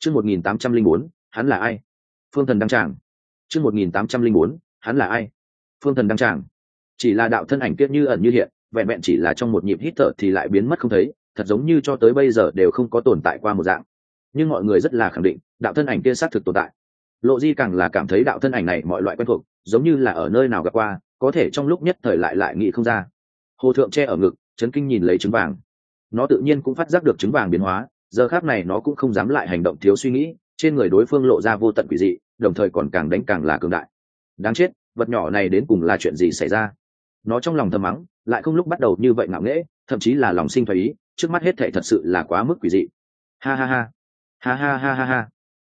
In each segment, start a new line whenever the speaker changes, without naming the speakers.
Chương 1804, hắn là ai? Phương thần đăng tràng. Chương 1804, hắn là ai? Phương thần đăng tràng. Chỉ là đạo thân ảnh kia như ẩn như hiện, vẹn vẹn chỉ là trong một nhịp hít thở thì lại biến mất không thấy, thật giống như cho tới bây giờ đều không có tồn tại qua một dạng. Nhưng mọi người rất là khẳng định, đạo thân ảnh kia xác thực tồn tại. Lộ Di càng là cảm thấy đạo thân ảnh này mọi loại quen thuộc, giống như là ở nơi nào gặp qua, có thể trong lúc nhất thời lại nghĩ không ra. Hồ Thượng che ở ngực, chấn kinh nhìn lấy trứng vàng. Nó tự nhiên cũng phát giác được trứng vàng biến hóa, giờ khác này nó cũng không dám lại hành động thiếu suy nghĩ, trên người đối phương lộ ra vô tận quỷ dị, đồng thời còn càng đánh càng là cường đại. Đáng chết, vật nhỏ này đến cùng là chuyện gì xảy ra? Nó trong lòng thầm mắng, lại không lúc bắt đầu như vậy ngạo nghễ, thậm chí là lòng sinh thoái ý, trước mắt hết thảy thật sự là quá mức quỷ dị. Ha ha ha, ha ha ha ha ha.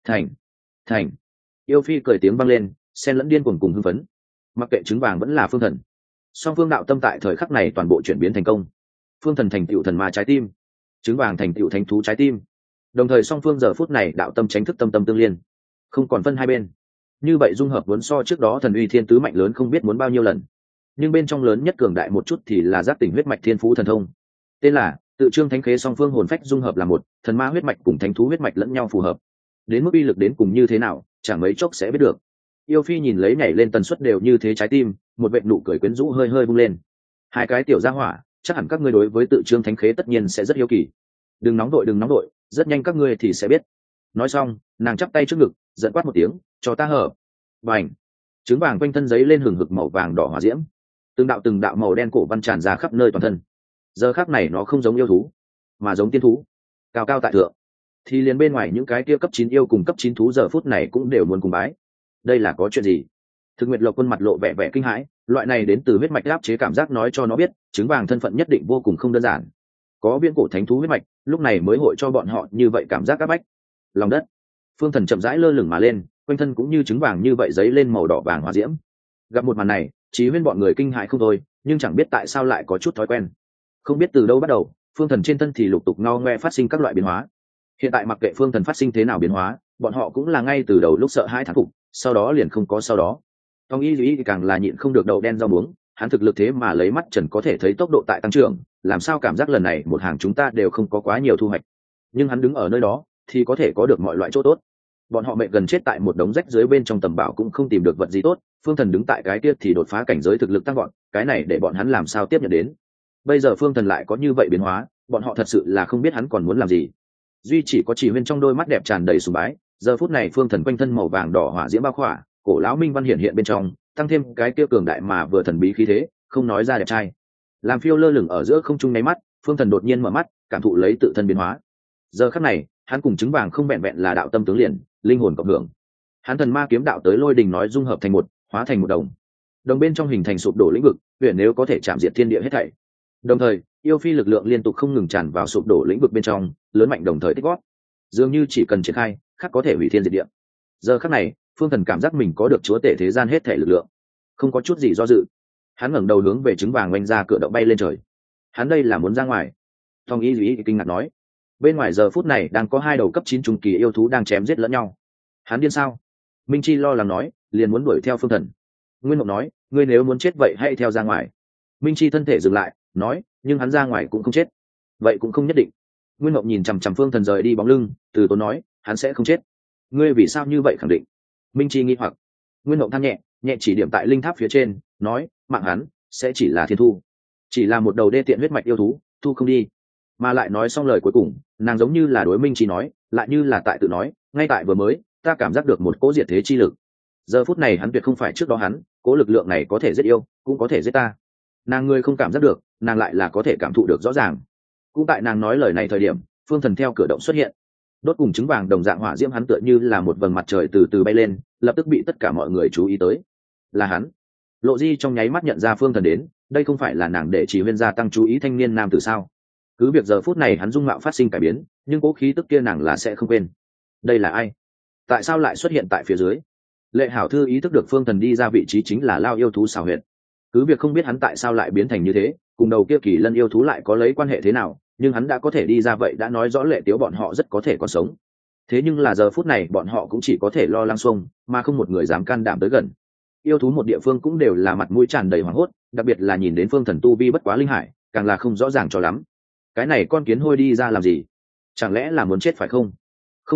Thành. Yêu Phi cười tiếng vang lên, xen lẫn điên cuồng cùng hưng phấn. Mặc kệ trứng vàng vẫn là phương thần, song phương đạo tâm tại thời khắc này toàn bộ chuyển biến thành công. Phương thần thành tựu thần ma trái tim, trứng vàng thành tựu thánh thú trái tim, đồng thời song phương giờ phút này đạo tâm tránh thức tâm tâm tương liên, không còn phân hai bên. Như vậy dung hợp vốn so trước đó thần uy thiên tứ mạnh lớn không biết muốn bao nhiêu lần, nhưng bên trong lớn nhất cường đại một chút thì là giác tỉnh huyết mạch thiên phú thần thông, tên là tự trương thánh khế. Song phương hồn phách dung hợp là một, thần ma huyết mạch cùng thánh thú huyết mạch lẫn nhau phù hợp, đến mức uy lực đến cùng như thế nào chẳng mấy chốc sẽ biết được. Yêu Phi nhìn lấy nhảy lên tần suất đều như thế trái tim, một vệt nụ cười quyến rũ hơi hơi bung lên. Hai cái tiểu gia hỏa, chắc hẳn các ngươi đối với tự trương thánh khế tất nhiên sẽ rất hiếu kỳ. Đừng nóng đội, rất nhanh các ngươi thì sẽ biết. Nói xong, nàng chắp tay trước ngực, giận quát một tiếng, cho ta hở. Bành. Trứng vàng quanh thân giấy lên hừng hực màu vàng đỏ hỏa diễm, từng đạo màu đen cổ văn tràn ra khắp nơi toàn thân. Giờ khắc này nó không giống yêu thú, mà giống tiên thú, cao cao tại thượng. Thì liền bên ngoài những cái kia cấp 9 yêu cùng cấp 9 thú giờ phút này cũng đều muốn cùng bái. Đây là có chuyện gì? Thực Nguyệt Lộc Quân mặt lộ vẻ vẻ kinh hãi, loại này đến từ huyết mạch áp chế cảm giác nói cho nó biết, trứng vàng thân phận nhất định vô cùng không đơn giản. Có viễn cổ thánh thú huyết mạch, lúc này mới hội cho bọn họ như vậy cảm giác áp bách. Lòng đất, phương thần chậm rãi lơ lửng mà lên, quanh thân cũng như trứng vàng như vậy giấy lên màu đỏ vàng hỏa diễm. Gặp một màn này, Chí Huyên bọn người kinh hãi không thôi, nhưng chẳng biết tại sao lại có chút thói quen. Không biết từ đâu bắt đầu, phương thần trên thân thì lục tục ngao ngoe phát sinh các loại biến hóa. Hiện tại mặc kệ phương thần phát sinh thế nào biến hóa, bọn họ cũng là ngay từ đầu lúc sợ hãi thán phục, sau đó liền không có sau đó. Tông Y Lý càng là nhịn không được đậu đen rau muống, hắn thực lực thế mà lấy mắt trần có thể thấy tốc độ tại tăng trưởng, làm sao cảm giác lần này một hàng chúng ta đều không có quá nhiều thu hoạch, nhưng hắn đứng ở nơi đó thì có thể có được mọi loại chỗ tốt. Bọn họ mệt gần chết tại một đống rách dưới bên trong tầm bảo cũng không tìm được vật gì tốt, phương thần đứng tại cái kia thì đột phá cảnh giới thực lực tăng gọn, cái này để bọn hắn làm sao tiếp nhận đến. Bây giờ phương thần lại có như vậy biến hóa, bọn họ thật sự là không biết hắn còn muốn làm gì. Duy chỉ có Chỉ Huyên trong đôi mắt đẹp tràn đầy sùng bái, giờ phút này phương thần quanh thân màu vàng đỏ hỏa diễm bao khỏa, cổ lão minh văn hiện bên trong, tăng thêm cái kia cường đại mà vừa thần bí khí thế, không nói ra đẹp trai. Làm phiêu lơ lửng ở giữa không trung nháy mắt, phương thần đột nhiên mở mắt, cảm thụ lấy tự thân biến hóa. Giờ khắc này, hắn cùng trứng vàng không vẹn vẹn là đạo tâm tướng liền, linh hồn cộng hưởng. Hắn thần ma kiếm đạo tới lôi đình nói dung hợp thành một, hóa thành một đồng bên trong hình thành sụp đổ lĩnh vực, huyền nếu có thể chạm diệt thiên địa hết thảy. Đồng thời, Yêu Phi lực lượng liên tục không ngừng tràn vào sụp đổ lĩnh vực bên trong, lớn mạnh đồng thời tích gót, dường như chỉ cần triển khai, khắc có thể hủy thiên diệt địa. Giờ khắc này, phương thần cảm giác mình có được chúa tể thế gian hết thể lực lượng, không có chút gì do dự. Hắn ngẩng đầu hướng về trứng vàng oanh ra cửa động bay lên trời. Hắn đây là muốn ra ngoài. Tông Y Lý kinh ngạc nói, bên ngoài giờ phút này đang có hai đầu cấp 9 trung kỳ yêu thú đang chém giết lẫn nhau. Hắn điên sao? Minh Chi lo lắng nói, liền muốn đuổi theo phương thần. Nguyên Mộng nói, ngươi nếu muốn chết vậy hãy theo ra ngoài. Minh Chi thân thể dừng lại, nói, nhưng hắn ra ngoài cũng không chết. Vậy cũng không nhất định. Nguyên Mộng nhìn chằm chằm phương thần rời đi bóng lưng, từ tốn nói, hắn sẽ không chết. Ngươi vì sao như vậy khẳng định? Minh Chi nghi hoặc. Nguyên Mộng than nhẹ, nhẹ chỉ điểm tại linh tháp phía trên, nói, mạng hắn sẽ chỉ là thiên thu, chỉ là một đầu đê tiện huyết mạch yêu thú, thu không đi. Mà lại nói xong lời cuối cùng, nàng giống như là đối Minh Chi nói, lại như là tại tự nói, ngay tại vừa mới, ta cảm giác được một cỗ diệt thế chi lực. Giờ phút này hắn tuyệt không phải trước đó hắn, cỗ lực lượng này có thể giết yêu, cũng có thể giết ta. Nàng ngươi không cảm giác được, nàng lại là có thể cảm thụ được rõ ràng. Cũng tại nàng nói lời này thời điểm, phương thần theo cửa động xuất hiện, đốt cùng trứng vàng đồng dạng hỏa diễm hắn tựa như là một vầng mặt trời từ từ bay lên, lập tức bị tất cả mọi người chú ý tới. Là hắn. Lộ Di trong nháy mắt nhận ra phương thần đến, đây không phải là nàng để Chỉ Huyên gia tăng chú ý thanh niên nam tử sao? Cứ việc giờ phút này hắn dung mạo phát sinh cải biến, nhưng cố khí tức kia nàng là sẽ không quên. Đây là ai? Tại sao lại xuất hiện tại phía dưới? Lệ Hảo Thư ý thức được phương thần đi ra vị trí chính là lao yêu thú xảo huyệt. Cứ việc không biết hắn tại sao lại biến thành như thế, cùng đầu kia kỳ lân yêu thú lại có lấy quan hệ thế nào, nhưng hắn đã có thể đi ra vậy đã nói rõ Lệ Tiếu bọn họ rất có thể còn sống. Thế nhưng là giờ phút này bọn họ cũng chỉ có thể lo lắng xuông, mà không một người dám can đảm tới gần. Yêu thú một địa phương cũng đều là mặt mũi tràn đầy hoảng hốt, đặc biệt là nhìn đến phương thần tu vi bất quá linh hải, càng là không rõ ràng cho lắm. Cái này con kiến hôi đi ra làm gì? Chẳng lẽ là muốn chết phải không? Không nhất định,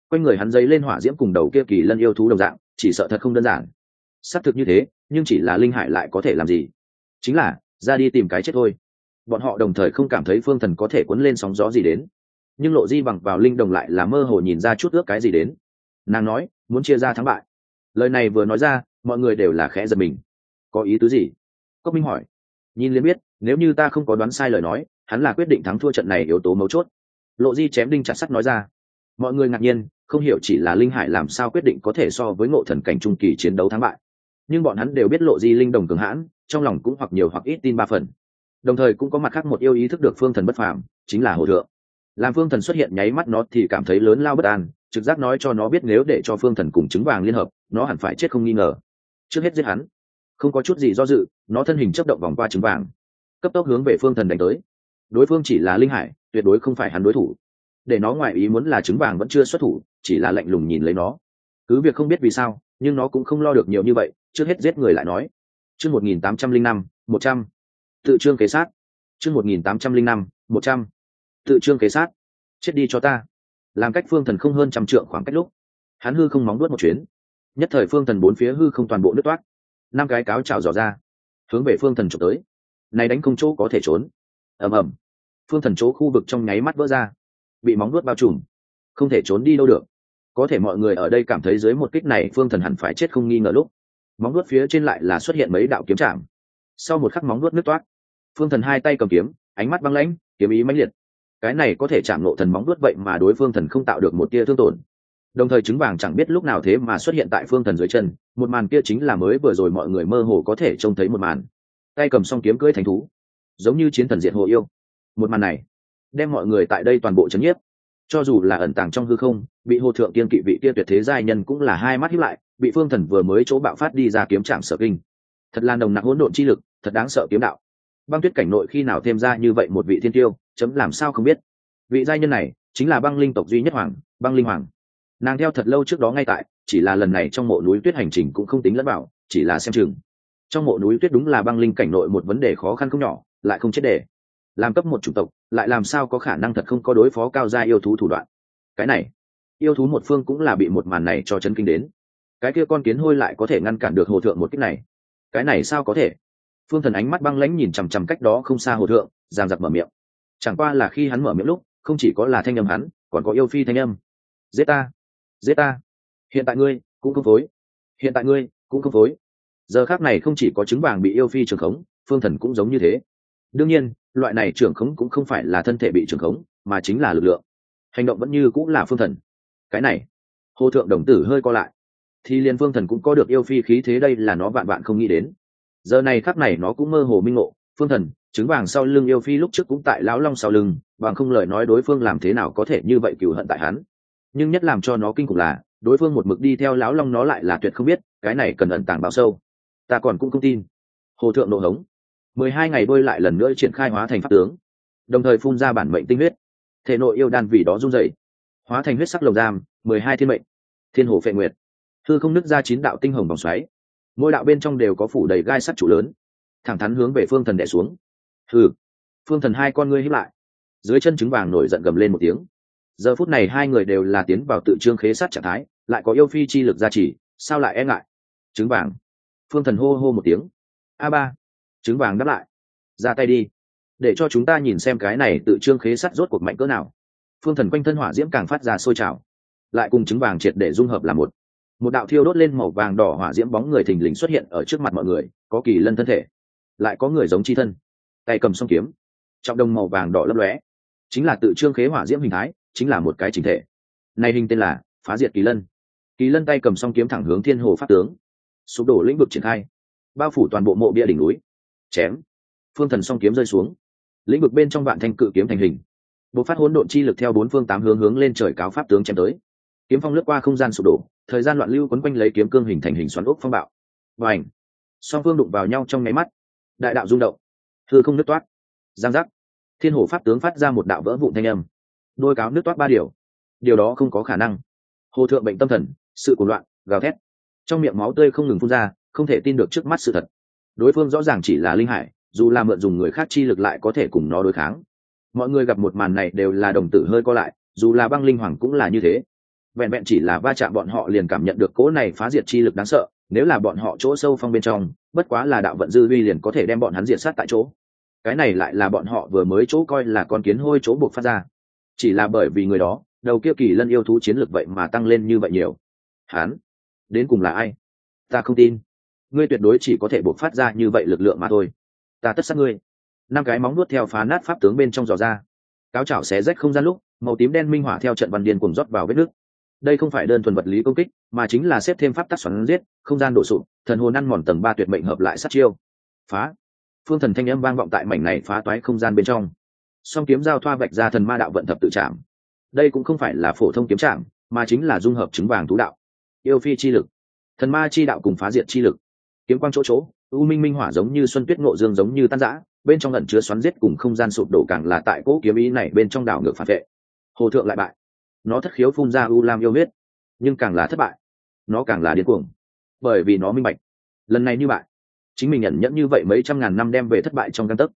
quanh người hắn dấy lên hỏa diễm cùng đầu kia kỳ lân yêu thú đồng dạng, chỉ sợ thật không đơn giản. Xác thực như thế, nhưng chỉ là linh hải lại có thể làm gì? Chính là ra đi tìm cái chết thôi. Bọn họ đồng thời không cảm thấy phương thần có thể cuốn lên sóng gió gì đến, nhưng Lộ Di bằng vào linh đồng lại là mơ hồ nhìn ra chút ước cái gì đến. Nàng nói muốn chia ra thắng bại, lời này vừa nói ra mọi người đều là khẽ giật mình. Có ý tứ gì? Cốc Minh hỏi. Nhìn liền biết, nếu như ta không có đoán sai lời nói, hắn là quyết định thắng thua trận này yếu tố mấu chốt. Lộ Di chém đinh chặt sắt nói ra. Mọi người ngạc nhiên, không hiểu chỉ là linh hải làm sao quyết định có thể so với ngộ thần cảnh trung kỳ chiến đấu thắng bại, nhưng bọn hắn đều biết Lộ Di linh đồng cường hãn, trong lòng cũng hoặc nhiều hoặc ít tin ba phần. Đồng thời cũng có mặt khác một yêu ý thức được phương thần bất phàm, chính là Hồ Thượng. Làm phương thần xuất hiện nháy mắt nó thì cảm thấy lớn lao bất an, trực giác nói cho nó biết nếu để cho phương thần cùng trứng vàng liên hợp, nó hẳn phải chết không nghi ngờ. Trước hết giết hắn. Không có chút gì do dự, nó thân hình chớp động vòng qua trứng vàng, cấp tốc hướng về phương thần đánh tới. Đối phương chỉ là linh hải, tuyệt đối không phải hắn đối thủ. Để nó ngoại ý muốn là trứng vàng vẫn chưa xuất thủ, chỉ là lạnh lùng nhìn lấy nó. Cứ việc không biết vì sao, nhưng nó cũng không lo được nhiều như vậy, trước hết giết người lại nói. Chương 1805, 100. Tự trương kế sát. Chương 1805, 100. Tự trương kế sát. Chết đi cho ta. Làm cách phương thần không hơn trăm trượng khoảng cách lúc, hắn hư không móng đuốt một chuyến, nhất thời phương thần bốn phía hư không toàn bộ nứt toát, năm cái cáo trào dò ra, hướng về phương thần trộm tới. Này đánh không chỗ có thể trốn. Ầm ầm. Phương thần chỗ khu vực trong nháy mắt vỡ ra, bị móng đuốt bao trùm, không thể trốn đi đâu được. Có thể mọi người ở đây cảm thấy dưới một kích này phương thần hẳn phải chết không nghi ngờ lúc, móng đuốt phía trên lại là xuất hiện mấy đạo kiếm chạm. Sau một khắc móng đuốt nứt toát, phương thần hai tay cầm kiếm, ánh mắt băng lãnh, kiếm ý mãnh liệt. Cái này có thể chạm nộ thần móng đuốt vậy mà đối phương thần không tạo được một tia thương tổn. Đồng thời trứng vàng chẳng biết lúc nào thế mà xuất hiện tại phương thần dưới chân, một màn kia chính là mới vừa rồi mọi người mơ hồ có thể trông thấy một màn. Tay cầm song kiếm cưỡi thành thú, giống như chiến thần diệt hồ yêu. Một màn này đem mọi người tại đây toàn bộ chấn nhiếp. Cho dù là ẩn tàng trong hư không, bị Hồ Thượng kiên kỵ vị kia tuyệt thế giai nhân cũng là hai mắt híp lại, bị phương thần vừa mới chỗ bạo phát đi ra kiếm trảm sở kinh. Thật là nồng nặc hỗn độn chi lực, thật đáng sợ kiếm đạo. Băng tuyết cảnh nội khi nào thêm ra như vậy một vị thiên tiêu, chấm làm sao không biết. Vị giai nhân này chính là băng linh tộc duy nhất hoàng, băng linh hoàng. Nàng theo thật lâu trước đó ngay tại, chỉ là lần này trong mộ núi tuyết hành trình cũng không tính lẫn vào, chỉ là xem chừng. Trong mộ núi tuyết đúng là băng linh cảnh nội một vấn đề khó khăn không nhỏ, lại không chết để. Làm cấp một chủng tộc, lại làm sao có khả năng thật không có đối phó cao gia yêu thú thủ đoạn. Cái này, yêu thú một phương cũng là bị một màn này cho chấn kinh đến. Cái kia con kiến hôi lại có thể ngăn cản được Hồ Thượng một kích này. Cái này sao có thể? Phương thần ánh mắt băng lãnh nhìn chằm chằm cách đó không xa Hồ Thượng, giang giặc mở miệng. Chẳng qua là khi hắn mở miệng lúc, không chỉ có là thanh âm hắn, còn có yêu phi thanh âm. Giết ta, giết ta. Hiện tại ngươi cũng không phối, hiện tại ngươi cũng không phối. Giờ khắc này không chỉ có trứng vàng bị yêu phi trường khống, phương thần cũng giống như thế. Đương nhiên, loại này trường khống cũng không phải là thân thể bị trường khống, mà chính là lực lượng. Hành động vẫn như cũng là phương thần. Cái này, Hồ Thượng đồng tử hơi co lại. Thì liền phương thần cũng có được yêu phi khí thế, đây là nó vạn vạn không nghĩ đến. Giờ này khắc này nó cũng mơ hồ minh ngộ, phương thần trứng vàng sau lưng yêu phi lúc trước cũng tại lão long sau lưng, bằng không lời nói đối phương làm thế nào có thể như vậy cừu hận tại hắn. Nhưng nhất làm cho nó kinh khủng là đối phương một mực đi theo lão long nó lại là tuyệt không biết cái này cần ẩn tàng bao sâu. Ta còn cũng không tin. Hồ Thượng nộ hống, 12 ngày bơi lại lần nữa triển khai hóa thành pháp tướng, đồng thời phun ra bản mệnh tinh huyết, thể nội yêu đan vì đó run rẩy, hóa thành huyết sắc lồng giam, 12 thiên mệnh, thiên hồ phệ nguyệt, hư không nứt ra 9 đạo tinh hồng vòng xoáy, mỗi đạo bên trong đều có phủ đầy gai sắt trụ lớn, thẳng thắn hướng về phương thần đè xuống. Hừ. Phương thần hai con ngươi híp lại, dưới chân trứng vàng nổi giận gầm lên một tiếng. Giờ phút này hai người đều là tiến vào tự trương khế sát trạng thái, lại có yêu phi chi lực gia trì, sao lại e ngại? Trứng vàng. Phương thần hô hô một tiếng. A3. Trứng vàng đáp lại. Ra tay đi, để cho chúng ta nhìn xem cái này tự trương khế sát rốt cuộc mạnh cỡ nào. Phương thần quanh thân hỏa diễm càng phát ra sôi trào, lại cùng trứng vàng triệt để dung hợp là một đạo thiêu đốt lên màu vàng đỏ hỏa diễm bóng người thình lình xuất hiện ở trước mặt mọi người, có kỳ lân thân thể, lại có người giống chi thân, tay cầm song kiếm, trọng đồng màu vàng đỏ lấp lóe, chính là tự trương khế hỏa diễm hình thái, chính là một cái chỉnh thể. Này hình tên là phá diệt kỳ lân. Kỳ lân tay cầm song kiếm thẳng hướng thiên hồ pháp tướng, sụp đổ lĩnh vực triển khai, bao phủ toàn bộ mộ bia đỉnh núi. Chém. Phương thần song kiếm rơi xuống, lĩnh vực bên trong vạn thanh cự kiếm thành hình, bộc phát hỗn độn chi lực theo bốn phương tám hướng hướng lên trời cáo pháp tướng chém tới. Kiếm phong lướt qua không gian sụp đổ, thời gian loạn lưu quấn quanh lấy kiếm cương hình thành hình xoắn ốc phong bạo. Bành. Song phương đụng vào nhau trong nháy mắt, đại đạo rung động, hư không nứt toát, giang giác. Thiên hồ pháp tướng phát ra một đạo vỡ vụn thanh âm, đôi cáo nứt toát ba điều đó không có khả năng. Hồ Thượng bệnh tâm thần, sự cuồng loạn, gào thét, trong miệng máu tươi không ngừng phun ra, không thể tin được trước mắt sự thật. Đối phương rõ ràng chỉ là linh hải, dù là mượn dùng người khác chi lực lại có thể cùng nó đối kháng. Mọi người gặp một màn này đều là đồng tử hơi co lại, dù là băng linh hoàng cũng là như thế. vẹn vẹn chỉ là va chạm bọn họ liền cảm nhận được cỗ này phá diệt chi lực đáng sợ. Nếu là bọn họ chỗ sâu phong bên trong, bất quá là đạo vận dư uy liền có thể đem bọn hắn diệt sát tại chỗ. Cái này lại là bọn họ vừa mới chỗ coi là con kiến hôi chỗ buộc phát ra. Chỉ là bởi vì người đó, đầu kia kỳ lân yêu thú chiến lược vậy mà tăng lên như vậy nhiều. Hắn đến cùng là ai? Ta không tin. Ngươi tuyệt đối chỉ có thể buộc phát ra như vậy lực lượng mà thôi. Ta tất sát ngươi. 5 cái móng nuốt theo phá nát pháp tướng bên trong dò ra, cáo chảo xé rách không gian lúc màu tím đen minh hỏa theo trận văn điên cuồng rót vào vết nước. Đây không phải đơn thuần vật lý công kích, mà chính là xếp thêm pháp tắc xoắn giết, không gian đổ sụp, thần hồn ăn mòn tầng 3 tuyệt mệnh hợp lại sát chiêu. Phá! Phương thần thanh âm vang vọng tại mảnh này phá toái không gian bên trong. Song kiếm giao thoa vạch ra thần ma đạo vận thập tự trảm. Đây cũng không phải là phổ thông kiếm trảm, mà chính là dung hợp trứng vàng thú đạo. Yêu phi chi lực, thần ma chi đạo cùng phá diệt chi lực. Kiếm quang chỗ chỗ, u minh minh hỏa giống như xuân tuyết ngộ dương giống như tan rã, bên trong ẩn chứa xoắn giết cùng không gian sụp đổ càng là tại cỗ kiếm ý này bên trong đảo ngược phản vệ. Hồ thượng lại bại. Nó thất khiếu phun ra u lam yêu huyết, nhưng càng là thất bại, nó càng là điên cuồng, bởi vì nó minh bạch, lần này như bại, chính mình nhận nhẫn như vậy mấy trăm ngàn năm đem về thất bại trong căn tấc.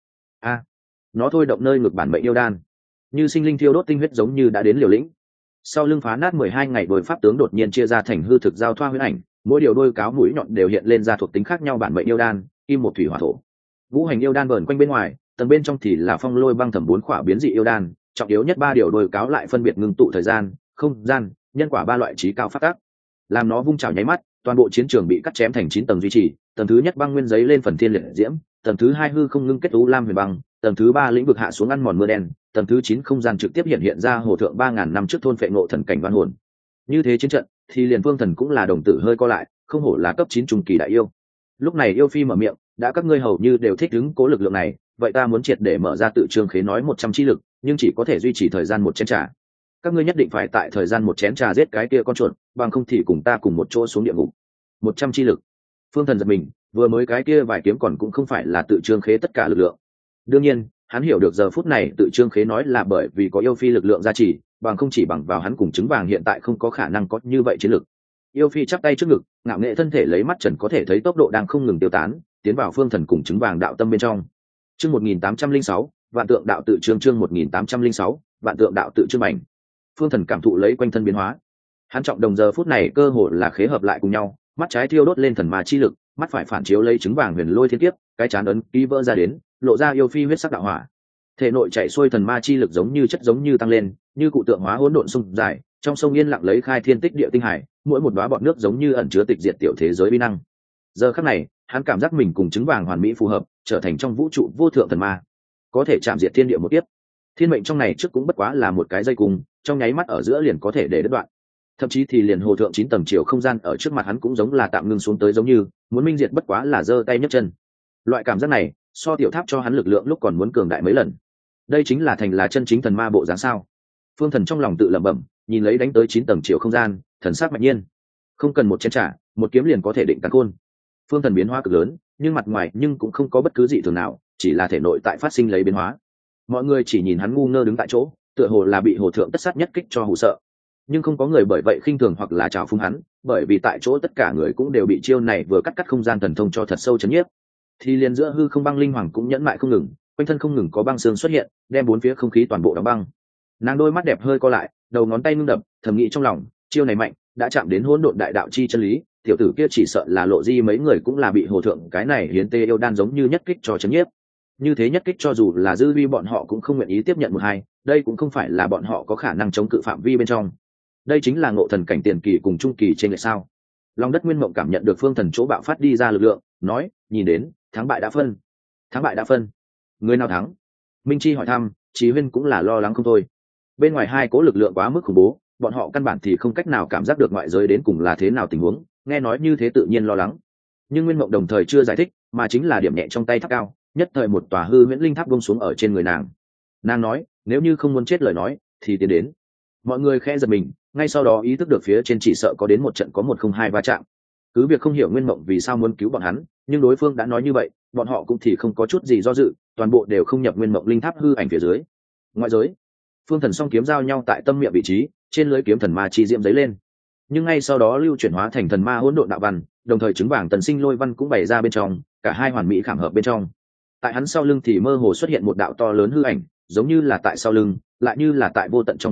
Nó thôi động nơi ngược bản mệnh yêu đan, như sinh linh thiêu đốt tinh huyết giống như đã đến liều lĩnh. Sau lưng phá nát 12 ngày đôi pháp tướng đột nhiên chia ra thành hư thực giao thoa huyết ảnh, mỗi điều đôi cáo mũi nhọn đều hiện lên ra thuộc tính khác nhau bản mệnh yêu đan, kim một thủy hỏa thổ. Ngũ hành yêu đan vờn quanh bên ngoài, tầng bên trong thì là phong lôi băng thẩm 4 khỏa biến dị yêu đan, trọng yếu nhất 3 điều đôi cáo lại phân biệt ngưng tụ thời gian, không gian, nhân quả 3 loại trí cao pháp tắc. Làm nó vung chảo nháy mắt, toàn bộ chiến trường bị cắt chém thành 9 tầng duy trì, tầng thứ nhất băng nguyên giấy lên phần thiên liệt diễm, tầng thứ 2 hư không ngưng kết u lam huyền băng, tầng thứ 3 lĩnh vực hạ xuống ăn mòn mưa đen, tầng thứ 9 không gian trực tiếp hiện ra hồ thượng 3000 năm trước thôn phệ ngộ thần cảnh văn hồn. Như thế chiến trận, thì liền Vương Thần cũng là đồng tử hơi co lại, không hổ là cấp 9 trung kỳ đại yêu. Lúc này yêu phi mở miệng, đã các ngươi hầu như đều thích ứng cố lực lượng này, vậy ta muốn triệt để mở ra tự trương khế nói 100 chi lực, nhưng chỉ có thể duy trì thời gian 1 chén trà. Các ngươi nhất định phải tại thời gian 1 chén trà giết cái kia con chuột, bằng không thì cùng ta cùng một chỗ xuống địa ngục. 100 chi lực. Phương Thần giật mình, vừa mới cái kia vài kiếm còn cũng không phải là tự trương khế tất cả lực lượng. Đương nhiên, hắn hiểu được giờ phút này tự trương khế nói là bởi vì có yêu phi lực lượng gia trì, bằng không chỉ bằng vào hắn cùng trứng vàng hiện tại không có khả năng có như vậy chiến lực. Yêu phi chắp tay trước ngực, ngạo nghệ thân thể lấy mắt trần có thể thấy tốc độ đang không ngừng tiêu tán, tiến vào Phương Thần cùng trứng vàng đạo tâm bên trong. Chương 1806, vạn tượng đạo tự chương 1806, vạn tượng đạo tự chương ảnh. Phương Thần cảm thụ lấy quanh thân biến hóa. Hắn trọng đồng giờ phút này cơ hội là khế hợp lại cùng nhau, mắt trái thiêu đốt lên thần ma chi lực, mắt phải phản chiếu lấy trứng vàng huyền lôi thiên kiếp, cái chán ấn ký vỡ ra đến, lộ ra yêu phi huyết sắc đạo hỏa. Thể nội chảy xuôi thần ma chi lực giống như chất giống như tăng lên, như cụ tượng hóa hỗn độn sông dài, trong sông yên lặng lấy khai thiên tích địa tinh hải, mỗi một đóa bọt nước giống như ẩn chứa tịch diệt tiểu thế giới uy năng. Giờ khắc này, hắn cảm giác mình cùng trứng vàng hoàn mỹ phù hợp, trở thành trong vũ trụ vô thượng thần ma, có thể chạm diệt thiên địa một tiếp. Thiên mệnh trong này trước cũng bất quá là một cái dây cung, trong nháy mắt ở giữa liền có thể để đứt đoạn. Thậm chí thì liền hồ thượng 9 tầng chiều không gian ở trước mặt hắn cũng giống là tạm ngưng xuống tới, giống như muốn minh diệt bất quá là giơ tay nhấc chân. Loại cảm giác này, so tiểu tháp cho hắn lực lượng lúc còn muốn cường đại mấy lần. Đây chính là thành là chân chính thần ma bộ dáng sao? Phương Thần trong lòng tự lẩm bẩm, nhìn lấy đánh tới 9 tầng chiều không gian, thần sắc mạnh nhiên. Không cần một chén trà, một kiếm liền có thể định càn khôn. Phương Thần biến hóa cực lớn, nhưng mặt ngoài nhưng cũng không có bất cứ gì thường nào, chỉ là thể nội tại phát sinh lấy biến hóa. Mọi người chỉ nhìn hắn ngu ngơ đứng tại chỗ, tựa hồ là bị hồ thượng tất sát nhất kích cho hù sợ. Nhưng không có người bởi vậy khinh thường hoặc là trào phúng hắn, bởi vì tại chỗ tất cả người cũng đều bị chiêu này vừa cắt không gian thần thông cho thật sâu chấn nhiếp. Thì liền giữa hư không băng linh hoàng cũng nhẫn mại không ngừng, quanh thân không ngừng có băng xương xuất hiện, đem bốn phía không khí toàn bộ đóng băng. Nàng đôi mắt đẹp hơi co lại, đầu ngón tay ngưng đập, thầm nghĩ trong lòng, chiêu này mạnh, đã chạm đến hỗn độn đại đạo chi chân lý, tiểu tử kia chỉ sợ là lộ di mấy người cũng là bị hồ thượng cái này hiến tê yêu đan giống như nhất kích cho chấn nhiếp. Như thế nhất kích cho dù là dư vi bọn họ cũng không nguyện ý tiếp nhận một hai, đây cũng không phải là bọn họ có khả năng chống cự phạm vi bên trong. Đây chính là ngộ thần cảnh tiền kỳ cùng trung kỳ trên lệch sao? Long đất nguyên mộng cảm nhận được Phương Thần chỗ bạo phát đi ra lực lượng, nói, nhìn đến, thắng bại đã phân. Thắng bại đã phân. Người nào thắng? Minh Chi hỏi thăm, Chí Huyên cũng là lo lắng không thôi. Bên ngoài hai cố lực lượng quá mức khủng bố, bọn họ căn bản thì không cách nào cảm giác được ngoại giới đến cùng là thế nào tình huống, nghe nói như thế tự nhiên lo lắng. Nhưng Nguyên Mộng đồng thời chưa giải thích, mà chính là điểm nhẹ trong tay tháp cao, nhất thời một tòa hư huyễn linh tháp buông xuống ở trên người nàng. Nàng nói, nếu như không muốn chết lời nói, thì tiến đến. Mọi người khẽ giật mình, ngay sau đó ý thức được phía trên chỉ sợ có đến một trận có 102 va chạm. Cứ việc không hiểu Nguyên Mộng vì sao muốn cứu bọn hắn, nhưng đối phương đã nói như vậy, bọn họ cũng thì không có chút gì do dự, toàn bộ đều không nhập Nguyên Mộng linh tháp hư ảnh phía dưới. Ngoại giới, Phương Thần song kiếm giao nhau tại tâm miệng vị trí, trên lưới kiếm thần ma chi diễm giấy lên. Nhưng ngay sau đó lưu chuyển hóa thành thần ma hỗn độn đạo văn, đồng thời trứng vàng tần sinh lôi văn cũng bày ra bên trong, cả hai hoàn mỹ khảm hợp bên trong. Tại hắn sau lưng thì mơ hồ xuất hiện một đạo to lớn hư ảnh, giống như là tại sau lưng, lại như là tại vô tận trong vũ trụ,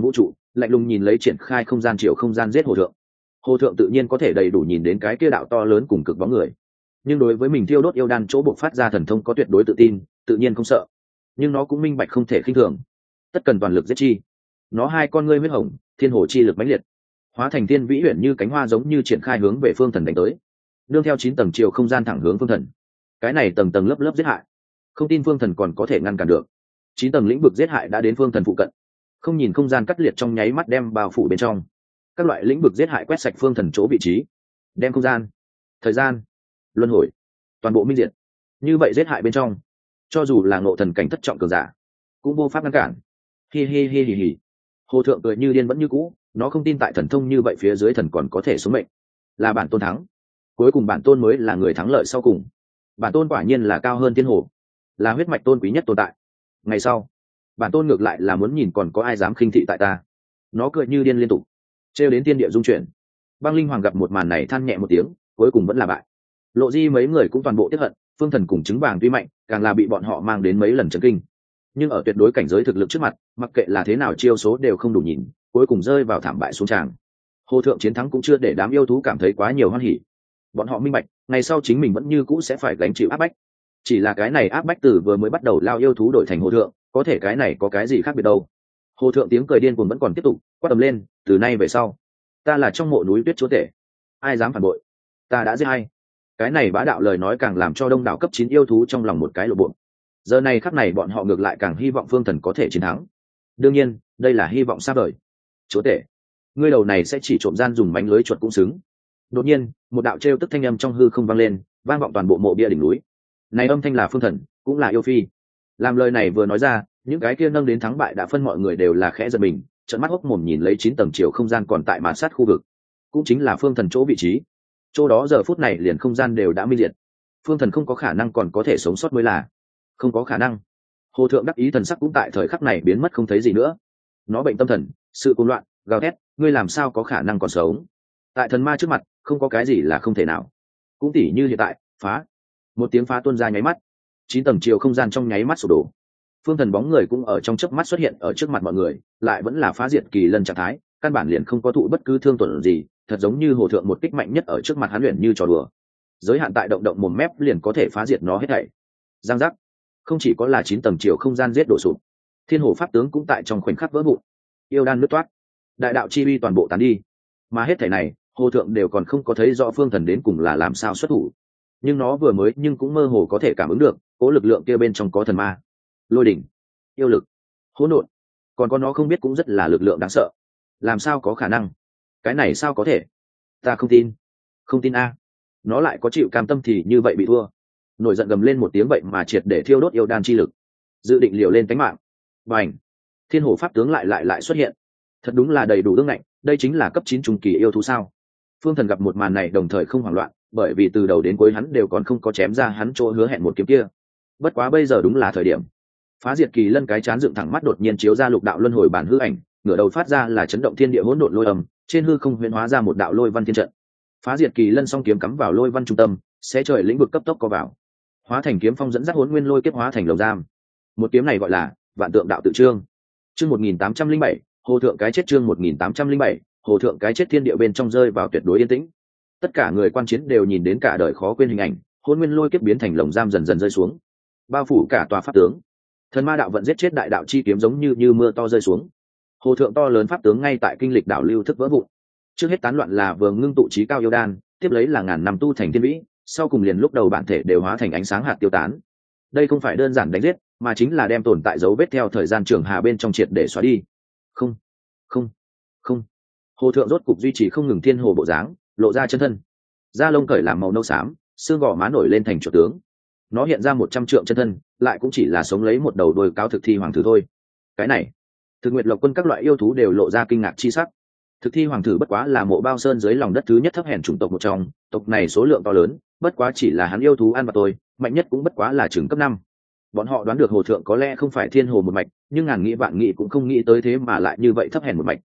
lạnh lùng nhìn lấy triển khai không gian chiều không gian giết hồ thượng. Hồ thượng tự nhiên có thể đầy đủ nhìn đến cái kia đạo to lớn cùng cực bóng người, nhưng đối với mình thiêu đốt yêu đan chỗ buộc phát ra thần thông có tuyệt đối tự tin, tự nhiên không sợ. Nhưng nó cũng minh bạch không thể khinh thường, tất cần toàn lực giết chi. Nó hai con ngươi huyết hồng, thiên hồ chi lực mãnh liệt, hóa thành thiên vĩ huyền như cánh hoa, giống như triển khai hướng về phương thần đánh tới. Đương theo 9 tầng chiều không gian thẳng hướng phương thần. Cái này tầng tầng lớp lớp giết hại, không tin phương thần còn có thể ngăn cản được. 9 tầng lĩnh vực giết hại đã đến phương thần phụ cận, không nhìn không gian cắt liệt trong nháy mắt đem bao phủ bên trong. Các loại lĩnh vực giết hại quét sạch phương thần chỗ vị trí, đem không gian, thời gian, luân hồi, toàn bộ minh diệt. Như vậy giết hại bên trong, cho dù là ngộ thần cảnh thất trọng cường giả, cũng vô pháp ngăn cản. Hi hi hi hi hi. Hồ thượng cười như điên vẫn như cũ, nó không tin tại thần thông như vậy phía dưới thần còn có thể sống mệnh. Là bản tôn thắng, cuối cùng bản tôn mới là người thắng lợi sau cùng. Bản tôn quả nhiên là cao hơn thiên hồ, là huyết mạch tôn quý nhất tồn tại. Ngày sau, bản tôn ngược lại là muốn nhìn còn có ai dám khinh thị tại ta. Nó cười như điên liên tục, trêu đến tiên địa dung chuyển. Băng linh hoàng gặp một màn này than nhẹ một tiếng, cuối cùng vẫn là bại. Lộ Di mấy người cũng toàn bộ tiếp hận, phương thần cùng trứng vàng tuy mạnh, càng là bị bọn họ mang đến mấy lần chấn kinh. Nhưng ở tuyệt đối cảnh giới thực lực trước mặt, mặc kệ là thế nào chiêu số đều không đủ nhìn, cuối cùng rơi vào thảm bại xuống tràng. Hồ thượng chiến thắng cũng chưa để đám yêu thú cảm thấy quá nhiều hoan hỉ. Bọn họ minh bạch, ngày sau chính mình vẫn như cũ sẽ phải gánh chịu áp bách. Chỉ là cái này áp bách từ vừa mới bắt đầu lao yêu thú đổi thành hồ thượng, có thể cái này có cái gì khác biệt đâu. Hồ thượng tiếng cười điên cuồng vẫn còn tiếp tục, quát ầm lên, từ nay về sau, ta là trong mộ núi tuyết chúa tể, ai dám phản bội, ta đã giết hay. Cái này bá đạo lời nói càng làm cho đông đảo cấp 9 yêu thú trong lòng một cái lộ bộ. Giờ này khắc này bọn họ ngược lại càng hy vọng phương thần có thể chiến thắng. Đương nhiên, đây là hy vọng xa vời. Chúa tể, ngươi đầu này sẽ chỉ trộm gian dùng mánh lưới chuột cũng xứng. Đột nhiên, một đạo trêu tức thanh âm trong hư không vang lên, vang vọng toàn bộ mộ bia đỉnh núi. Này âm thanh là phương thần, cũng là yêu phi. Làm lời này vừa nói ra, những cái kia nâng đến thắng bại đã phân mọi người đều là khẽ giật mình, trợn mắt hốc mồm nhìn lấy 9 tầng chiều không gian còn tại màn sát khu vực, cũng chính là phương thần chỗ vị trí. Chỗ đó giờ phút này liền không gian đều đã minh liệt. Phương thần không có khả năng còn có thể sống sót mới là. Không có khả năng. Hồ thượng đắc ý thần sắc cũng tại thời khắc này biến mất không thấy gì nữa. Nó bệnh tâm thần, sự cuồng loạn, gào thét, ngươi làm sao có khả năng còn sống? Tại thần ma trước mặt, không có cái gì là không thể nào. Cũng tỉ như hiện tại, phá. Một tiếng phá tuôn ra nháy mắt, 9 tầng chiều không gian trong nháy mắt sụp đổ. Phương thần bóng người cũng ở trong chớp mắt xuất hiện ở trước mặt mọi người, lại vẫn là phá diệt kỳ lân trạng thái, căn bản liền không có thụ bất cứ thương tổn gì, thật giống như hồ thượng một kích mạnh nhất ở trước mặt hắn luyện như trò đùa. Giới hạn tại động động mồm mép liền có thể phá diệt nó hết thảy. Giang giác. Không chỉ có là 9 tầng chiều không gian giết đổ sụp, thiên hồ pháp tướng cũng tại trong khoảnh khắc vỡ vụn, yêu đan nứt toát, đại đạo chi uy toàn bộ tán đi. Mà hết thảy này, hồ thượng đều còn không có thấy rõ phương thần đến cùng là làm sao xuất thủ, nhưng nó vừa mới nhưng cũng mơ hồ có thể cảm ứng được cố lực lượng kia bên trong có thần ma, lôi đỉnh, yêu lực, hỗn độn, còn có nó không biết cũng rất là lực lượng đáng sợ. Làm sao có khả năng? Cái này sao có thể? Ta không tin, không tin a. Nó lại có chịu cam tâm thì như vậy bị thua. Nổi giận gầm lên một tiếng vậy mà triệt để thiêu đốt yêu đan chi lực, dự định liều lên cánh mạng. Bành! Thiên hồ pháp tướng lại xuất hiện, thật đúng là đầy đủ ương ngạnh. Đây chính là cấp 9 trung kỳ yêu thú sao? Phương thần gặp một màn này đồng thời không hoảng loạn, bởi vì từ đầu đến cuối hắn đều còn không có chém ra hắn chỗ hứa hẹn một kiếm kia. Bất quá bây giờ đúng là thời điểm. Phá diệt kỳ lân cái chán dựng thẳng mắt đột nhiên chiếu ra lục đạo luân hồi bản hư ảnh, ngửa đầu phát ra là chấn động thiên địa hỗn độn lôi âm, trên hư không huyễn hóa ra một đạo lôi văn thiên trận. Phá diệt kỳ lân song kiếm cắm vào lôi văn trung tâm, sẽ trời lĩnh vực cấp tốc co vào, hóa thành kiếm phong dẫn dắt hỗn nguyên lôi kiếp hóa thành lồng giam. Một kiếm này gọi là vạn tượng đạo tự trương. Chương 1807, hồ thượng cái chết. Chương 1807, hồ thượng cái chết. Thiên địa bên trong rơi vào tuyệt đối yên tĩnh. Tất cả người quan chiến đều nhìn đến cả đời khó quên hình ảnh, hỗn nguyên lôi kiếp biến thành lồng giam dần dần rơi xuống, bao phủ cả tòa pháp tướng. Thần ma đạo vận giết chết đại đạo chi kiếm giống như mưa to rơi xuống. Hồ thượng to lớn pháp tướng ngay tại kinh lịch đạo lưu thức vỡ vụn. Trước hết tán loạn là vừa ngưng tụ trí cao yêu đan, tiếp lấy là ngàn năm tu thành thiên vĩ, sau cùng liền lúc đầu bản thể đều hóa thành ánh sáng hạt tiêu tán. Đây không phải đơn giản đánh giết, mà chính là đem tồn tại dấu vết theo thời gian trường hà bên trong triệt để xóa đi. Không, không, không. Hồ thượng rốt cục duy trì không ngừng thiên hồ bộ dáng, lộ ra chân thân. Da lông cởi làm màu nâu xám, xương gò má nổi lên thành chuột tướng. Nó hiện ra 100 trượng chân thân, lại cũng chỉ là sống lấy một đầu đuôi cao thực thi hoàng thử thôi. Cái này, Thực Nguyệt Lộc Quân các loại yêu thú đều lộ ra kinh ngạc chi sắc. Thực thi hoàng thử bất quá là mộ bao sơn dưới lòng đất thứ nhất thấp hèn chủng tộc một trong, tộc này số lượng to lớn, bất quá chỉ là hắn yêu thú ăn mà thôi, mạnh nhất cũng bất quá là chừng cấp 5. Bọn họ đoán được hồ thượng có lẽ không phải thiên hồ một mạch, nhưng ngàn nghĩ vạn nghĩ cũng không nghĩ tới thế mà lại như vậy thấp hèn một mạch.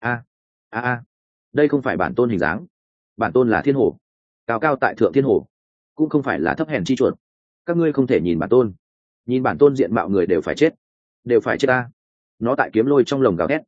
A, đây không phải bản tôn hình dáng, bản tôn là thiên hồ, cao cao tại thượng thiên hồ, cũng không phải là thấp hèn chi chuột. Các ngươi không thể nhìn bản tôn diện mạo người đều phải chết ta. Nó tại kiếm lôi trong lồng gào thét,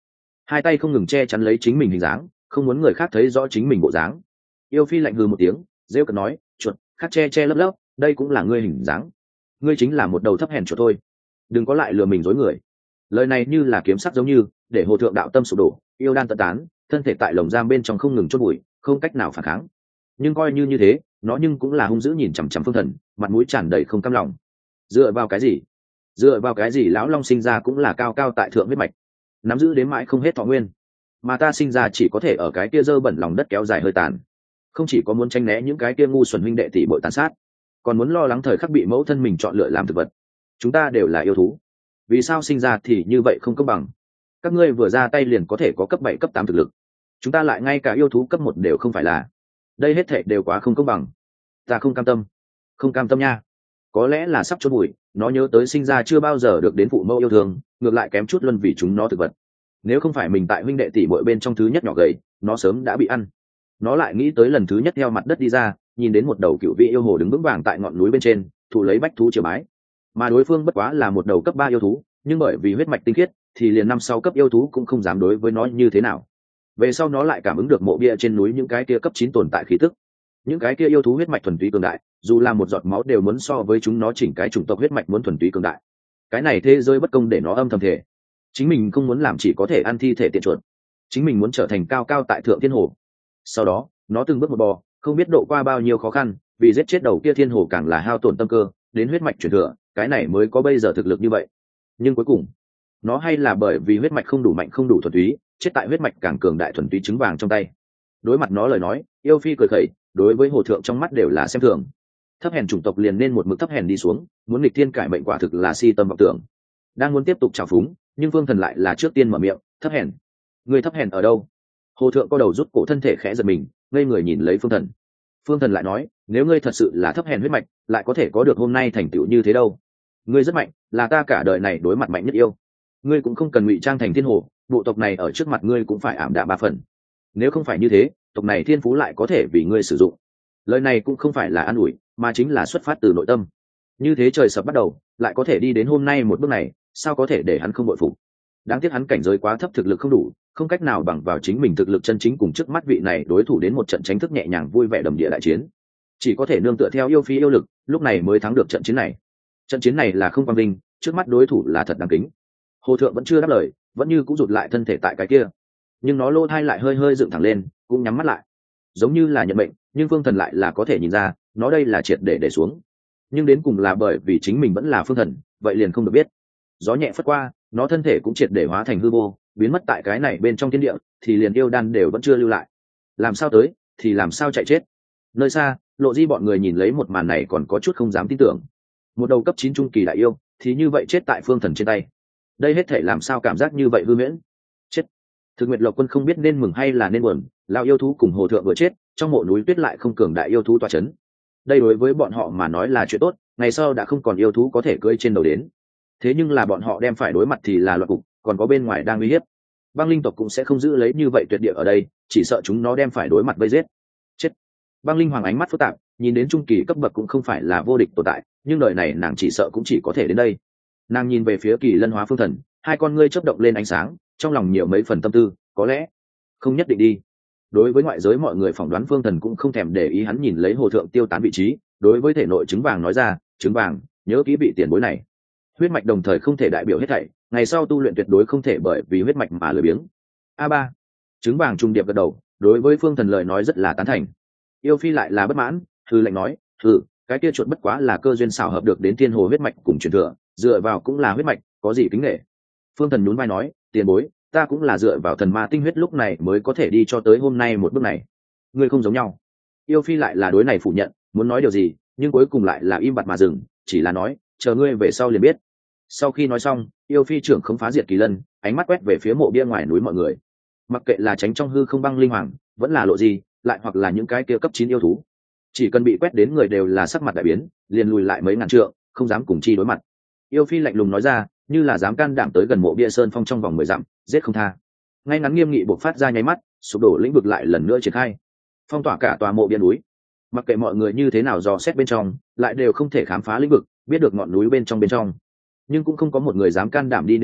hai tay không ngừng che chắn lấy chính mình hình dáng, không muốn người khác thấy rõ chính mình bộ dáng. Yêu Phi lạnh hừ một tiếng, rêu cợt nói, chuột khác che che lấp lấp, đây cũng là ngươi hình dáng, ngươi chính là một đầu thấp hèn chuột thôi, đừng có lại lừa mình dối người. Lời này như là kiếm sắc giống như để Hồ Thượng đạo tâm sụp đổ, yêu đan tận tán, thân thể tại lồng giam bên trong không ngừng chốt bụi, không cách nào phản kháng. Nhưng coi như thế, nó nhưng cũng là hung dữ nhìn chằm chằm Phương Thần, mặt mũi tràn đầy không cam lòng. Dựa vào cái gì? Dựa vào cái gì lão long sinh ra cũng là cao cao tại thượng huyết mạch, nắm giữ đến mãi không hết thọ nguyên, mà ta sinh ra chỉ có thể ở cái kia dơ bẩn lòng đất kéo dài hơi tàn. Không chỉ có muốn tranh né những cái kia ngu xuẩn huynh đệ tỷ bội tàn sát, còn muốn lo lắng thời khắc bị mẫu thân mình chọn lựa làm thực vật. Chúng ta đều là yêu thú, vì sao sinh ra thì như vậy không công bằng? Các ngươi vừa ra tay liền có thể có cấp 7, cấp 8 thực lực, chúng ta lại ngay cả yêu thú cấp 1 đều không phải là. Đây hết thảy đều quá không công bằng. Ta không cam tâm, không cam tâm nha. Có lẽ là sắp chôn bụi, nó nhớ tới sinh ra chưa bao giờ được đến phụ mẫu yêu thương, ngược lại kém chút luân vì chúng nó thực vật. Nếu không phải mình tại huynh đệ tỷ muội bên trong thứ nhất nhỏ gầy, nó sớm đã bị ăn. Nó lại nghĩ tới lần thứ nhất theo mặt đất đi ra, nhìn đến một đầu cựu vị yêu hồ đứng vững vàng tại ngọn núi bên trên, thụ lấy bách thú triều bái. Mà đối phương bất quá là một đầu cấp 3 yêu thú, nhưng bởi vì huyết mạch tinh khiết, thì liền 5-6 cấp yêu thú cũng không dám đối với nó như thế nào. Về sau nó lại cảm ứng được mộ bia trên núi những cái kia cấp 9 tồn tại khí tức. Những cái kia yêu thú huyết mạch thuần túy cường đại, dù là một giọt máu đều muốn so với chúng nó chỉnh cái chủng tộc huyết mạch muốn thuần túy cường đại. Cái này thế giới bất công để nó âm thầm thể. Chính mình không muốn làm chỉ có thể ăn thi thể tiện chuột. Chính mình muốn trở thành cao cao tại thượng thiên hồ. Sau đó, nó từng bước một bò, không biết độ qua bao nhiêu khó khăn, vì giết chết đầu kia thiên hồ càng là hao tổn tâm cơ, đến huyết mạch truyền thừa, cái này mới có bây giờ thực lực như vậy. Nhưng cuối cùng, nó hay là bởi vì huyết mạch không đủ mạnh không đủ thuần túy, chết tại huyết mạch càng cường đại thuần túy trứng vàng trong tay. Đối mặt nó lời nói, Yêu Phi cười khẩy, đối với Hồ Thượng trong mắt đều là xem thường. Thấp hèn chủng tộc liền nên một mực thấp hèn đi xuống, muốn nghịch thiên cải mệnh quả thực là si tâm vọng tưởng. Đang muốn tiếp tục trào phúng, nhưng Phương Thần lại là trước tiên mở miệng, thấp hèn. Người thấp hèn ở đâu? Hồ Thượng co đầu rút cổ thân thể khẽ giật mình, ngây người nhìn lấy Phương Thần. Phương Thần lại nói, nếu ngươi thật sự là thấp hèn huyết mạch, lại có thể có được hôm nay thành tựu như thế đâu? Ngươi rất mạnh, là ta cả đời này đối mặt mạnh nhất yêu. Ngươi cũng không cần ngụy trang thành thiên hồ, bộ tộc này ở trước mặt ngươi cũng phải ảm đạm 3 phần. Nếu không phải như thế, tộc này thiên phú lại có thể vì ngươi sử dụng. Lời này cũng không phải là an ủi, mà chính là xuất phát từ nội tâm. Như thế trời sập bắt đầu, lại có thể đi đến hôm nay một bước này, sao có thể để hắn không bội phục? Đáng tiếc hắn cảnh giới quá thấp, thực lực không đủ, không cách nào bằng vào chính mình thực lực chân chính cùng trước mắt vị này đối thủ đến một trận tranh thức nhẹ nhàng vui vẻ đầm địa đại chiến. Chỉ có thể nương tựa theo yêu phi yêu lực, lúc này mới thắng được trận chiến này. Trận chiến này là không quang vinh, trước mắt đối thủ là thật đáng kính. Hồ Thượng vẫn chưa đáp lời, vẫn như cũng rụt lại thân thể tại cái kia, nhưng nó lô thai lại hơi hơi dựng thẳng lên, cũng nhắm mắt lại, giống như là nhận mệnh. Nhưng Phương Thần lại là có thể nhìn ra, nó đây là triệt để xuống. Nhưng đến cùng là bởi vì chính mình vẫn là Phương Thần, vậy liền không được biết. Gió nhẹ phất qua, nó thân thể cũng triệt để hóa thành hư vô, biến mất tại cái này bên trong thiên địa, thì liền yêu đan đều vẫn chưa lưu lại. Làm sao tới, thì làm sao chạy chết. Nơi xa, Lộ Di bọn người nhìn lấy một màn này còn có chút không dám tin tưởng. Một đầu cấp 9 trung kỳ đại yêu, thì như vậy chết tại Phương Thần trên tay. Đây hết thể làm sao cảm giác như vậy hư miễn. Chết. Thực Nguyệt Lộc Quân không biết nên mừng hay là nên buồn, lão yêu thú cùng Hồ Thượng vừa chết, trong mộ núi tuyết lại không cường đại yêu thú tọa chấn. Đây đối với bọn họ mà nói là chuyện tốt, ngày sau đã không còn yêu thú có thể cưỡi trên đầu đến. Thế nhưng là bọn họ đem phải đối mặt thì là loạn cục, còn có bên ngoài đang uy hiếp. Băng linh tộc cũng sẽ không giữ lấy như vậy tuyệt địa ở đây, chỉ sợ chúng nó đem phải đối mặt vây giết. Chết. Băng linh hoàng ánh mắt phức tạp, nhìn đến trung kỳ cấp bậc cũng không phải là vô địch tồn tại, nhưng đời này nàng chỉ sợ cũng chỉ có thể đến đây. Nàng nhìn về phía Kỳ Lân Hóa Phương Thần, hai con ngươi chớp động lên ánh sáng, trong lòng nhiều mấy phần tâm tư, có lẽ không nhất định đi. Đối với ngoại giới mọi người phỏng đoán, Phương Thần cũng không thèm để ý, hắn nhìn lấy Hồ Thượng tiêu tán vị trí, đối với thể nội trứng vàng nói ra, trứng vàng, nhớ kỹ vị tiền bối này. Huyết mạch đồng thời không thể đại biểu hết thảy, ngày sau tu luyện tuyệt đối không thể bởi vì huyết mạch mà lười biếng. A3. Trứng vàng trung điệp gật đầu, đối với Phương Thần lời nói rất là tán thành. Yêu Phi lại là bất mãn, hừ lạnh nói, cái kia chuột bất quá là cơ duyên xảo hợp được đến thiên hồ huyết mạch cùng truyền thừa, dựa vào cũng là huyết mạch, có gì kính nể. Phương Thần nhún vai nói, tiền bối, ta cũng là dựa vào thần ma tinh huyết lúc này mới có thể đi cho tới hôm nay một bước này. Ngươi không giống nhau. Yêu Phi lại là đối này phủ nhận, muốn nói điều gì, nhưng cuối cùng lại là im bặt mà dừng, chỉ là nói, chờ ngươi về sau liền biết. Sau khi nói xong, Yêu Phi trưởng không phá diệt Kỳ Lân, ánh mắt quét về phía mộ bia ngoài núi mọi người. Mặc kệ là tránh trong hư không băng linh hoàng, vẫn là Lộ Di, lại hoặc là những cái kia cấp 9 yêu thú, chỉ cần bị quét đến người đều là sắc mặt đại biến, liền lùi lại mấy ngàn trượng, không dám cùng chi đối mặt. Yêu Phi lạnh lùng nói ra, như là dám can đảm tới gần mộ bia sơn phong trong vòng 10 dặm, giết không tha. Ngay ngắn nghiêm nghị buộc phát ra nháy mắt, sụp đổ lĩnh vực lại lần nữa triển khai, phong tỏa cả tòa mộ bia núi. Mặc kệ mọi người như thế nào dò xét bên trong, lại đều không thể khám phá lĩnh vực, biết được ngọn núi bên trong. Nhưng cũng không có một người dám can đảm đi nếm thử,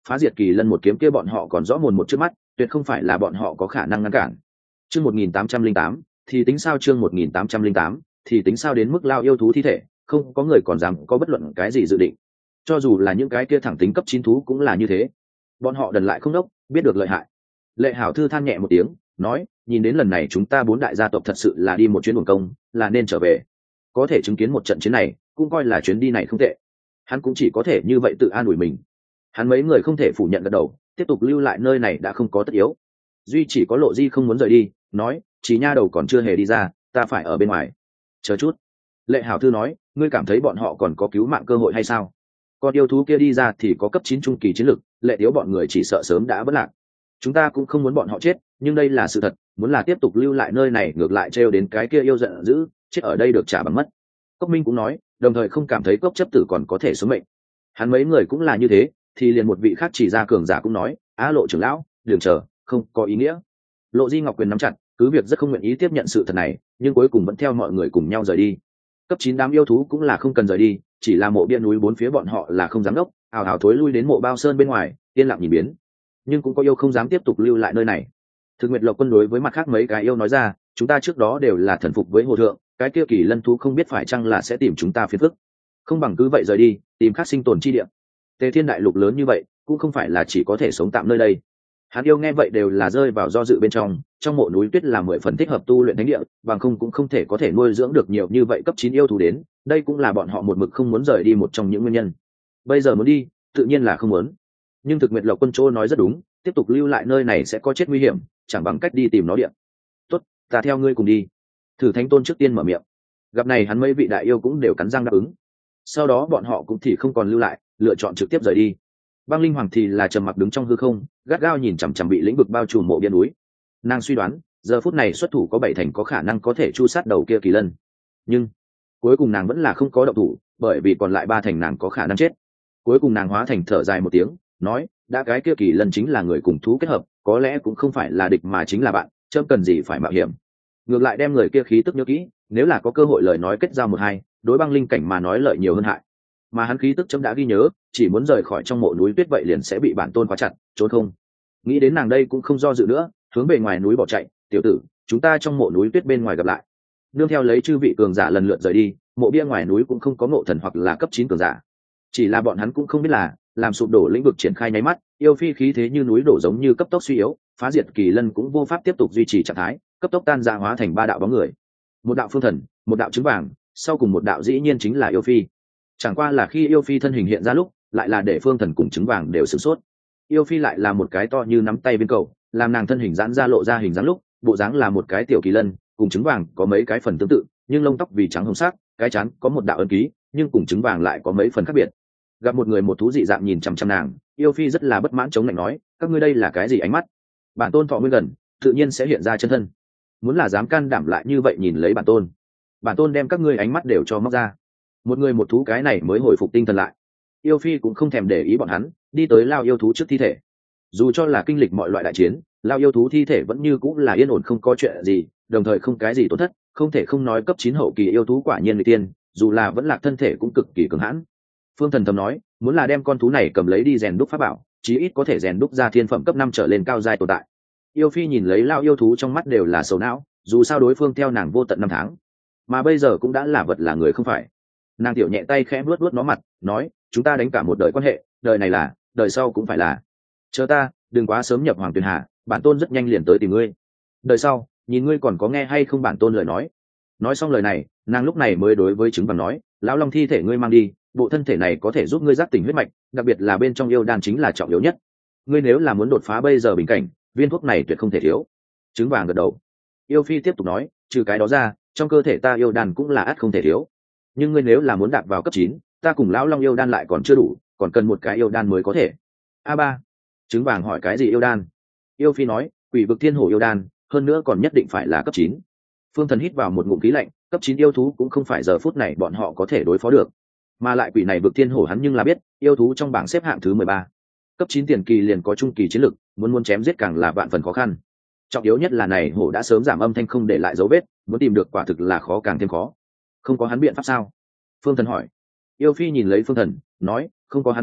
phá diệt kỳ lân một kiếm kia bọn họ còn rõ mồn một trước mắt, tuyệt không phải là bọn họ có khả năng ngăn cản. Chương 1808, thì tính sao? Chương 1808, thì tính sao? Đến mức lao yêu thú thi thể, không có người còn dám có bất luận cái gì dự định. Cho dù là những cái kia thẳng tính cấp 9 thú cũng là như thế. Bọn họ đần lại không đốc, biết được lợi hại. Lệ Hảo Thư than nhẹ một tiếng, nói, nhìn đến lần này chúng ta 4 đại gia tộc thật sự là đi một chuyến uổng công, là nên trở về. Có thể chứng kiến một trận chiến này, cũng coi là chuyến đi này không tệ. Hắn cũng chỉ có thể như vậy tự an ủi mình. Hắn mấy người không thể phủ nhận gật đầu, tiếp tục lưu lại nơi này đã không có tất yếu. Duy chỉ có Lộ Di không muốn rời đi, nói, chỉ nha đầu còn chưa hề đi ra, ta phải ở bên ngoài. Chờ chút. Lệ Hảo Thư nói, ngươi cảm thấy bọn họ còn có cứu mạng cơ hội hay sao? Con yêu thú kia đi ra thì có cấp 9 trung kỳ chiến lực, Lệ Tiếu bọn người chỉ sợ sớm đã vỡ lạc. Chúng ta cũng không muốn bọn họ chết, nhưng đây là sự thật, muốn là tiếp tục lưu lại nơi này ngược lại trêu đến cái kia yêu giận dữ, chết ở đây được trả bằng mất. Cốc Minh cũng nói, đồng thời không cảm thấy Cốc chấp tử còn có thể sống mệnh. Hắn mấy người cũng là như thế, thì liền một vị khác chỉ ra cường giả cũng nói, á Lộ trưởng lão, đừng chờ, không có ý nghĩa. Lộ Di Ngọc quyền nắm chặt, cứ việc rất không nguyện ý tiếp nhận sự thật này, nhưng cuối cùng vẫn theo mọi người cùng nhau rời đi. Cấp 9 đám yêu thú cũng là không cần rời đi, chỉ là mộ bia núi bốn phía bọn họ là không dám đốc, ào ào thối lui đến mộ bao sơn bên ngoài, yên lặng nhìn biến. Nhưng cũng có yêu không dám tiếp tục lưu lại nơi này. Thực Nguyệt Lộc Quân đối với mặt khác mấy cái yêu nói ra, chúng ta trước đó đều là thần phục với Hồ Thượng, cái kia kỳ lân thú không biết phải chăng là sẽ tìm chúng ta phiền phức, không bằng cứ vậy rời đi, tìm khác sinh tồn chi địa. Tề Thiên đại lục lớn như vậy, cũng không phải là chỉ có thể sống tạm nơi đây. Hắn yêu nghe vậy đều là rơi vào do dự bên trong mộ núi tuyết là 10 phần thích hợp tu luyện thánh địa, bằng không cũng không thể có thể nuôi dưỡng được nhiều như vậy cấp 9 yêu thú đến, đây cũng là bọn họ một mực không muốn rời đi một trong những nguyên nhân. Bây giờ muốn đi, tự nhiên là không muốn. Nhưng Thực Nguyệt Lộc Quân Trô nói rất đúng, tiếp tục lưu lại nơi này sẽ có chết nguy hiểm, chẳng bằng cách đi tìm nó điện. Tốt, ta theo ngươi cùng đi. Thử Thánh Tôn trước tiên mở miệng. Gặp này hắn mấy vị đại yêu cũng đều cắn răng đáp ứng. Sau đó bọn họ cũng thì không còn lưu lại, lựa chọn trực tiếp rời đi. Băng Linh Hoàng thì là trầm mặc đứng trong hư không, gắt gao nhìn chằm chằm bị lĩnh vực bao trùm mộ biên núi. Nàng suy đoán, giờ phút này xuất thủ có 7 thành có khả năng có thể chu sát đầu kia kỳ lân. Nhưng cuối cùng nàng vẫn là không có động thủ, bởi vì còn lại 3 thành nàng có khả năng chết. Cuối cùng nàng hóa thành thở dài một tiếng, nói, đã cái kia kỳ lân chính là người cùng thú kết hợp, có lẽ cũng không phải là địch mà chính là bạn, chớ cần gì phải mạo hiểm. Ngược lại đem người kia khí tức nhớ kỹ, nếu là có cơ hội lời nói kết giao một hai, đối Băng Linh cảnh mà nói lợi nhiều hơn hại. Mà hắn khí tức chấm đã ghi nhớ, chỉ muốn rời khỏi trong mộ núi tuyết vậy liền sẽ bị bản tôn khóa chặt, trốn không. Nghĩ đến nàng đây cũng không do dự nữa, hướng về ngoài núi bỏ chạy, tiểu tử, chúng ta trong mộ núi tuyết bên ngoài gặp lại. Nương theo lấy chư vị cường giả lần lượt rời đi, mộ bia ngoài núi cũng không có ngộ thần hoặc là cấp 9 cường giả. Chỉ là bọn hắn cũng không biết là, làm sụp đổ lĩnh vực triển khai nháy mắt, yêu phi khí thế như núi đổ giống như cấp tốc suy yếu, phá diệt kỳ lân cũng vô pháp tiếp tục duy trì trạng thái, cấp tốc tan ra hóa thành 3 đạo bóng người. Một đạo phương thần, một đạo trứng vàng, sau cùng một đạo dĩ nhiên chính là yêu phi. Chẳng qua là khi yêu phi thân hình hiện ra lúc, lại là để phương thần cùng trứng vàng đều sửng sốt. Yêu phi lại là một cái to như nắm tay viên cầu, làm nàng thân hình giãn ra lộ ra hình dáng lúc, bộ dáng là một cái tiểu kỳ lân, cùng trứng vàng có mấy cái phần tương tự, nhưng lông tóc vì trắng hồng sắc, cái trán có một đạo ấn ký, nhưng cùng trứng vàng lại có mấy phần khác biệt. Gặp một người một thú dị dạng nhìn chằm chằm nàng, yêu phi rất là bất mãn chống lạnh nói, các ngươi đây là cái gì ánh mắt? Bản tôn thọ nguyên gần, tự nhiên sẽ hiện ra chân thân. Muốn là dám can đảm lại như vậy nhìn lấy bản tôn đem các ngươi ánh mắt đều cho móc ra. Một người một thú cái này mới hồi phục tinh thần lại. Yêu phi cũng không thèm để ý bọn hắn, đi tới lao yêu thú trước thi thể. Dù cho là kinh lịch mọi loại đại chiến, lao yêu thú thi thể vẫn như cũng là yên ổn không có chuyện gì, đồng thời không cái gì tổn thất, không thể không nói cấp 9 hậu kỳ yêu thú quả nhiên người tiên, dù là vẫn lạc thân thể cũng cực kỳ cường hãn. Phương Thần thầm nói, muốn là đem con thú này cầm lấy đi rèn đúc pháp bảo, chí ít có thể rèn đúc ra thiên phẩm cấp 5 trở lên cao giai tồn tại. Yêu phi nhìn lấy lao yêu thú trong mắt đều là sầu não, dù sao đối phương theo nàng vô tận 5 tháng, mà bây giờ cũng đã là vật là người không phải. Nàng tiểu nhẹ tay khẽ vuốt vuốt nó mặt, nói, chúng ta đánh cả một đời quan hệ, đời này là, đời sau cũng phải là. Chờ ta, đừng quá sớm nhập Hoàng Tuyền Hà, bản tôn rất nhanh liền tới tìm ngươi. Đời sau, nhìn ngươi còn có nghe hay không bản tôn lời nói. Nói xong lời này, nàng lúc này mới đối với trứng vàng nói, lão long thi thể ngươi mang đi, bộ thân thể này có thể giúp ngươi giác tỉnh huyết mạch, đặc biệt là bên trong yêu đan chính là trọng yếu nhất. Ngươi nếu là muốn đột phá bây giờ bình cảnh, viên thuốc này tuyệt không thể thiếu. Trứng vàng gật đầu. Yêu phi tiếp tục nói, trừ cái đó ra, trong cơ thể ta yêu đan cũng là ắt không thể thiếu. Nhưng ngươi nếu là muốn đạt vào cấp 9, ta cùng lão long yêu đan lại còn chưa đủ, còn cần một cái yêu đan mới có thể. A3. Trứng vàng hỏi cái gì yêu đan? Yêu phi nói, Quỷ vực thiên hổ yêu đan, hơn nữa còn nhất định phải là cấp 9. Phương Thần hít vào một ngụm khí lạnh, cấp 9 yêu thú cũng không phải giờ phút này bọn họ có thể đối phó được. Mà lại quỷ này vực thiên hổ hắn nhưng là biết, yêu thú trong bảng xếp hạng thứ 13. Cấp 9 tiền kỳ liền có trung kỳ chiến lực, muốn chém giết càng là vạn phần khó khăn. Trọng yếu nhất là này hổ đã sớm giảm âm thanh không để lại dấu vết, muốn tìm được quả thực là khó càng thêm khó. Không có hắn biện pháp sao? Phương Thần hỏi. Yêu phi nhìn lấy Phương Thần, nói, không có hắn biện pháp,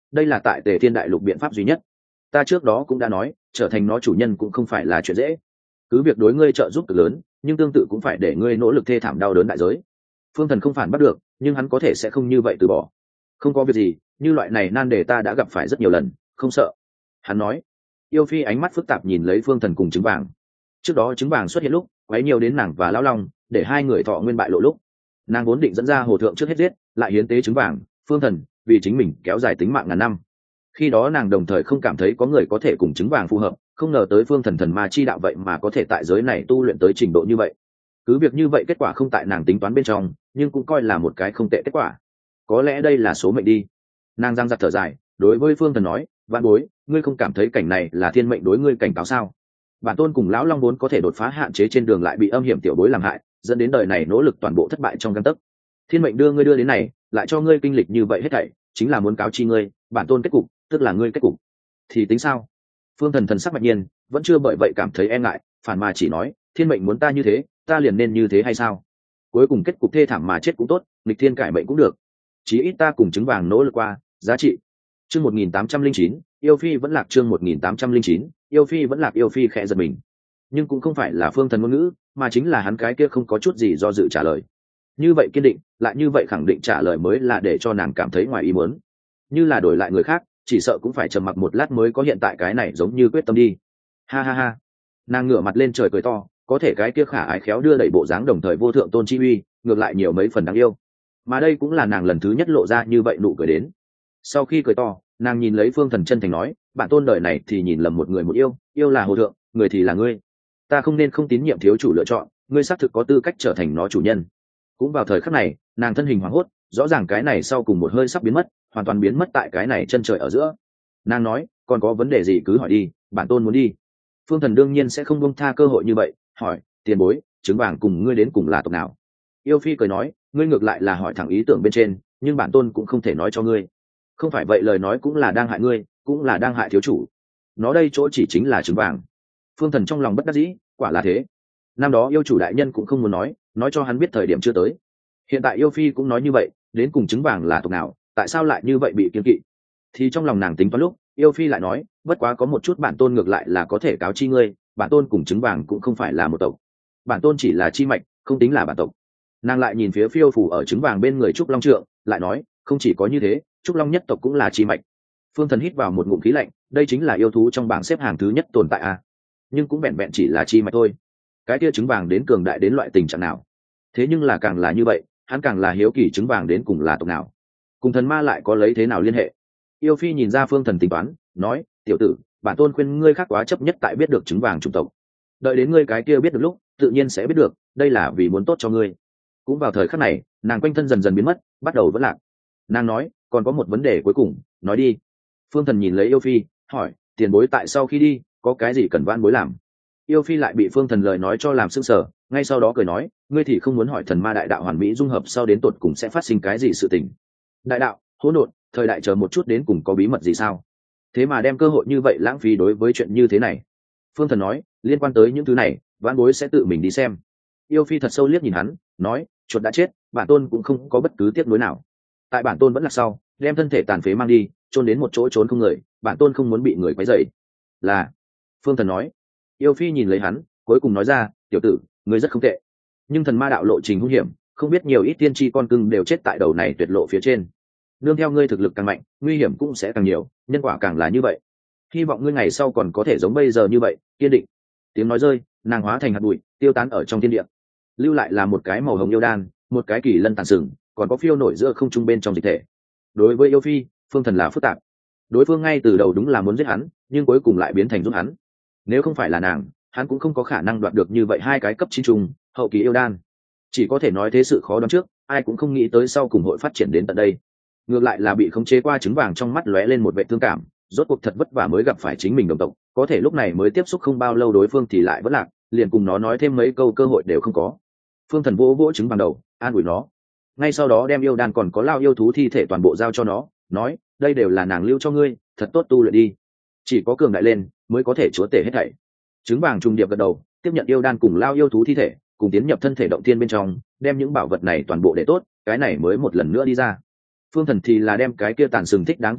đây là tại Tề Thiên đại lục biện pháp duy nhất. Ta trước đó cũng đã nói, trở thành nó chủ nhân cũng không phải là chuyện dễ. Cứ việc đối ngươi trợ giúp cực lớn, nhưng tương tự cũng phải để ngươi nỗ lực thê thảm đau đớn đại giới. Phương Thần không phản bắt được, nhưng hắn có thể sẽ không như vậy từ bỏ. Không có việc gì, như loại này nan đề ta đã gặp phải rất nhiều lần, không sợ. Hắn nói. Yêu Phi ánh mắt phức tạp nhìn lấy Phương Thần cùng trứng vàng. Trước đó trứng vàng xuất hiện lúc quấy nhiều đến nàng và lão long, để hai người thọ nguyên bại lộ lúc nàng vốn định dẫn ra hồ thượng trước hết giết, lại hiến tế trứng vàng Phương Thần vì chính mình kéo dài tính mạng ngàn năm. Khi đó nàng đồng thời không cảm thấy có người có thể cùng trứng vàng phù hợp, không ngờ tới Phương Thần thần ma chi đạo vậy mà có thể tại giới này tu luyện tới trình độ như vậy. Cứ việc như vậy kết quả không tại nàng tính toán bên trong, nhưng cũng coi là một cái không tệ kết quả. Có lẽ đây là số mệnh đi. Nàng giang giật thở dài, đối với Phương Thần nói, vạn bối, ngươi không cảm thấy cảnh này là thiên mệnh đối ngươi cảnh cáo sao? Bản tôn cùng lão long vốn có thể đột phá hạn chế trên đường lại bị âm hiểm tiểu bối làm hại, dẫn đến đời này nỗ lực toàn bộ thất bại trong gang tấc. Thiên mệnh đưa ngươi đưa đến này, lại cho ngươi kinh lịch như vậy hết thảy, chính là muốn cáo chi ngươi, bản tôn kết cục, tức là ngươi kết cục. Thì tính sao? Phương Thần thần sắc mặc nhiên, vẫn chưa bởi vậy cảm thấy e ngại, phản mà chỉ nói, thiên mệnh muốn ta như thế, ta liền nên như thế hay sao? Cuối cùng kết cục thê thảm mà chết cũng tốt, nghịch thiên cải mệnh cũng được. Chí ít ta cùng trứng vàng nỗ lực qua, giá trị. Chương 1809, Yêu Phi vẫn lạc. Chương 1809, Yêu Phi vẫn lạc. Yêu Phi khẽ giật mình, nhưng cũng không phải là Phương Thần ngôn ngữ, mà chính là hắn cái kia không có chút gì do dự trả lời. Như vậy kiên định, lại như vậy khẳng định trả lời mới là để cho nàng cảm thấy ngoài ý muốn. Như là đổi lại người khác, chỉ sợ cũng phải trầm mặc một lát mới có hiện tại cái này giống như quyết tâm đi. Ha ha ha. Nàng ngửa mặt lên trời cười to, có thể cái kia khả ái khéo đưa đẩy bộ dáng đồng thời vô thượng tôn chi uy, ngược lại nhiều mấy phần đáng yêu. Mà đây cũng là nàng lần thứ nhất lộ ra như vậy nụ cười đến. Sau khi cười to, nàng nhìn lấy Phương Thần chân thành nói, bản tôn đời này thì nhìn lầm một người một yêu, yêu là hồ thượng, người thì là ngươi. Ta không nên không tín nhiệm thiếu chủ lựa chọn, ngươi xác thực có tư cách trở thành nó chủ nhân. Cũng vào thời khắc này, nàng thân hình hoảng hốt, rõ ràng cái này sau cùng một hơi sắp biến mất, hoàn toàn biến mất tại cái này chân trời ở giữa. Nàng nói, còn có vấn đề gì cứ hỏi đi, bản tôn muốn đi. Phương Thần đương nhiên sẽ không buông tha cơ hội như vậy, hỏi, tiền bối, trứng vàng cùng ngươi đến cùng là tộc nào? Yêu Phi cười nói, ngươi ngược lại là hỏi thẳng ý tưởng bên trên, nhưng bản tôn cũng không thể nói cho ngươi. Không phải vậy lời nói cũng là đang hại ngươi, cũng là đang hại thiếu chủ. Nó đây chỗ chỉ chính là trứng vàng. Phương Thần trong lòng bất đắc dĩ, quả là thế. Năm đó yêu chủ đại nhân cũng không muốn nói cho hắn biết thời điểm chưa tới. Hiện tại Yêu Phi cũng nói như vậy, đến cùng trứng vàng là tộc nào, tại sao lại như vậy bị kiêng kỵ? Thì trong lòng nàng tính toán lúc, Yêu Phi lại nói, bất quá có một chút bản tôn ngược lại là có thể cáo chi ngươi, bản tôn cùng trứng vàng cũng không phải là một tộc. Bản tôn chỉ là chi mạch, không tính là bản tộc. Nàng lại nhìn phía phiêu phủ ở trứng vàng bên người Trúc Long Trượng, lại nói, không chỉ có như thế, Trúc Long nhất tộc cũng là chi mạch. Phương Thần hít vào một ngụm khí lạnh, đây chính là yêu thú trong bảng xếp hàng thứ nhất tồn tại à? Nhưng cũng vẹn vẹn chỉ là chi mạch thôi. Cái kia trứng vàng đến cường đại đến loại tình trạng nào? Thế nhưng là càng là như vậy, hắn càng là hiếu kỳ trứng vàng đến cùng là tộc nào, cùng thần ma lại có lấy thế nào liên hệ. Yêu Phi nhìn ra Phương Thần tính toán, nói, tiểu tử, bản tôn khuyên ngươi khác quá chấp nhất tại biết được trứng vàng chủng tộc. Đợi đến ngươi cái kia biết được lúc, tự nhiên sẽ biết được, đây là vì muốn tốt cho ngươi. Cũng vào thời khắc này, nàng quanh thân dần dần biến mất, bắt đầu vẫn lạc. Nàng nói, còn có một vấn đề cuối cùng, nói đi. Phương Thần nhìn lấy Yêu Phi, hỏi, tiền bối tại sau khi đi, có cái gì cần van bối làm? Yêu Phi lại bị Phương Thần lời nói cho làm sững sờ, ngay sau đó cười nói, ngươi thì không muốn hỏi thần ma đại đạo hoàn mỹ dung hợp sau đến tột cùng sẽ phát sinh cái gì sự tình? Đại đạo, hỗn độn, thời đại chờ một chút đến cùng có bí mật gì sao? Thế mà đem cơ hội như vậy lãng phí đối với chuyện như thế này. Phương Thần nói, liên quan tới những thứ này, van bối sẽ tự mình đi xem. Yêu Phi thật sâu liếc nhìn hắn, nói, chuột đã chết, bản tôn cũng không có bất cứ tiếc nuối nào. Tại bản tôn vẫn là sau, đem thân thể tàn phế mang đi, chôn đến một chỗ trốn không người, bản tôn không muốn bị người quấy rầy. Là. Phương Thần nói. Yêu Phi nhìn lấy hắn, cuối cùng nói ra, tiểu tử, ngươi rất không tệ. Nhưng thần ma đạo lộ trình hung hiểm, không biết nhiều ít tiên tri con cưng đều chết tại đầu này tuyệt lộ phía trên. Nương theo ngươi thực lực càng mạnh, nguy hiểm cũng sẽ càng nhiều, nhân quả càng là như vậy. Hy vọng ngươi ngày sau còn có thể giống bây giờ như vậy, kiên định. Tiếng nói rơi, nàng hóa thành hạt bụi, tiêu tán ở trong thiên địa. Lưu lại là một cái màu hồng yêu đan, một cái kỳ lân tàn sừng, còn có phiêu nổi giữa không trung bên trong dịch thể. Đối với Yêu Phi, Phương Thần là phức tạp. Đối phương ngay từ đầu đúng là muốn giết hắn, nhưng cuối cùng lại biến thành giúp hắn. Nếu không phải là nàng, hắn cũng không có khả năng đoạt được như vậy hai cái cấp 9 trùng hậu kỳ yêu đan. Chỉ có thể nói thế sự khó đoán trước, ai cũng không nghĩ tới sau cùng hội phát triển đến tận đây. Ngược lại là bị khống chế qua trứng vàng trong mắt lóe lên một vẻ thương cảm, rốt cuộc thật vất vả mới gặp phải chính mình đồng tộc, có thể lúc này mới tiếp xúc không bao lâu đối phương thì lại vẫn lạc, liền cùng nó nói thêm mấy câu cơ hội đều không có. Phương Thần vỗ vỗ trứng vàng đầu, an ủi nó. Ngay sau đó đem yêu đan còn có lao yêu thú thi thể toàn bộ giao cho nó, nói, đây đều là nàng lưu cho ngươi, thật tốt tu luyện đi. Chỉ có cường đại lên mới có thể chúa tể hết thảy. Trứng vàng trùng điệp gật đầu, tiếp nhận yêu đan cùng lao yêu thú thi thể, cùng tiến nhập thân thể động thiên bên trong, đem những bảo vật này toàn bộ để tốt, cái này mới một lần nữa đi ra. Phương Thần thì là đem cái kia tàn sừng thích đáng cất kỹ,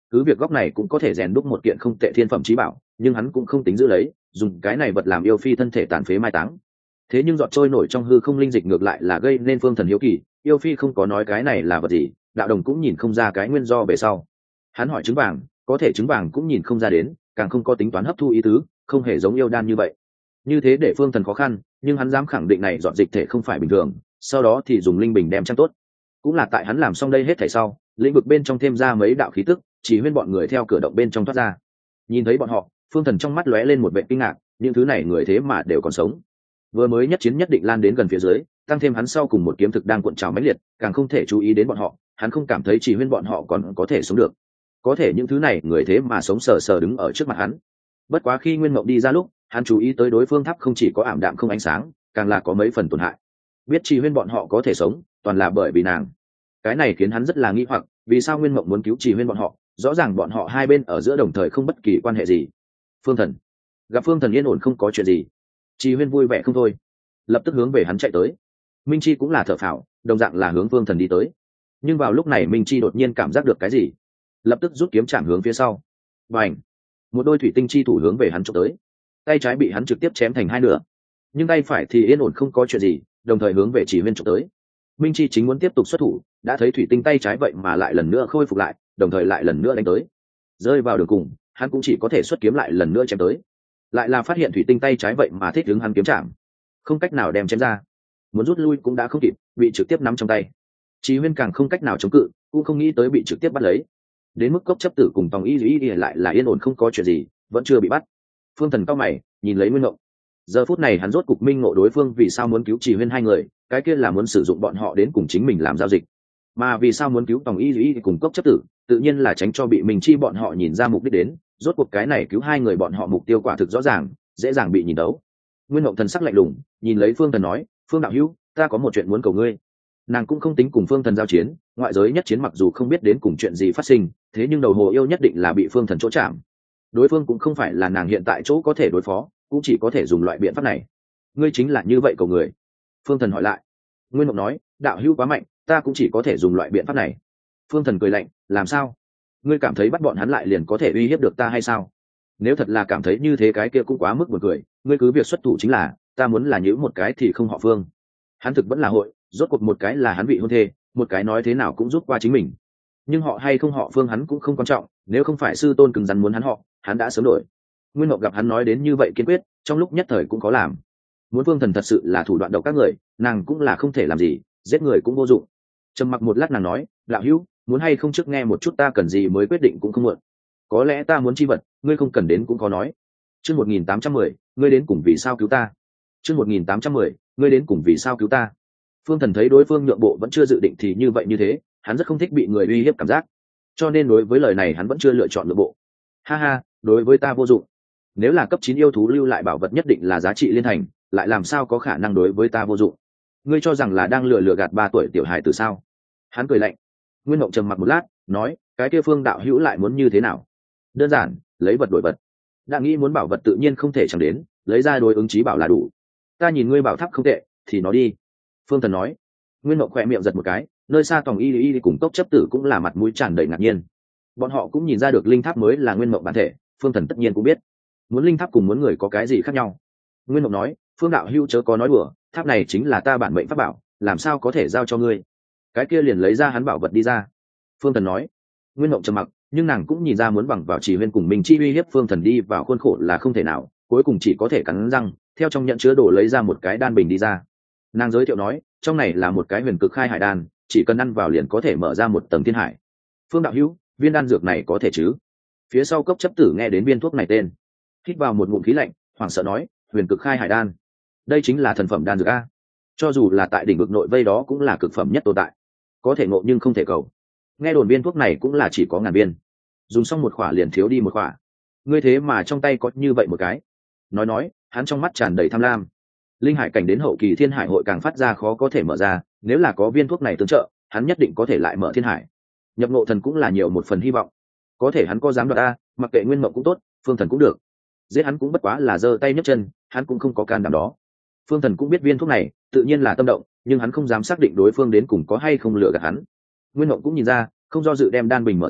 cứ việc góc này cũng có thể rèn đúc một kiện không tệ thiên phẩm chí bảo, nhưng hắn cũng không tính giữ lấy, dùng cái này vật làm yêu phi thân thể tàn phế mai táng. Thế nhưng giọt trôi nổi trong hư không linh dịch ngược lại là gây nên phương thần hiếu kỳ, yêu phi không có nói cái này là vật gì, đạo đồng cũng nhìn không ra cái nguyên do về sau. Hắn hỏi trứng vàng, có thể trứng vàng cũng nhìn không ra đến, càng không có tính toán hấp thu ý tứ, không hề giống yêu đan như vậy. Như thế để phương thần khó khăn, nhưng hắn dám khẳng định này dọn dịch thể không phải bình thường, sau đó thì dùng linh bình đem trang tốt. Cũng là tại hắn làm xong đây hết thảy sau, lĩnh vực bên trong thêm ra mấy đạo khí tức, chỉ huyên bọn người theo cửa động bên trong thoát ra. Nhìn thấy bọn họ, phương thần trong mắt lóe lên một vẻ kinh ngạc, những thứ này người thế mà đều còn sống. Vừa mới nhất chiến nhất định lan đến gần phía dưới, tăng thêm hắn sau cùng một kiếm thực đang cuộn trào mãnh liệt, càng không thể chú ý đến bọn họ, hắn không cảm thấy chỉ huyên bọn họ còn có thể sống được. Có thể những thứ này người thế mà sống sờ sờ đứng ở trước mặt hắn. Bất quá khi Nguyên Mộng đi ra lúc, hắn chú ý tới đối phương tháp không chỉ có ảm đạm không ánh sáng, càng là có mấy phần tổn hại. Biết chỉ huyên bọn họ có thể sống, toàn là bởi vì nàng. Cái này khiến hắn rất là nghi hoặc, vì sao Nguyên Mộng muốn cứu chỉ huyên bọn họ, rõ ràng bọn họ hai bên ở giữa đồng thời không bất kỳ quan hệ gì. Phương thần gặp phương thần yên ổn không có chuyện gì, chỉ huyên vui vẻ không thôi, lập tức hướng về hắn chạy tới. Minh Chi cũng là thở phào, đồng dạng là hướng phương thần đi tới. Nhưng vào lúc này Minh Chi đột nhiên cảm giác được cái gì, lập tức rút kiếm chạm hướng phía sau. Bành! Một đôi thủy tinh chi thủ hướng về hắn chụp tới, tay trái bị hắn trực tiếp chém thành hai nửa, nhưng tay phải thì yên ổn không có chuyện gì, đồng thời hướng về chỉ huyên chụp tới. Minh Chi chính muốn tiếp tục xuất thủ, đã thấy thủy tinh tay trái vậy mà lại lần nữa khôi phục lại, đồng thời lại lần nữa đánh tới. Rơi vào đường cùng, hắn cũng chỉ có thể xuất kiếm lại lần nữa chém tới. Lại là phát hiện thủy tinh tay trái vậy mà thích hướng hắn kiếm chạm, không cách nào đem chém ra. Muốn rút lui cũng đã không kịp, bị trực tiếp nắm trong tay. Chí Huyên càng không cách nào chống cự, cũng không nghĩ tới bị trực tiếp bắt lấy. Đến mức cốc chấp tử cùng tòng y lại là yên ổn không có chuyện gì, vẫn chưa bị bắt. Phương thần cao mày nhìn lấy Nguyên Ngộng. Giờ phút này hắn rốt cục minh ngộ đối phương vì sao muốn cứu Chỉ Huyên hai người, cái kia là muốn sử dụng bọn họ đến cùng chính mình làm giao dịch. Mà vì sao muốn cứu tòng y cùng cốc chấp tử, tự nhiên là tránh cho bị mình chi bọn họ nhìn ra mục đích đến. Rốt cuộc cái này cứu hai người bọn họ mục tiêu quả thực rõ ràng, dễ dàng bị nhìn đấu. Nguyên Ngộng thần sắc lạnh lùng nhìn lấy Phương thần nói, Phương đạo hữu, ta có một chuyện muốn cầu ngươi. Nàng cũng không tính cùng Phương thần giao chiến, ngoại giới nhất chiến mặc dù không biết đến cùng chuyện gì phát sinh, thế nhưng đầu hồ yêu nhất định là bị Phương thần chỗ chạm. Đối phương cũng không phải là nàng hiện tại chỗ có thể đối phó, cũng chỉ có thể dùng loại biện pháp này. Ngươi chính là như vậy cầu người? Phương thần hỏi lại. Nguyên Mộng nói, đạo hữu quá mạnh, ta cũng chỉ có thể dùng loại biện pháp này. Phương thần cười lạnh, làm sao? Ngươi cảm thấy bắt bọn hắn lại liền có thể uy hiếp được ta hay sao? Nếu thật là cảm thấy như thế cái kia cũng quá mức buồn cười, ngươi cứ việc xuất thủ chính là, ta muốn là nhíu một cái thì không họ Phương. Hắn thực vẫn là hội, rốt cuộc một cái là hắn vị hôn thê, một cái nói thế nào cũng rút qua chính mình. Nhưng họ hay không họ Phương hắn cũng không quan trọng, nếu không phải sư tôn cứng rắn muốn hắn họ, hắn đã sớm đổi. Nguyên Ngọc gặp hắn nói đến như vậy kiên quyết, trong lúc nhất thời cũng có làm. Muốn Phương thần thật sự là thủ đoạn độc các người, nàng cũng là không thể làm gì, giết người cũng vô dụng. Trầm mặc một lát nàng nói, đạo hữu, muốn hay không trước nghe một chút ta cần gì mới quyết định cũng không muộn. Có lẽ ta muốn chi vật, ngươi không cần đến cũng có nói. Chương 1810, ngươi đến cùng vì sao cứu ta? Chương 1810, ngươi đến cùng vì sao cứu ta? Phương thần thấy đối phương nhượng bộ vẫn chưa dự định thì như vậy như thế, hắn rất không thích bị người uy hiếp cảm giác, cho nên đối với lời này hắn vẫn chưa lựa chọn nhượng bộ. Ha ha, đối với ta vô dụng. Nếu là cấp 9 yêu thú lưu lại bảo vật nhất định là giá trị liên thành, lại làm sao có khả năng đối với ta vô dụng? Ngươi cho rằng là đang lừa gạt 3 tuổi tiểu hài từ sao? Hắn cười lạnh. Nguyên Mộng trầm mặc một lát, nói, cái kia Phương đạo hữu lại muốn như thế nào? Đơn giản, lấy vật đổi vật. Đã nghĩ muốn bảo vật tự nhiên không thể chẳng đến, lấy ra đối ứng chí bảo là đủ. Ta nhìn ngươi bảo tháp không tệ, thì nó đi. Phương thần nói. Nguyên Mộng khỏe miệng giật một cái, nơi xa tòng y cùng cốc chấp tử cũng là mặt mũi tràn đầy ngạc nhiên. Bọn họ cũng nhìn ra được linh tháp mới là Nguyên Mộng bản thể, Phương thần tất nhiên cũng biết. Muốn linh tháp cùng muốn người có cái gì khác nhau? Nguyên Mộng nói, Phương đạo hữu chớ có nói đùa, tháp này chính là ta bản mệnh pháp bảo, làm sao có thể giao cho ngươi? Cái kia liền lấy ra hắn bảo vật đi ra. Phương thần nói. Nguyên Mộng trầm mặc, nhưng nàng cũng nhìn ra muốn bằng vào Chỉ Huyên cùng mình chi uy hiếp Phương thần đi vào khuôn khổ là không thể nào, cuối cùng chỉ có thể cắn răng, theo trong nhận chứa đồ lấy ra một cái đan bình đi ra. Nàng giới thiệu nói, trong này là một cái huyền cực khai hải đan, chỉ cần ăn vào liền có thể mở ra một tầng thiên hải. Phương đạo hữu, viên đan dược này có thể chứ? Phía sau cốc chấp tử nghe đến viên thuốc này tên, hít vào một ngụm khí lạnh, hoảng sợ nói, huyền cực khai hải đan, đây chính là thần phẩm đan dược a. Cho dù là tại đỉnh vực nội vây đó cũng là cực phẩm nhất tồn tại, có thể ngộ nhưng không thể cầu. Nghe đồn viên thuốc này cũng là chỉ có 1000 viên, dùng xong một khỏa liền thiếu đi một khỏa. Ngươi thế mà trong tay có như vậy một cái? Nói, hắn trong mắt tràn đầy tham lam. Linh hải cảnh đến hậu kỳ thiên hải hội càng phát ra khó có thể mở ra, nếu là có viên thuốc này tương trợ, hắn nhất định có thể lại mở thiên hải. Nhập ngộ thần cũng là nhiều một phần hy vọng. Có thể hắn có dám đoạt a, mặc kệ Nguyên Mộng cũng tốt, Phương thần cũng được. Giết hắn cũng bất quá là giơ tay nhấc chân, hắn cũng không có can đảm đó. Phương thần cũng biết viên thuốc này, tự nhiên là tâm động, nhưng hắn không dám xác định đối phương đến cùng có hay không lừa gạt hắn. Nguyên Mộng cũng nhìn ra, không do dự đem đan bình mở ra,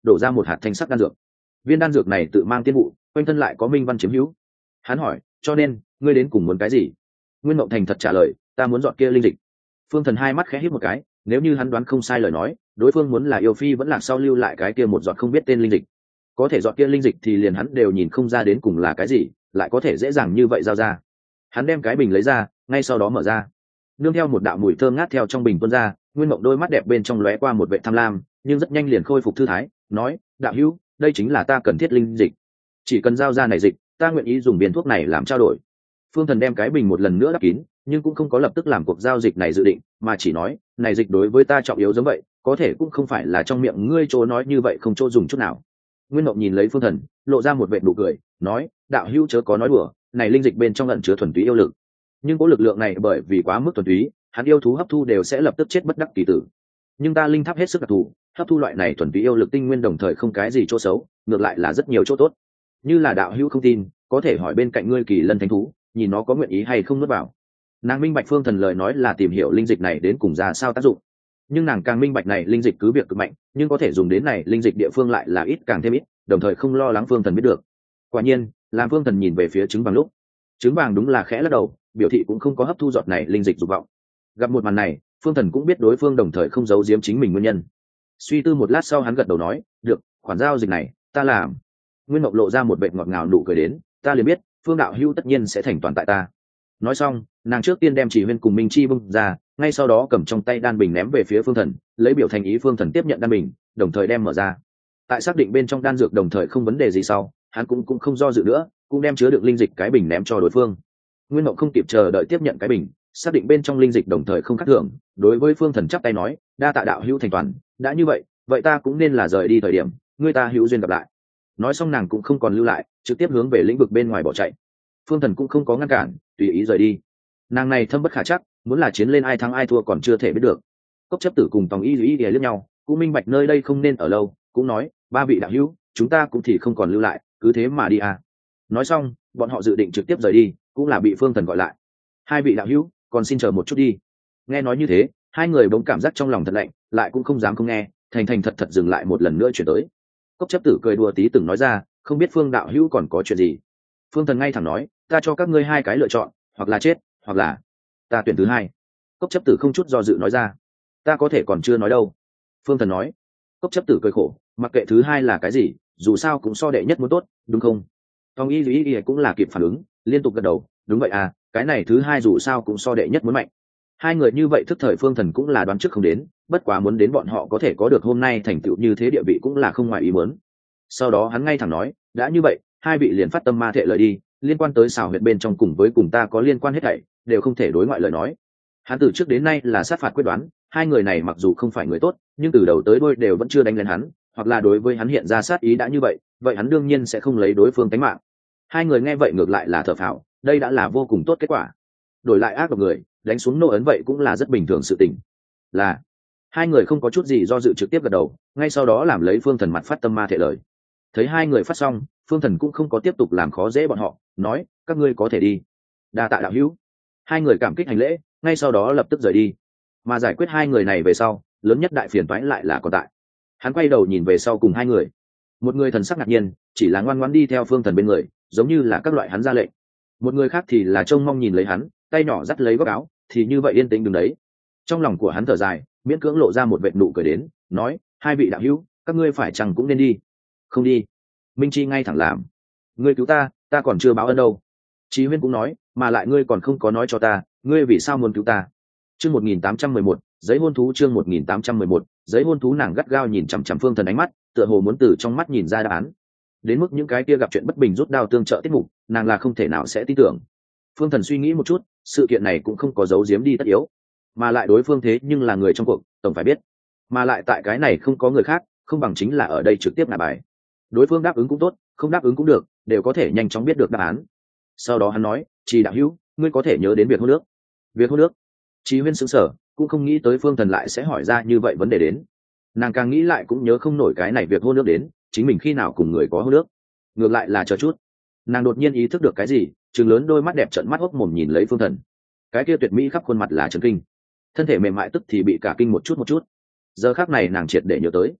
đổ ra một hạt thanh sắc đan dược. Viên đan dược này tự mang tiên vụ, quanh thân lại có minh văn chiếm hữu. Hắn hỏi, cho nên ngươi đến cùng muốn cái gì? Nguyên Mộng thành thật trả lời, ta muốn dọn kia linh dịch. Phương Thần hai mắt khẽ híp một cái, nếu như hắn đoán không sai lời nói, đối phương muốn là yêu phi vẫn lạc sau lưu lại cái kia một giọt không biết tên linh dịch. Có thể dọn kia linh dịch thì liền hắn đều nhìn không ra đến cùng là cái gì, lại có thể dễ dàng như vậy giao ra. Hắn đem cái bình lấy ra, ngay sau đó mở ra. Nương theo một đạo mùi thơm ngát theo trong bình tuôn ra, Nguyên Mộng đôi mắt đẹp bên trong lóe qua một vẻ tham lam, nhưng rất nhanh liền khôi phục thư thái, nói, đạo hữu, đây chính là ta cần thiết linh dịch. Chỉ cần giao ra này dịch, ta nguyện ý dùng viên thuốc này làm trao đổi. Phương Thần đem cái bình một lần nữa đắp kín, nhưng cũng không có lập tức làm cuộc giao dịch này dự định, mà chỉ nói, này dịch đối với ta trọng yếu giống vậy, có thể cũng không phải là trong miệng ngươi chỗ nói như vậy không chỗ dùng chút nào. Nguyên Mộng nhìn lấy Phương Thần, lộ ra một vệt nụ cười, nói, đạo hữu chớ có nói đùa, này linh dịch bên trong ẩn chứa thuần túy yêu lực. Nhưng có lực lượng này bởi vì quá mức thuần túy, hắn yêu thú hấp thu đều sẽ lập tức chết bất đắc kỳ tử. Nhưng ta linh tháp hết sức đặc thù, hấp thu loại này thuần túy yêu lực tinh nguyên đồng thời không cái gì chỗ xấu, ngược lại là rất nhiều chỗ tốt. Như là đạo hữu không tin, có thể hỏi bên cạnh ngươi Kỳ Lân thánh thú, nhìn nó có nguyện ý hay không nuốt vào. Nàng minh bạch Phương Thần lời nói là tìm hiểu linh dịch này đến cùng ra sao tác dụng, nhưng nàng càng minh bạch này linh dịch cứ việc cực mạnh, nhưng có thể dùng đến này linh dịch địa phương lại là ít càng thêm ít, đồng thời không lo lắng Phương Thần biết được. Quả nhiên, làm Phương Thần nhìn về phía trứng vàng lúc, trứng vàng đúng là khẽ lắc đầu, biểu thị cũng không có hấp thu giọt này linh dịch dục vọng. Gặp một màn này, Phương Thần cũng biết đối phương đồng thời không giấu giếm chính mình nguyên nhân. Suy tư một lát sau hắn gật đầu nói, được, khoản giao dịch này ta làm. Nguyên Mộng lộ ra một vệt ngọt ngào nụ cười đến, ta liền biết Phương đạo hữu tất nhiên sẽ thành toàn tại ta. Nói xong, nàng trước tiên đem Chỉ Huyên cùng Minh Chi bung ra, ngay sau đó cầm trong tay đan bình ném về phía Phương Thần, lấy biểu thành ý Phương Thần tiếp nhận đan bình, đồng thời đem mở ra. Tại xác định bên trong đan dược đồng thời không vấn đề gì sau, hắn cũng không do dự nữa, cũng đem chứa được linh dịch cái bình ném cho đối phương. Nguyên Mộng không kịp chờ đợi tiếp nhận cái bình, xác định bên trong linh dịch đồng thời không khác thường, đối với Phương Thần chắp tay nói, đa tạ đạo hữu thành toàn, đã như vậy, vậy ta cũng nên là rời đi thời điểm, người ta hữu duyên gặp lại. Nói xong nàng cũng không còn lưu lại, trực tiếp hướng về lĩnh vực bên ngoài bỏ chạy. Phương Thần cũng không có ngăn cản, tùy ý rời đi. Nàng này thâm bất khả chắc, muốn là chiến lên ai thắng ai thua còn chưa thể biết được. Cốc chấp tử cùng Tòng Y Lý liếc nhau, cũng minh bạch nơi đây không nên ở lâu, cũng nói, ba vị đạo hữu, chúng ta cũng thì không còn lưu lại, cứ thế mà đi à. Nói xong, bọn họ dự định trực tiếp rời đi, cũng là bị Phương Thần gọi lại. Hai vị đạo hữu, còn xin chờ một chút đi. Nghe nói như thế, hai người bỗng cảm giác trong lòng thật lạnh, lại cũng không dám không nghe, thành thành thật thật dừng lại một lần nữa chuyển tới. Cốc chấp tử cười đùa tí từng nói ra, không biết Phương đạo hữu còn có chuyện gì. Phương Thần ngay thẳng nói, ta cho các ngươi hai cái lựa chọn, hoặc là chết, hoặc là ta tuyển thứ hai. Cốc chấp tử không chút do dự nói ra, ta có thể còn chưa nói đâu. Phương Thần nói. Cốc chấp tử cười khổ, mặc kệ thứ hai là cái gì, dù sao cũng so đệ nhất muốn tốt, đúng không? Tòng Y Lý cũng là kịp phản ứng, liên tục gật đầu, đúng vậy à, cái này thứ hai dù sao cũng so đệ nhất muốn mạnh. Hai người như vậy thức thời Phương Thần cũng là đoán trước không đến, bất quá muốn đến bọn họ có thể có được hôm nay thành tựu như thế địa vị cũng là không ngoài ý muốn. Sau đó hắn ngay thẳng nói, đã như vậy, hai vị liền phát tâm ma thệ lời đi, liên quan tới xào huyệt bên trong cùng với cùng ta có liên quan hết thảy, đều không thể đối ngoại lời nói. Hắn từ trước đến nay là sát phạt quyết đoán, hai người này mặc dù không phải người tốt, nhưng từ đầu tới đuôi đều vẫn chưa đánh lên hắn, hoặc là đối với hắn hiện ra sát ý đã như vậy, vậy hắn đương nhiên sẽ không lấy đối phương tính mạng. Hai người nghe vậy ngược lại là thở phào, đây đã là vô cùng tốt kết quả. Đổi lại ác độc người, đánh xuống nô ấn vậy cũng là rất bình thường sự tình. Là hai người không có chút gì do dự trực tiếp gật đầu, ngay sau đó làm lấy Phương Thần mặt phát tâm ma thệ lời. Thấy hai người phát xong, Phương Thần cũng không có tiếp tục làm khó dễ bọn họ, nói, các ngươi có thể đi. Đa tạ đạo hữu. Hai người cảm kích hành lễ, ngay sau đó lập tức rời đi. Mà giải quyết hai người này về sau, lớn nhất đại phiền toái lại là còn tại. Hắn quay đầu nhìn về sau cùng hai người. Một người thần sắc ngạc nhiên, chỉ là ngoan ngoãn đi theo Phương Thần bên người, giống như là các loại hắn ra lệnh. Một người khác thì là trông mong nhìn lấy hắn, tay nhỏ dắt lấy góc áo, thì như vậy yên tĩnh đứng đấy. Trong lòng của hắn thở dài, miễn cưỡng lộ ra một vệt nụ cười đến, nói, hai vị đạo hữu, các ngươi phải chăng cũng nên đi. Không đi. Minh Chi ngay thẳng làm. Ngươi cứu ta, ta còn chưa báo ơn đâu. Chí Huyên cũng nói, mà lại ngươi còn không có nói cho ta, ngươi vì sao muốn cứu ta. Chương 1811, giấy hôn thú. Chương 1811, giấy hôn thú. Nàng gắt gao nhìn chằm chằm Phương Thần ánh mắt, tựa hồ muốn từ trong mắt nhìn ra đáp án. Đến mức những cái kia gặp chuyện bất bình rút đao tương trợ tiết mục, nàng là không thể nào sẽ tin tưởng. Phương Thần suy nghĩ một chút, sự kiện này cũng không có giấu giếm đi tất yếu, mà lại đối phương thế nhưng là người trong cuộc, tổng phải biết. Mà lại tại cái này không có người khác, không bằng chính là ở đây trực tiếp ngả bài. Đối phương đáp ứng cũng tốt, không đáp ứng cũng được, đều có thể nhanh chóng biết được đáp án. Sau đó hắn nói, Chỉ đạo hữu, ngươi có thể nhớ đến việc hôn nước. Việc hôn nước. Chí Huyên sững sờ, cũng không nghĩ tới Phương Thần lại sẽ hỏi ra như vậy vấn đề đến. Nàng càng nghĩ lại cũng nhớ không nổi cái này việc hôn nước đến, chính mình khi nào cùng người có hôn nước. Ngược lại là chờ chút, nàng đột nhiên ý thức được cái gì, trừng lớn đôi mắt đẹp trợn mắt hốc mồm nhìn lấy Phương Thần. Cái kia tuyệt mỹ khắp khuôn mặt là chấn kinh, thân thể mềm mại tức thì bị cả kinh một chút. Giờ khắc này nàng triệt để nhớ tới,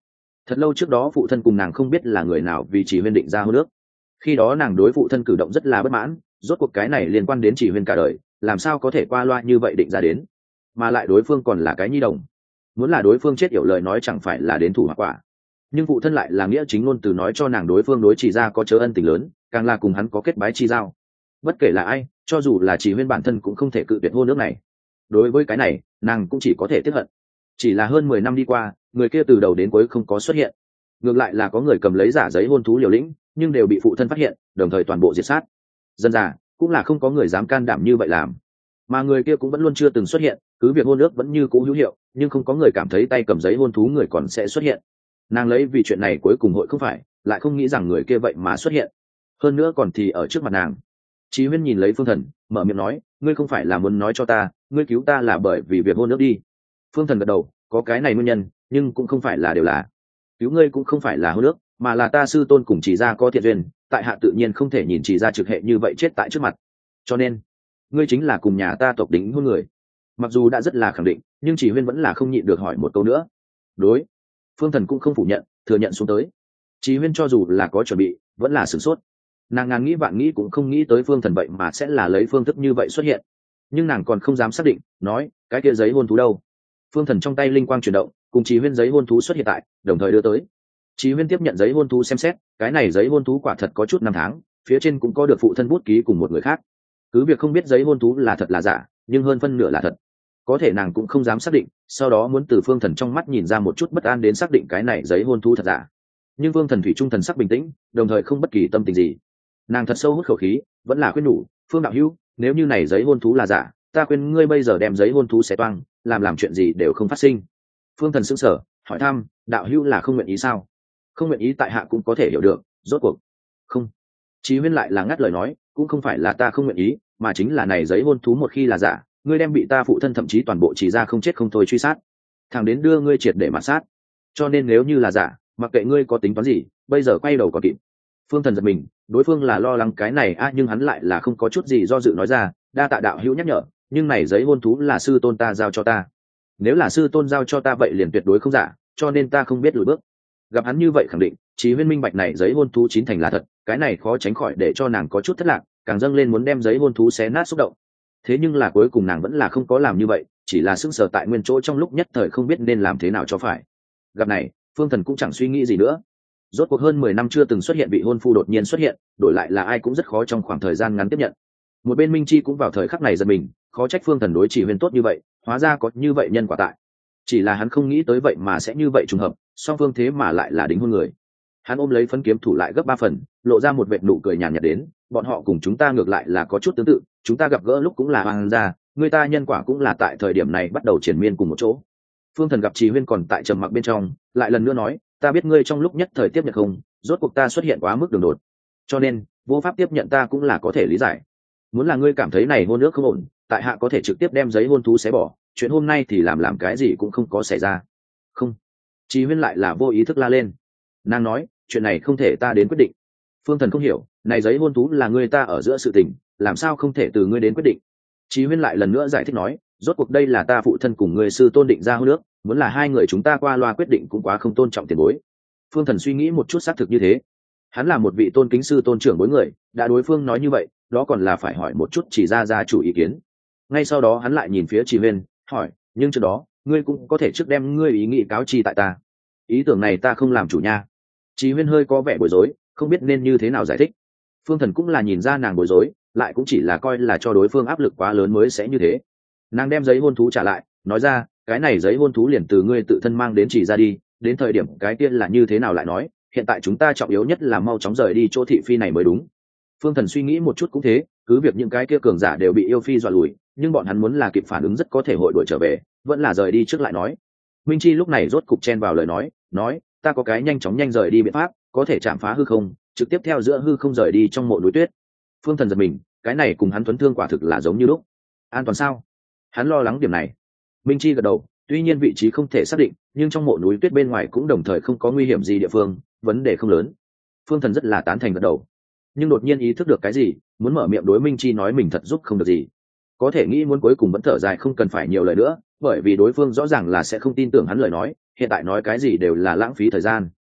Thật lâu trước đó phụ thân cùng nàng không biết là người nào vì chỉ huyên định ra hôn ước. Khi đó nàng đối phụ thân cử động rất là bất mãn, rốt cuộc cái này liên quan đến chỉ huyên cả đời, làm sao có thể qua loa như vậy định ra đến, mà lại đối phương còn là cái nhi đồng. Muốn là đối phương chết yểu lời nói chẳng phải là đến thủ hoặc quả. Nhưng phụ thân lại là nghĩa chính ngôn từ nói cho nàng đối phương đối chỉ ra có chớ ân tình lớn, càng là cùng hắn có kết bái chi giao. Bất kể là ai, cho dù là chỉ huyên bản thân cũng không thể cự tuyệt hôn ước này. Đối với cái này nàng cũng chỉ có thể tiếp hận. Chỉ là hơn 10 năm đi qua, người kia từ đầu đến cuối không có xuất hiện. Ngược lại là có người cầm lấy giả giấy hôn thú liều lĩnh, nhưng đều bị phụ thân phát hiện, đồng thời toàn bộ diệt sát. Dân già cũng là không có người dám can đảm như vậy làm, mà người kia cũng vẫn luôn chưa từng xuất hiện. Cứ việc hôn ước vẫn như cũ hữu hiệu, nhưng không có người cảm thấy tay cầm giấy hôn thú người còn sẽ xuất hiện. Nàng lấy vì chuyện này cuối cùng hội không phải, lại không nghĩ rằng người kia vậy mà xuất hiện, hơn nữa còn thì ở trước mặt nàng. Chí Huyên nhìn lấy Phương Thần, mở miệng nói, ngươi không phải là muốn nói cho ta, ngươi cứu ta là bởi vì việc hôn ước đi. Phương Thần gật đầu, có cái này nguyên nhân, nhưng cũng không phải là đều là. Cứu ngươi cũng không phải là hôn ước, mà là ta sư tôn cùng chỉ gia có thiện duyên, tại hạ tự nhiên không thể nhìn chỉ gia trực hệ như vậy chết tại trước mặt. Cho nên, ngươi chính là cùng nhà ta tộc đính hôn người. Mặc dù đã rất là khẳng định, nhưng Chỉ Huyên vẫn là không nhịn được hỏi một câu nữa. Đối. Phương Thần cũng không phủ nhận, thừa nhận xuống tới. Chỉ Huyên cho dù là có chuẩn bị, vẫn là sửng sốt. Nàng ngàn nghĩ vạn nghĩ cũng không nghĩ tới Phương Thần vậy mà sẽ là lấy phương thức như vậy xuất hiện. Nhưng nàng còn không dám xác định, nói, cái kia giấy hôn thú đâu? Phương Thần trong tay linh quang chuyển động, cùng Chỉ Huyên giấy hôn thú xuất hiện tại, đồng thời đưa tới. Chỉ Huyên tiếp nhận giấy hôn thú xem xét, cái này giấy hôn thú quả thật có chút năm tháng, phía trên cũng có được phụ thân bút ký cùng một người khác. Cứ việc không biết giấy hôn thú là thật là giả, nhưng hơn phân nửa là thật. Có thể nàng cũng không dám xác định, sau đó muốn từ Phương Thần trong mắt nhìn ra một chút bất an đến xác định cái này giấy hôn thú thật giả. Nhưng Phương Thần thủy trung thần sắc bình tĩnh, đồng thời không bất kỳ tâm tình gì. Nàng thật sâu hút khẩu khí, vẫn là khuyên nhủ, Phương đạo hữu, nếu như này giấy hôn thú là giả, ta khuyên ngươi bây giờ đem giấy hôn thú xé toang, làm chuyện gì đều không phát sinh. Phương Thần sững sờ, hỏi thăm, đạo hữu là không nguyện ý sao? Không nguyện ý tại hạ cũng có thể hiểu được, rốt cuộc không. Chí Huyên lại là ngắt lời nói, cũng không phải là ta không nguyện ý, mà chính là này giấy hôn thú một khi là giả, ngươi đem bị ta phụ thân thậm chí toàn bộ chỉ ra không chết không thôi truy sát, thẳng đến đưa ngươi triệt để mà sát. Cho nên nếu như là giả, mặc kệ ngươi có tính toán gì, bây giờ quay đầu còn kịp. Phương Thần giật mình, đối phương là lo lắng cái này nhưng hắn lại là không có chút gì do dự nói ra, đa tạ đạo hữu nhắc nhở, nhưng này giấy hôn thú là sư tôn ta giao cho ta. Nếu là sư tôn giao cho ta vậy liền tuyệt đối không giả, cho nên ta không biết lùi bước. Gặp hắn như vậy khẳng định, Chí Huyên minh bạch này giấy hôn thú chín thành là thật, cái này khó tránh khỏi để cho nàng có chút thất lạc, càng dâng lên muốn đem giấy hôn thú xé nát xúc động. Thế nhưng là cuối cùng nàng vẫn là không có làm như vậy, chỉ là sững sờ tại nguyên chỗ trong lúc nhất thời không biết nên làm thế nào cho phải. Gặp này, Phương Thần cũng chẳng suy nghĩ gì nữa. Rốt cuộc hơn 10 năm chưa từng xuất hiện vị hôn phu đột nhiên xuất hiện, đổi lại là ai cũng rất khó trong khoảng thời gian ngắn tiếp nhận. Một bên Minh Chi cũng vào thời khắc này giật mình, khó trách Phương Thần đối Chỉ Huyên tốt như vậy, hóa ra có như vậy nhân quả tại. Chỉ là hắn không nghĩ tới vậy mà sẽ như vậy trùng hợp, song phương thế mà lại là đính hôn người. Hắn ôm lấy phấn kiếm thủ lại gấp 3 phần, lộ ra một vệt nụ cười nhàn nhạt đến, bọn họ cùng chúng ta ngược lại là có chút tương tự, chúng ta gặp gỡ lúc cũng là hoàng gia, người ta nhân quả cũng là tại thời điểm này bắt đầu triển miên cùng một chỗ. Phương Thần gặp Trì Huyên còn tại trầm mặc bên trong, lại lần nữa nói, ta biết ngươi trong lúc nhất thời tiếp nhận không, rốt cuộc ta xuất hiện quá mức đường đột, cho nên vô pháp tiếp nhận ta cũng là có thể lý giải. Muốn là ngươi cảm thấy này hôn ước không ổn, tại hạ có thể trực tiếp đem giấy hôn thú xé bỏ, chuyện hôm nay thì làm cái gì cũng không có xảy ra. Không. Trì Huyên lại là vô ý thức la lên. Nàng nói, chuyện này không thể ta đến quyết định. Phương Thần không hiểu, này giấy hôn thú là ngươi ta ở giữa sự tình, làm sao không thể từ ngươi đến quyết định. Trì Huyên lại lần nữa giải thích nói, rốt cuộc đây là ta phụ thân cùng ngươi sư tôn định ra hôn ước, muốn là hai người chúng ta qua loa quyết định cũng quá không tôn trọng tiền bối. Phương Thần suy nghĩ một chút xác thực như thế. Hắn là một vị tôn kính sư tôn trưởng bối người, đã đối phương nói như vậy, đó còn là phải hỏi một chút chỉ ra chủ ý kiến. Ngay sau đó hắn lại nhìn phía Trì Huyên, hỏi, nhưng trước đó, ngươi cũng có thể trước đem ngươi ý nghĩ cáo chi tại ta. Ý tưởng này ta không làm chủ nha. Trì Huyên hơi có vẻ bối rối, không biết nên như thế nào giải thích. Phương Thần cũng là nhìn ra nàng bối rối, lại cũng chỉ là coi là cho đối phương áp lực quá lớn mới sẽ như thế. Nàng đem giấy hôn thú trả lại, nói ra, cái này giấy hôn thú liền từ ngươi tự thân mang đến chỉ ra đi, đến thời điểm cái tiên là như thế nào lại nói, hiện tại chúng ta trọng yếu nhất là mau chóng rời đi chỗ thị phi này mới đúng. Phương Thần suy nghĩ một chút cũng thế, cứ việc những cái kia cường giả đều bị yêu phi dọa lùi, nhưng bọn hắn muốn là kịp phản ứng rất có thể hội đuổi trở về, vẫn là rời đi trước lại nói. Minh Chi lúc này rốt cục chen vào lời nói, ta có cái nhanh chóng nhanh rời đi biện pháp, có thể chạm phá hư không, trực tiếp theo giữa hư không rời đi trong mộ núi tuyết. Phương Thần giật mình, cái này cùng hắn thuấn thương quả thực là giống như lúc. An toàn sao? Hắn lo lắng điểm này. Minh Chi gật đầu, tuy nhiên vị trí không thể xác định, nhưng trong mộ núi tuyết bên ngoài cũng đồng thời không có nguy hiểm gì địa phương, vấn đề không lớn. Phương Thần rất là tán thành gật đầu, nhưng đột nhiên ý thức được cái gì, muốn mở miệng đối Minh Chi nói mình thật giúp không được gì. Có thể nghĩ muốn cuối cùng vẫn thở dài không cần phải nhiều lời nữa, bởi vì đối phương rõ ràng là sẽ không tin tưởng hắn lời nói, hiện tại nói cái gì đều là lãng phí thời gian.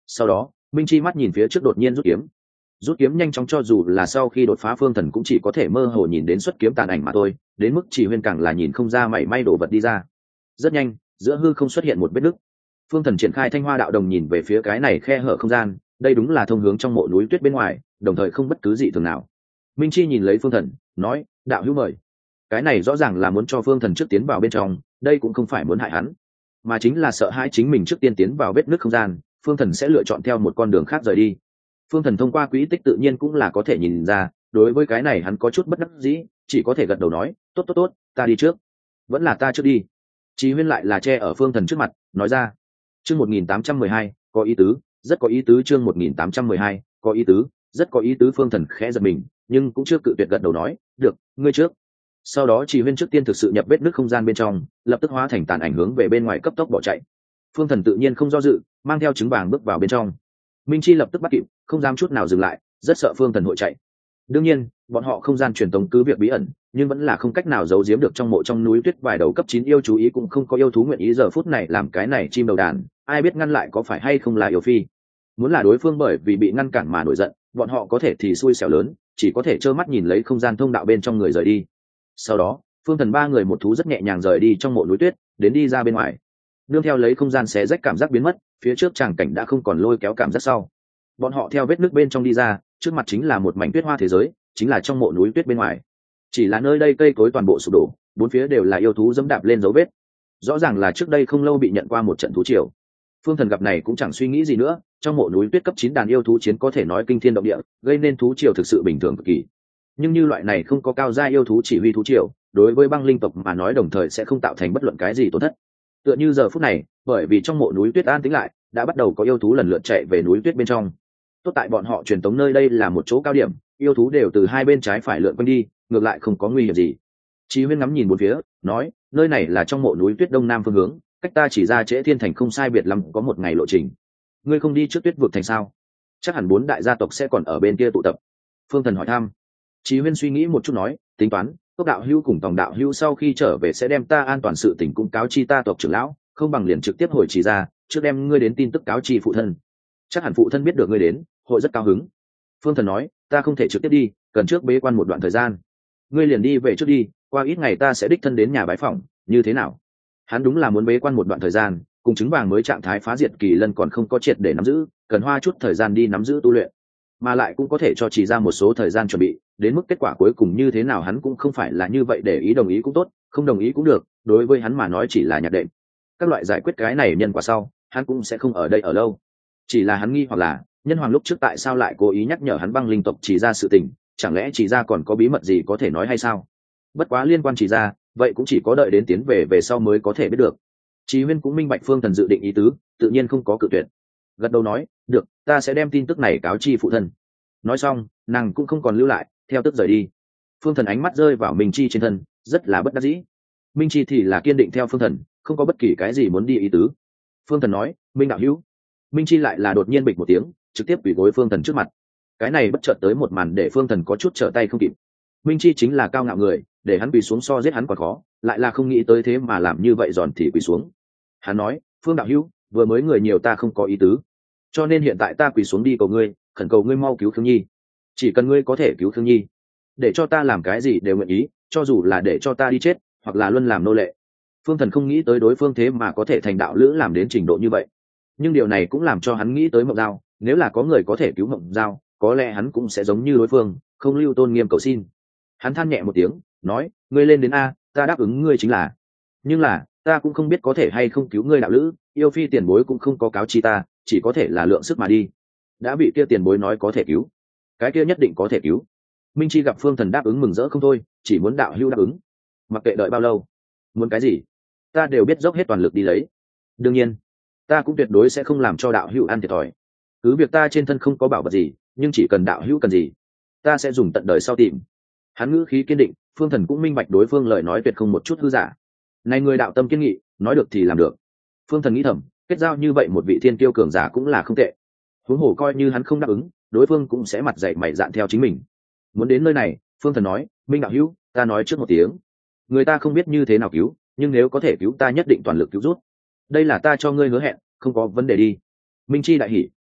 Sau đó minh chi mắt nhìn phía trước đột nhiên rút kiếm nhanh chóng, cho dù là sau khi đột phá phương thần cũng chỉ có thể mơ hồ nhìn đến xuất kiếm tàn ảnh mà thôi, đến mức chỉ huyên càng là nhìn không ra mảy may đổ vật đi ra. Rất nhanh giữa hư không xuất hiện một vết nứt, phương thần triển khai thanh hoa đạo đồng nhìn về phía cái này khe hở không gian, đây đúng là thông hướng trong mộ núi tuyết bên ngoài, đồng thời không bất cứ gì thường nào. Minh chi nhìn lấy phương thần nói, đạo hữu mời. Cái này rõ ràng là muốn cho phương thần trước tiến vào bên trong, đây cũng không phải muốn hại hắn, mà chính là sợ hãi chính mình trước tiên tiến vào vết nứt không gian, phương thần sẽ lựa chọn theo một con đường khác rời đi. Phương thần thông qua quỹ tích tự nhiên cũng là có thể nhìn ra, đối với cái này hắn có chút bất đắc dĩ, chỉ có thể gật đầu nói, tốt, ta đi trước. Vẫn là ta trước đi. Chí huyên lại là che ở phương thần trước mặt nói ra. Chương 1812, có ý tứ, rất có ý tứ. Chương 1812, có ý tứ, rất có ý tứ. Phương thần khẽ giật mình, nhưng cũng chưa cự tuyệt, gật đầu nói, được, ngươi trước. Sau đó Chỉ huyên trước tiên thực sự nhập vết nứt không gian bên trong, lập tức hóa thành tàn ảnh hướng về bên ngoài cấp tốc bỏ chạy. Phương thần tự nhiên không do dự, mang theo trứng vàng bước vào bên trong. Minh chi lập tức bắt kịp, không dám chút nào dừng lại, rất sợ phương thần hội chạy. Đương nhiên bọn họ không gian truyền tống cứ việc bí ẩn, nhưng vẫn là không cách nào giấu giếm được trong mộ trong núi tuyết vài đầu cấp 9 yêu chú ý, cũng không có yêu thú nguyện ý giờ phút này làm cái này chim đầu đàn, ai biết ngăn lại có phải hay không là yêu phi. Muốn là đối phương bởi vì bị ngăn cản mà nổi giận, bọn họ có thể thì xui xẻo lớn, chỉ có thể trơ mắt nhìn lấy không gian thông đạo bên trong người rời đi. Sau đó phương thần ba người một thú rất nhẹ nhàng rời đi trong mộ núi tuyết, đến đi ra bên ngoài. Nương theo lấy không gian xé rách cảm giác biến mất, phía trước tràng cảnh đã không còn lôi kéo cảm giác sau. Bọn họ theo vết nước bên trong đi ra, trước mặt chính là một mảnh tuyết hoa thế giới, chính là trong mộ núi tuyết bên ngoài. Chỉ là nơi đây cây cối toàn bộ sụp đổ, bốn phía đều là yêu thú dẫm đạp lên dấu vết, rõ ràng là trước đây không lâu bị nhận qua một trận thú triều. Phương thần gặp này cũng chẳng suy nghĩ gì nữa, trong mộ núi tuyết cấp 9 đàn yêu thú chiến có thể nói kinh thiên động địa, gây nên thú triều thực sự bình thường cực kỳ. Nhưng như loại này không có cao gia yêu thú chỉ huy thú triều, đối với băng linh tộc mà nói đồng thời sẽ không tạo thành bất luận cái gì tổn thất. Tựa như giờ phút này, bởi vì trong mộ núi tuyết an tĩnh lại, đã bắt đầu có yêu thú lần lượt chạy về núi tuyết bên trong. Tốt tại bọn họ truyền tống nơi đây là một chỗ cao điểm, yêu thú đều từ hai bên trái phải lượn quanh đi, ngược lại không có nguy hiểm gì. Chí huyên ngắm nhìn bốn phía nói, nơi này là trong mộ núi tuyết đông nam phương hướng, cách ta chỉ ra Trễ Thiên Thành không sai biệt lắm có một ngày lộ trình. Ngươi không đi trước tuyết vực thành sao? Chắc hẳn 4 đại gia tộc sẽ còn ở bên kia tụ tập. Phương thần hỏi thăm. Chí huyên suy nghĩ một chút nói, tính toán Cốc đạo hữu cùng Tòng đạo hữu sau khi trở về sẽ đem ta an toàn sự tình cung cáo chi ta tộc trưởng lão, không bằng liền trực tiếp hồi chỉ ra, trước đem ngươi đến tin tức cáo chi phụ thân. Chắc hẳn phụ thân biết được ngươi đến, hội rất cao hứng. Phương thần nói, ta không thể trực tiếp đi, cần trước bế quan một đoạn thời gian. Ngươi liền đi về trước đi, qua ít ngày ta sẽ đích thân đến nhà bái phỏng, như thế nào? Hắn đúng là muốn bế quan một đoạn thời gian, cùng trứng vàng mới trạng thái phá diệt kỳ lân còn không có triệt để nắm giữ, cần hoa chút thời gian đi nắm giữ tu luyện, mà lại cũng có thể cho chỉ ra một số thời gian chuẩn bị, đến mức kết quả cuối cùng như thế nào hắn cũng không phải là như vậy, để ý đồng ý cũng tốt, không đồng ý cũng được, đối với hắn mà nói chỉ là nhạc đệm. Các loại giải quyết cái này nhân quả sau, hắn cũng sẽ không ở đây ở lâu. Chỉ là hắn nghi hoặc là nhân hoàng lúc trước tại sao lại cố ý nhắc nhở hắn băng linh tộc chỉ ra sự tình, chẳng lẽ chỉ ra còn có bí mật gì có thể nói hay sao? Bất quá liên quan chỉ ra, vậy cũng chỉ có đợi đến tiến về sau mới có thể biết được. Chí huyên cũng minh bạch phương thần dự định ý tứ, tự nhiên không có cự tuyệt, gật đầu nói, được, ta sẽ đem tin tức này cáo chi phụ thân. Nói xong nàng cũng không còn lưu lại, theo tức rời đi. Phương thần ánh mắt rơi vào Minh Chi trên thân, rất là bất đắc dĩ. Minh Chi thì là kiên định theo phương thần, không có bất kỳ cái gì muốn đi ý tứ. Phương thần nói, Minh đạo hữu. Minh Chi lại là đột nhiên bịch một tiếng, trực tiếp quỳ gối phương thần trước mặt. Cái này bất chợt tới một màn để phương thần có chút trở tay không kịp. Minh Chi chính là cao ngạo người, để hắn quỳ xuống so giết hắn còn khó, lại là không nghĩ tới thế mà làm như vậy giòn thì quỳ xuống. Hắn nói, Phương đạo hữu, vừa mới người nhiều ta không có ý tứ, cho nên hiện tại ta quỳ xuống đi cầu ngươi, khẩn cầu ngươi mau cứu Khương Nhi. Chỉ cần ngươi có thể cứu Khương Nhi, để cho ta làm cái gì đều nguyện ý, cho dù là để cho ta đi chết hoặc là luân làm nô lệ. Phương thần không nghĩ tới đối phương thế mà có thể thành đạo lữ làm đến trình độ như vậy, nhưng điều này cũng làm cho hắn nghĩ tới Mộng Giao. Nếu là có người có thể cứu Mộng Giao, có lẽ hắn cũng sẽ giống như đối phương, không lưu tôn nghiêm cầu xin. Hắn than nhẹ một tiếng nói, ngươi lên đến a, ta đáp ứng ngươi chính là, nhưng là ta cũng không biết có thể hay không cứu ngươi đạo lữ, yêu phi tiền bối cũng không có cáo chi ta, chỉ có thể là lượng sức mà đi. Đã bị kia tiền bối nói có thể cứu, cái kia nhất định có thể cứu. Minh Chi gặp phương thần đáp ứng mừng rỡ không thôi, chỉ muốn đạo hữu đáp ứng, mặc kệ đợi bao lâu, muốn cái gì ta đều biết dốc hết toàn lực đi lấy. Đương nhiên ta cũng tuyệt đối sẽ không làm cho đạo hữu ăn thiệt thòi, cứ việc ta trên thân không có bảo vật gì, nhưng chỉ cần đạo hữu cần gì, ta sẽ dùng tận đời sau tìm. Hắn ngữ khí kiên định, phương thần cũng minh bạch đối phương lời nói tuyệt không một chút hư giả. Này người đạo tâm kiên nghị, nói được thì làm được. Phương thần nghĩ thầm, kết giao như vậy một vị thiên kiêu cường giả cũng là không tệ, huống hồ coi như hắn không đáp ứng, đối phương cũng sẽ mặt dạy mày dạn theo chính mình. Muốn đến nơi này, phương thần nói, Minh đạo hữu, ta nói trước một tiếng, người ta không biết như thế nào cứu, nhưng nếu có thể cứu ta nhất định toàn lực cứu rút. Đây là ta cho ngươi hứa hẹn, không có vấn đề đi. Minh Chi đại hỉ,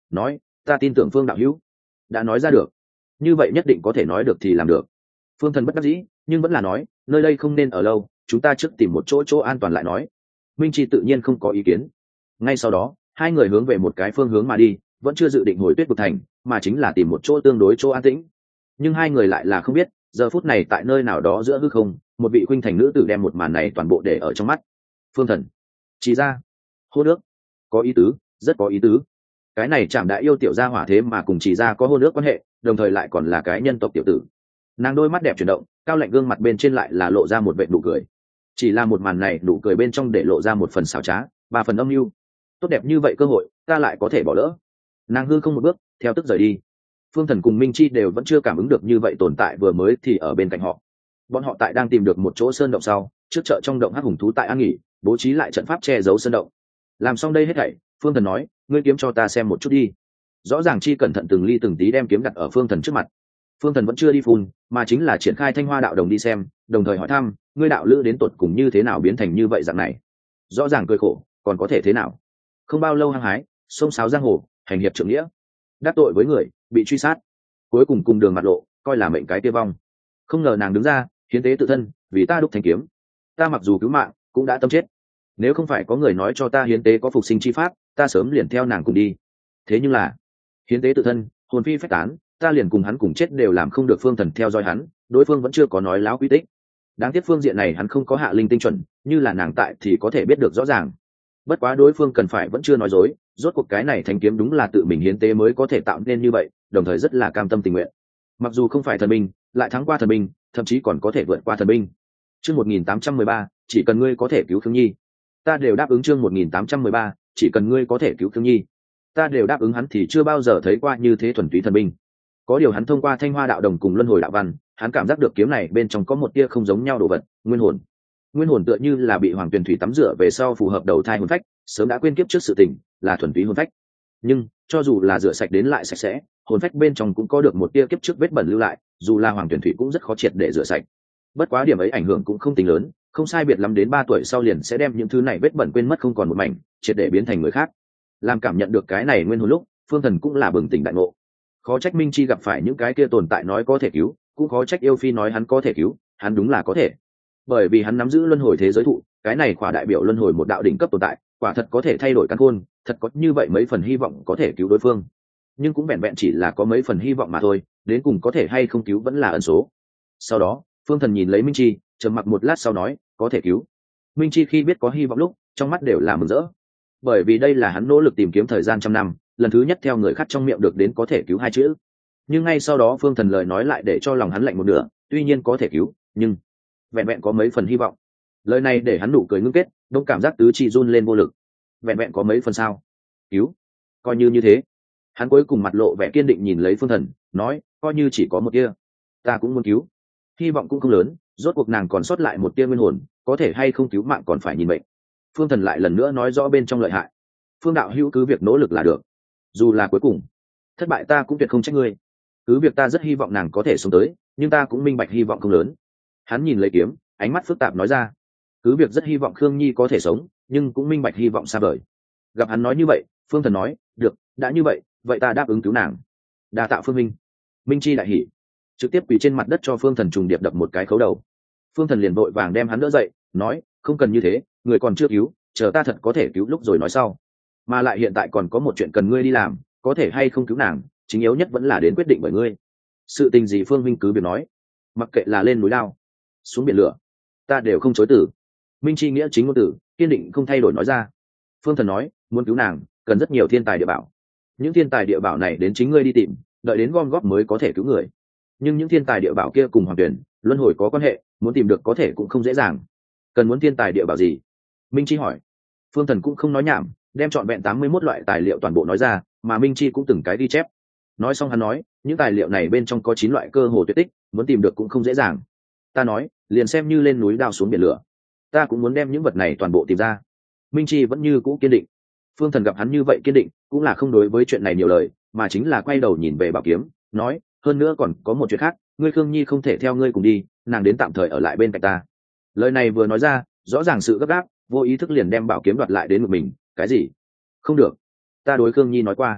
nói ta tin tưởng Phương đạo hữu đã nói ra được, như vậy nhất định có thể nói được thì làm được. Phương Thần bất đắc dĩ nhưng vẫn là nói nơi đây không nên ở lâu, chúng ta trước tìm một chỗ an toàn lại nói. Minh Chi tự nhiên không có ý kiến. Ngay sau đó hai người hướng về một cái phương hướng mà đi, vẫn chưa dự định hồi Tuyết Vực Thành mà chính là tìm một chỗ tương đối chỗ an tĩnh. Nhưng hai người lại là không biết giờ phút này tại nơi nào đó giữa hư không, một vị khuynh thành nữ tử đem một màn này toàn bộ để ở trong mắt. Phương Thần chỉ ra hô nước, có ý tứ, rất có ý tứ. Cái này Trảm Đại yêu tiểu gia hỏa thế mà cùng chỉ ra có hôn nước quan hệ, đồng thời lại còn là cái nhân tộc tiểu tử. Nàng đôi mắt đẹp chuyển động, cao lạnh gương mặt bên trên lại là lộ ra một vệt nụ cười. Chỉ là một màn này nụ cười bên trong để lộ ra một phần xảo trá, ba phần âm mưu. Tốt đẹp như vậy cơ hội ta lại có thể bỏ lỡ. Nàng hư không một bước theo tức rời đi. Phương Thần cùng Minh Chi đều vẫn chưa cảm ứng được như vậy tồn tại vừa mới thì ở bên cạnh họ. Bọn họ tại đang tìm được một chỗ sơn động sau, trước chợ trong động hắc hùng thú tại an nghỉ, bố trí lại trận pháp che giấu sơn động. Làm xong đây hết thảy, Phương Thần nói ngươi kiếm cho ta xem một chút đi. Rõ ràng Chi cẩn thận từng ly từng tí đem kiếm đặt ở Phương Thần trước mặt. Phương Thần vẫn chưa đi phun mà chính là triển khai Thanh Hoa đạo đồng đi xem, đồng thời hỏi thăm ngươi đạo lữ đến tột cùng như thế nào biến thành như vậy dạng này. Rõ ràng cười khổ còn có thể thế nào. Không bao lâu hăng hái xông xáo giang hồ, hành hiệp trượng nghĩa, đắc tội với người bị truy sát, cuối cùng cùng đường mặt lộ, coi là mệnh cái tiêu vong. Không ngờ nàng đứng ra hiến tế tự thân vì ta đúc thanh kiếm. Ta mặc dù cứu mạng cũng đã tâm chết, nếu không phải có người nói cho ta hiến tế có phục sinh chi pháp, ta sớm liền theo nàng cùng đi. Thế nhưng là hiến tế tự thân, hồn phi phách tán, ta liền cùng hắn cùng chết đều làm không được. Phương Thần theo dõi hắn, đối phương vẫn chưa có nói láo quy tích. Đáng tiếc phương diện này hắn không có hạ linh tinh chuẩn, như là nàng tại thì có thể biết được rõ ràng. Bất quá đối phương cần phải vẫn chưa nói dối, rốt cuộc cái này thanh kiếm đúng là tự mình hiến tế mới có thể tạo nên như vậy, đồng thời rất là cam tâm tình nguyện. Mặc dù không phải thần binh, lại thắng qua thần binh, thậm chí còn có thể vượt qua thần binh. Chương 1813, chỉ cần ngươi có thể cứu Khương Nhi, ta đều đáp ứng. Chương 1813, chỉ cần ngươi có thể cứu Khương Nhi, ta đều đáp ứng. Hắn thì chưa bao giờ thấy qua như thế thuần túy thần binh. Có điều hắn thông qua Thanh Hoa đạo đồng cùng luân hồi đạo văn, hắn cảm giác được kiếm này bên trong có một tia không giống nhau đồ vật, nguyên hồn. Nguyên hồn tựa như là bị Hoàng Tuyền Thủy tắm rửa về sau phù hợp đầu thai hồn phách, sớm đã quên kiếp trước sự tình, là thuần túy hồn phách. Nhưng cho dù là rửa sạch đến lại sạch sẽ, hồn phách bên trong cũng có được một tia kiếp trước vết bẩn lưu lại, dù là Hoàng Tuyền Thủy cũng rất khó triệt để rửa sạch. Bất quá điểm ấy ảnh hưởng cũng không tính lớn, không sai biệt lắm đến 3 tuổi sau liền sẽ đem những thứ này vết bẩn quên mất không còn một mảnh, triệt để biến thành người khác. Làm cảm nhận được cái này nguyên hồn lúc, Phương Thần cũng là bừng tỉnh đại ngộ. Khó trách Minh Chi gặp phải những cái kia tồn tại nói có thể cứu, cũng khó trách yêu phi nói hắn có thể cứu, hắn đúng là có thể. Bởi vì hắn nắm giữ luân hồi thế giới thụ, cái này quả đại biểu luân hồi một đạo đỉnh cấp tồn tại, quả thật có thể thay đổi căn khôn, thật có như vậy mấy phần hy vọng có thể cứu đối phương. Nhưng cũng vẹn vẹn chỉ là có mấy phần hy vọng mà thôi, đến cùng có thể hay không cứu vẫn là ẩn số. Sau đó Phương Thần nhìn lấy Minh Chi, trầm mặc một lát sau nói có thể cứu. Minh Chi khi biết có hy vọng lúc, trong mắt đều là mừng rỡ, bởi vì đây là hắn nỗ lực tìm kiếm thời gian trăm năm, lần thứ nhất theo người khác trong miệng được đến có thể cứu hai chữ. Nhưng ngay sau đó Phương Thần lời nói lại để cho lòng hắn lạnh một nửa, tuy nhiên có thể cứu, nhưng vẹn vẹn có mấy phần hy vọng. Lời này để hắn nụ cười ngưng kết, đông cảm giác tứ chi run lên vô lực. Vẹn vẹn có mấy phần sao? Cứu? Coi như thế. Hắn cuối cùng mặt lộ vẻ kiên định nhìn lấy Phương Thần, nói, coi như chỉ có một tia, ta cũng muốn cứu. Hy vọng cũng không lớn, rốt cuộc nàng còn sót lại một tia nguyên hồn, có thể hay không cứu mạng còn phải nhìn mệnh. Phương Thần lại lần nữa nói rõ bên trong lợi hại. Phương đạo hữu cứ việc nỗ lực là được, dù là cuối cùng thất bại ta cũng tuyệt không trách ngươi. Cứ việc ta rất hy vọng nàng có thể sống tới, nhưng ta cũng minh bạch hy vọng không lớn. Hắn nhìn lấy kiếm, ánh mắt phức tạp nói ra, cứ việc rất hy vọng Khương Nhi có thể sống, nhưng cũng minh bạch hy vọng xa vời. Gặp hắn nói như vậy, Phương Thần nói, được, đã như vậy, vậy ta đáp ứng cứu nàng. Đa tạ Phương minh. Minh Chi đại hỉ, trực tiếp quỳ trên mặt đất cho Phương Thần trùng điệp đập một cái khấu đầu. Phương Thần liền vội vàng đem hắn đỡ dậy, nói, không cần như thế, người còn chưa cứu, chờ ta thật có thể cứu lúc rồi nói sau. Mà lại hiện tại còn có một chuyện cần ngươi đi làm, có thể hay không cứu nàng, chính yếu nhất vẫn là đến quyết định bởi ngươi. Sự tình gì Phương minh cứ việc nói, mặc kệ là lên núi lao, xuống biển lửa, ta đều không chối từ. Minh Chi nghĩa chính ngôn tử, kiên định không thay đổi nói ra. Phương Thần nói, muốn cứu nàng cần rất nhiều thiên tài địa bảo, những thiên tài địa bảo này đến chính ngươi đi tìm, đợi đến gom góp mới có thể cứu người. Nhưng những thiên tài địa bảo kia cùng Hoàng Tuyển luân hồi có quan hệ, muốn tìm được có thể cũng không dễ dàng. Cần muốn thiên tài địa bảo gì? Minh Chi hỏi. Phương Thần cũng không nói nhảm, đem trọn vẹn 81 loại tài liệu toàn bộ nói ra, mà Minh Chi cũng từng cái ghi chép. Nói xong hắn nói, những tài liệu này bên trong có 9 loại cơ hồ tuyệt tích, muốn tìm được cũng không dễ dàng. Ta nói, liền xem như lên núi đao xuống biển lửa, ta cũng muốn đem những vật này toàn bộ tìm ra. Minh Chi vẫn như cũ kiên định. Phương Thần gặp hắn như vậy kiên định, cũng là không đối với chuyện này nhiều lời, mà chính là quay đầu nhìn về bảo kiếm, nói, hơn nữa còn có một chuyện khác, ngươi Khương Nhi không thể theo ngươi cùng đi, nàng đến tạm thời ở lại bên cạnh ta. Lời này vừa nói ra, rõ ràng sự gấp gáp, vô ý thức liền đem bảo kiếm đoạt lại đến ngực mình. Cái gì? Không được, ta đối Khương Nhi nói qua,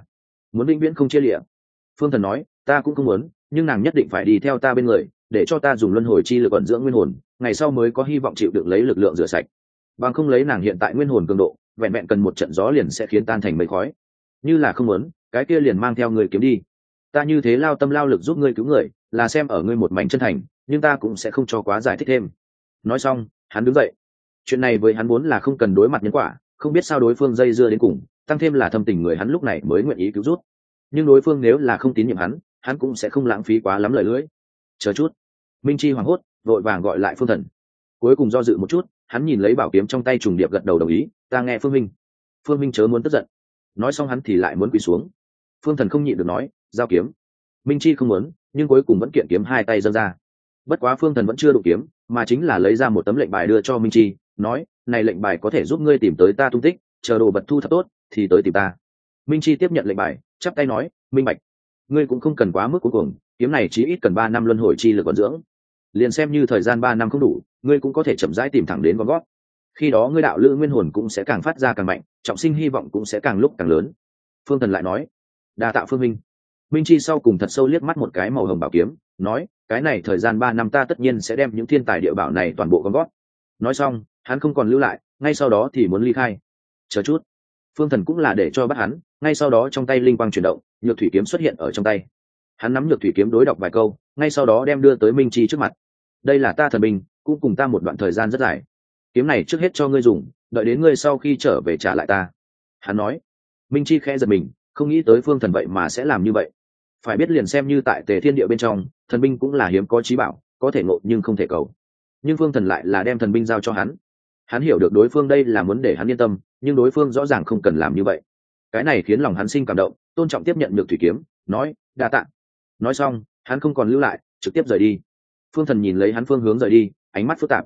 muốn vĩnh viễn không chia lịa. Phương Thần nói, ta cũng không muốn, nhưng nàng nhất định phải đi theo ta bên người, để cho ta dùng luân hồi chi lực ẩn dưỡng nguyên hồn, ngày sau mới có hy vọng chịu được lấy lực lượng rửa sạch. Bằng không lấy nàng hiện tại nguyên hồn cường độ, vẹn vẹn cần một trận gió liền sẽ khiến tan thành mây khói. Như là không muốn, cái kia liền mang theo người kiếm đi. Ta như thế lao tâm lao lực giúp ngươi cứu người, là xem ở ngươi một mảnh chân thành, nhưng ta cũng sẽ không cho quá giải thích thêm. Nói xong, hắn đứng dậy. Chuyện này với hắn vốn là không cần đối mặt nhân quả, không biết sao đối phương dây dưa đến cùng, tăng thêm là thâm tình người hắn lúc này mới nguyện ý cứu rút. Nhưng đối phương nếu là không tín nhiệm hắn cũng sẽ không lãng phí quá lắm lời lưỡi. Chờ chút. Minh Chi hoảng hốt, vội vàng gọi lại Phương Thần. Cuối cùng do dự một chút, hắn nhìn lấy bảo kiếm trong tay trùng điệp gật đầu đồng ý, ta nghe Phương Minh. Phương Minh chớ muốn tức giận. Nói xong hắn thì lại muốn quỳ xuống. Phương Thần không nhịn được nói, giao kiếm. Minh Chi không muốn, nhưng cuối cùng vẫn kiện kiếm hai tay giơ ra. Bất quá Phương Thần vẫn chưa đụng kiếm, mà chính là lấy ra một tấm lệnh bài đưa cho Minh Chi, nói, này lệnh bài có thể giúp ngươi tìm tới ta tung tích, chờ đồ vật thu thập tốt thì tới tìm ta. Minh Chi tiếp nhận lệnh bài, chắp tay nói, minh bạch. Ngươi cũng không cần quá mức cuối cùng, kiếm này chí ít cần 3 năm luân hồi chi lực còn dưỡng. Liền xem như thời gian 3 năm không đủ, ngươi cũng có thể chậm rãi tìm thẳng đến con gót. Khi đó ngươi đạo lữ nguyên hồn cũng sẽ càng phát ra càng mạnh, trọng sinh hy vọng cũng sẽ càng lúc càng lớn. Phương Thần lại nói, đa tạ Phương Minh. Minh Chi sau cùng thật sâu liếc mắt một cái màu hồng bảo kiếm, nói, cái này thời gian 3 năm ta tất nhiên sẽ đem những thiên tài địa bảo này toàn bộ con gót. Nói xong, hắn không còn lưu lại, ngay sau đó thì muốn ly khai. Chờ chút. Phương Thần cũng là để cho bắt hắn, ngay sau đó trong tay linh quang chuyển động, nhược thủy kiếm xuất hiện ở trong tay. Hắn nắm nhược thủy kiếm đối đọc vài câu, ngay sau đó đem đưa tới Minh Chi trước mặt. Đây là ta thần binh, cũng cùng ta một đoạn thời gian rất dài. Kiếm này trước hết cho ngươi dùng, đợi đến ngươi sau khi trở về trả lại ta. Hắn nói. Minh Chi khẽ giật mình, không nghĩ tới Phương Thần vậy mà sẽ làm như vậy. Phải biết liền xem như tại Tề Thiên Địa bên trong, thần binh cũng là hiếm có chí bảo, có thể ngộ nhưng không thể cầu. Nhưng Phương Thần lại là đem thần binh giao cho hắn. Hắn hiểu được đối phương đây là muốn để hắn yên tâm, nhưng đối phương rõ ràng không cần làm như vậy. Cái này khiến lòng hắn sinh cảm động, tôn trọng tiếp nhận được thủy kiếm, nói, đa tạ. Nói xong, hắn không còn lưu lại, trực tiếp rời đi. Phương Thần nhìn lấy hắn phương hướng rời đi, ánh mắt phức tạp.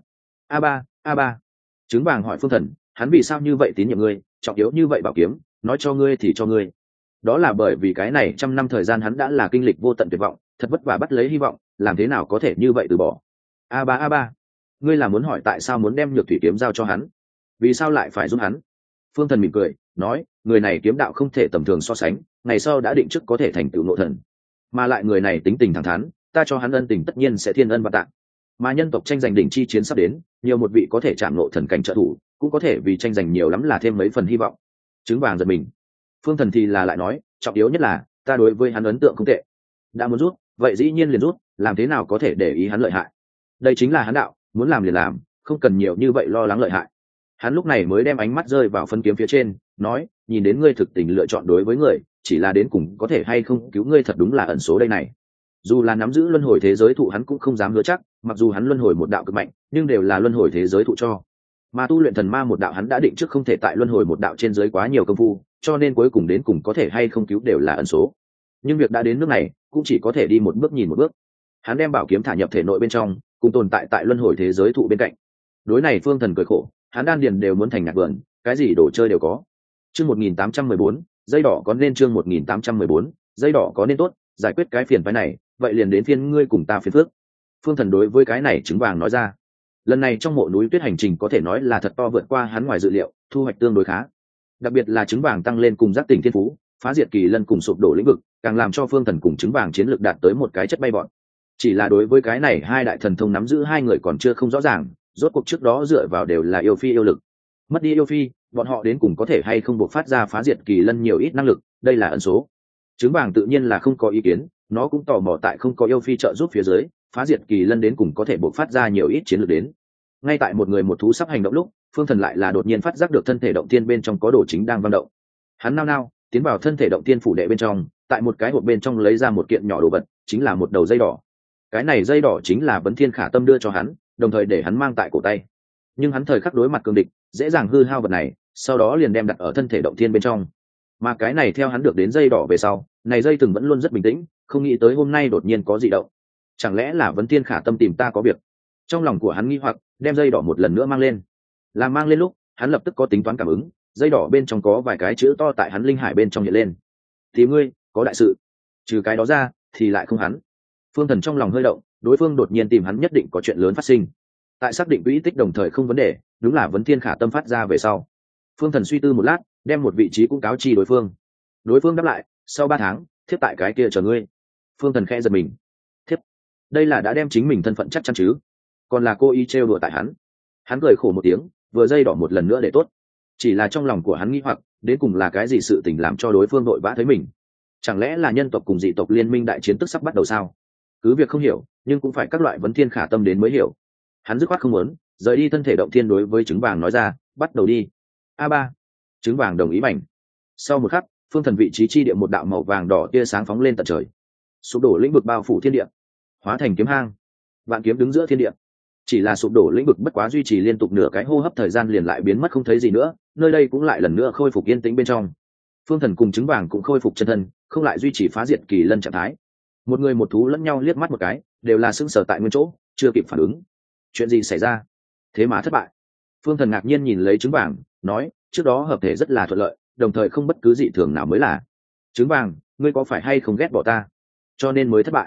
A ba. Trứng vàng hỏi Phương Thần, hắn vì sao như vậy tín nhiệm ngươi, trọng yếu như vậy bảo kiếm, nói cho ngươi thì cho ngươi. Đó là bởi vì cái này 100 năm thời gian hắn đã là kinh lịch vô tận tuyệt vọng, thật vất vả bắt lấy hy vọng, làm thế nào có thể như vậy từ bỏ. A ba. Ngươi là muốn hỏi tại sao muốn đem nhược thủy kiếm giao cho hắn, vì sao lại phải giúp hắn? Phương Thần mỉm cười, nói, người này kiếm đạo không thể tầm thường so sánh, ngày sau đã định trước có thể thành tựu nội thần, mà lại người này tính tình thẳng thắn, ta cho hắn ân tình tất nhiên sẽ thiên ân và tạng. Mà nhân tộc tranh giành đỉnh chi chiến sắp đến, nhiều một vị có thể chạm nội thần cảnh trợ thủ, cũng có thể vì tranh giành nhiều lắm là thêm mấy phần hy vọng. Trứng vàng giật mình. Phương Thần thì là lại nói, trọng yếu nhất là ta đối với hắn ấn tượng không tệ. Đã muốn rút, vậy dĩ nhiên liền rút, làm thế nào có thể để ý hắn lợi hại? Đây chính là hắn đạo, muốn làm liền làm, không cần nhiều như vậy lo lắng lợi hại. Hắn lúc này mới đem ánh mắt rơi vào phân kiếm phía trên, nói, nhìn đến ngươi thực tình lựa chọn đối với người, chỉ là đến cùng có thể hay không cứu ngươi thật đúng là ẩn số đây này. Dù là nắm giữ luân hồi thế giới thụ hắn cũng không dám hứa chắc, mặc dù hắn luân hồi một đạo cực mạnh, nhưng đều là luân hồi thế giới thụ cho. Mà tu luyện thần ma một đạo hắn đã định trước không thể tại luân hồi một đạo trên giới quá nhiều công phu, cho nên cuối cùng đến cùng có thể hay không cứu đều là ẩn số. Nhưng việc đã đến nước này, cũng chỉ có thể đi một bước nhìn một bước. Hắn đem bảo kiếm thả nhập thể nội bên trong, cùng tồn tại tại luân hồi thế giới thụ bên cạnh. Đối này Phương Thần cười khổ, hắn đan điền đều muốn thành nhạc vườn, cái gì đồ chơi đều có. Chương 1814, dây đỏ có nên chương 1814, dây đỏ có nên tốt, giải quyết cái phiền phức này, vậy liền đến phiên ngươi cùng ta phiền phức. Phương Thần đối với cái này trứng vàng nói ra. Lần này trong mộ núi tuyết hành trình có thể nói là thật to vượt qua hắn ngoài dự liệu, thu hoạch tương đối khá. Đặc biệt là trứng vàng tăng lên cùng giác tỉnh thiên phú, phá diệt kỳ lân cùng sụp đổ lĩnh vực, càng làm cho Phương Thần cùng trứng vàng chiến lược đạt tới một cái chất bay bọn. Chỉ là đối với cái này hai đại thần thông nắm giữ hai người còn chưa không rõ ràng, rốt cuộc trước đó dựa vào đều là yêu phi yêu lực. Mất đi yêu phi, bọn họ đến cùng có thể hay không buộc phát ra phá diệt kỳ lân nhiều ít năng lực, đây là ẩn số. Trứng vàng tự nhiên là không có ý kiến, nó cũng tò mò tại không có yêu phi trợ giúp phía dưới, phá diệt kỳ lân đến cùng có thể buộc phát ra nhiều ít chiến lược đến. Ngay tại một người một thú sắp hành động lúc, Phương Thần lại là đột nhiên phát giác được thân thể động tiên bên trong có đồ chính đang văng động. Hắn nao nao tiến vào thân thể động tiên phủ đệ bên trong, tại một cái hộp bên trong lấy ra một kiện nhỏ đồ vật, chính là một đầu dây đỏ. Cái này dây đỏ chính là Vấn Thiên Khả Tâm đưa cho hắn, đồng thời để hắn mang tại cổ tay. Nhưng hắn thời khắc đối mặt cương địch, dễ dàng hư hao vật này, sau đó liền đem đặt ở thân thể động thiên bên trong. Mà cái này theo hắn được đến dây đỏ về sau, này dây từng vẫn luôn rất bình tĩnh, không nghĩ tới hôm nay đột nhiên có dị động. Chẳng lẽ là Vấn Thiên Khả Tâm tìm ta có việc? Trong lòng của hắn nghi hoặc, đem dây đỏ một lần nữa mang lên. Làm mang lên lúc, hắn lập tức có tính toán cảm ứng, dây đỏ bên trong có vài cái chữ to tại hắn linh hải bên trong hiện lên. Thì ngươi, có đại sự. Trừ cái đó ra, thì lại không hắn. Phương Thần trong lòng hơi động, đối phương đột nhiên tìm hắn nhất định có chuyện lớn phát sinh. Tại xác định quỹ tích đồng thời không vấn đề, đúng là Vấn Thiên Khả Tâm phát ra về sau. Phương Thần suy tư một lát, đem một vị trí cũng cáo chi đối phương. Đối phương đáp lại, sau 3 tháng thiếp tại cái kia chờ ngươi. Phương Thần khẽ giật mình. Thiếp? Đây là đã đem chính mình thân phận chắc chắn chứ? Còn là cô ý trêu đùa tại hắn? Hắn cười khổ một tiếng, vừa dây đỏ một lần nữa để tốt. Chỉ là trong lòng của hắn nghi hoặc, đến cùng là cái gì sự tình làm cho đối phương đội vã thấy mình? Chẳng lẽ là nhân tộc cùng dị tộc liên minh đại chiến tức sắp bắt đầu sao? Cứ việc không hiểu, nhưng cũng phải các loại vấn thiên khả tâm đến mới hiểu. Hắn dứt khoát không muốn rời đi thân thể động thiên, đối với trứng vàng nói ra, bắt đầu đi. A3. Trứng vàng đồng ý bảnh. Sau một khắc, Phương Thần vị trí chi địa một đạo màu vàng đỏ tia sáng phóng lên tận trời, sụp đổ lĩnh vực bao phủ thiên địa, hóa thành kiếm hang. Vạn kiếm đứng giữa thiên địa. Chỉ là sụp đổ lĩnh vực bất quá duy trì liên tục nửa cái hô hấp thời gian liền lại biến mất không thấy gì nữa, nơi đây cũng lại lần nữa khôi phục yên tĩnh bên trong. Phương Thần cùng trứng vàng cũng khôi phục chân thân, không lại duy trì phá diệt kỳ lân trạng thái. Một người một thú lẫn nhau liếc mắt một cái, đều là sững sờ tại nguyên chỗ, chưa kịp phản ứng. Chuyện gì xảy ra? Thế mà thất bại. Phương Thần ngạc nhiên nhìn lấy trứng vàng, nói, trước đó hợp thể rất là thuận lợi, đồng thời không bất cứ dị thường nào mới là. Trứng vàng, ngươi có phải hay không ghét bỏ ta, cho nên mới thất bại?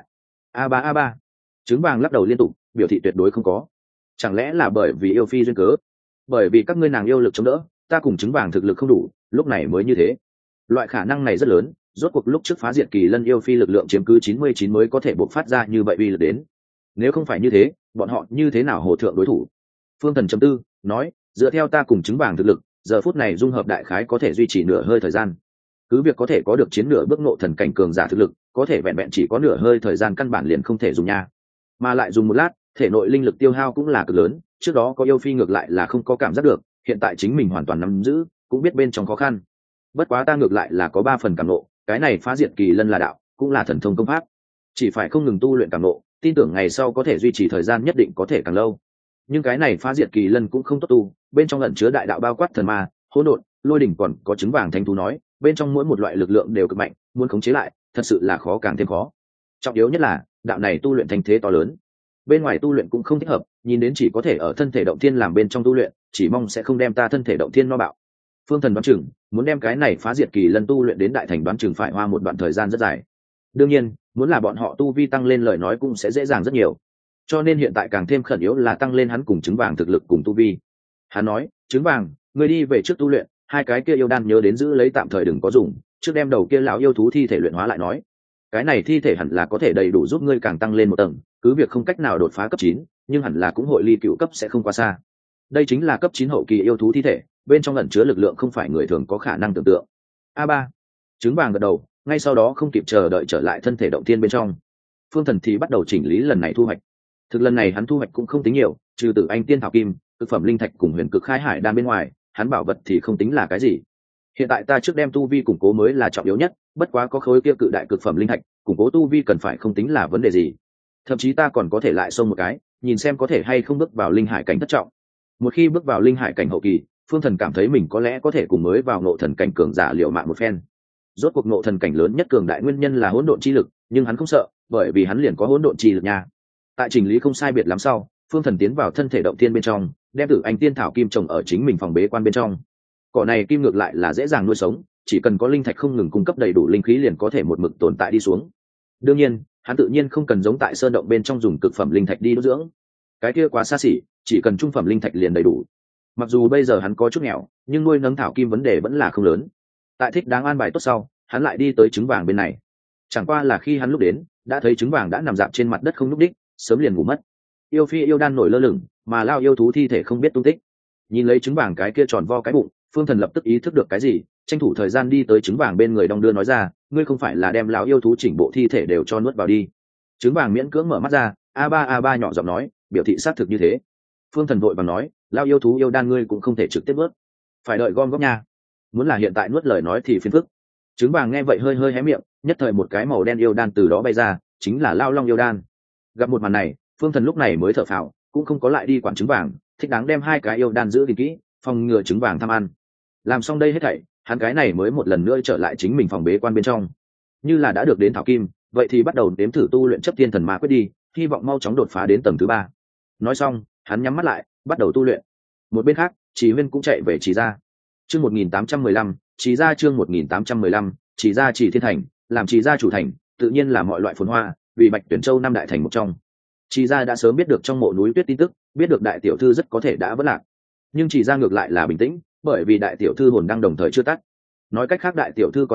A3. Trứng vàng lắc đầu liên tục, biểu thị tuyệt đối không có. Chẳng lẽ là bởi vì yêu phi duyên cớ? Bởi vì các ngươi nàng yêu lực chống đỡ, ta cùng trứng vàng thực lực không đủ, lúc này mới như thế. Loại khả năng này rất lớn, rốt cuộc lúc trước phá diệt kỳ lân yêu phi lực lượng chiếm cứ 99 mới có thể bộc phát ra như vậy uy lực đến. Nếu không phải như thế, bọn họ như thế nào hồ thượng đối thủ? Phương Thần trầm tư, nói, dựa theo ta cùng trứng vàng thực lực, giờ phút này dung hợp đại khái có thể duy trì nửa hơi thời gian. Cứ việc có thể có được chiến nửa bước ngộ thần cảnh cường giả thực lực, có thể vẹn vẹn chỉ có nửa hơi thời gian căn bản liền không thể dùng nha. Mà lại dùng một lát, thể nội linh lực tiêu hao cũng là cực lớn, trước đó có yêu phi ngược lại là không có cảm giác được, hiện tại chính mình hoàn toàn nắm giữ, cũng biết bên trong khó khăn. Bất quá ta ngược lại là có 3 phần cảm ngộ, cái này phá diệt kỳ lân là đạo, cũng là thần thông công pháp. Chỉ phải không ngừng tu luyện cảm ngộ, tin tưởng ngày sau có thể duy trì thời gian nhất định có thể càng lâu. Nhưng cái này phá diệt kỳ lân cũng không tốt tu, bên trong ẩn chứa đại đạo bao quát thần ma, hỗn độn, lôi đỉnh, còn có trứng vàng thánh thú nói, bên trong mỗi một loại lực lượng đều cực mạnh, muốn khống chế lại, thật sự là khó càng thêm khó. Trọng yếu nhất là, đạo này tu luyện thành thế to lớn. Bên ngoài tu luyện cũng không thích hợp, nhìn đến chỉ có thể ở thân thể động thiên làm bên trong tu luyện, chỉ mong sẽ không đem ta thân thể động thiên no bạo. Phương Thần đoán chừng, muốn đem cái này phá diệt kỳ lân tu luyện đến đại thành đoán chừng phải hoa một đoạn thời gian rất dài. Đương nhiên, muốn là bọn họ tu vi tăng lên lời nói cũng sẽ dễ dàng rất nhiều. Cho nên hiện tại càng thêm khẩn yếu là tăng lên hắn cùng trứng vàng thực lực cùng tu vi. Hắn nói, trứng vàng, ngươi đi về trước tu luyện, hai cái kia yêu đan nhớ đến giữ lấy tạm thời đừng có dùng, trước đem đầu kia lão yêu thú thi thể luyện hóa lại nói. Cái này thi thể hẳn là có thể đầy đủ giúp ngươi càng tăng lên một tầng, cứ việc không cách nào đột phá cấp 9, nhưng hẳn là cũng hội ly cựu cấp sẽ không quá xa. Đây chính là cấp 9 hậu kỳ yêu thú thi thể, bên trong ẩn chứa lực lượng không phải người thường có khả năng tưởng tượng. A3. Trứng vàng gật đầu, ngay sau đó không kịp chờ đợi trở lại thân thể động thiên bên trong. Phương Thần thì bắt đầu chỉnh lý lần này thu hoạch. Thực lần này hắn thu hoạch cũng không tính nhiều, trừ Tử Anh tiên thảo kim, cực phẩm linh thạch cùng huyền cực khai hải đan bên ngoài, hắn bảo vật thì không tính là cái gì. Hiện tại ta trước đem tu vi củng cố mới là trọng yếu nhất, bất quá có khối kia cự đại cực phẩm linh thạch, củng cố tu vi cần phải không tính là vấn đề gì. Thậm chí ta còn có thể lại xông một cái, nhìn xem có thể hay không bước vào linh hải cảnh thất trọng. Một khi bước vào linh hải cảnh hậu kỳ, Phương Thần cảm thấy mình có lẽ có thể cùng mới vào ngộ thần cảnh cường giả liều mạng một phen. Rốt cuộc ngộ thần cảnh lớn nhất cường đại nguyên nhân là hỗn độn chi lực, nhưng hắn không sợ, bởi vì hắn liền có hỗn độn chi lực nha. Tại chỉnh lý không sai biệt lắm sau, Phương Thần tiến vào thân thể động thiên bên trong, đem Tử Anh tiên thảo kim trồng ở chính mình phòng bế quan bên trong. Cỏ này kim ngược lại là dễ dàng nuôi sống, chỉ cần có linh thạch không ngừng cung cấp đầy đủ linh khí liền có thể một mực tồn tại đi xuống. Đương nhiên, hắn tự nhiên không cần giống tại sơn động bên trong dùng cực phẩm linh thạch đi nuôi dưỡng. Cái kia quá xa xỉ, chỉ cần trung phẩm linh thạch liền đầy đủ. Mặc dù bây giờ hắn có chút nghèo, nhưng nuôi nấng thảo kim vấn đề vẫn là không lớn. Tại thích đáng an bài tốt sau, hắn lại đi tới trứng vàng bên này. Chẳng qua là khi hắn lúc đến, đã thấy trứng vàng đã nằm dạp trên mặt đất không nhúc đích, sớm liền ngủ mất. Yêu phi yêu đan nổi lơ lửng, mà lao yêu thú thi thể không biết tung tích. Nhìn lấy trứng vàng cái kia tròn vo cái bụng, Phương Thần lập tức ý thức được cái gì, tranh thủ thời gian đi tới trứng vàng bên người đong đưa nói ra, ngươi không phải là đem lão yêu thú chỉnh bộ thi thể đều cho nuốt vào đi? Trứng vàng miễn cưỡng mở mắt ra, A3 nhỏ giọng nói, biểu thị xác thực như thế. Phương Thần vội vàng nói, lao yêu thú yêu đan ngươi cũng không thể trực tiếp nuốt, phải đợi gom góp nha. Muốn là hiện tại nuốt lời nói thì phiền phức. Trứng vàng nghe vậy hơi hơi hé miệng, nhất thời một cái màu đen yêu đan từ đó bay ra, chính là lao long yêu đan. Gặp một màn này, Phương Thần lúc này mới thở phào, cũng không có lại đi quản trứng vàng, thích đáng đem hai cái yêu đan giữ gìn kỹ, phòng ngừa trứng vàng tham ăn. Làm xong đây hết thảy, hắn cái này mới một lần nữa trở lại chính mình phòng bế quan bên trong. Như là đã được đến thảo kim, vậy thì bắt đầu đếm thử tu luyện chấp thiên thần ma quyết đi, hy vọng mau chóng đột phá đến tầng thứ 3. Nói xong, hắn nhắm mắt lại, bắt đầu tu luyện. Một bên khác, Trì Huyên cũng chạy về Trì gia. Chương 1815, Trì gia chương 1815, Trì gia Trì Thiên Thành, làm Trì gia chủ thành, tự nhiên là mọi loại phồn hoa, vì Bạch Tuyển Châu năm đại thành một trong. Trì gia đã sớm biết được trong mộ núi tuyết tin tức, biết được đại tiểu thư rất có thể đã vỡ lạc. Nhưng Trì gia ngược lại là bình tĩnh, bởi vì đại tiểu thư hồn đang đồng thời chưa tắt. Nói cách khác đại tiểu thư còn sống,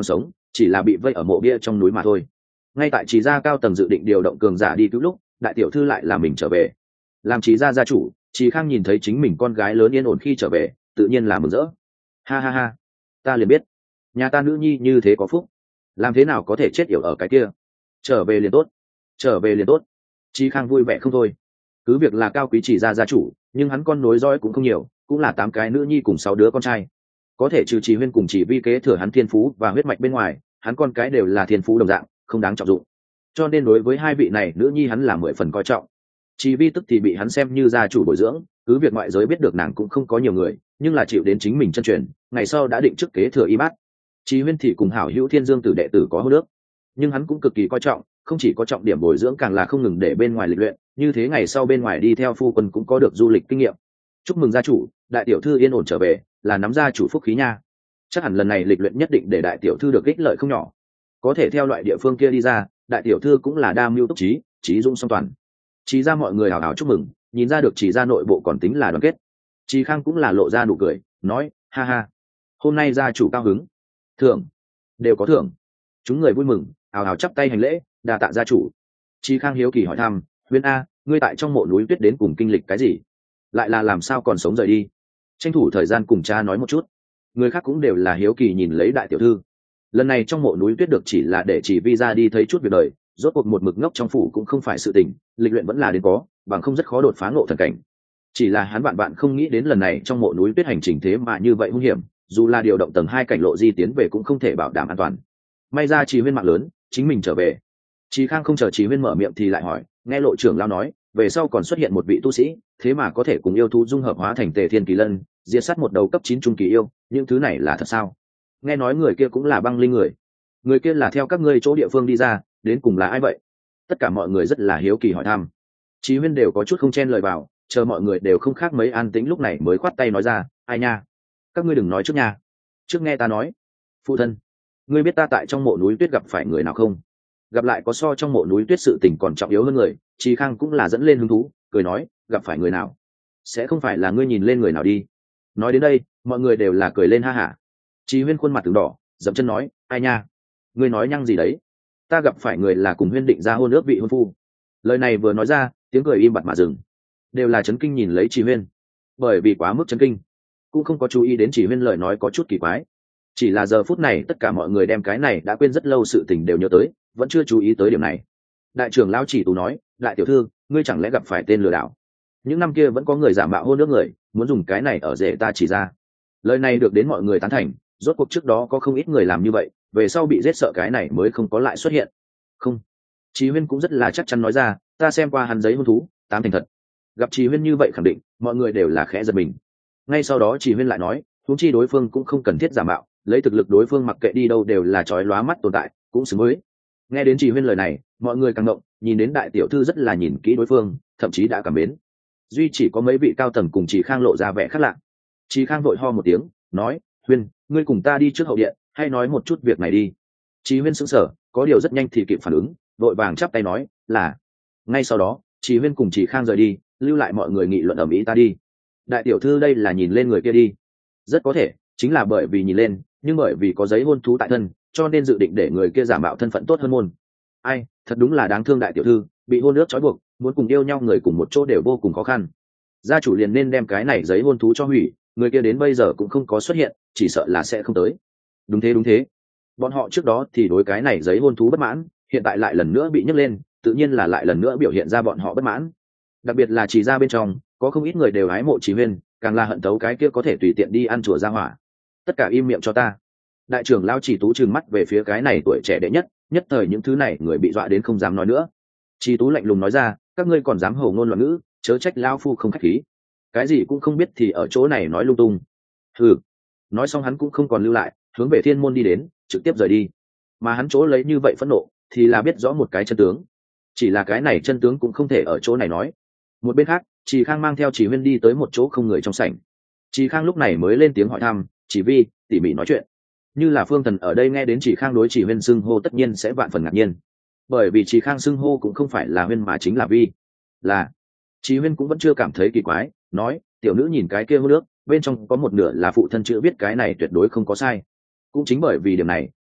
chỉ là bị vây ở mộ bia trong núi mà thôi. Ngay tại Trì gia cao tầng dự định điều động cường giả đi cứu lúc, đại tiểu thư lại là mình trở về. Làm Trì gia gia chủ, Trì Khang nhìn thấy chính mình con gái lớn yên ổn khi trở về, tự nhiên là mừng rỡ. Ha ha ha, ta liền biết, nhà ta nữ nhi như thế có phúc, làm thế nào có thể chết yểu ở cái kia. Trở về liền tốt, trở về liền tốt. Trì Khang vui vẻ không thôi. Cứ việc là cao quý Trì gia gia chủ, nhưng hắn con nối dõi cũng không nhiều, cũng là 8 cái nữ nhi cùng 6 đứa con trai. Có thể trừ Trì Huyên cùng Trì Vi kế thừa hắn thiên phú và huyết mạch bên ngoài, hắn con cái đều là thiên phú đồng dạng, không đáng trọng dụng. Cho nên đối với hai vị này nữ nhi hắn là 10 phần coi trọng. Trì Vi tức thì bị hắn xem như gia chủ bồi dưỡng, cứ việc ngoại giới biết được nàng cũng không có nhiều người, nhưng là chịu đến chính mình chân truyền, ngày sau đã định trước kế thừa y bát. Trì Huyên thì cùng hảo hữu Thiên Dương tử đệ tử có hô nước, nhưng hắn cũng cực kỳ coi trọng, không chỉ có trọng điểm bồi dưỡng càng là không ngừng để bên ngoài lịch luyện, như thế ngày sau bên ngoài đi theo phu quân cũng có được du lịch kinh nghiệm. Chúc mừng gia chủ, đại tiểu thư yên ổn trở về, là nắm gia chủ phúc khí nha. Chắc hẳn lần này lịch luyện nhất định để đại tiểu thư được ích lợi không nhỏ. Có thể theo loại địa phương kia đi ra, đại tiểu thư cũng là đa mưu túc trí, trí dung song toàn. Chỉ ra mọi người hào hào chúc mừng, nhìn ra được chỉ ra nội bộ còn tính là đoàn kết. Trì Khang cũng là lộ ra nụ cười, nói, ha ha, hôm nay gia chủ cao hứng, thưởng đều có thưởng. Chúng người vui mừng, hào hào chắp tay hành lễ, đa tạ gia chủ. Trì Khang hiếu kỳ hỏi thăm, Huyên a, ngươi tại trong mộ núi tuyết đến cùng kinh lịch cái gì? Lại là làm sao còn sống rời đi? Tranh thủ thời gian cùng cha nói một chút. Người khác cũng đều là hiếu kỳ nhìn lấy đại tiểu thư. Lần này trong mộ núi tuyết được chỉ là để chỉ vi ra đi thấy chút việc đời, rốt cuộc một mực ngốc trong phủ cũng không phải sự tình, lịch luyện vẫn là đến có, bằng không rất khó đột phá ngộ thần cảnh. Chỉ là hắn bạn không nghĩ đến lần này trong mộ núi tuyết hành trình thế mà như vậy hung hiểm, dù là điều động tầng 2 cảnh lộ di tiến về cũng không thể bảo đảm an toàn. May ra Trì Huyên mạng lớn, chính mình trở về. Trì Khang không chờ Trì Huyên mở miệng thì lại hỏi, nghe lộ trưởng lao nói, về sau còn xuất hiện một vị tu sĩ, thế mà có thể cùng yêu thú dung hợp hóa thành Tề Thiên Kỳ Lân, diệt sát một đầu cấp 9 trung kỳ yêu, những thứ này là thật sao? Nghe nói người kia cũng là băng linh người kia là theo các ngươi chỗ địa phương đi ra, đến cùng là ai vậy? Tất cả mọi người rất là hiếu kỳ hỏi thăm. Trì Huyên đều có chút không chen lời vào, chờ mọi người đều không khác mấy an tĩnh lúc này mới khoát tay nói ra, ai nha, các ngươi đừng nói trước nha, trước nghe ta nói. Phụ thân, ngươi biết ta tại trong mộ núi tuyết gặp phải người nào không? Gặp lại có so trong mộ núi tuyết sự tình còn trọng yếu hơn người. Trì Khang cũng là dẫn lên hứng thú, cười nói, gặp phải người nào? Sẽ không phải là ngươi nhìn lên người nào đi? Nói đến đây, mọi người đều là cười lên ha hả. Trì Huyên khuôn mặt từng đỏ, dậm chân nói, ai nha, ngươi nói nhăng gì đấy? Ta gặp phải người là cùng Huyên định ra hôn ước vị hôn phu. Lời này vừa nói ra, tiếng cười im bặt mà dừng, đều là chấn kinh nhìn lấy Trì Huyên. Bởi vì quá mức chấn kinh, cũng không có chú ý đến Trì Huyên lời nói có chút kỳ quái. Chỉ là giờ phút này tất cả mọi người đem cái này đã quên rất lâu sự tình đều nhớ tới, vẫn chưa chú ý tới điểm này. Đại trưởng lão Chỉ Tú nói, đại tiểu thư, ngươi chẳng lẽ gặp phải tên lừa đảo? Những năm kia vẫn có người giả mạo hôn ước người, muốn dùng cái này ở rể ta chỉ ra. Lời này được đến mọi người tán thành, rốt cuộc trước đó có không ít người làm như vậy, về sau bị giết sợ cái này mới không có lại xuất hiện. Không, Trì Huyên cũng rất là chắc chắn nói ra, ta xem qua hắn giấy hôn thú, 8 thành thật. Gặp Trì Huyên như vậy khẳng định, mọi người đều là khẽ giật mình. Ngay sau đó Trì Huyên lại nói, huống chi đối phương cũng không cần thiết giả mạo, lấy thực lực đối phương mặc kệ đi đâu đều là chói lóa mắt tồn tại, cũng xứng với. Nghe đến Trì Huyên lời này, mọi người càng động, nhìn đến đại tiểu thư rất là nhìn kỹ đối phương, thậm chí đã cảm mến. Duy chỉ có mấy vị cao tầng cùng Trì Khang lộ ra vẻ khác lạ. Trì Khang vội ho một tiếng, nói, Huyên, ngươi cùng ta đi trước hậu điện, hay nói một chút việc này đi. Trì Huyên sững sờ, có điều rất nhanh thì kịp phản ứng, vội vàng chắp tay nói, là. Ngay sau đó, Trì Huyên cùng Trì Khang rời đi, lưu lại mọi người nghị luận ầm ĩ ta đi. Đại tiểu thư đây là nhìn lên người kia đi. Rất có thể, chính là bởi vì nhìn lên, nhưng bởi vì có giấy hôn thú tại thân, cho nên dự định để người kia giả mạo thân phận tốt hơn môn. Ai, thật đúng là đáng thương đại tiểu thư, bị hôn ước trói buộc, muốn cùng yêu nhau người cùng một chỗ đều vô cùng khó khăn. Gia chủ liền nên đem cái này giấy hôn thú cho hủy, người kia đến bây giờ cũng không có xuất hiện, chỉ sợ là sẽ không tới. Đúng thế. Bọn họ trước đó thì đối cái này giấy hôn thú bất mãn, hiện tại lại lần nữa bị nhấc lên, tự nhiên là lại lần nữa biểu hiện ra bọn họ bất mãn. Đặc biệt là Trì gia bên trong, có không ít người đều hái mộ Trì Huyên, càng là hận tấu cái kia có thể tùy tiện đi ăn chùa ra hỏa. Tất cả im miệng cho ta. Đại trưởng lão Chỉ Tú trừng mắt về phía cái này tuổi trẻ đệ nhất, nhất thời những thứ này người bị dọa đến không dám nói nữa. Chỉ Tú lạnh lùng nói ra, các ngươi còn dám hổ ngôn loạn ngữ, chớ trách lão phu không khách khí. Cái gì cũng không biết thì ở chỗ này nói lung tung. Hừ. Nói xong hắn cũng không còn lưu lại, hướng về thiên môn đi đến, trực tiếp rời đi. Mà hắn chỗ lấy như vậy phẫn nộ, thì là biết rõ một cái chân tướng. Chỉ là cái này chân tướng cũng không thể ở chỗ này nói. Một bên khác, Trì Khang mang theo Trì Huyên đi tới một chỗ không người trong sảnh. Trì Khang lúc này mới lên tiếng hỏi thăm, Chỉ Vi, tỉ mỉ nói chuyện. Như là Phương Thần ở đây nghe đến Trì Khang đối Trì Huyên xưng hô tất nhiên sẽ vạn phần ngạc nhiên, bởi vì Trì Khang xưng hô cũng không phải là Huyên mà chính là Vi. Là Trì Huyên cũng vẫn chưa cảm thấy kỳ quái, nói, tiểu nữ nhìn cái kia hô nước, bên trong có một nửa là phụ thân chữ viết, cái này tuyệt đối không có sai. Cũng chính bởi vì điểm này,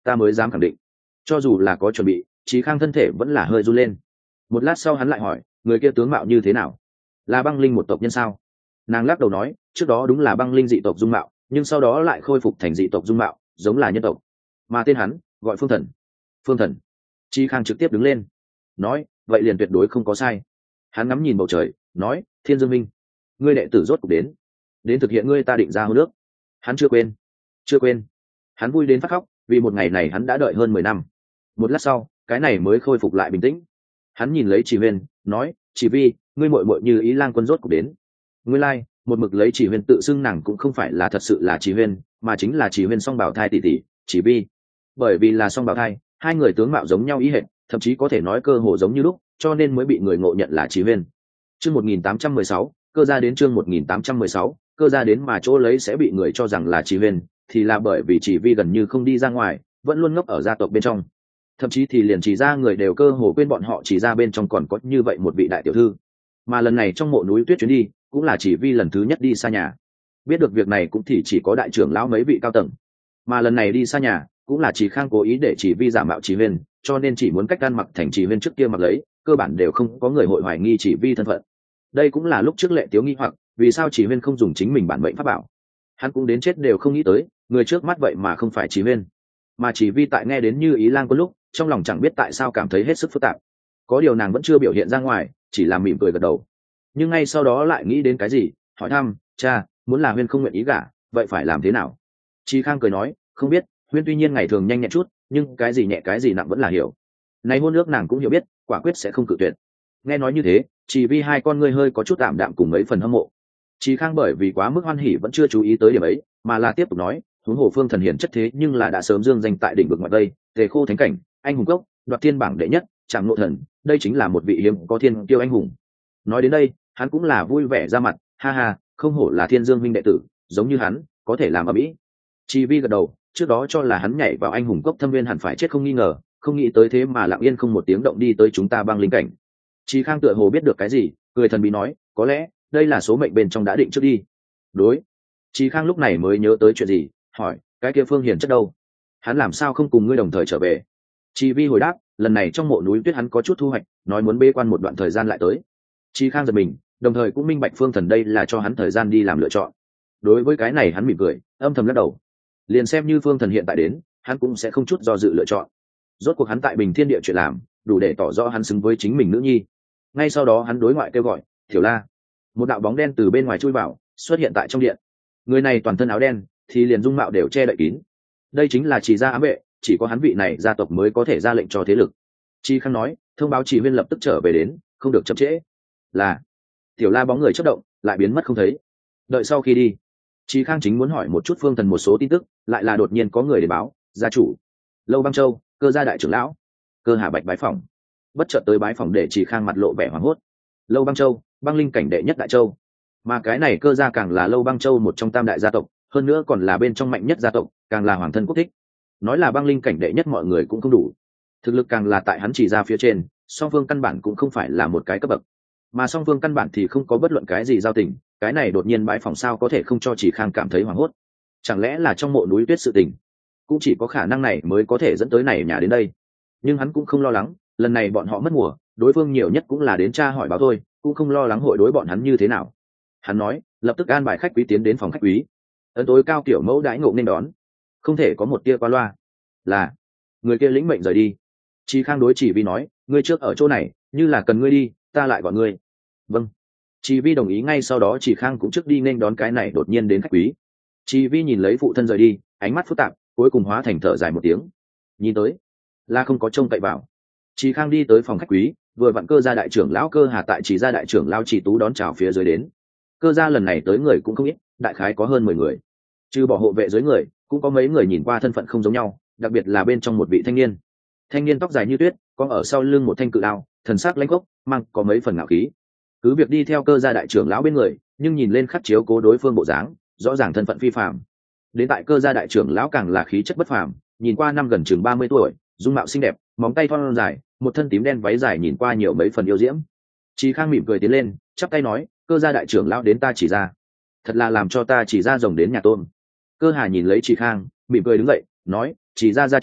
ta mới dám khẳng định. Cho dù là có chuẩn bị, Trí Khang thân thể vẫn là hơi run lên. Một lát sau hắn lại hỏi, người kia tướng mạo như thế nào? Là băng linh một tộc nhân sao? Nàng lắc đầu nói, trước đó đúng là băng linh dị tộc dung mạo, nhưng sau đó lại khôi phục thành dị tộc dung mạo, giống là nhân tộc. Mà tên hắn gọi Phương Thần. Phương Thần. Trí Khang trực tiếp đứng lên, nói, vậy liền tuyệt đối không có sai. Hắn ngắm nhìn bầu trời, nói, Thiên Dương Minh, ngươi đệ tử rốt cục đến thực hiện ngươi ta định ra hôn ước. Hắn chưa quên. Hắn vui đến phát khóc, vì một ngày này hắn đã đợi hơn 10 năm. Một lát sau, cái này mới khôi phục lại bình tĩnh. Hắn nhìn lấy Chỉ Huyên, nói, Chỉ Vi, ngươi muội muội Như Ý Lang Quân rốt cục đến. Nguyên lai, một mực lấy Chỉ Huyên tự xưng nàng cũng không phải là thật sự là Chỉ Huyên, mà chính là Chỉ Huyên song bảo thai tỷ tỷ, Chỉ Vi. Bởi vì là song bảo thai, hai người tướng mạo giống nhau ý hệt, thậm chí có thể nói cơ hồ giống như lúc, cho nên mới bị người ngộ nhận là Chỉ Huyên. Chương 1816, cơ gia đến chương 1816, cơ gia đến mà chỗ lấy sẽ bị người cho rằng là Chỉ Huyên, thì là bởi vì Chỉ Vi gần như không đi ra ngoài, vẫn luôn ngốc ở gia tộc bên trong. Thậm chí thì liền Chỉ gia người đều cơ hồ quên bọn họ Chỉ gia bên trong còn có như vậy một vị đại tiểu thư. Mà lần này trong mộ núi tuyết chuyến đi, cũng là Chỉ Vi lần thứ nhất đi xa nhà. Biết được việc này cũng chỉ có đại trưởng lão mấy vị cao tầng. Mà lần này đi xa nhà, cũng là Chỉ Khang cố ý để Chỉ Vi giả mạo Chỉ Huyên, cho nên chỉ muốn cách ăn mặc thành Chỉ Huyên trước kia mặc lấy, cơ bản đều không có người hội hoài nghi Chỉ Vi thân phận. Đây cũng là lúc trước Lệ Tiếu nghi hoặc, vì sao Chỉ Huyên không dùng chính mình bản mệnh pháp bảo. Hắn cũng đến chết đều không nghĩ tới, người trước mắt vậy mà không phải Chỉ Huyên. Mà Chỉ Vi tại nghe đến Như Ý Lang Quân lúc, trong lòng chẳng biết tại sao cảm thấy hết sức phức tạp. Có điều nàng vẫn chưa biểu hiện ra ngoài, chỉ là mỉm cười gật đầu. Nhưng ngay sau đó lại nghĩ đến cái gì, hỏi thăm, cha, muốn là Huyên không nguyện ý gả, vậy phải làm thế nào? Chí Khang cười nói, không biết, Huyên tuy nhiên ngày thường nhanh nhẹn chút, nhưng cái gì nhẹ cái gì nặng vẫn là hiểu. Này hôn ước nàng cũng hiểu biết, quả quyết sẽ không cự tuyệt. Nghe nói như thế, Chỉ Vi hai con ngươi hơi có chút tạm đạm cùng mấy phần hâm mộ. Chí Khang bởi vì quá mức hoan hỉ vẫn chưa chú ý tới điểm ấy, mà là tiếp tục nói, huống hồ Phương Thần hiển chất thế nhưng là đã sớm dương danh tại đỉnh vực ngoại tây, Tề Khô thánh cảnh, anh hùng cốc, đoạt thiên bảng đệ nhất, Trảm Ngộ Thần, đây chính là một vị hiếm có thiên kiêu anh hùng. Nói đến đây, hắn cũng là vui vẻ ra mặt, ha ha, không hổ là Thiên Dương minh đệ tử, giống như hắn, có thể làm ở mỹ. Chi Vi gật đầu, trước đó cho là hắn nhảy vào anh hùng cốc thâm viên hẳn phải chết không nghi ngờ, không nghĩ tới thế mà lặng yên không một tiếng động đi tới chúng ta băng linh cảnh. Chí Khang tựa hồ biết được cái gì, cười thần bí nói, có lẽ đây là số mệnh bên trong đã định trước đi. Đối. Chí Khang lúc này mới nhớ tới chuyện gì, hỏi, cái kia Phương Hiền chất đâu? Hắn làm sao không cùng ngươi đồng thời trở về? Chi Vi hồi đáp, lần này trong mộ núi tuyết hắn có chút thu hoạch, nói muốn bế quan một đoạn thời gian lại tới. Chí Khang giật mình, đồng thời cũng minh bạch Phương Thần đây là cho hắn thời gian đi làm lựa chọn. Đối với cái này hắn mỉm cười, âm thầm lắc đầu. Liền xem như Phương Thần hiện tại đến, hắn cũng sẽ không chút do dự lựa chọn. Rốt cuộc hắn tại Bình Thiên Địa chuyện làm, đủ để tỏ rõ hắn xứng với chính mình nữ nhi. Ngay sau đó hắn đối ngoại kêu gọi, "Tiểu La." Một đạo bóng đen từ bên ngoài chui vào, xuất hiện tại trong điện. Người này toàn thân áo đen, thì liền dung mạo đều che đậy kín. Đây chính là Chỉ gia ám vệ, chỉ có hắn vị này gia tộc mới có thể ra lệnh cho thế lực. Chi Khang nói, thông báo Chỉ Huyên lập tức trở về đến, không được chậm trễ. Là. Tiểu La bóng người chớp động, lại biến mất không thấy. Đợi sau khi đi, Chí Khang chính muốn hỏi một chút Phương Thần một số tin tức, lại là đột nhiên có người đến báo, gia chủ, Lâu Băng Châu, Cơ gia đại trưởng lão, Cơ Hà Bạch bái phỏng. Bất chợt tới bái phỏng để Chí Khang mặt lộ vẻ hoảng hốt. Lâu Băng Châu, băng linh cảnh đệ nhất đại châu, mà cái này Cơ gia càng là Lâu Băng Châu một trong tam đại gia tộc, hơn nữa còn là bên trong mạnh nhất gia tộc, càng là hoàng thân quốc thích. Nói là băng linh cảnh đệ nhất mọi người cũng không đủ, thực lực càng là tại hắn chỉ ra phía trên, song phương căn bản cũng không phải là một cái cấp bậc, mà song phương căn bản thì không có bất luận cái gì giao tình. Cái này đột nhiên bãi phòng sao có thể không cho Chỉ Khang cảm thấy hoảng hốt? Chẳng lẽ là trong mộ núi tuyết sự tình? Cũng chỉ có khả năng này mới có thể dẫn tới này nhà đến đây. Nhưng hắn cũng không lo lắng, lần này bọn họ mất mùa, đối phương nhiều nhất cũng là đến tra hỏi báo thôi, cũng không lo lắng hội đối bọn hắn như thế nào. Hắn nói, lập tức an bài khách quý tiến đến phòng khách quý. Ấn tối cao kiểu mẫu đãi ngộ nên đón, không thể có một tia qua loa. Là người kia lĩnh mệnh rời đi. Chỉ Khang đối Chỉ Vi nói, ngươi trước ở chỗ này, như là cần ngươi đi, ta lại gọi ngươi. Vâng. Chỉ Vi đồng ý, ngay sau đó Chỉ Khang cũng trước đi nên đón cái này đột nhiên đến khách quý. Chỉ Vi nhìn lấy phụ thân rời đi, ánh mắt phức tạp, cuối cùng hóa thành thở dài một tiếng. Nhìn tới, là không có trông cậy vào. Chỉ Khang đi tới phòng khách quý, vừa vặn Cơ gia đại trưởng lão Cơ Hà tại Chỉ gia đại trưởng lão Chỉ Tú đón chào phía dưới đến. Cơ gia lần này tới người cũng không ít, đại khái có hơn 10 người. Trừ bỏ hộ vệ dưới người, cũng có mấy người nhìn qua thân phận không giống nhau, đặc biệt là bên trong một vị thanh niên. Thanh niên tóc dài như tuyết, có ở sau lưng một thanh cự đao, thần sắc lãnh khốc, mang có mấy phần ngạo khí. Cứ việc đi theo Cơ gia đại trưởng lão bên người, nhưng nhìn lên khắc chiếu cố đối phương bộ dáng, rõ ràng thân phận phi phàm. Đến tại Cơ gia đại trưởng lão càng là khí chất bất phàm, nhìn qua năm gần chừng 30 tuổi, dung mạo xinh đẹp, móng tay thon dài, một thân tím đen váy dài nhìn qua nhiều mấy phần yêu diễm. Chí Khang mỉm cười tiến lên, chắp tay nói, Cơ gia đại trưởng lão đến ta Chỉ ra, thật là làm cho ta Chỉ ra rồng đến nhà tôm. Cơ Hà nhìn lấy Chí Khang, mỉm cười đứng dậy, nói, Chỉ ra gia chủ,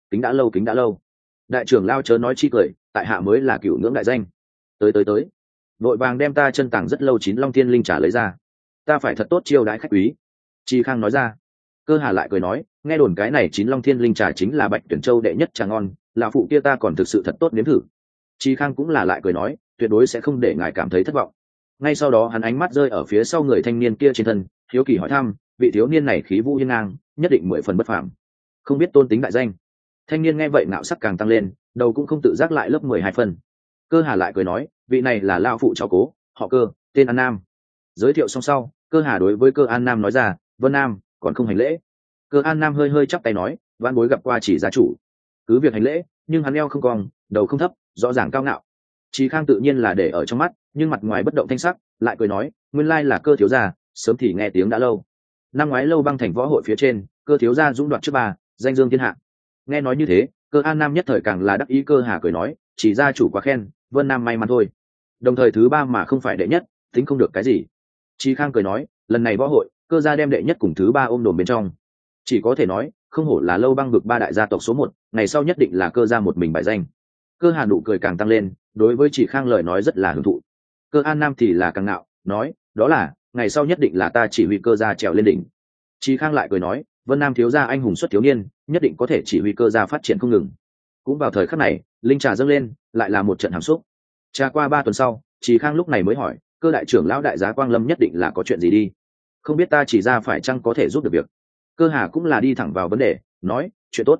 kính đã lâu, kính đã lâu. Đại trưởng lao chớ nói chi cười, tại hạ mới là cửu ngưỡng đại danh. Tới vội vàng đem ta chân tàng rất lâu chín long thiên linh trà lấy ra, ta phải thật tốt chiêu đãi khách quý. Chi Khang nói ra. Cơ Hà lại cười nói, nghe đồn cái này chín long thiên linh trà chính là Bạch Tuyển Châu đệ nhất trà ngon, lão phụ kia ta còn thực sự thật tốt nếm thử. Chi Khang cũng là lại cười nói, tuyệt đối sẽ không để ngài cảm thấy thất vọng. Ngay sau đó hắn ánh mắt rơi ở phía sau người thanh niên kia trên thân, hiếu kỳ hỏi thăm, vị thiếu niên này khí vũ hiên ngang, nhất định 10 phần bất phàm, không biết tôn tính đại danh. Thanh niên nghe vậy ngạo sắc càng tăng lên, đầu cũng không tự giác lại lớp 12 phần. Cơ Hà lại cười nói, vị này là lão phụ cháu cố, họ Cơ, tên An Nam. Giới thiệu xong sau, Cơ Hà đối với Cơ An Nam nói ra, Vân Nam còn không hành lễ. Cơ An Nam hơi hơi chắp tay nói, vãn bối gặp qua chỉ gia chủ. Cứ việc hành lễ, nhưng hắn eo không cong, đầu không thấp, rõ ràng cao ngạo. Chí Khang tự nhiên là để ở trong mắt, nhưng mặt ngoài bất động thanh sắc, lại cười nói, nguyên lai là Cơ thiếu gia, sớm thì nghe tiếng đã lâu. Năm ngoái Lâu Băng thành võ hội phía trên, Cơ thiếu gia dũng đoạt trước ba, danh dương thiên hạ. Nghe nói như thế, Cơ An Nam nhất thời càng là đắc ý. Cơ Hà cười nói, chỉ gia chủ quá khen, Vân Nam may mắn thôi. Đồng thời thứ ba mà không phải đệ nhất, tính không được cái gì. Chí Khang cười nói, lần này võ hội, Cơ gia đem đệ nhất cùng thứ ba ôm đồm bên trong. Chỉ có thể nói, không hổ là Lâu Băng vực ba đại gia tộc số 1, ngày sau nhất định là Cơ gia một mình bài danh. Cơ Hà nụ cười càng tăng lên, đối với Chỉ Khang lời nói rất là hưởng thụ. Cơ An Nam thì là càng ngạo, nói, đó là ngày sau nhất định là ta chỉ huy Cơ gia trèo lên đỉnh. Chỉ Khang lại cười nói, Vân Nam thiếu gia anh hùng xuất thiếu niên, nhất định có thể chỉ huy Cơ gia phát triển không ngừng. Cũng vào thời khắc này, linh trà dâng lên, lại là một trận hàm xúc. Trà qua 3 tuần sau, Chỉ Khang lúc này mới hỏi, Cơ đại trưởng lão đại giá Quang Lâm nhất định là có chuyện gì đi, không biết ta chỉ ra phải chăng có thể giúp được việc. Cơ Hà cũng là đi thẳng vào vấn đề, nói, chuyện tốt.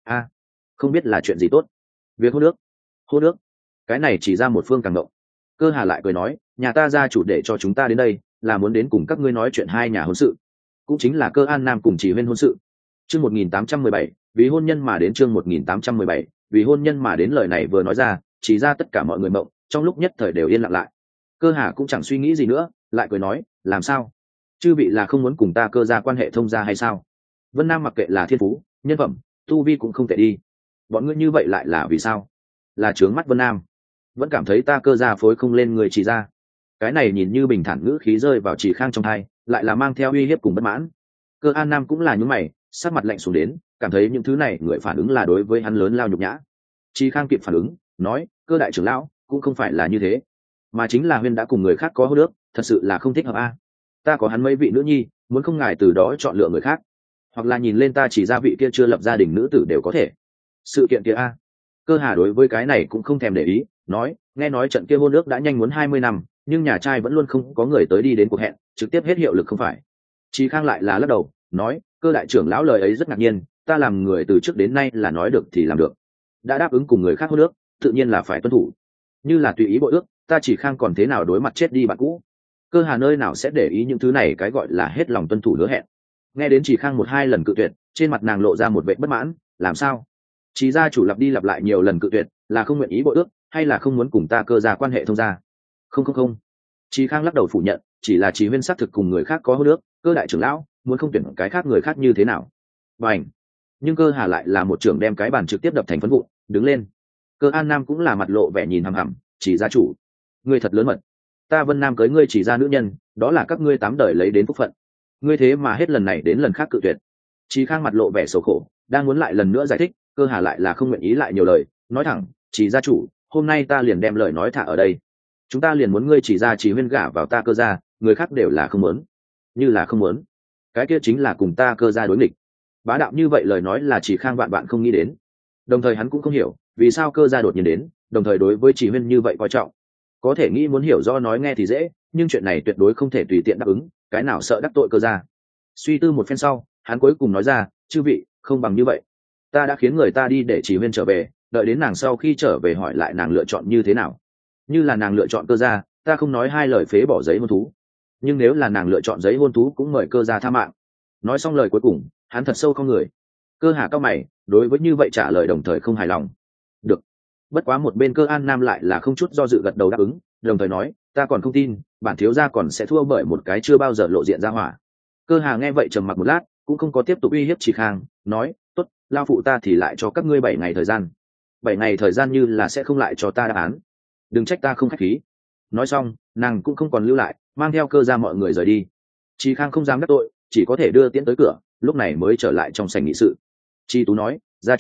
Không biết là chuyện gì tốt. Việc hôn nước, cái này chỉ ra một phương càng ngộng. Cơ Hà lại cười nói, nhà ta gia chủ để cho chúng ta đến đây là muốn đến cùng các ngươi nói chuyện hai nhà hôn sự, cũng chính là Cơ An Nam cùng Chỉ Huyên hôn sự. Chương 1817, vì hôn nhân mà đến. Chương 1817, vì hôn nhân mà đến. Lời này vừa nói ra, chỉ ra tất cả mọi người mộng, trong lúc nhất thời đều yên lặng lại. Cơ Hà cũng chẳng suy nghĩ gì nữa, lại cười nói, làm sao, chư vị là không muốn cùng ta Cơ gia quan hệ thông gia hay sao? Vân Nam mặc kệ là thiên phú, nhân phẩm, tu vi cũng không tệ đi, bọn ngươi như vậy lại là vì sao? Là trướng mắt Vân Nam, vẫn cảm thấy ta Cơ gia phối không lên người Chỉ ra. Cái này nhìn như bình thản ngữ khí rơi vào Chỉ Khang trong tai, lại là mang theo uy hiếp cùng bất mãn. Cơ An Nam cũng là nhướng mày, sát mặt lạnh xuống đến, cảm thấy những thứ này người phản ứng là đối với hắn lớn lao nhục nhã. Chỉ Khang kịp phản ứng, nói, Cơ đại trưởng lão cũng không phải là như thế, mà chính là Huyên đã cùng người khác có hôn ước, thật sự là không thích hợp a. Ta có hắn mấy vị nữ nhi, muốn không ngài từ đó chọn lựa người khác, hoặc là nhìn lên ta chỉ ra vị kia chưa lập gia đình nữ tử đều có thể. Sự kiện kia a. Cơ Hà đối với cái này cũng không thèm để ý, nói, nghe nói trận kia hôn ước đã nhanh muốn 20 năm, nhưng nhà trai vẫn luôn không có người tới đi đến cuộc hẹn, trực tiếp hết hiệu lực không phải? Chí Khang lại là lắc đầu, nói, Cơ đại trưởng lão lời ấy rất ngạc nhiên, ta làm người từ trước đến nay là nói được thì làm được, đã đáp ứng cùng người khác hôn ước, tự nhiên là phải tuân thủ. Như là tùy ý bội ước, ta Chỉ Khang còn thế nào đối mặt chết đi bạn cũ? Cơ Hà nơi nào sẽ để ý những thứ này, cái gọi là hết lòng tuân thủ hứa hẹn. Nghe đến Chỉ Khang 1-2 lần cự tuyệt, trên mặt nàng lộ ra một vẻ bất mãn, làm sao? Chỉ gia chủ lặp đi lặp lại nhiều lần cự tuyệt, là không nguyện ý bội ước, hay là không muốn cùng ta Cơ gia quan hệ thông gia? Không. Chỉ Khang lắc đầu phủ nhận, chỉ là Chỉ Huyên xác thực cùng người khác có hôn ước, Cơ đại trưởng lão muốn không tuyển cái khác người khác như thế nào? Bành! Nhưng Cơ Hà lại là một trưởng đem cái bàn trực tiếp đập thành phấn vụn, đứng lên. Cơ An Nam cũng là mặt lộ vẻ nhìn hằm hằm, Chỉ gia chủ, ngươi thật lớn mật. Ta Vân Nam cưới ngươi Chỉ ra nữ nhân, đó là các ngươi 8 đời lấy đến phúc phận, ngươi thế mà hết lần này đến lần khác cự tuyệt. Chỉ Khang mặt lộ vẻ xấu khổ, đang muốn lại lần nữa giải thích, Cơ Hà lại là không nguyện ý lại nhiều lời, nói thẳng, Chỉ gia chủ, hôm nay ta liền đem lời nói thả ở đây, chúng ta liền muốn ngươi Chỉ ra Chỉ Huyên gả vào ta Cơ gia, người khác đều là không muốn. Như là không muốn, cái kia chính là cùng ta Cơ gia đối nghịch. Bá đạo như vậy lời nói là Chỉ Khang vạn vạn không nghĩ đến, đồng thời hắn cũng không hiểu vì sao Cơ gia đột nhiên đến, đồng thời đối với Chỉ Huyên như vậy coi trọng. Có thể nghĩ muốn hiểu do nói nghe thì dễ, nhưng chuyện này tuyệt đối không thể tùy tiện đáp ứng, cái nào sợ đắc tội Cơ gia. Suy tư một phen sau, hắn cuối cùng nói ra, chư vị, không bằng như vậy, ta đã khiến người ta đi để Chỉ Huyên trở về, đợi đến nàng sau khi trở về hỏi lại nàng lựa chọn như thế nào. Như là nàng lựa chọn Cơ gia, ta không nói hai lời phế bỏ giấy hôn thú, nhưng nếu là nàng lựa chọn giấy hôn thú cũng mời Cơ gia tha mạng. Nói xong lời cuối cùng, hắn thật sâu không người. Cơ Hà cao mày, đối với như vậy trả lời đồng thời không hài lòng. Được. Bất quá một bên Cơ An Nam lại là không chút do dự gật đầu đáp ứng, đồng thời nói, ta còn không tin bản thiếu gia còn sẽ thua bởi một cái chưa bao giờ lộ diện ra hỏa. Cơ Hà nghe vậy trầm mặc một lát, cũng không có tiếp tục uy hiếp Chỉ Khang, nói, tốt, lao phụ ta thì lại cho các ngươi 7 ngày thời gian. 7 ngày thời gian như là sẽ không lại cho ta đáp án, đừng trách ta không khách khí. Nói xong, nàng cũng không còn lưu lại, mang theo Cơ gia mọi người rời đi. Chỉ Khang không dám đắc tội, chỉ có thể đưa tiễn tới cửa, lúc này mới trở lại trong sảnh nghị sự. Chi Tú nói, gia chủ,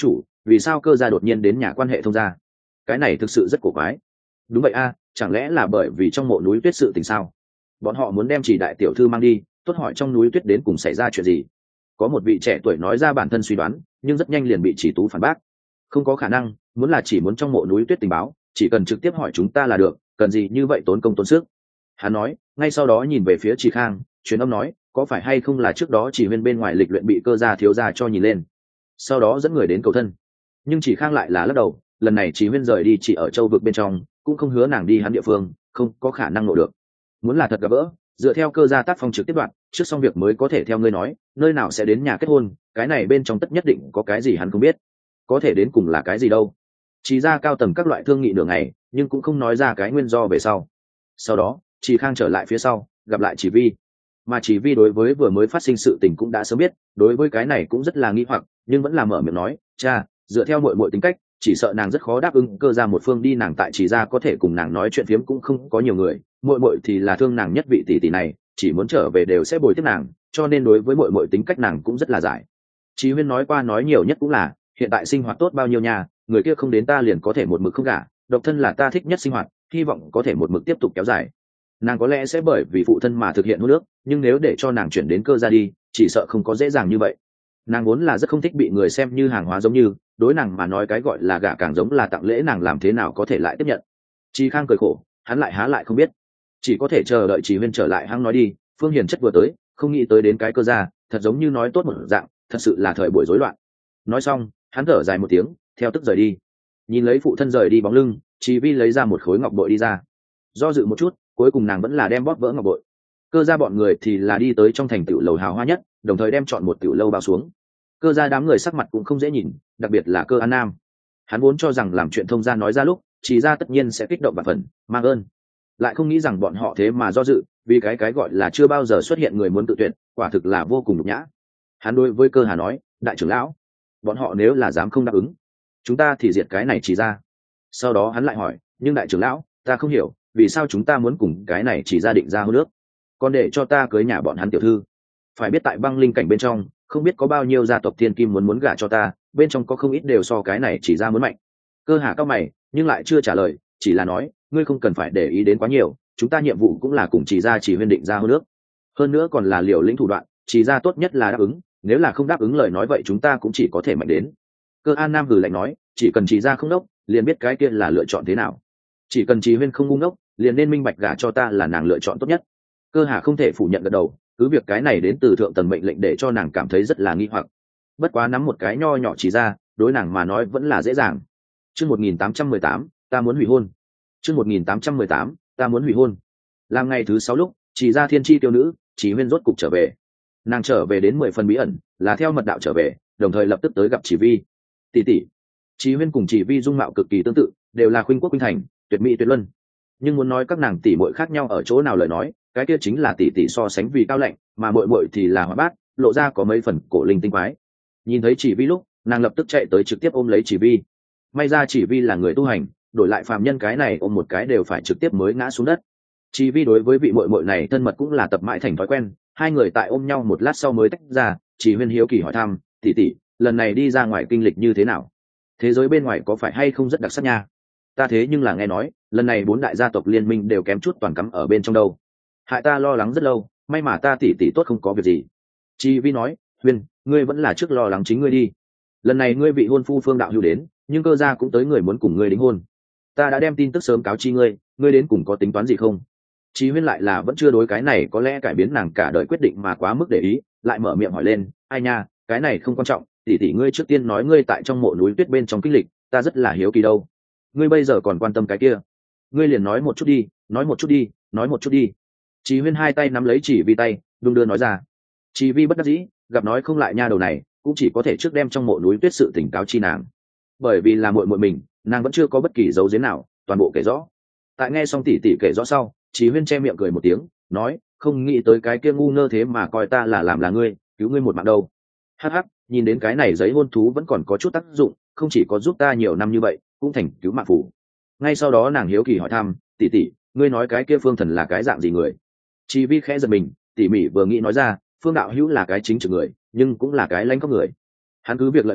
vì sao cơ gia đột nhiên đến nhà quan hệ thông gia? Cái này thực sự rất cổ quái. Đúng vậy a, chẳng lẽ là bởi vì trong mộ núi tuyết sự tình sao? Bọn họ muốn đem Chỉ đại tiểu thư mang đi, tốt hỏi trong núi tuyết đến cùng xảy ra chuyện gì. Có một vị trẻ tuổi nói ra bản thân suy đoán, nhưng rất nhanh liền bị Chỉ Tú phản bác. Không có khả năng, chỉ muốn trong mộ núi tuyết tình báo, chỉ cần trực tiếp hỏi chúng ta là được, cần gì như vậy tốn công tốn sức. Hắn nói, ngay sau đó nhìn về phía Chỉ Khang, truyền âm nói, có phải hay không là trước đó Chỉ Huyên bên ngoài lịch luyện bị cơ gia thiếu gia cho nhìn lên, sau đó dẫn người đến cầu thân. Nhưng Chỉ Khang lại là lắc đầu, lần này Chỉ Huyên rời đi chỉ ở châu vực bên trong, cũng không hứa nàng đi hắn địa phương, không có khả năng nộ được. Muốn là thật gặp gỡ, dựa theo cơ gia tác phong trực tiếp đoạn, trước xong việc mới có thể theo ngươi nói, nơi nào sẽ đến nhà kết hôn, cái này bên trong tất nhất định có cái gì hắn không biết. Có thể đến cùng là cái gì đâu. Chỉ ra cao tầng các loại thương nghị nửa ngày, nhưng cũng không nói ra cái nguyên do về sau. Sau đó, Chỉ Khang trở lại phía sau, gặp lại Chỉ Vi. Mà Chỉ Vi đối với vừa mới phát sinh sự tình cũng đã sớm biết, đối với cái này cũng rất là nghi hoặc, nhưng vẫn là mở miệng nói, cha, dựa theo muội muội tính cách, chỉ sợ nàng rất khó đáp ứng cơ gia một phương đi, nàng tại Chỉ gia có thể cùng nàng nói chuyện phiếm cũng không có nhiều người, muội muội thì là thương nàng nhất vị tỷ tỷ này, chỉ muốn trở về đều sẽ bồi tiếp nàng, cho nên đối với muội muội tính cách nàng cũng rất là giải. Chí Huyên nói qua nói nhiều nhất cũng là, hiện tại sinh hoạt tốt bao nhiêu nhà, người kia không đến ta liền có thể một mực không gả, độc thân là ta thích nhất sinh hoạt, hy vọng có thể một mực tiếp tục kéo dài. Nàng có lẽ sẽ bởi vì phụ thân mà thực hiện hôn ước, nhưng nếu để cho nàng chuyển đến cơ gia đi, chỉ sợ không có dễ dàng như vậy. Nàng vốn là rất không thích bị người xem như hàng hóa, giống như đối nàng mà nói cái gọi là gả càng giống là tặng lễ, nàng làm thế nào có thể lại tiếp nhận. Chi Khang cười khổ, hắn lại há lại không biết, chỉ có thể chờ đợi Chỉ Huyên trở lại. Hắn nói đi, Phương Hiền chất vừa tới, không nghĩ tới đến cái cơ gia, thật giống như nói tốt một dạng, thật sự là thời buổi rối loạn. Nói xong, hắn thở dài một tiếng, theo tức rời đi. Nhìn lấy phụ thân rời đi bóng lưng, Chỉ Vi lấy ra một khối ngọc bội đi ra. Do dự một chút, cuối cùng nàng vẫn là đem bóp vỡ ngọc bội. Cơ gia bọn người thì là đi tới trong thành tiểu lầu hào hoa nhất, đồng thời đem chọn một tiểu lâu bao xuống. Cơ gia đám người sắc mặt cũng không dễ nhìn, đặc biệt là Cơ An Nam. Hắn vốn cho rằng làm chuyện thông gia nói ra lúc, Chỉ gia tất nhiên sẽ kích động và phần mang ơn, lại không nghĩ rằng bọn họ thế mà do dự, vì cái gọi là chưa bao giờ xuất hiện người muốn tự tuyển, quả thực là vô cùng nhục nhã. Hắn đối với Cơ Hà nói, đại trưởng lão, bọn họ nếu là dám không đáp ứng, chúng ta thì diệt cái này Chỉ gia. Sau đó hắn lại hỏi, nhưng đại trưởng lão, ta không hiểu, vì sao chúng ta muốn cùng cái này Chỉ gia định ra hôn ước, còn để cho ta cưới nhà bọn hắn tiểu thư? Phải biết tại băng linh cảnh bên trong, không biết có bao nhiêu gia tộc thiên kim muốn gả cho ta, bên trong có không ít đều so cái này Chỉ gia muốn mạnh. Cơ Hà cao mày, nhưng lại chưa trả lời, chỉ là nói, ngươi không cần phải để ý đến quá nhiều, chúng ta nhiệm vụ cũng là cùng Chỉ gia Chỉ Huyên định ra hôn ước, hơn nữa còn là liều lĩnh thủ đoạn, Chỉ gia tốt nhất là đáp ứng, nếu là không đáp ứng lời nói vậy chúng ta cũng chỉ có thể mạnh đến. Cơ An Nam hừ lạnh nói, chỉ cần Chỉ gia không đốc, liền biết cái kia là lựa chọn thế nào. Chỉ cần Chỉ Huyên không ngu ngốc, liền nên minh bạch gả cho ta là nàng lựa chọn tốt nhất. Cơ Hà không thể phủ nhận gật đầu, cứ việc cái này đến từ thượng tầng mệnh lệnh để cho nàng cảm thấy rất là nghi hoặc. Bất quá nắm một cái nho nhỏ Chỉ gia, đối nàng mà nói vẫn là dễ dàng. Chương 1818, ta muốn hủy hôn. Chương 1818, ta muốn hủy hôn. Làm ngày thứ 6 lúc, Chỉ gia thiên chi tiêu nữ, Chỉ Huyên rốt cục trở về. Nàng trở về đến 10 phần bí ẩn, là theo mật đạo trở về, đồng thời lập tức tới gặp Chỉ Vi. Tỷ tỷ. Chỉ Huyên cùng Chỉ Vi dung mạo cực kỳ tương tự, đều là khuynh quốc khuynh thành, tuyệt mỹ tuyệt luân. Nhưng muốn nói các nàng tỷ muội khác nhau ở chỗ nào lời nói, cái kia chính là tỷ tỷ so sánh vì cao lạnh, mà muội muội thì là hóa bát, lộ ra có mấy phần cổ linh tinh quái. Nhìn thấy Chỉ Vi lúc, nàng lập tức chạy tới trực tiếp ôm lấy Chỉ Vi. May ra Chỉ Vi là người tu hành, đổi lại phàm nhân cái này ôm một cái đều phải trực tiếp mới ngã xuống đất. Chỉ Vi đối với vị muội muội này thân mật cũng là tập mãi thành thói quen, hai người tại ôm nhau một lát sau mới tách ra. Chỉ Huyên hiếu kỳ hỏi thăm, tỷ tỷ, lần này đi ra ngoài kinh lịch như thế nào? Thế giới bên ngoài có phải hay không rất đặc sắc nha? Ta thế nhưng là nghe nói, lần này 4 đại gia tộc liên minh đều kém chút toàn cắm ở bên trong đâu. Hại ta lo lắng rất lâu, may mà ta tỷ tỷ tốt không có việc gì. Chỉ Vi nói, Huyên, ngươi vẫn là trước lo lắng chính ngươi đi. Lần này ngươi vị hôn phu Phương Đạo Hữu đến, nhưng cơ gia cũng tới người muốn cùng ngươi đính hôn. Ta đã đem tin tức sớm cáo chi ngươi, ngươi đến cùng có tính toán gì không? Chí Huyên lại là vẫn chưa đối cái này có lẽ cải biến nàng cả đời quyết định mà quá mức để ý, lại mở miệng hỏi lên, ai nha, cái này không quan trọng, tỷ tỷ ngươi trước tiên nói ngươi tại trong mộ núi tuyết bên trong kinh lịch, ta rất là hiếu kỳ đâu. Ngươi bây giờ còn quan tâm cái kia? Ngươi liền nói một chút đi, nói một chút đi, nói một chút đi. Chí Huyên hai tay nắm lấy Chỉ Vi tay, đung đưa nói ra. Chỉ Vi bất đắc dĩ, gặp nói không lại nha đầu này, cũng chỉ có thể trước đem trong mộ núi tuyết sự tỉnh cáo chi nàng. Bởi vì là muội muội mình, nàng vẫn chưa có bất kỳ dấu giếm nào, toàn bộ kể rõ. Tại nghe xong tỷ tỷ kể rõ sau, Chí Huyên che miệng cười một tiếng, nói, không nghĩ tới cái kia ngu ngơ thế mà coi ta là làm là ngươi, cứu ngươi một mạng đâu. Hắc hắc, nhìn đến cái này giấy hôn thú vẫn còn có chút tác dụng, không chỉ có giúp ta nhiều năm như vậy, cũng thành cứu mạng phủ. Ngay sau đó nàng hiếu kỳ hỏi thăm, tỷ tỷ, ngươi nói cái kia Phương Thần là cái dạng gì người? Chỉ Vi khẽ giật mình, tỉ mỉ vừa nghĩ nói ra, Phương Đạo Hữu là cái chính trực người, nhưng cũng là cái lãnh khóc người. Hắn cứ việc lợi mình,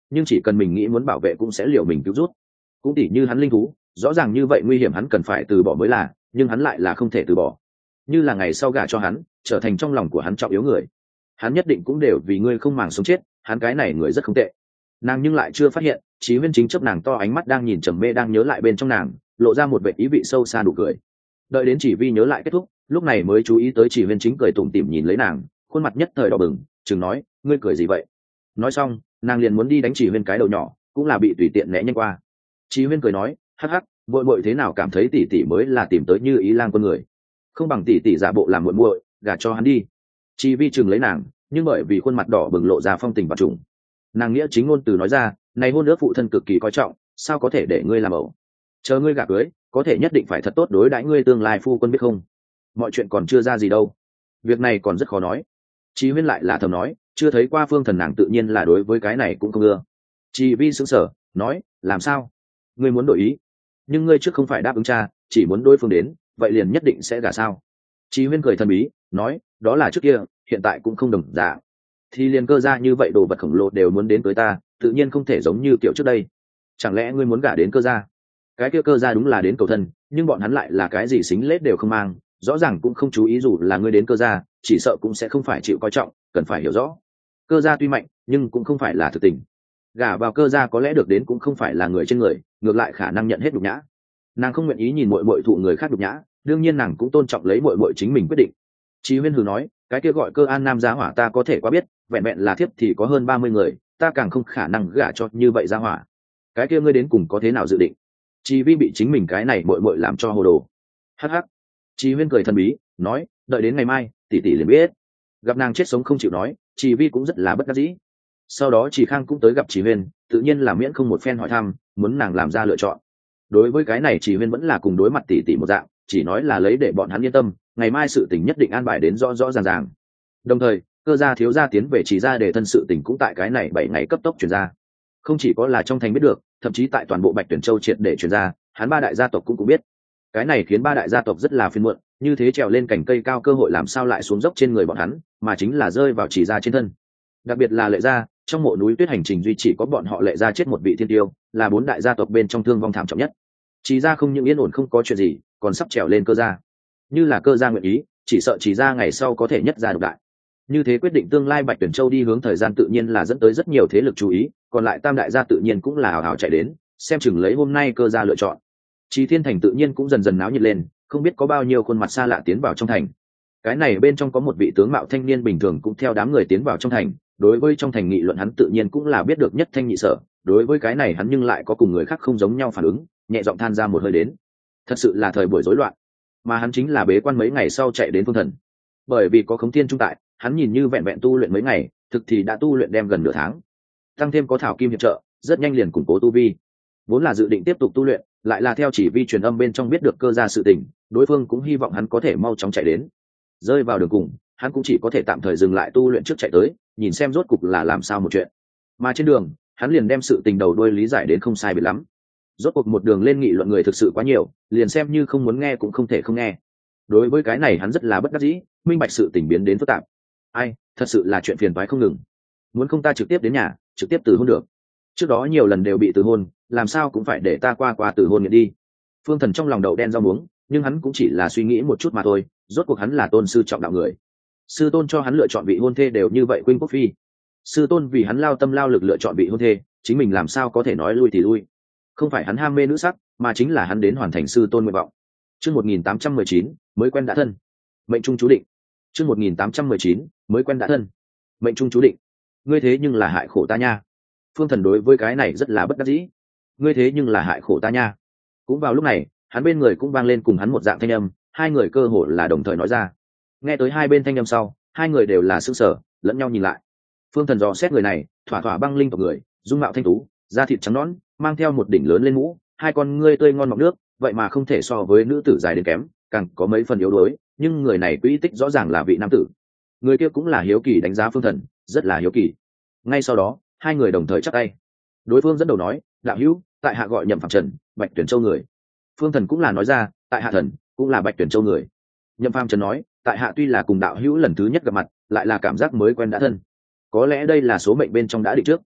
nhưng chỉ cần mình nghĩ muốn bảo vệ cũng sẽ liều mình cứu rút. Cũng tỉ như hắn linh thú, rõ ràng như vậy nguy hiểm hắn cần phải từ bỏ mới là, nhưng hắn lại là không thể từ bỏ. Như là ngày sau gả cho hắn, trở thành trong lòng của hắn trọng yếu người, hắn nhất định cũng đều vì ngươi không màng sống chết. Hắn cái này người rất không tệ. Nàng nhưng lại chưa phát hiện Chí Huyên chính chấp nàng to ánh mắt đang nhìn trầm mê đang nhớ lại bên trong nàng, lộ ra một vẻ ý vị sâu xa nụ cười. Đợi đến Chỉ Vi nhớ lại kết thúc, lúc này mới chú ý tới Chỉ Huyên chính cười tủm tỉm nhìn lấy nàng, khuôn mặt nhất thời đỏ bừng, chừng nói, ngươi cười gì vậy? Nói xong, nàng liền muốn đi đánh Chỉ Huyên cái đầu nhỏ, cũng là bị tùy tiện né nhanh qua. Chí Huyên cười nói, hắc hắc, muội muội thế nào cảm thấy tỷ tỷ mới là tìm tới Như Ý Lang con người, không bằng tỷ tỷ giả bộ làm muội muội, gả cho hắn đi. Chỉ Vi chừng lấy nàng, nhưng bởi vì khuôn mặt đỏ bừng lộ ra phong tình và trùng, nàng nghĩa chính ngôn từ nói ra, này hôn ước phụ thân cực kỳ coi trọng, sao có thể để ngươi làm ẩu? Chờ ngươi gả cưới, có thể nhất định phải thật tốt đối đãi ngươi tương lai phu quân biết không? Mọi chuyện còn chưa ra gì đâu, việc này còn rất khó nói. Chí Huyên lại là thầm nói, chưa thấy qua Phương Thần nàng tự nhiên là đối với cái này cũng không ưa. Chỉ Vi sững sờ, nói, làm sao? Ngươi muốn đổi ý? Nhưng ngươi trước không phải đáp ứng cha, chỉ muốn đối phương đến, vậy liền nhất định sẽ gả sao? Chí Huyên cười thần bí, nói, đó là trước kia, hiện tại cũng không đồng dạng. Thì liền Cơ Gia như vậy đồ vật khổng lồ đều muốn đến tới ta, tự nhiên không thể giống như kiểu trước đây. Chẳng lẽ ngươi muốn gả đến Cơ Gia? Cái kia Cơ Gia đúng là đến cầu thân, nhưng bọn hắn lại là cái gì xính lết đều không mang, rõ ràng cũng không chú ý, dù là ngươi đến Cơ Gia, chỉ sợ cũng sẽ không phải chịu coi trọng, cần phải hiểu rõ. Cơ Gia tuy mạnh, nhưng cũng không phải là thực tình. Gả vào Cơ Gia có lẽ được đến cũng không phải là người trên người, ngược lại khả năng nhận hết nhục nhã. Nàng không nguyện ý nhìn muội muội thụ người khác nhục nhã, đương nhiên nàng cũng tôn trọng lấy muội muội chính mình quyết định. Chí Huyên hừ nói, cái kia gọi Cơ An Nam gia hỏa ta có thể quá biết, vẹn vẹn là thiếp thì có hơn 30 người, ta càng không khả năng gả cho như vậy gia hỏa. Cái kia ngươi đến cùng có thế nào dự định? Chí Vi bị chính mình cái này muội muội làm cho hồ đồ. Hắc hắc. Chí Huyên cười thần bí, nói, đợi đến ngày mai, tỷ tỷ liền biết. Gặp nàng chết sống không chịu nói, Chí Vi cũng rất là bất đắc dĩ. Sau đó Chỉ Khang cũng tới gặp Chí Huyên, tự nhiên là miễn không một phen hỏi thăm, muốn nàng làm ra lựa chọn. Đối với cái này Chí Huyên vẫn là cùng đối mặt tỷ tỷ một dạng, chỉ nói là lấy để bọn hắn yên tâm, ngày mai sự tình nhất định an bài đến rõ rõ ràng ràng. Đồng thời, Cơ Gia thiếu gia tiến về Chỉ gia để thân sự tình cũng tại cái này 7 ngày cấp tốc truyền ra. Không chỉ có là trong thành biết được, thậm chí tại toàn bộ Bạch Tuyển Châu triệt để truyền ra, hắn ba đại gia tộc cũng biết. Cái này khiến ba đại gia tộc rất là phiền muộn, như thế trèo lên cành cây cao cơ hội làm sao lại xuống dốc trên người bọn hắn, mà chính là rơi vào Chỉ gia trên thân. Đặc biệt là Lệ gia, trong mộ núi tuyết hành trình duy chỉ có bọn họ Lệ gia chết một vị thiên tiêu, là 4 đại gia tộc bên trong thương vong thảm trọng nhất. Chỉ gia không những yên ổn không có chuyện gì, còn sắp trèo lên Cơ Gia. Như là Cơ Gia nguyện ý, chỉ sợ Chỉ gia ngày sau có thể nhất gia độc đại. Như thế quyết định tương lai Bạch Tuyển Châu đi hướng thời gian tự nhiên là dẫn tới rất nhiều thế lực chú ý, còn lại tam đại gia tự nhiên cũng là hào hào chạy đến, xem chừng lấy hôm nay Cơ Gia lựa chọn. Chỉ Thiên Thành tự nhiên cũng dần dần náo nhiệt lên, không biết có bao nhiêu khuôn mặt xa lạ tiến vào trong thành. Cái này bên trong có một vị tướng mạo thanh niên bình thường cũng theo đám người tiến vào trong thành, đối với trong thành nghị luận hắn tự nhiên cũng là biết được nhất thanh nhị sở, đối với cái này hắn nhưng lại có cùng người khác không giống nhau phản ứng, nhẹ giọng than ra một hơi đến. Thật sự là thời buổi rối loạn, mà hắn chính là bế quan mấy ngày sau chạy đến Phương Thần. Bởi vì có Khống Thiên trung tại, hắn nhìn như vẹn vẹn tu luyện mấy ngày, thực thì đã tu luyện đem gần nửa tháng. Tăng thêm có Thảo Kim hiệp trợ, rất nhanh liền củng cố tu vi. Vốn là dự định tiếp tục tu luyện, lại là theo chỉ vi truyền âm bên trong biết được Cơ Gia sự tình, đối phương cũng hy vọng hắn có thể mau chóng chạy đến. Rơi vào đường cùng, hắn cũng chỉ có thể tạm thời dừng lại tu luyện trước chạy tới, nhìn xem rốt cục là làm sao một chuyện. Mà trên đường, hắn liền đem sự tình đầu đuôi lý giải đến không sai biệt lắm. Rốt cuộc một đường lên nghị luận người thực sự quá nhiều, liền xem như không muốn nghe cũng không thể không nghe. Đối với cái này hắn rất là bất đắc dĩ, minh bạch sự tình biến đến phức tạp. Ai, thật sự là chuyện phiền toái không ngừng. Muốn không ta trực tiếp đến nhà, trực tiếp từ hôn được. Trước đó nhiều lần đều bị từ hôn, làm sao cũng phải để ta qua từ hôn nghiện đi. Phương Thần trong lòng đậu đen rau muống, nhưng hắn cũng chỉ là suy nghĩ một chút mà thôi, rốt cuộc hắn là tôn sư trọng đạo người. Sư tôn cho hắn lựa chọn vị hôn thê đều như vậy Khuynh Quốc Phi. Sư tôn vì hắn lao tâm lao lực lựa chọn vị hôn thê, chính mình làm sao có thể nói lui thì lui. Không phải hắn ham mê nữ sắc, mà chính là hắn đến hoàn thành sư tôn nguyện vọng. Chương 1819, mới quen đã thân. Mệnh trung chú định. Chương 1819, mới quen đã thân. Mệnh trung chú định. Ngươi thế nhưng là hại khổ ta nha. Phương Thần đối với cái này rất là bất đắc dĩ. Ngươi thế nhưng là hại khổ ta nha. Cũng vào lúc này, hắn bên người cũng vang lên cùng hắn một dạng thanh âm, hai người cơ hồ là đồng thời nói ra. Nghe tới hai bên thanh âm sau, hai người đều là sững sờ, lẫn nhau nhìn lại. Phương Thần dò xét người này, thỏa thỏa băng linh tộc người, dung mạo thanh tú, da thịt trắng nõn, mang theo một đỉnh lớn lên mũ, hai con ngươi tươi ngon mọng nước, vậy mà không thể so với nữ tử dài đến kém, càng có mấy phần yếu đuối, nhưng người này quỹ tích rõ ràng là vị nam tử. Người kia cũng là hiếu kỳ đánh giá Phương Thần, rất là hiếu kỳ. Ngay sau đó, hai người đồng thời chắp tay. Đối phương dẫn đầu nói, đạo hữu, tại hạ gọi Nhậm Phạm Trần, Bạch Tuyển Châu người. Phương Thần cũng là nói ra, tại hạ thần, cũng là Bạch Tuyển Châu người. Nhậm Phạm Trần nói, tại hạ tuy là cùng đạo hữu lần thứ nhất gặp mặt, lại là cảm giác mới quen đã thân. Có lẽ đây là số mệnh bên trong đã định trước.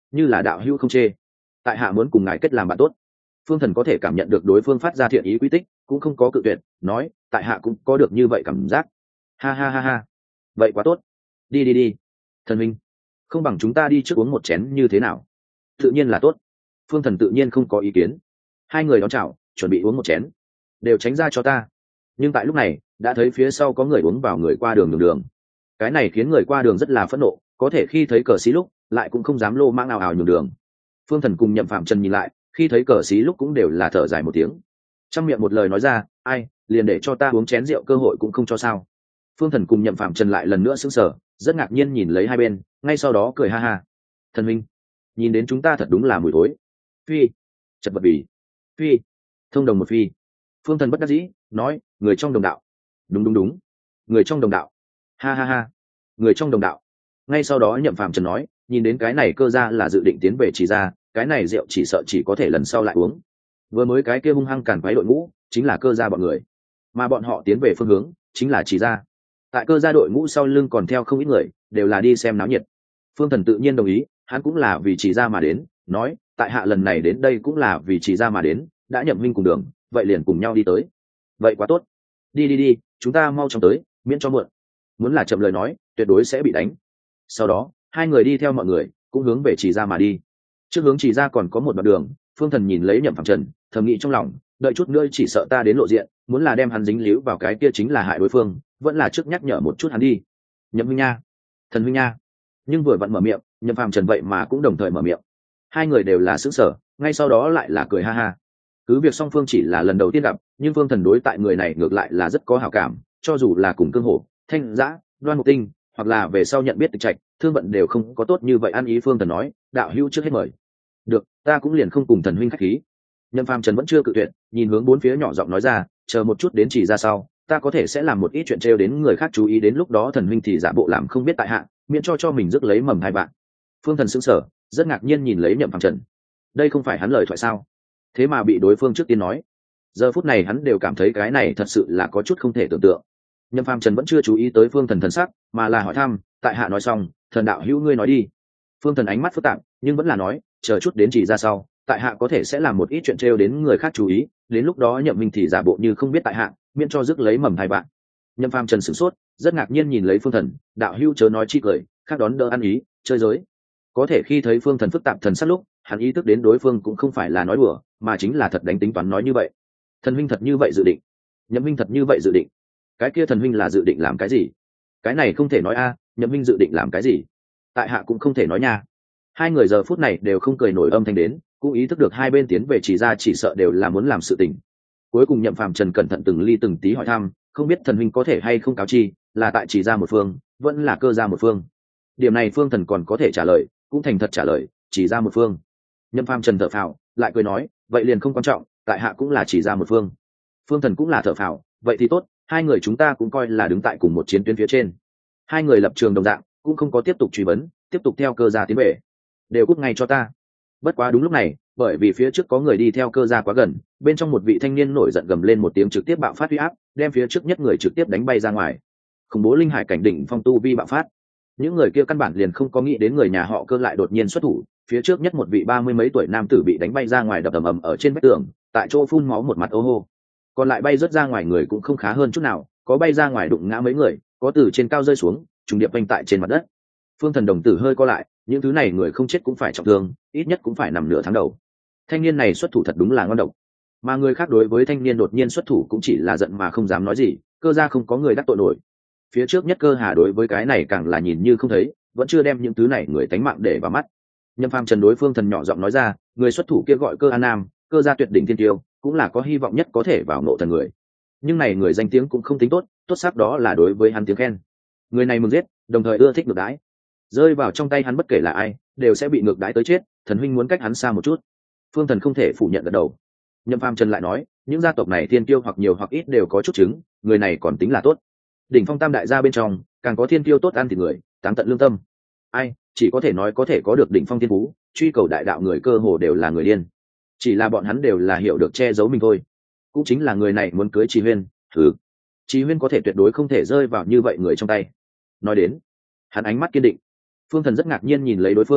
như là đạo hữu không chê, tại hạ muốn cùng ngài kết làm bạn tốt. Phương Thần có thể cảm nhận được đối phương phát ra thiện ý quy tích, cũng không có cự tuyệt, nói tại hạ cũng có được như vậy cảm giác. Ha ha ha ha, vậy quá tốt, đi đi đi. Thần minh, không bằng chúng ta đi trước uống một chén như thế nào? Tự nhiên là tốt. Phương Thần tự nhiên không có ý kiến. Hai người đón chào, chuẩn bị uống một chén. Đều tránh ra cho ta. Nhưng tại lúc này đã thấy phía sau có người uống vào người qua đường đường. Cái này khiến người qua đường rất là phẫn nộ, có thể khi thấy cờ xí lúc lại cũng không dám lô mang nào ào nhường đường. Phương Thần cùng Nhậm Phạm Trần nhìn lại, khi thấy cờ xí lúc cũng đều là thở dài một tiếng, trong miệng một lời nói ra, ai liền để cho ta uống chén rượu cơ hội cũng không cho sao. Phương Thần cùng Nhậm Phạm Trần lại lần nữa sững sờ, rất ngạc nhiên nhìn lấy hai bên, ngay sau đó cười ha ha. Thần minh, nhìn đến chúng ta thật đúng là mùi thối. Phi, chật vật bì. Phi, thông đồng một phi. Phương Thần bất đắc dĩ nói, người trong đồng đạo. Đúng đúng đúng, người trong đồng đạo. Ha ha ha, người trong đồng đạo. Ngay sau đó Nhậm Phạm Trần nói, nhìn đến cái này cơ ra là dự định tiến về Chỉ ra, cái này rượu chỉ sợ chỉ có thể lần sau lại uống. Vừa mới cái kia hung hăng càn quấy đội ngũ chính là cơ gia bọn người, mà bọn họ tiến về phương hướng chính là Chỉ ra. Tại cơ gia đội ngũ sau lưng còn theo không ít người, đều là đi xem náo nhiệt. Phương Thần tự nhiên đồng ý, hắn cũng là vì Chỉ ra mà đến, nói tại hạ lần này đến đây cũng là vì Chỉ ra mà đến, đã Nhậm huynh cùng đường, vậy liền cùng nhau đi tới. Vậy quá tốt, đi đi đi, chúng ta mau chóng tới, miễn cho muộn. Muốn là chậm lời nói tuyệt đối sẽ bị đánh. Sau đó hai người đi theo mọi người cũng hướng về Chỉ ra mà đi. Trước hướng Chỉ ra còn có một đoạn đường, Phương Thần nhìn lấy Nhậm Phạm Trần, thầm nghĩ trong lòng, đợi chút nữa chỉ sợ ta đến lộ diện, muốn là đem hắn dính líu vào cái kia chính là hại đối phương, vẫn là trước nhắc nhở một chút hắn đi. Nhậm huynh nha, Thần huynh nha. Nhưng vừa vặn mở miệng, Nhậm Phạm Trần vậy mà cũng đồng thời mở miệng. Hai người đều là sững sờ, ngay sau đó lại là cười ha ha. Cứ việc song phương chỉ là lần đầu tiên gặp, nhưng Phương Thần đối tại người này ngược lại là rất có hảo cảm, cho dù là cùng Cương Hổ, Thanh Dã, Đoan Mục Tinh, hoặc là về sau nhận biết Tịch Trạch, Thương Vận đều không có tốt như vậy. Ăn ý Phương Thần nói, đạo hữu trước hết mời. Được, ta cũng liền không cùng thần huynh khách khí. Nhậm Phàm Trần vẫn chưa cự tuyệt, nhìn hướng bốn phía nhỏ giọng nói ra, chờ một chút đến Chỉ ra sau, ta có thể sẽ làm một ít chuyện trêu đến người khác chú ý, đến lúc đó thần huynh thì giả bộ làm không biết tại hạ, miễn cho mình rước lấy mầm hai bạn. Phương Thần sững sờ, rất ngạc nhiên nhìn lấy Nhậm Phàm Trần. Đây không phải hắn lời thoại sao? Thế mà bị đối phương trước tiên nói. Giờ phút này hắn đều cảm thấy cái này thật sự là có chút không thể tưởng tượng. Nhậm Phàm Trần vẫn chưa chú ý tới Phương Thần thần sắc, mà là hỏi thăm, tại hạ nói xong, thần đạo hữu ngươi nói đi. Phương Thần ánh mắt phức tạp, nhưng vẫn là nói, chờ chút đến Chỉ ra sau, tại hạ có thể sẽ làm một ít chuyện trêu đến người khác chú ý, đến lúc đó Nhậm minh thì giả bộ như không biết tại hạ, miễn cho rước lấy mầm hai bạn. Nhậm Phàm Trần sửng sốt, rất ngạc nhiên nhìn lấy Phương Thần, đạo hữu chớ nói chi cười, khác đón đỡ ăn ý, chơi giới. Có thể khi thấy Phương Thần phức tạp thần sắc lúc, hắn ý thức đến đối phương cũng không phải là nói đùa, mà chính là thật đánh tính toán nói như vậy. Thần huynh thật như vậy dự định? Nhậm minh thật như vậy dự định? Cái kia thần huynh là dự định làm cái gì? Cái này không thể nói a, Nhậm minh dự định làm cái gì? Tại hạ cũng không thể nói nha. Hai người giờ phút này đều không cười nổi âm thanh đến, cũng ý thức được hai bên tiến về Chỉ ra chỉ sợ đều là muốn làm sự tình. Cuối cùng Nhậm Phàm Trần cẩn thận từng ly từng tí hỏi thăm, không biết thần huynh có thể hay không cáo chi, là tại Chỉ ra một phương, vẫn là cơ ra một phương. Điểm này Phương Thần còn có thể trả lời, cũng thành thật trả lời, Chỉ ra một phương. Nhậm Phàm Trần thở phào, lại cười nói, vậy liền không quan trọng, tại hạ cũng là Chỉ ra một phương. Phương Thần cũng là thở phào, vậy thì tốt, hai người chúng ta cũng coi là đứng tại cùng một chiến tuyến phía trên. Hai người lập trường đồng dạng, cũng không có tiếp tục truy vấn, tiếp tục theo cơ gia tiến về. Đều cút ngay cho ta. Bất quá đúng lúc này, bởi vì phía trước có người đi theo cơ gia quá gần, bên trong một vị thanh niên nổi giận gầm lên một tiếng, trực tiếp bạo phát uy áp, đem phía trước nhất người trực tiếp đánh bay ra ngoài. Khủng bố linh hải cảnh đỉnh phong tu vi bạo phát. Những người kia căn bản liền không có nghĩ đến người nhà họ Cơ lại đột nhiên xuất thủ, phía trước nhất một vị 30 mấy tuổi nam tử bị đánh bay ra ngoài, đập ầm ầm ở trên vách tường, tại chỗ phun máu một mặt ô hô. Còn lại bay rớt ra ngoài người cũng không khá hơn chút nào, có bay ra ngoài đụng ngã mấy người, có từ trên cao rơi xuống, trùng điệp vành tại trên mặt đất. Phương Thần đồng tử hơi co lại, những thứ này người không chết cũng phải trọng thương, ít nhất cũng phải nằm nửa tháng đầu. Thanh niên này xuất thủ thật đúng là ngon độc, mà người khác đối với thanh niên đột nhiên xuất thủ cũng chỉ là giận mà không dám nói gì, cơ ra không có người đắc tội nổi. Phía trước nhất Cơ Hà đối với cái này càng là nhìn như không thấy, vẫn chưa đem những thứ này người tánh mạng để vào mắt. Nhậm Phàm Trần đối Phương Thần nhỏ giọng nói ra, người xuất thủ kia gọi Cơ An Nam, cơ gia tuyệt đỉnh thiên tiêu, cũng là có hy vọng nhất có thể vào ngộ thần người. Nhưng này người danh tiếng cũng không tính tốt, tốt sắc đó là đối với hắn tiếng khen. Người này mừng giết, đồng thời ưa thích ngược đãi, rơi vào trong tay hắn bất kể là ai đều sẽ bị ngược đãi tới chết, thần huynh muốn cách hắn xa một chút. Phương Thần không thể phủ nhận gật đầu. Nhậm Phàm Trần lại nói, những gia tộc này thiên tiêu hoặc nhiều hoặc ít đều có chút chứng, người này còn tính là tốt. Đỉnh phong tam đại gia bên trong càng có thiên tiêu tốt ăn thịt người, táng tận lương tâm. Ai chỉ có thể nói có thể có được đỉnh phong thiên phú, truy cầu đại đạo người cơ hồ đều là người điên, chỉ là bọn hắn đều là hiểu được che giấu mình thôi. Cũng chính là người này muốn cưới Trì Huyên, Trì Huyên có thể tuyệt đối không thể rơi vào như vậy người trong tay. Nói đến, hắn ánh mắt kiên định. Phương Thần rất ngạc nhiên nhìn lấy đối phương,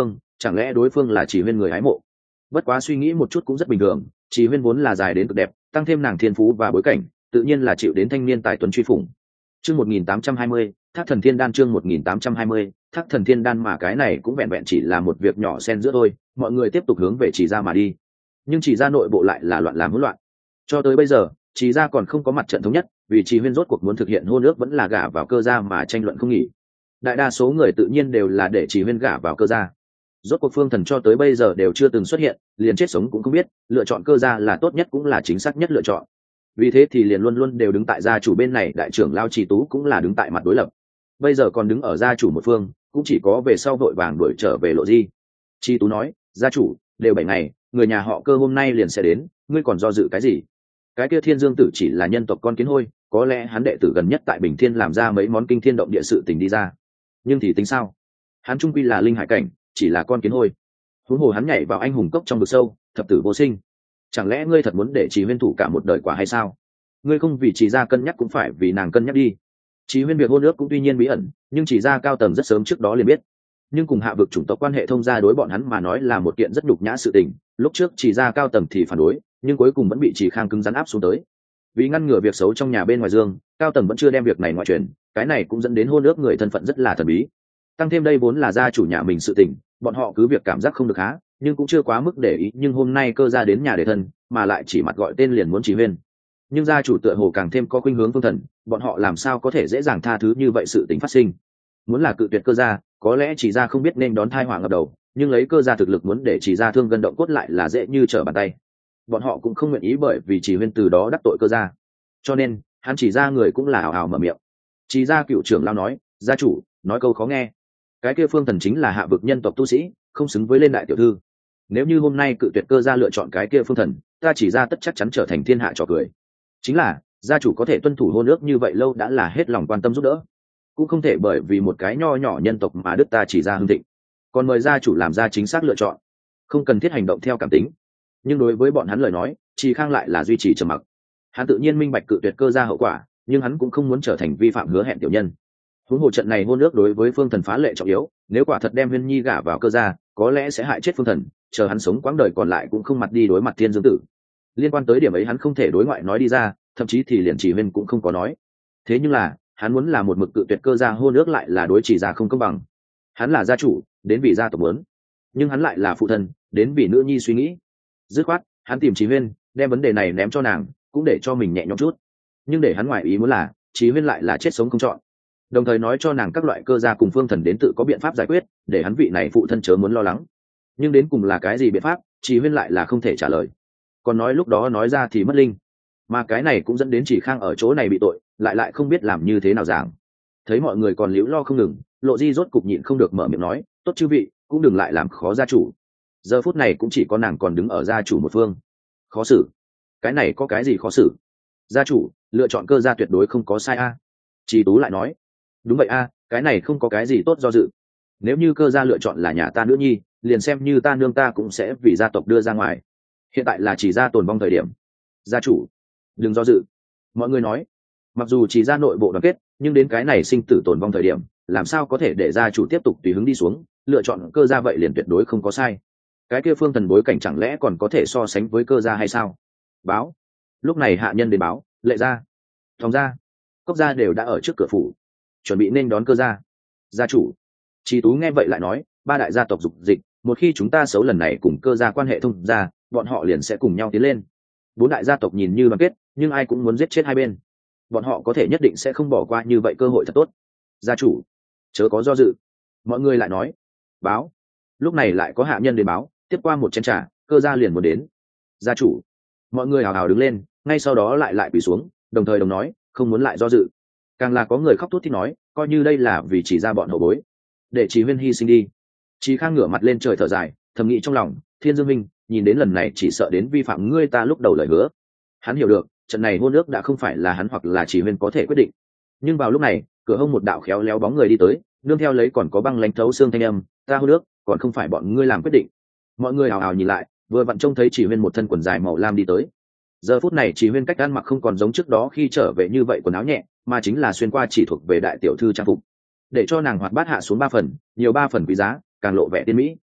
chẳng lẽ đối phương là Chỉ Huyên người hái mộ? Bất quá suy nghĩ một chút cũng rất bình thường, Chỉ Huyên vốn là dài đến cực đẹp, tăng thêm nàng thiên phú và bối cảnh, tự nhiên là chịu đến thanh niên tài tuấn truy phủng. Chương 1820, Thác Thần Thiên Đan. Chương 1820, Thác Thần Thiên Đan. Mà cái này cũng vẹn vẹn chỉ là một việc nhỏ xen giữa thôi, mọi người tiếp tục hướng về Chỉ gia mà đi. Nhưng Chỉ gia nội bộ lại là loạn làm hỗn loạn. Cho tới bây giờ, Chỉ gia còn không có mặt trận thống nhất, vì Chỉ Huyên rốt cuộc muốn thực hiện hôn ước vẫn là gả vào Cơ gia mà tranh luận không nghỉ. Đại đa số người tự nhiên đều là để Chỉ Huyên gả vào Cơ gia. Rốt cuộc Phương Thần cho tới bây giờ đều chưa từng xuất hiện, liền chết sống cũng không biết, lựa chọn Cơ gia là tốt nhất cũng là chính xác nhất lựa chọn. Vì thế thì liền luôn luôn đều đứng tại gia chủ bên này, đại trưởng lao Trì Tú cũng là đứng tại mặt đối lập. Bây giờ còn đứng ở gia chủ một phương, cũng chỉ có về sau vội vàng đuổi trở về Lộ Di. Trì Tú nói, gia chủ, đều 7 ngày, người nhà họ Cơ hôm nay liền sẽ đến, ngươi còn do dự cái gì? Cái kia Thiên Dương Tử chỉ là nhân tộc con kiến hôi, có lẽ hắn đệ tử gần nhất tại Bình Thiên làm ra mấy món kinh thiên động địa sự tình đi ra. Nhưng thì tính sao? Hắn trung quy là linh hải cảnh, chỉ là con kiến hôi. Huống hồ hắn nhảy vào anh hùng cốc trong vực sâu, thập tử vô sinh. Chẳng lẽ ngươi thật muốn để Trì Huyên thủ cả một đời quả hay sao? Ngươi không vì Trì gia cân nhắc cũng phải vì nàng cân nhắc đi. Trì Huyên việc hôn ước cũng tuy nhiên bí ẩn, nhưng Trì gia cao tầng rất sớm trước đó liền biết. Nhưng cùng hạ vực chủng tộc quan hệ thông gia đối bọn hắn mà nói là một kiện rất nhục nhã sự tình. Lúc trước Trì gia cao tầng thì phản đối, nhưng cuối cùng vẫn bị Trì Khang cứng rắn áp xuống tới. Vì ngăn ngừa việc xấu trong nhà bên ngoài dương, cao tầng vẫn chưa đem việc này ngoại truyền, cái này cũng dẫn đến hôn ước người thân phận rất là thần bí. Tăng thêm đây vốn là gia chủ nhà mình sự tình, bọn họ cứ việc cảm giác không được há, nhưng cũng chưa quá mức để ý. Nhưng hôm nay Cơ gia đến nhà để thân, mà lại chỉ mặt gọi tên liền muốn Trì Huyên. Nhưng gia chủ tựa hồ càng thêm có khuynh hướng Phương Thần, bọn họ làm sao có thể dễ dàng tha thứ như vậy sự tình phát sinh. Muốn là cự tuyệt Cơ gia, có lẽ Chỉ gia không biết nên đón thai họa ngập đầu, nhưng lấy Cơ gia thực lực muốn để Chỉ gia thương gân động cốt lại là dễ như trở bàn tay. Bọn họ cũng không nguyện ý bởi vì Trì Huyên từ đó đắc tội Cơ gia, cho nên hắn Chỉ gia người cũng là ảo ảo mở miệng. Chỉ gia cựu trưởng lao nói, gia chủ nói câu khó nghe, cái kia Phương Thần chính là hạ vực nhân tộc tu sĩ, không xứng với lên đại tiểu thư. Nếu như hôm nay cự tuyệt Cơ gia lựa chọn cái kia Phương Thần, ta Chỉ gia tất chắc chắn trở thành thiên hạ trò cười. Chính là gia chủ có thể tuân thủ hôn ước như vậy lâu đã là hết lòng quan tâm giúp đỡ, cũng không thể bởi vì một cái nho nhỏ nhân tộc mà đứt ta Chỉ gia hưng thịnh. Còn mời gia chủ làm ra chính xác lựa chọn, không cần thiết hành động theo cảm tính. Nhưng đối với bọn hắn lời nói, Trì Khang lại là duy trì trầm mặc. Hắn tự nhiên minh bạch cự tuyệt Cơ gia hậu quả, nhưng hắn cũng không muốn trở thành vi phạm hứa hẹn tiểu nhân. Huống hồ trận này hôn ước đối với Phương Thần phá lệ trọng yếu, nếu quả thật đem Huyên Nhi gả vào Cơ gia, có lẽ sẽ hại chết Phương Thần, chờ hắn sống quãng đời còn lại cũng không mặt đi đối mặt Thiên Dương Tử. Liên quan tới điểm ấy hắn không thể đối ngoại nói đi ra, thậm chí thì liền Chỉ Huyên cũng không có nói. Thế nhưng là hắn muốn là một mực cự tuyệt Cơ gia hôn ước lại là đối Chỉ gia không công bằng. Hắn là gia chủ, đến vì gia tộc muốn, nhưng hắn lại là phụ thân, đến vì nữ nhi suy nghĩ. Dứt khoát hắn tìm Chỉ Huyên, đem vấn đề này ném cho nàng, cũng để cho mình nhẹ nhõm chút. Nhưng để hắn ngoài ý muốn là Chỉ Huyên lại là chết sống không chọn, đồng thời nói cho nàng các loại Cơ gia cùng Phương Thần đến tự có biện pháp giải quyết, để hắn vị này phụ thân chớ muốn lo lắng. Nhưng đến cùng là cái gì biện pháp, Chỉ Huyên lại là không thể trả lời, còn nói lúc đó nói ra thì mất linh. Mà cái này cũng dẫn đến Chỉ Khang ở chỗ này bị tội, lại không biết làm như thế nào giảng. Thấy mọi người còn liễu lo không ngừng, Lộ Di rốt cục nhịn không được mở miệng nói, tốt chư vị, cũng đừng lại làm khó gia chủ. Giờ phút này cũng chỉ có nàng còn đứng ở gia chủ một phương. Khó xử? Cái này có cái gì khó xử? Gia chủ lựa chọn Cơ gia tuyệt đối không có sai a. Trì Tú lại nói, đúng vậy a, cái này không có cái gì tốt do dự. Nếu như Cơ gia lựa chọn là nhà ta nữ nhi, liền xem như ta nương ta cũng sẽ vì gia tộc đưa ra ngoài. Hiện tại là Chỉ gia tồn vong thời điểm. Gia chủ đừng do dự. Mọi người nói, mặc dù Chỉ gia nội bộ đoàn kết, nhưng đến cái này sinh tử tồn vong thời điểm, làm sao có thể để gia chủ tiếp tục tùy hứng đi xuống, lựa chọn Cơ gia vậy liền tuyệt đối không có sai. Cái kia Phương Thần bối cảnh chẳng lẽ còn có thể so sánh với Cơ gia hay sao? Báo. Lúc này hạ nhân đến báo, Lệ gia, Thòng gia, Cốc gia đều đã ở trước cửa phủ, chuẩn bị nên đón Cơ gia. Gia chủ. Trì Tú nghe vậy lại nói, ba đại gia tộc dục dịch, một khi chúng ta xấu lần này cùng Cơ gia quan hệ thông gia, bọn họ liền sẽ cùng nhau tiến lên. Bốn đại gia tộc nhìn như đoàn kết, nhưng ai cũng muốn giết chết hai bên. Bọn họ có thể nhất định sẽ không bỏ qua như vậy cơ hội thật tốt. Gia chủ chớ có do dự. Mọi người lại nói, báo. Lúc này lại có hạ nhân đến báo, tiếp qua một chén trà, Cơ gia liền muốn đến. Gia chủ. Mọi người hào hào đứng lên, ngay sau đó lại quỳ xuống, đồng thời đồng nói, không muốn lại do dự. Càng là có người khóc thút thít nói, coi như đây là vì Chỉ ra bọn hậu bối, để Chỉ Huyên hy sinh đi. Chỉ Khang ngửa mặt lên trời thở dài, thầm nghĩ trong lòng, Thiên Dương Minh nhìn đến lần này chỉ sợ đến vi phạm ngươi ta lúc đầu lời hứa. Hắn hiểu được trận này hôn ước đã không phải là hắn hoặc là Chỉ Huyên có thể quyết định. Nhưng vào lúc này, cửa hông một đạo khéo léo bóng người đi tới, nương theo lấy còn có băng lãnh thấu xương thanh âm, ta hôn ước còn không phải bọn ngươi làm quyết định. Mọi người hào hào nhìn lại, vừa vặn trông thấy Chỉ Huyên một thân quần dài màu lam đi tới. Giờ phút này Chỉ Huyên cách ăn mặc không còn giống trước đó khi trở về như vậy quần áo nhẹ, mà chính là xuyên qua chỉ thuộc về đại tiểu thư trang phục, để cho nàng hoạt bát hạ xuống 3 phần, nhiều 3 phần quý giá, càng lộ vẻ tiên mỹ.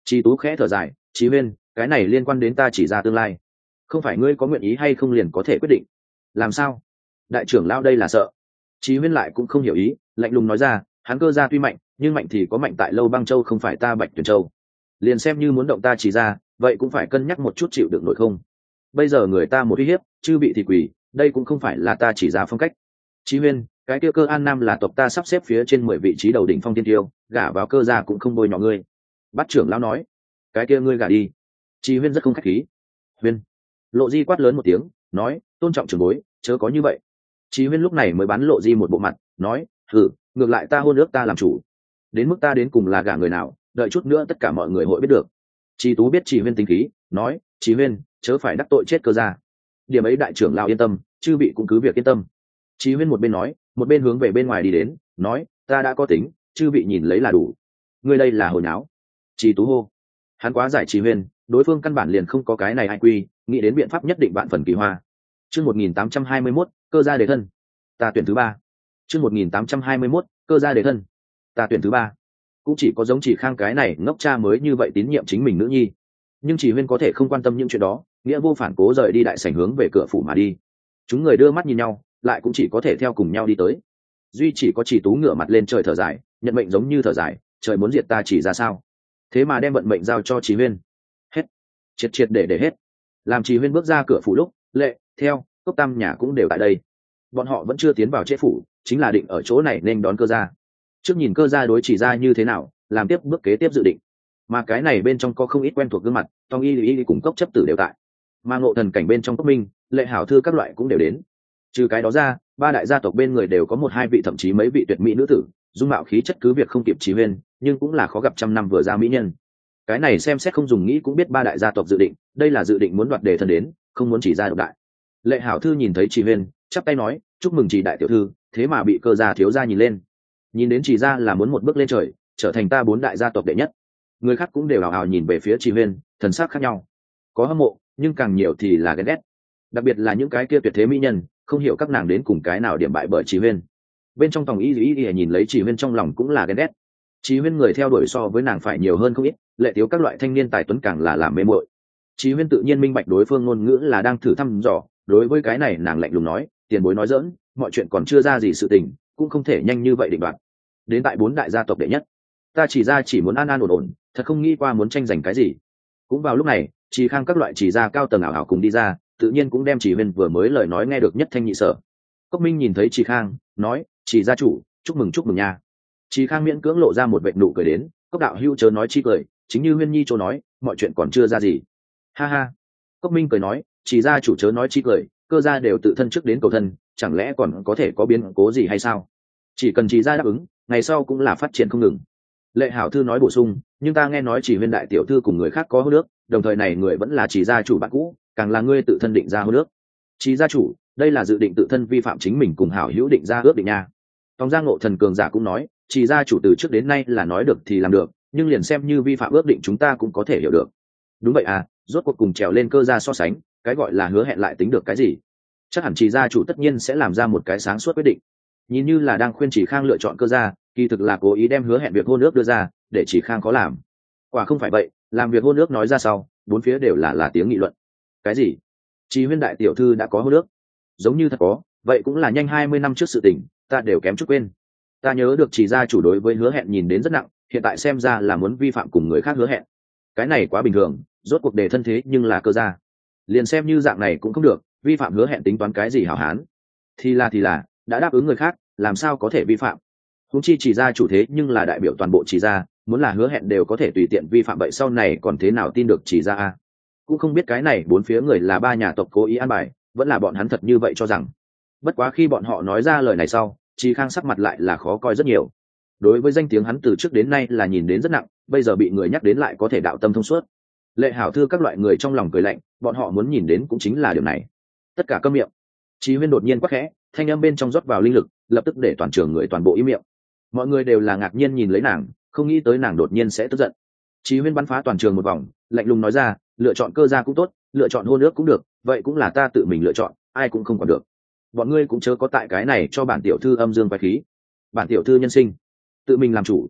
Chi Tú khẽ thở dài, Chí Huyên, cái này liên quan đến ta chỉ ra tương lai, không phải ngươi có nguyện ý hay không liền có thể quyết định. Làm sao? Đại trưởng lão đây là sợ. Chí Huyên lại cũng không hiểu ý, lạnh lùng nói ra, hắn cơ gia tuy mạnh, nhưng mạnh thì có mạnh tại Lâu Băng Châu không phải ta Bạch Tuyển Châu. Liền xem như muốn động ta chỉ ra, vậy cũng phải cân nhắc một chút chịu đựng nổi không. Bây giờ người ta một uy hiếp, chư bị thì quỳ, đây cũng không phải là ta chỉ ra phong cách. Chí Huyên, cái kia Cơ An Nam là tộc ta sắp xếp phía trên 10 vị trí đầu đỉnh phong tiên tiêu, gả vào Cơ gia cũng không bôi nhọ ngươi. Bát trưởng lão nói, cái kia ngươi gả đi. Chí Huyên rất không khách khí. Huyên. Lộ Di quát lớn một tiếng, nói, tôn trọng trưởng bối, chớ có như vậy. Chí Huyên lúc này mới bắn Lộ Di một bộ mặt, nói, ngược lại ta hôn ước ta làm chủ, đến mức ta đến cùng là gả người nào, đợi chút nữa tất cả mọi người hội biết được. Chi Tú biết Chí Huyên tính khí, nói, Chí Huyên, chớ phải đắc tội chết Cơ gia. Điểm ấy đại trưởng lão yên tâm, chư vị cũng cứ việc yên tâm. Chí Huyên một bên nói, một bên hướng về bên ngoài đi đến, nói, ta đã có tính, chư vị nhìn lấy là đủ. Ngươi đây là hồi náo. Chi Tú hô. Hắn quá giải Chí Huyên, đối phương căn bản liền không có cái này ai quy, nghĩ đến biện pháp nhất định vạn phần kỳ hoa. Chương 1821, Cơ gia đề thân. Ta tuyển thứ ba. Chương 1821, Cơ gia đề thân. Ta tuyển thứ ba. Cũng chỉ có giống Chỉ Khang cái này ngốc cha mới như vậy tín nhiệm chính mình nữ nhi. Nhưng Chỉ Huyên có thể không quan tâm những chuyện đó, nghĩa vô phản cố rời đi đại sảnh hướng về cửa phủ mà đi. Chúng người đưa mắt nhìn nhau, lại cũng chỉ có thể theo cùng nhau đi tới. Duy chỉ có Chỉ Tú ngửa mặt lên trời thở dài, nhận mệnh giống như thở dài, trời muốn diệt ta chỉ ra sao? Thế mà đem vận mệnh giao cho Chỉ Huyên. Hết. Triệt để hết. Làm Chỉ Huyên bước ra cửa phủ lúc, Lệ, Theo, Cốc Tam nhà cũng đều tại đây. Bọn họ vẫn chưa tiến vào chế phủ, chính là định ở chỗ này nên đón Cơ gia. Trước nhìn Cơ gia đối Chỉ ra như thế nào, làm tiếp bước kế tiếp dự định. Mà cái này bên trong có không ít quen thuộc gương mặt, Tông Y cùng Cốc chấp tử đều tại. Mà Ngộ Thần cảnh bên trong Cốc Minh, Lệ Hảo thư các loại cũng đều đến. Trừ cái đó ra, ba đại gia tộc bên người đều có một hai vị thậm chí mấy vị tuyệt mỹ nữ tử, dung mạo khí chất cứ việc không kịp Chí Huyên, nhưng cũng là khó gặp trăm năm vừa ra mỹ nhân. Cái này xem xét không dùng nghĩ cũng biết ba đại gia tộc dự định, đây là dự định muốn đoạt đề thân đến, không muốn chỉ ra độc đại. Lệ Hảo thư nhìn thấy Chí Huyên, chắp tay nói, chúc mừng Chỉ đại tiểu thư, thế mà bị Cơ gia thiếu gia nhìn lên. Nhìn đến Chỉ gia là muốn một bước lên trời, trở thành ta bốn đại gia tộc đệ nhất. Người khác cũng đều hào hào nhìn về phía Chí Huyên, thần sắc khác nhau. Có hâm mộ, nhưng càng nhiều thì là ghen ghét. Đặc biệt là những cái kia tuyệt thế mỹ nhân, không hiểu các nàng đến cùng cái nào điểm bại bởi Chí Huyên. Bên trong Tòng Y nhìn lấy Chí Huyên trong lòng cũng là ghen ghét. Chí Huyên người theo đuổi so với nàng phải nhiều hơn không ít, Lệ Tiếu các loại thanh niên tài tuấn càng là làm mê muội. Chí Huyên tự nhiên minh bạch đối phương ngôn ngữ là đang thử thăm dò, đối với cái này nàng lạnh lùng nói, tiền bối nói giỡn, mọi chuyện còn chưa ra gì sự tình, cũng không thể nhanh như vậy định đoạt. Đến tại bốn đại gia tộc đệ nhất, ta chỉ ra chỉ muốn an an ổn ổn, thật không nghĩ qua muốn tranh giành cái gì. Cũng vào lúc này, Chỉ Khang các loại chỉ ra cao tầng ảo ảo cùng đi ra, tự nhiên cũng đem Chỉ Huyên vừa mới lời nói nghe được nhất thanh nhị sở. Cốc Minh nhìn thấy Chỉ Khang, nói, Chỉ gia chủ, chúc mừng nha. Chỉ Khang miễn cưỡng lộ ra một vệt nụ cười đến, Cốc đạo hữu chớ nói chi cười, chính như Huyên Nhi chỗ nói, mọi chuyện còn chưa ra gì. Ha ha. Cốc Minh cười nói, Chỉ gia chủ chớ nói chi cười, Cơ gia đều tự thân trước đến cầu thân, chẳng lẽ còn có thể có biến cố gì hay sao? Chỉ cần Chỉ gia đáp ứng, ngày sau cũng là phát triển không ngừng. Lệ Hảo thư nói bổ sung, nhưng ta nghe nói Chỉ Huyên đại tiểu thư cùng người khác có hôn ước, đồng thời này người vẫn là Chỉ gia chủ bạn cũ, càng là ngươi tự thân định ra hôn ước. Chỉ gia chủ, đây là dự định tự thân vi phạm chính mình cùng hảo hữu định ra ước định nha. Tòng Giang Ngộ Thần cường giả cũng nói, Chỉ gia chủ từ trước đến nay là nói được thì làm được, nhưng liền xem như vi phạm ước định chúng ta cũng có thể hiểu được. Đúng vậy à, rốt cuộc cùng trèo lên Cơ gia so sánh, cái gọi là hứa hẹn lại tính được cái gì? Chắc hẳn Chỉ gia chủ tất nhiên sẽ làm ra một cái sáng suốt quyết định. Nhìn như là đang khuyên Chỉ Khang lựa chọn Cơ gia, kỳ thực là cố ý đem hứa hẹn việc hôn ước đưa ra, để Chỉ Khang khó làm. Quả không phải vậy, làm việc hôn ước nói ra sau, bốn phía đều là tiếng nghị luận. Cái gì? Chỉ Huyên đại tiểu thư đã có hôn ước? Giống như thật có, vậy cũng là nhanh 20 năm trước sự tình, ta đều kém chút quên. Ta nhớ được Chỉ gia chủ đối với hứa hẹn nhìn đến rất nặng, hiện tại xem ra là muốn vi phạm cùng người khác hứa hẹn. Cái này quá bình thường, rốt cuộc đề thân thế nhưng là Cơ gia. Liền xem như dạng này cũng không được, vi phạm hứa hẹn tính toán cái gì hảo hán? Thì là, đã đáp ứng người khác, làm sao có thể vi phạm? Huống chi Chỉ gia chủ thế nhưng là đại biểu toàn bộ Chỉ gia, muốn là hứa hẹn đều có thể tùy tiện vi phạm, vậy sau này còn thế nào tin được Chỉ gia a? Cũng không biết cái này bốn phía người là ba nhà tộc cố ý an bài, vẫn là bọn hắn thật như vậy cho rằng. Bất quá khi bọn họ nói ra lời này sau, Chỉ Khang sắc mặt lại là khó coi rất nhiều. Đối với danh tiếng hắn từ trước đến nay là nhìn đến rất nặng, bây giờ bị người nhắc đến lại có thể đạo tâm thông suốt. Lệ Hảo thư các loại người trong lòng cười lạnh, bọn họ muốn nhìn đến cũng chính là điều này. Tất cả câm miệng. Chí Huyên đột nhiên quát khẽ, thanh âm bên trong rót vào linh lực, lập tức để toàn trường người toàn bộ im miệng. Mọi người đều là ngạc nhiên nhìn lấy nàng, không nghĩ tới nàng đột nhiên sẽ tức giận. Chí Huyên bắn phá toàn trường một vòng, lạnh lùng nói ra, lựa chọn Cơ gia cũng tốt, lựa chọn hôn ước cũng được, vậy cũng là ta tự mình lựa chọn, ai cũng không còn được. Bọn ngươi cũng chớ có tại cái này cho bản tiểu thư âm dương quái khí. Bản tiểu thư nhân sinh, tự mình làm chủ.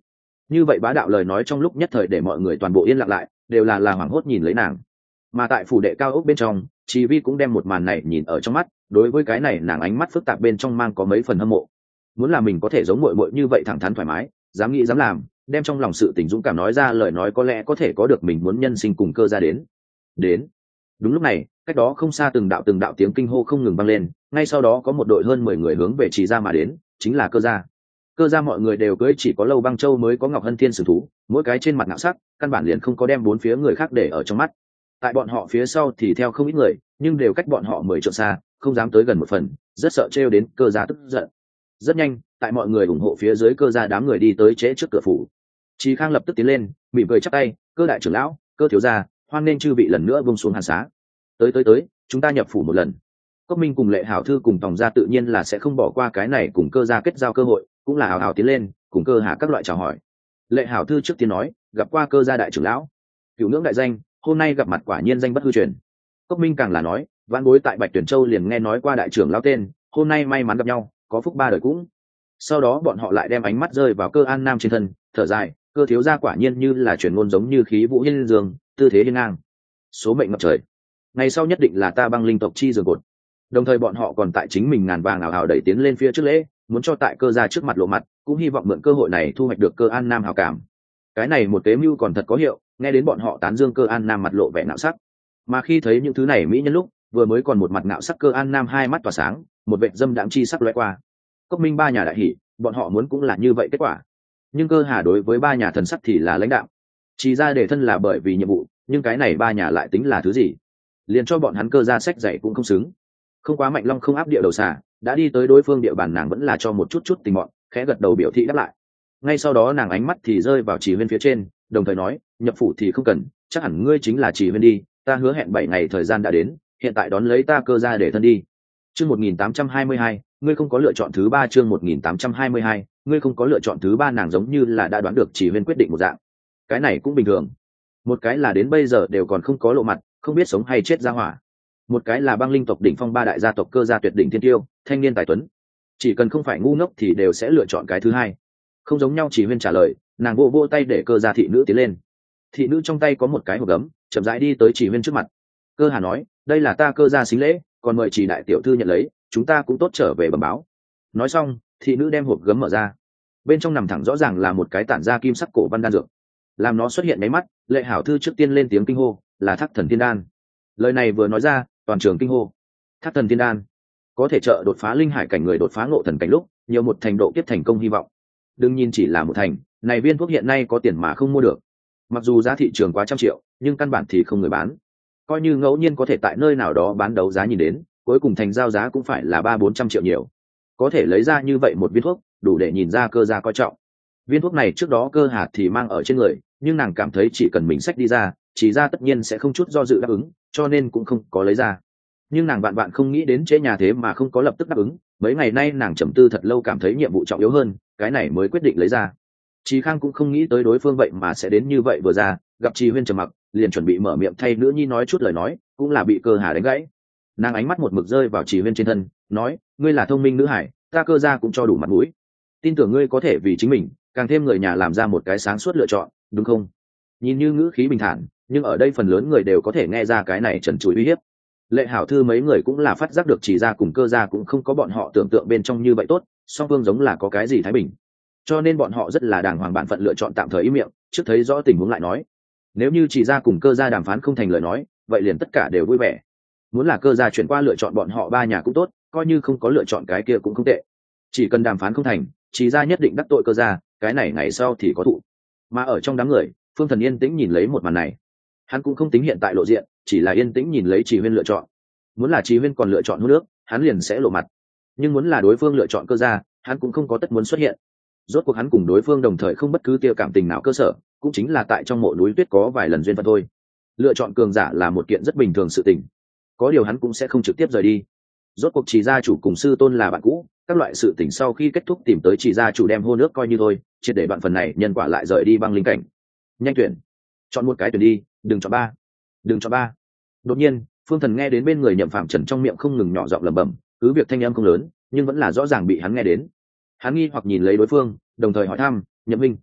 như vậy bá đạo lời nói trong lúc nhất thời để mọi người toàn bộ yên lặng lại, đều là hoảng hốt nhìn lấy nàng. Mà tại phủ đệ cao ốc bên trong, Chỉ Vi cũng đem một màn này nhìn ở trong mắt, đối với cái này nàng ánh mắt phức tạp bên trong mang có mấy phần hâm mộ. Muốn là mình có thể giống muội muội như vậy thẳng thắn thoải mái, dám nghĩ dám làm, đem trong lòng sự tình dũng cảm nói ra lời nói, có lẽ có thể có được mình muốn nhân sinh cùng cơ ra đến. Đúng lúc này, cách đó không xa từng đạo tiếng kinh hô không ngừng vang lên, ngay sau đó có một đội hơn 10 người hướng về Chỉ gia mà đến, chính là cơ gia. Cơ gia mọi người đều cưỡi chỉ có Lâu Băng Châu mới có Ngọc Hân Thiên sử thú, mỗi cái trên mặt ngạo sắc, căn bản liền không có đem bốn phía người khác để ở trong mắt. Tại bọn họ phía sau thì theo không ít người, nhưng đều cách bọn họ 10 trượng xa, không dám tới gần một phần, rất sợ trêu đến cơ gia tức giận. Rất nhanh, tại mọi người ủng hộ phía dưới, cơ gia đám người đi tới trễ trước cửa phủ. Trí Khang lập tức tiến lên, mỉm cười chắp tay, "Cơ đại trưởng lão, Cơ thiếu gia, hoan nên chư vị lần nữa buông xuống hàn xá. Tới, chúng ta nhập phủ một lần." Cốc Minh cùng Lệ Hảo Thư cùng Tòng gia tự nhiên là sẽ không bỏ qua cái này cùng cơ gia kết giao cơ hội, cũng là hào hào tiến lên, cùng Cơ Hà các loại chào hỏi. Lệ Hảo Thư trước tiên nói, "Gặp qua Cơ gia đại trưởng lão, cửu ngưỡng đại danh, hôm nay gặp mặt quả nhiên danh bất hư truyền." Cốc Minh càng là nói, "Vãn bối tại Bạch Tuyển Châu liền nghe nói qua đại trưởng lão tên, hôm nay may mắn gặp nhau, có phúc ba đời cũng." Sau đó bọn họ lại đem ánh mắt rơi vào Cơ An Nam trên thân, thở dài, "Cơ thiếu gia quả nhiên như là truyền ngôn giống như khí vũ hiên dương, tư thế hiên ngang, số mệnh ngập trời. Ngày sau nhất định là ta băng linh tộc chi giường cột." Đồng thời bọn họ còn tại chính mình ngàn vàng ảo ảo đẩy tiến lên phía trước lễ, muốn cho tại Cơ gia trước mặt lộ mặt, cũng hy vọng mượn cơ hội này thu hoạch được Cơ An Nam hảo cảm. Cái này một kế mưu còn thật có hiệu, nghe đến bọn họ tán dương Cơ An Nam mặt lộ vẻ ngạo sắc. Mà khi thấy những thứ này mỹ nhân lúc, vừa mới còn một mặt ngạo sắc Cơ An Nam hai mắt tỏa sáng, một vệt dâm đãng chi sắc lóe qua. Cốc Minh ba nhà đại hỉ, bọn họ muốn cũng là như vậy kết quả. Nhưng Cơ Hà đối với ba nhà thần sắc thì là lãnh đạo. Chỉ ra để thân là bởi vì nhiệm vụ, nhưng cái này ba nhà lại tính là thứ gì? Liền cho bọn hắn Cơ gia sách dạy cũng không xứng. Không quá mạnh long không áp địa đầu xà, đã đi tới đối phương địa bàn, nàng vẫn là cho một chút tình bọn, khẽ gật đầu biểu thị đáp lại. Ngay sau đó nàng ánh mắt thì rơi vào Chỉ Huyên phía trên, đồng thời nói, "Nhập phủ thì không cần, chắc hẳn ngươi chính là Chỉ Huyên đi, ta hứa hẹn 7 ngày thời gian đã đến, hiện tại đón lấy ta Cơ gia để thân đi." Chương 1822, ngươi không có lựa chọn thứ ba. Chương 1822, ngươi không có lựa chọn thứ ba. Nàng giống như là đã đoán được Chỉ Huyên quyết định một dạng. Cái này cũng bình thường. Một cái là đến bây giờ đều còn không có lộ mặt, không biết sống hay chết ra hỏa. Một cái là băng linh tộc đỉnh phong ba đại gia tộc Cơ gia tuyệt đỉnh thiên tiêu, thanh niên tài tuấn. Chỉ cần không phải ngu ngốc thì đều sẽ lựa chọn cái thứ hai. Không giống nhau. Chỉ Huyên trả lời, nàng vô tay để Cơ gia thị nữ tiến lên. Thị nữ trong tay có một cái hộp gấm, chậm rãi đi tới Chỉ Huyên trước mặt. Cơ Hà nói, "Đây là ta Cơ gia xính lễ, còn mời Chỉ đại tiểu thư nhận lấy, chúng ta cũng tốt trở về bẩm báo." Nói xong, thị nữ đem hộp gấm mở ra. Bên trong nằm thẳng rõ ràng là một cái tản ra kim sắc cổ văn đan dược. Làm nó xuất hiện mấy mắt, Lệ Hảo Thư trước tiên lên tiếng kinh hô, "Là Thác Thần Tiên Đan." Lời này vừa nói ra, toàn trường kinh hô. Thác Thần Tiên Đan có thể trợ đột phá linh hải cảnh người đột phá ngộ thần cảnh lúc nhiều một thành độ kiếp thành công hy vọng. Đừng nhìn chỉ là một thành, này viên thuốc hiện nay có tiền mà không mua được. Mặc dù giá thị trường quá trăm triệu, nhưng căn bản thì không người bán. Coi như ngẫu nhiên có thể tại nơi nào đó bán đấu giá nhìn đến, cuối cùng thành giao giá cũng phải là 300-400 triệu nhiều. Có thể lấy ra như vậy một viên thuốc, đủ để nhìn ra Cơ gia coi trọng. Viên thuốc này trước đó Cơ Hà thì mang ở trên người, nhưng nàng cảm thấy chỉ cần mình xách đi ra, Chỉ ra tất nhiên sẽ không chút do dự đáp ứng, cho nên cũng không có lấy ra. Nhưng nàng vạn không nghĩ đến trễ nhà thế mà không có lập tức đáp ứng. Mấy ngày nay nàng trầm tư thật lâu, cảm thấy nhiệm vụ trọng yếu hơn, cái này mới quyết định lấy ra. Trí Khang cũng không nghĩ tới đối phương vậy mà sẽ đến như vậy, vừa ra gặp Trì Huyên trầm mặc, liền chuẩn bị mở miệng thay nữ nhi nói chút lời nói, cũng là bị Cơ Hà đánh gãy. Nàng ánh mắt một mực rơi vào Trì Huyên trên thân, nói, "Ngươi là thông minh nữ hải, ta Cơ gia cũng cho đủ mặt mũi, tin tưởng ngươi có thể vì chính mình càng thêm người nhà làm ra một cái sáng suốt lựa chọn, đúng không?" Nhìn như ngữ khí bình thản, nhưng ở đây phần lớn người đều có thể nghe ra cái này trần trụi uy hiếp. Lệ Hảo Thư mấy người cũng là phát giác được Chỉ gia cùng Cơ gia cũng không có bọn họ tưởng tượng bên trong như vậy tốt, song phương giống là có cái gì thái bình, cho nên bọn họ rất là đàng hoàng bản phận lựa chọn tạm thời im miệng, trước thấy rõ tình huống lại nói. Nếu như Chỉ gia cùng Cơ gia đàm phán không thành lời nói, vậy liền tất cả đều vui vẻ. Muốn là Cơ gia chuyển qua lựa chọn bọn họ ba nhà cũng tốt, coi như không có lựa chọn cái kia cũng không tệ. Chỉ cần đàm phán không thành, Chỉ gia nhất định đắc tội Cơ gia, cái này ngày sau thì có thụ. Mà ở trong đám người, Phương Thần yên tĩnh nhìn lấy một màn này. Hắn cũng không tính hiện tại lộ diện, chỉ là yên tĩnh nhìn lấy Chỉ Huyên lựa chọn. Muốn là Chỉ Huyên còn lựa chọn hôn nước, hắn liền sẽ lộ mặt. Nhưng muốn là đối phương lựa chọn Cơ gia, hắn cũng không có tất muốn xuất hiện. Rốt cuộc hắn cùng đối phương đồng thời không bất cứ tiêu cảm tình nào cơ sở, cũng chính là tại trong mộ núi tuyết có vài lần duyên phận thôi. Lựa chọn cường giả là một kiện rất bình thường sự tình, có điều hắn cũng sẽ không trực tiếp rời đi. Rốt cuộc Chỉ gia chủ cùng sư tôn là bạn cũ, các loại sự tình sau khi kết thúc tìm tới Chỉ gia chủ đem hôn nước coi như thôi, triệt để đoạn phần này nhân quả lại rời đi băng linh cảnh. Nhanh tuyển, chọn một cái tuyển đi, đừng chọn ba, đừng chọn ba. Đột nhiên Phương Thần nghe đến bên người Nhậm Phạm Trần trong miệng không ngừng nhỏ giọng lẩm bẩm, cứ việc thanh âm không lớn nhưng vẫn là rõ ràng bị hắn nghe đến. Hắn nghi hoặc nhìn lấy đối phương, đồng thời hỏi thăm, "Nhậm minh,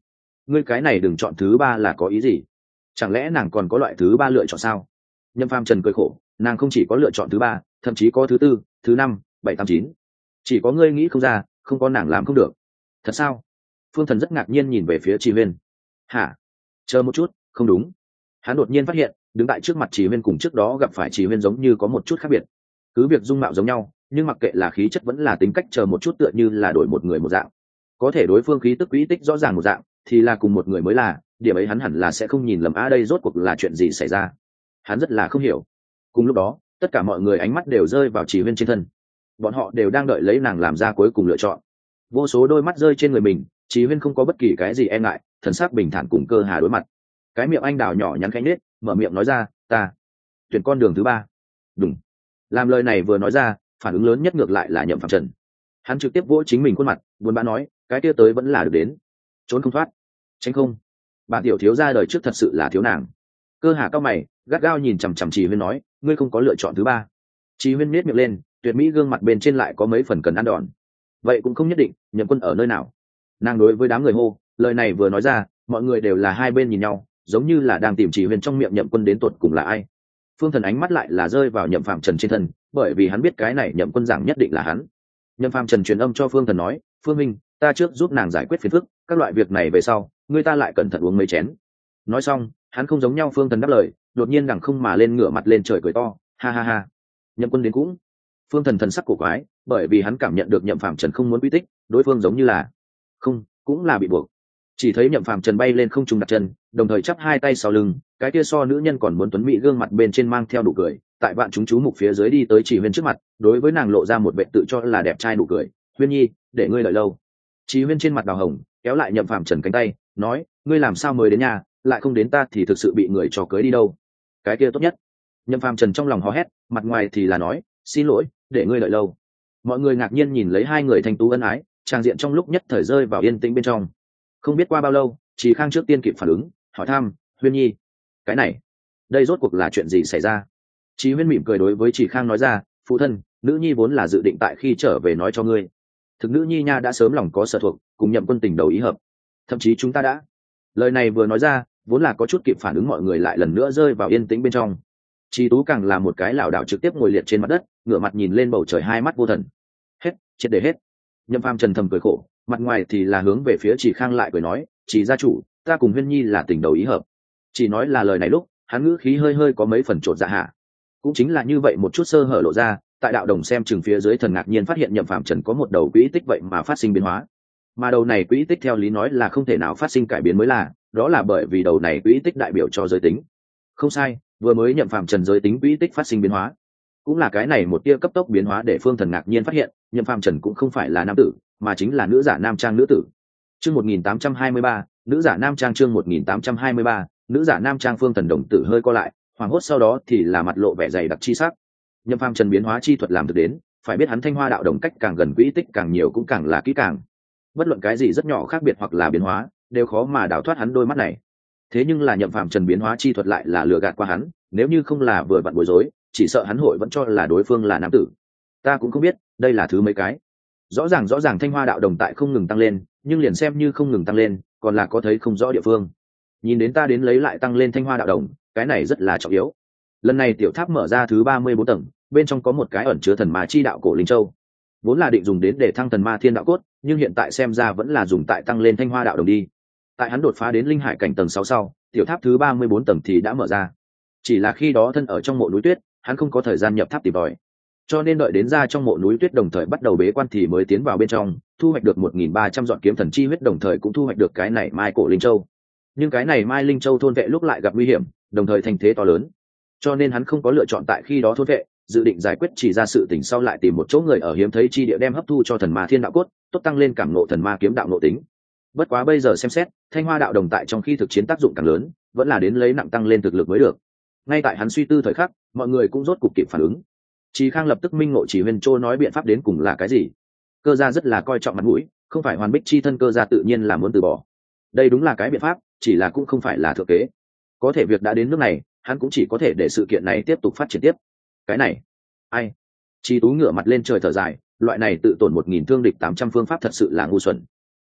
ngươi cái này đừng chọn thứ ba là có ý gì? Chẳng lẽ nàng còn có loại thứ ba lựa chọn sao? Nhâm Phàm Trần cười khổ, nàng không chỉ có lựa chọn thứ ba, thậm chí có thứ tư, thứ năm, bảy, tám, chín. Chỉ có ngươi nghĩ không ra, không có nàng làm không được. Thật sao? Phương Thần rất ngạc nhiên nhìn về phía Trì Huyên. Hả? Chờ một chút, không đúng. Hắn đột nhiên phát hiện, đứng tại trước mặt Trì Huyên cùng trước đó gặp phải Trì Huyên giống như có một chút khác biệt. Cứ việc dung mạo giống nhau, nhưng mặc kệ là khí chất vẫn là tính cách, chờ một chút tựa như là đổi một người một dạng. Có thể đối phương khí tức quỹ tích rõ ràng một dạng, thì là cùng một người mới là, điểm ấy hắn hẳn là sẽ không nhìn lầm. Đây rốt cuộc là chuyện gì xảy ra? Hắn rất là không hiểu. Cùng lúc đó, tất cả mọi người ánh mắt đều rơi vào Trì Huyên trên thân. Bọn họ đều đang đợi lấy nàng làm ra cuối cùng lựa chọn. Vô số đôi mắt rơi trên người mình, Trì Huyên không có bất kỳ cái gì e ngại, thần sắc bình thản cùng Cơ Hà đối mặt. Cái miệng anh đào nhỏ nhắn khẽ nết, mở miệng nói ra, ta tuyển con đường thứ ba. Đúng. Làm lời này vừa nói ra, phản ứng lớn nhất ngược lại là Nhậm Phạm Trần. Hắn trực tiếp vỗ chính mình khuôn mặt, buồn bã nói, cái kia tới vẫn là được đến, trốn không thoát, tránh không. Bản tiểu thiếu gia đời trước thật sự là thiếu nàng. Cơ Hà cao mày, gắt gao nhìn chằm chằm Trì Huyên nói, ngươi không có lựa chọn thứ ba. Trì Huyên nhếch miệng lên, tuyệt mỹ gương mặt bên trên lại có mấy phần cần ăn đòn. Vậy cũng không nhất định, Nhậm Quân ở nơi nào? Nàng đối với đám người hô, lời này vừa nói ra, mọi người đều là hai bên nhìn nhau, giống như là đang tìm Trì Huyên trong miệng Nhậm Quân đến tột cùng là ai. Phương Thần ánh mắt lại là rơi vào Nhậm Phạm Trần trên thân, bởi vì hắn biết cái này Nhậm Quân giảng nhất định là hắn. Nhậm Phạm Trần truyền âm cho Phương Thần nói, Phương Minh, ta trước giúp nàng giải quyết phiền phức, các loại việc này về sau, người ta lại cẩn thận uống mấy chén. Nói xong, hắn không giống nhau. Phương Thần đáp lời, đột nhiên đằng không mà lên, ngửa mặt lên trời cười to, ha ha ha. Nhậm Quân đến cũng. Phương Thần thần sắc cổ quái, bởi vì hắn cảm nhận được Nhậm Phạm Trần không muốn quy tích, đối phương giống như là không, cũng là bị buộc. Chỉ thấy Nhậm Phạm Trần bay lên không trung đặt chân, đồng thời chắp hai tay sau lưng, cái kia so nữ nhân còn muốn tuấn mỹ gương mặt bên trên mang theo nụ cười, tại vạn chúng chú mục phía dưới đi tới Trì Huyên trước mặt, đối với nàng lộ ra một vẻ tự cho là đẹp trai nụ cười, Huyên Nhi, để ngươi đợi lâu. Trì Huyên trên mặt đào hồng, kéo lại Nhậm Phạm Trần cánh tay, nói, ngươi làm sao mới đến nhà, lại không đến ta thì thực sự bị người trò cưới đi đâu. Cái kia tốt nhất. Nhậm Phạm Trần trong lòng hò hét, mặt ngoài thì là nói, xin lỗi, để ngươi đợi lâu. Mọi người ngạc nhiên nhìn lấy hai người thanh tú ân ái, trang diện trong lúc nhất thời rơi vào yên tĩnh bên trong. Không biết qua bao lâu, Trì Khang trước tiên kịp phản ứng, hỏi thăm, Huyên Nhi, cái này, đây rốt cuộc là chuyện gì xảy ra? Trì Huyên mỉm cười đối với Trì Khang nói ra, phụ thân, nữ nhi vốn là dự định tại khi trở về nói cho ngươi. Thực nữ nhi nha đã sớm lòng có sở thuộc, cùng Nhậm Quân tình đầu ý hợp. Thậm chí chúng ta đã. Lời này vừa nói ra, vốn là có chút kịp phản ứng mọi người lại lần nữa rơi vào yên tĩnh bên trong. Trì Tú càng là một cái lảo đảo trực tiếp ngồi liệt trên mặt đất, ngửa mặt nhìn lên bầu trời, hai mắt vô thần. Hết, triệt để hết. Nhậm Phàm Trần thầm cười khổ, mặt ngoài thì là hướng về phía Trì Khang lại cười nói, Trì gia chủ, ta cùng Huyên Nhi là tình đầu ý hợp. Chỉ nói là lời này lúc, hắn ngữ khí hơi hơi có mấy phần trột dạ hạ. Cũng chính là như vậy một chút sơ hở lộ ra, tại đạo đồng xem chừng phía dưới thần ngạc nhiên phát hiện Nhậm Phàm Trần có một đầu quỹ tích vậy mà phát sinh biến hóa. Mà đầu này quỹ tích theo lý nói là không thể nào phát sinh cải biến mới là, đó là bởi vì đầu này quỹ tích đại biểu cho giới tính. Không sai, vừa mới Nhậm Phàm Trần giới tính quỹ tích phát sinh biến hóa. Cũng là cái này một tia cấp tốc biến hóa để Phương Thần ngạc nhiên phát hiện, Nhậm Phàm Trần cũng không phải là nam tử, mà chính là nữ giả nam trang nữ tử. Chương 1823, nữ giả nam trang. Chương 1823, nữ giả nam trang. Phương Thần đồng tử hơi co lại, hoảng hốt sau đó thì là mặt lộ vẻ dày đặc chi sắc. Nhậm Phàm Trần biến hóa chi thuật làm được đến, phải biết hắn Thanh Hoa đạo đồng cách càng gần quỹ tích càng nhiều cũng càng là kỹ càng. Bất luận cái gì rất nhỏ khác biệt hoặc là biến hóa, đều khó mà đào thoát hắn đôi mắt này. Thế nhưng là Nhậm Phàm Trần biến hóa chi thuật lại là lừa gạt qua hắn, nếu như không là vừa vặn bối rối, chỉ sợ hắn hội vẫn cho là đối phương là nam tử. Ta cũng không biết, đây là thứ mấy cái. Rõ ràng Thanh Hoa đạo đồng tại không ngừng tăng lên, nhưng liền xem như không ngừng tăng lên, còn là có thấy không rõ địa phương. Nhìn đến ta đến lấy lại tăng lên Thanh Hoa đạo đồng, cái này rất là trọng yếu. Lần này tiểu tháp mở ra thứ 34 tầng, bên trong có một cái ẩn chứa thần ma chi đạo cổ linh châu. Vốn là định dùng đến để thăng thần ma thiên đạo cốt, nhưng hiện tại xem ra vẫn là dùng tại tăng lên Thanh Hoa đạo đồng đi. Tại hắn đột phá đến linh hải cảnh tầng 6 sau, tiểu tháp thứ 34 tầng thì đã mở ra. Chỉ là khi đó thân ở trong mộ núi tuyết, hắn không có thời gian nhập tháp tìm tòi, cho nên đợi đến ra trong mộ núi tuyết đồng thời bắt đầu bế quan thì mới tiến vào bên trong, thu hoạch được 1.300 dọn kiếm thần chi huyết, đồng thời cũng thu hoạch được cái này mai cổ linh châu. Nhưng cái này mai linh châu thôn vệ lúc lại gặp nguy hiểm, đồng thời thành thế to lớn, cho nên hắn không có lựa chọn tại khi đó thôn vệ, dự định giải quyết chỉ ra sự tình sau lại tìm một chỗ người ở hiếm thấy chi địa đem hấp thu cho thần ma thiên đạo cốt, tốt tăng lên cảm ngộ thần ma kiếm đạo ngộ tính. Bất quá bây giờ xem xét, Thanh Hoa đạo đồng tại trong khi thực chiến tác dụng càng lớn, vẫn là đến lấy nặng tăng lên thực lực mới được. Ngay tại hắn suy tư thời khắc, mọi người cũng rốt cục kịp phản ứng. Trì Khang lập tức minh ngộ Chỉ Huyên Châu nói biện pháp đến cùng là cái gì. Cơ gia rất là coi trọng mặt mũi, không phải hoàn bích chi thân, cơ gia tự nhiên là muốn từ bỏ. Đây đúng là cái biện pháp, chỉ là cũng không phải là thượng kế. Có thể việc đã đến nước này, hắn cũng chỉ có thể để sự kiện này tiếp tục phát triển tiếp. Cái này, ai? Chi Tú ngửa mặt lên trời thở dài, loại này tự tổn 1000 thương địch 800 phương pháp thật sự là ngu xuẩn.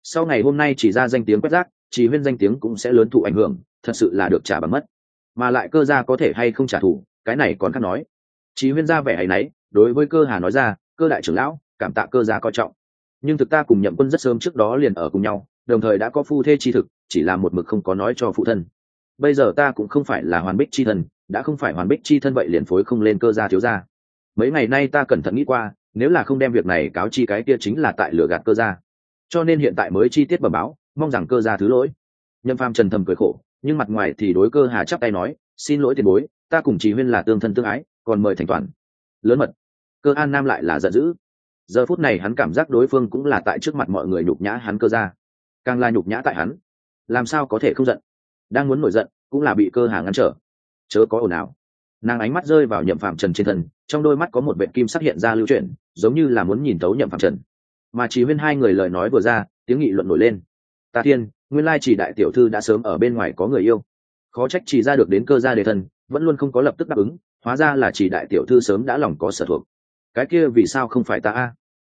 sau ngày hôm nay chỉ ra danh tiếng quét rác, Chỉ Huyên danh tiếng cũng sẽ lớn thụ ảnh hưởng, thật sự là được trả bằng mất. Mà lại Cơ gia có thể hay không trả thù, cái này còn khác nói. Chỉ Huyên ra vẻ áy náy, đối với Cơ Hà nói ra, Cơ đại trưởng lão, cảm tạ Cơ gia coi trọng. Nhưng thực ta cùng Nhậm Quân rất sớm trước đó liền ở cùng nhau, đồng thời đã có phu thê chi thực, chỉ là một mực không có nói cho phụ thân. Bây giờ ta cũng không phải là Hoàn Bích chi thân, đã không phải Hoàn Bích chi thân vậy liền phối không lên Cơ gia thiếu gia. Mấy ngày nay ta cẩn thận nghĩ qua, nếu là không đem việc này cáo chi cái kia chính là tại lừa gạt Cơ gia, cho nên hiện tại mới chi tiết bẩm báo, mong rằng Cơ gia thứ lỗi. Nhậm Phàm trần thầm cười khổ, nhưng mặt ngoài thì đối Cơ Hà chắp tay nói, xin lỗi tiền bối, ta cùng Chỉ Huyên là tương thân tương ái, còn mời thành toàn. Lớn mật. Cơ An Nam lại là giận dữ. Giờ phút này hắn cảm giác đối phương cũng là tại trước mặt mọi người nhục nhã hắn Cơ gia, càng là nhục nhã tại hắn, làm sao có thể không giận. Đang muốn nổi giận cũng là bị Cơ Hà ngăn trở. Chớ có ồn ào. Nàng ánh mắt rơi vào Nhậm Phàm Trần trên thân, trong đôi mắt có một vệt kim sắc hiện ra lưu chuyển, giống như là muốn nhìn thấu Nhậm Phàm Trần. Mà Chỉ Huyên hai người lời nói vừa ra, tiếng nghị luận nổi lên. Ta thiên, nguyên lai Chỉ đại tiểu thư đã sớm ở bên ngoài có người yêu, khó trách Chỉ ra được đến Cơ gia đề thân, vẫn luôn không có lập tức đáp ứng, hóa ra là Chỉ đại tiểu thư sớm đã lòng có sở thuộc. Cái kia vì sao không phải ta a?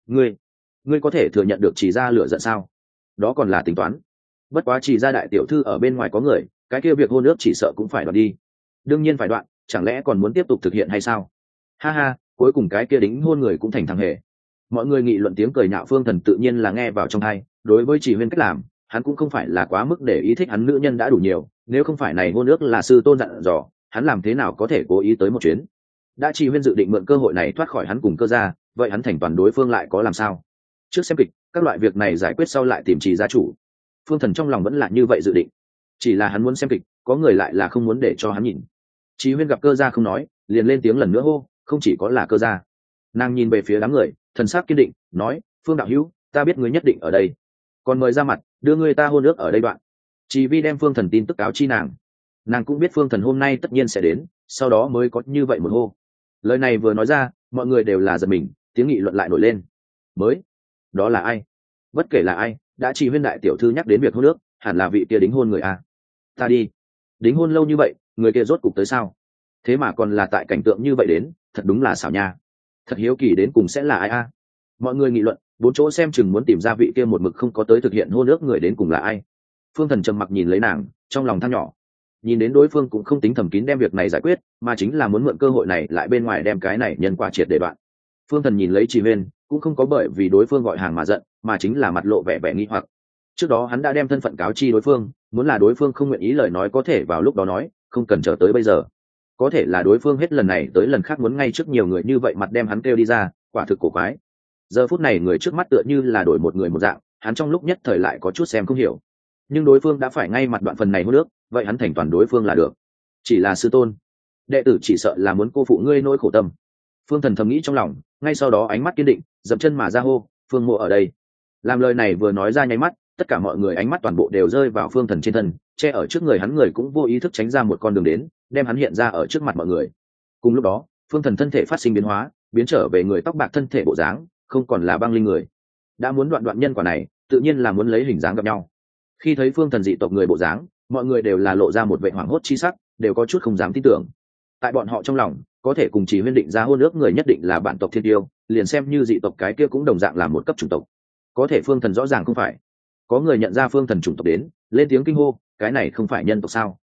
Ngươi có thể thừa nhận được Chỉ ra lửa giận sao? Đó còn là tính toán. Bất quá Chỉ ra đại tiểu thư ở bên ngoài có người, cái kia việc hôn ước chỉ sợ cũng phải đoạn đi. Đương nhiên phải đoạn, chẳng lẽ còn muốn tiếp tục thực hiện hay sao? Ha ha, cuối cùng cái kia đính hôn người cũng thành thằng hề. Mọi người nghị luận tiếng cười nhạo Phương Thần tự nhiên là nghe vào trong tai, đối với Chỉ Huyên cách làm, hắn cũng không phải là quá mức để ý, thích hắn nữ nhân đã đủ nhiều, nếu không phải này hôn ước là sư tôn dặn dò, hắn làm thế nào có thể cố ý tới một chuyến. Đã Chỉ Huyên dự định mượn cơ hội này thoát khỏi hắn cùng Cơ gia, vậy hắn thành toàn đối phương lại có làm sao? Trước xem kịch, các loại việc này giải quyết sau lại tìm Chỉ gia chủ. Phương Thần trong lòng vẫn là như vậy dự định, chỉ là hắn muốn xem kịch, có người lại là không muốn để cho hắn nhìn. Chỉ Huyên gặp Cơ gia không nói, liền lên tiếng lần nữa hô, không chỉ có là Cơ gia. Nàng nhìn về phía đám người, thần sắc kiên định, nói, Phương đạo hữu, ta biết ngươi nhất định ở đây, còn mời ra mặt, đưa người ta hôn ước ở đây đoạn. Chỉ Vi đem Phương Thần tin tức cáo chi nàng cũng biết Phương Thần hôm nay tất nhiên sẽ đến, sau đó mới có như vậy một hô. Lời này vừa nói ra, mọi người đều là giật mình, tiếng nghị luận lại nổi lên. Mới, đó là ai? Bất kể là ai, đã Chỉ Huyên đại tiểu thư nhắc đến việc hôn ước, hẳn là vị kia đính hôn người a. Ta đi, đính hôn lâu như vậy, người kia rốt cục tới sao? Thế mà còn là tại cảnh tượng như vậy đến, thật đúng là xảo nha. Thật hiếu kỳ đến cùng sẽ là ai a? Mọi người nghị luận, bốn chỗ xem chừng muốn tìm ra vị kia một mực không có tới thực hiện hôn ước người đến cùng là ai. Phương Thần trầm mặc nhìn lấy nàng, trong lòng than nhỏ. Nhìn đến đối phương cũng không tính thầm kín đem việc này giải quyết, mà chính là muốn mượn cơ hội này lại bên ngoài đem cái này nhân quả triệt để đoạn. Phương Thần nhìn lấy Chỉ Huyên, cũng không có bởi vì đối phương gọi hàng mà giận, mà chính là mặt lộ vẻ vẻ nghi hoặc. Trước đó hắn đã đem thân phận cáo chi đối phương, muốn là đối phương không nguyện ý lời nói có thể vào lúc đó nói, không cần chờ tới bây giờ. Có thể là đối phương hết lần này tới lần khác muốn ngay trước nhiều người như vậy mặt đem hắn kêu đi ra, quả thực cổ quái. Giờ phút này người trước mắt tựa như là đổi một người một dạng, hắn trong lúc nhất thời lại có chút xem không hiểu. Nhưng đối phương đã phải ngay mặt đoạn phần này hôn nước, vậy hắn thành toàn đối phương là được. Chỉ là sư tôn, đệ tử chỉ sợ là muốn cô phụ ngươi nỗi khổ tâm. Phương Thần thầm nghĩ trong lòng, ngay sau đó ánh mắt kiên định, dậm chân mà ra hô, Phương Mộ ở đây. Làm lời này vừa nói ra nháy mắt, tất cả mọi người ánh mắt toàn bộ đều rơi vào Phương Thần trên thân, che ở trước người hắn người cũng vô ý thức tránh ra một con đường đến, đem hắn hiện ra ở trước mặt mọi người. Cùng lúc đó, Phương Thần thân thể phát sinh biến hóa, biến trở về người tóc bạc thân thể bộ dáng, không còn là băng linh người. Đã muốn đoạn nhân quả này, tự nhiên là muốn lấy hình dáng gặp nhau. Khi thấy Phương Thần dị tộc người bộ dáng, mọi người đều là lộ ra một vẻ hoảng hốt chi sắc, đều có chút không dám tin tưởng. Tại bọn họ trong lòng, có thể cùng Chỉ Huyên định ra hôn ước người nhất định là bản tộc thiên tiêu, liền xem như dị tộc cái kia cũng đồng dạng là một cấp chủng tộc. Có thể Phương Thần rõ ràng không phải. Có người nhận ra Phương Thần chủng tộc đến, lên tiếng kinh hô, cái này không phải nhân tộc sao?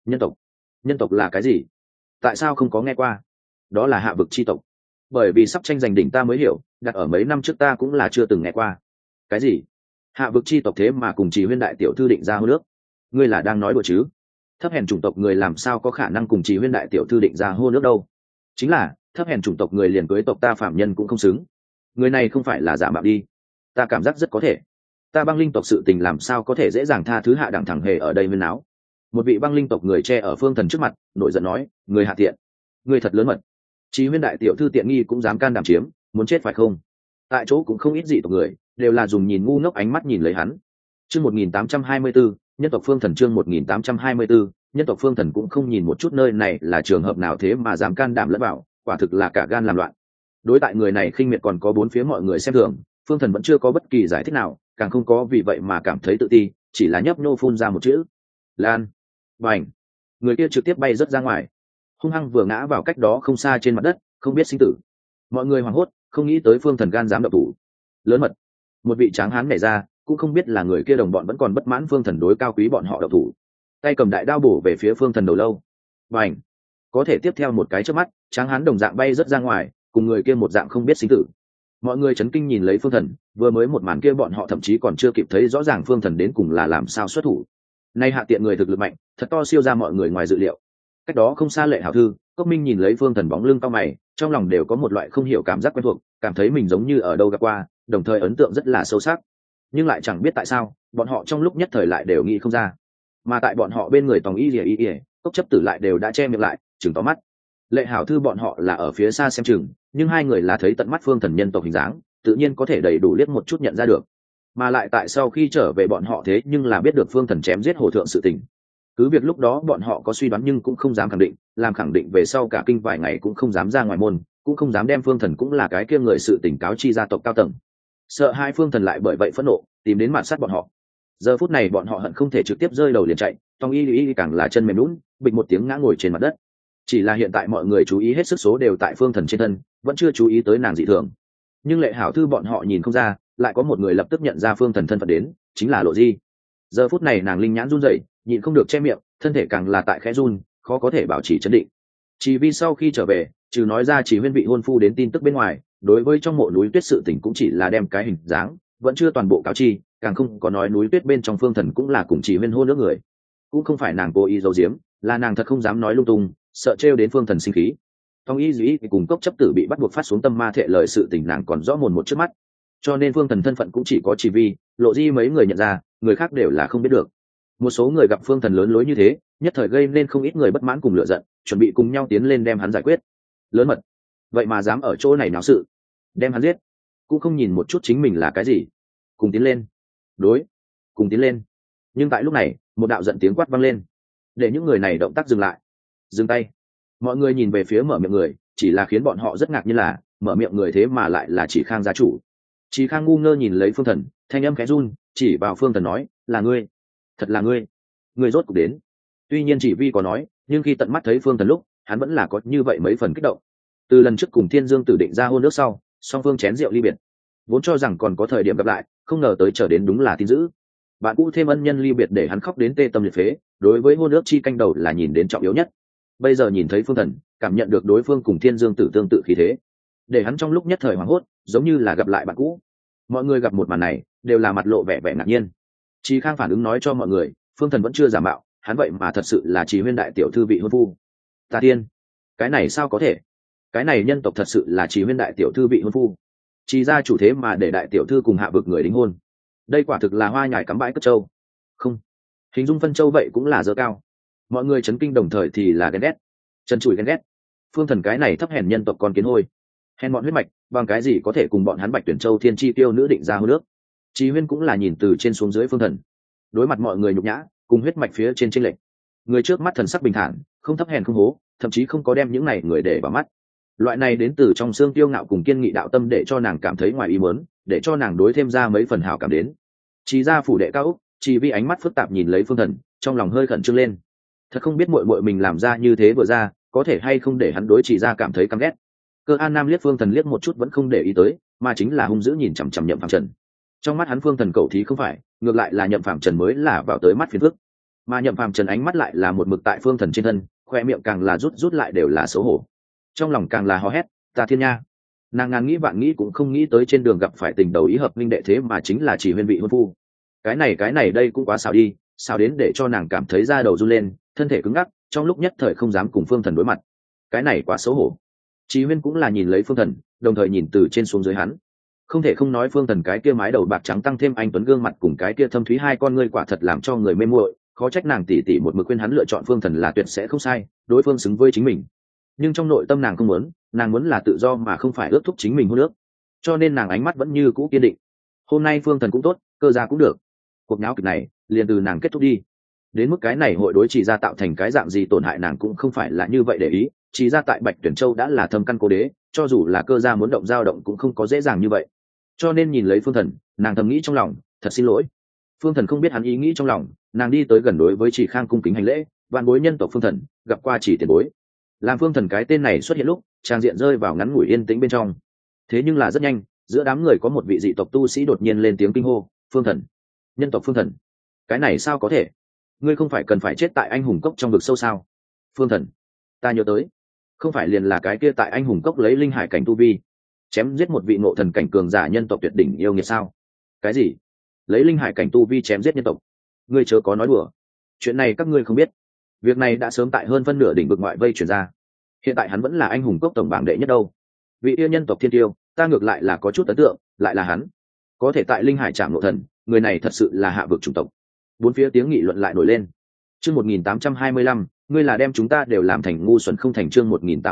Nhân tộc là cái gì? Tại sao không có nghe qua? Đó là hạ vực chi tộc. Bởi vì sắp tranh giành đỉnh ta mới hiểu, đặt ở mấy năm trước ta cũng là chưa từng nghe qua. Cái gì? Hạ vực chi tộc thế mà cùng Chỉ Huyên đại tiểu thư định ra hôn ước? Ngươi là đang nói đùa chứ? Thấp hèn chủng tộc người làm sao có khả năng cùng Chỉ Huyên đại tiểu thư định ra hôn ước đâu? Chính là thấp hèn chủng tộc người liền cưới tộc ta phạm nhân cũng không xứng. Người này không phải là giả mạo đi? Ta cảm giác rất có thể. Ta băng linh tộc sự tình làm sao có thể dễ dàng tha thứ hạ đẳng thẳng hề ở đây nguyên áo. Một vị băng linh tộc người che ở Phương Thần trước mặt, nổi giận nói, người hạ tiện, người thật lớn mật. Chỉ Huyên đại tiểu thư tiện nghi cũng dám can đảm chiếm, muốn chết phải không? Tại chỗ cũng không ít dị tộc người, đều là dùng nhìn ngu ngốc ánh mắt nhìn lấy hắn. Chương 1824, nhân tộc Phương Thần chương 1824, nhân tộc Phương Thần cũng không nhìn một chút nơi này là trường hợp nào thế mà dám can đảm lẫn vào, quả thực là cả gan làm loạn. Đối tại người này khinh miệt còn có bốn phía mọi người xem thường, Phương Thần vẫn chưa có bất kỳ giải thích nào, càng không có vì vậy mà cảm thấy tự ti, chỉ là nhấp nhô phun ra một chữ: Lan. Bành. Người kia trực tiếp bay rớt ra ngoài, hung hăng vừa ngã vào cách đó không xa trên mặt đất, không biết sinh tử. Mọi người hoảng hốt, không nghĩ tới Phương Thần gan dám động thủ. Lớn mật. Một vị tráng hán nhảy ra, cũng không biết là người kia đồng bọn vẫn còn bất mãn phương thần đối cao quý bọn họ độc thủ, tay cầm đại đao bổ về phía phương thần đầu lâu. Và ảnh có thể tiếp theo một cái chớp mắt, tráng hán đồng dạng bay rất ra ngoài, cùng người kia một dạng không biết sinh tử. Mọi người chấn kinh nhìn lấy phương thần, vừa mới một màn kia bọn họ thậm chí còn chưa kịp thấy rõ ràng phương thần đến cùng là làm sao xuất thủ. Nay hạ tiện người thực lực mạnh, thật to siêu ra mọi người ngoài dự liệu. Cách đó không xa Lệ Hảo Thư, Cốc Minh nhìn lấy phương thần bóng lưng cao mày, trong lòng đều có một loại không hiểu cảm giác quen thuộc, cảm thấy mình giống như ở đâu gặp qua, đồng thời ấn tượng rất là sâu sắc. Nhưng lại chẳng biết tại sao, bọn họ trong lúc nhất thời lại đều nghĩ không ra. Mà tại bọn họ bên người Tòng Y Lìa, Cốc Chấp Tử lại đều đã che miệng lại, trừng to mắt. Lệ Hảo Thư bọn họ là ở phía xa xem chừng, nhưng hai người là thấy tận mắt phương thần nhân tộc hình dáng, tự nhiên có thể đầy đủ liếc một chút nhận ra được. Mà lại tại sau khi trở về bọn họ thế nhưng là biết được phương thần chém giết hồ thượng sự tình. Cứ việc lúc đó bọn họ có suy đoán nhưng cũng không dám khẳng định, làm khẳng định về sau cả kinh vài ngày cũng không dám ra ngoài môn, cũng không dám đem phương thần cũng là cái kia người sự tỉnh cáo chi gia tộc cao tầng. Sợ hai phương thần lại bởi vậy phẫn nộ, tìm đến mạn sát bọn họ. Giờ phút này bọn họ hận không thể trực tiếp rơi đầu liền chạy, Tòng Y càng là chân mềm lún, bịch một tiếng ngã ngồi trên mặt đất. Chỉ là hiện tại mọi người chú ý hết sức số đều tại phương thần trên thân, vẫn chưa chú ý tới nàng dị thường. Nhưng Lệ Hảo Thư bọn họ nhìn không ra, lại có một người lập tức nhận ra phương thần thân phận đến, chính là Lộ Di. Giờ phút này nàng linh nhãn run rẩy, nhịn không được che miệng, thân thể càng là tại khẽ run, khó có thể bảo trì trấn định. Chỉ vì sau khi trở về, trừ nói ra chỉ huyên vị hôn phu đến tin tức bên ngoài, đối với trong mộ núi tuyết sự tình cũng chỉ là đem cái hình dáng, vẫn chưa toàn bộ cáo chi, càng không có nói núi tuyết bên trong phương thần cũng là cùng chỉ huyên hôn nước người. Cũng không phải nàng cố ý giấu giếm, là nàng thật không dám nói lung tung, sợ trêu đến phương thần sinh khí. Tòng Y Dĩ cùng Cốc Chấp Tử bị bắt buộc phát xuống tâm ma thệ lời sự tình nàng còn rõ mồn một trước mắt, cho nên phương thần thân phận cũng chỉ có chỉ vi, Lộ Di mấy người nhận ra, người khác đều là không biết được. Một số người gặp phương thần lớn lối như thế, nhất thời gây nên không ít người bất mãn cùng lựa giận, chuẩn bị cùng nhau tiến lên đem hắn giải quyết. Lớn mật, vậy mà dám ở chỗ này náo sự, đem hắn giết, cũng không nhìn một chút chính mình là cái gì. Cùng tiến lên, đối, cùng tiến lên. Nhưng tại lúc này, một đạo giận tiếng quát vang lên, để những người này động tác dừng lại, dừng tay. Mọi người nhìn về phía mở miệng người, chỉ là khiến bọn họ rất ngạc nhiên là mở miệng người thế mà lại là Chỉ Khang gia chủ. Chỉ Khang ngu ngơ nhìn lấy phương thần, thanh âm khẽ run, chỉ vào phương thần nói, là ngươi, thật là ngươi, ngươi rốt cuộc đến. Tuy nhiên chỉ vi có nói, nhưng khi tận mắt thấy phương thần lúc, hắn vẫn là có như vậy mấy phần kích động. Từ lần trước cùng Thiên Dương Tử định ra hôn nước sau, song phương chén rượu ly biệt, vốn cho rằng còn có thời điểm gặp lại, không ngờ tới chờ đến đúng là tin dữ. Bạn cũ thêm ân nhân ly biệt để hắn khóc đến tê tâm liệt phế, đối với hôn nước chi canh đầu là nhìn đến trọng yếu nhất. Bây giờ nhìn thấy phương thần, cảm nhận được đối phương cùng Thiên Dương Tử tương tự khí thế, để hắn trong lúc nhất thời hoảng hốt, giống như là gặp lại bạn cũ. Mọi người gặp một màn này, đều là mặt lộ vẻ vẻ ngạc nhiên. Chí Khang phản ứng nói cho mọi người, phương thần vẫn chưa giả mạo, hắn vậy mà thật sự là Chí Huyên đại tiểu thư vị hôn phu. Ta tiên, cái này sao có thể? Cái này nhân tộc thật sự là Chí Huyên đại tiểu thư vị hôn phu. Chí gia chủ thế mà để đại tiểu thư cùng hạ vực người đính hôn. Đây quả thực là hoa nhài cắm bãi cất trâu. Không, hình dung phân châu vậy cũng là dơ cao. Mọi người chấn kinh đồng thời thì là ghen ghét, chân chùi ghen ghét. Phương thần cái này thấp hèn nhân tộc con kiến hôi, hèn bọn huyết mạch, bằng cái gì có thể cùng bọn hắn Bạch Tuyển Châu thiên chi tiêu nữ định ra hôn nước? Chí Huyên cũng là nhìn từ trên xuống dưới phương thần, đối mặt mọi người nhục nhã, cùng huyết mạch phía trên chênh lệch. Người trước mắt thần sắc bình thản, không thấp hèn không hố, thậm chí không có đem những này người để vào mắt. Loại này đến từ trong xương tiêu ngạo cùng kiên nghị đạo tâm để cho nàng cảm thấy ngoài ý muốn, để cho nàng đối thêm ra mấy phần hảo cảm đến. Chỉ ra phủ đệ cao úc, chỉ vì ánh mắt phức tạp nhìn lấy phương thần, trong lòng hơi khẩn trương lên. Thật không biết muội muội mình làm ra như thế vừa ra, có thể hay không để hắn đối chỉ ra cảm thấy căm ghét. Cơ An Nam liếc phương thần liếc một chút vẫn không để ý tới, mà chính là hung dữ nhìn chằm chằm Nhậm Phàm Trần. Trong mắt hắn phương thần cầu thí không phải, ngược lại là Nhậm Phàm Trần mới là vào tới mắt phiền phức. Mà Nhậm Phàm Trần ánh mắt lại là một mực tại phương thần trên thân, khoe miệng càng là rút lại đều là xấu hổ. Trong lòng càng là hò hét, ta thiên nha. Nàng ngàn nghĩ vạn nghĩ cũng không nghĩ tới trên đường gặp phải tình đầu ý hợp minh đệ thế mà chính là Chỉ Huyên vị hôn phu. Cái này đây cũng quá xảo đi, xảo đến để cho nàng cảm thấy da đầu run lên, thân thể cứng ngắc, trong lúc nhất thời không dám cùng phương thần đối mặt. Cái này quá xấu hổ. Chí Huyên cũng là nhìn lấy phương thần, đồng thời nhìn từ trên xuống dưới hắn. Không thể không nói phương thần cái kia mái đầu bạc trắng tăng thêm anh tuấn gương mặt cùng cái kia thâm thúy hai con ngươi quả thật làm cho người mê muội, khó trách nàng tỉ tỉ một mực khuyên hắn lựa chọn phương thần là tuyệt sẽ không sai, đối phương xứng với chính mình. Nhưng trong nội tâm nàng không muốn, nàng muốn là tự do mà không phải ước thúc chính mình hôn nước. Cho nên nàng ánh mắt vẫn như cũ kiên định. Hôm nay phương thần cũng tốt, Cơ gia cũng được. Cuộc nháo kịch này liền từ nàng kết thúc đi. Đến mức cái này hội đối Chỉ gia tạo thành cái dạng gì tổn hại nàng cũng không phải là như vậy để ý. Chỉ ra tại Bạch Tuyển Châu đã là thâm căn cố đế, cho dù là Cơ gia muốn động dao động cũng không có dễ dàng như vậy. Cho nên nhìn lấy phương thần, nàng thầm nghĩ trong lòng, thật xin lỗi. Phương thần không biết hắn ý nghĩ trong lòng, nàng đi tới gần đối với Chỉ Khang cung kính hành lễ, vạn bối nhân tộc phương thần, gặp qua Chỉ tiền bối. Làm phương thần cái tên này xuất hiện lúc, trang diện rơi vào ngắn ngủi yên tĩnh bên trong. Thế nhưng là rất nhanh, giữa đám người có một vị dị tộc tu sĩ đột nhiên lên tiếng kinh hô, phương thần, nhân tộc phương thần, cái này sao có thể? Ngươi không phải cần phải chết tại anh hùng cốc trong vực sâu sao? Phương thần, ta nhớ tới, không phải liền là cái kia tại anh hùng cốc lấy linh hải cảnh tu vi chém giết một vị ngộ thần cảnh cường giả nhân tộc tuyệt đỉnh yêu nghiệt sao? Cái gì? Lấy linh hải cảnh tu vi chém giết nhân tộc? Ngươi chớ có nói đùa, chuyện này các ngươi không biết. Việc này đã sớm tại hơn phân nửa đỉnh vực ngoại vây truyền ra, hiện tại hắn vẫn là anh hùng cốc tổng bảng đệ nhất đâu. Vị yêu nhân tộc thiên tiêu, ta ngược lại là có chút ấn tượng, lại là hắn có thể tại linh hải trạm ngộ thần, người này thật sự là hạ vực chủng tộc. Bốn phía tiếng nghị luận lại nổi lên. Chương 1825, ngươi là đem chúng ta đều làm thành ngu xuẩn không thành. Chương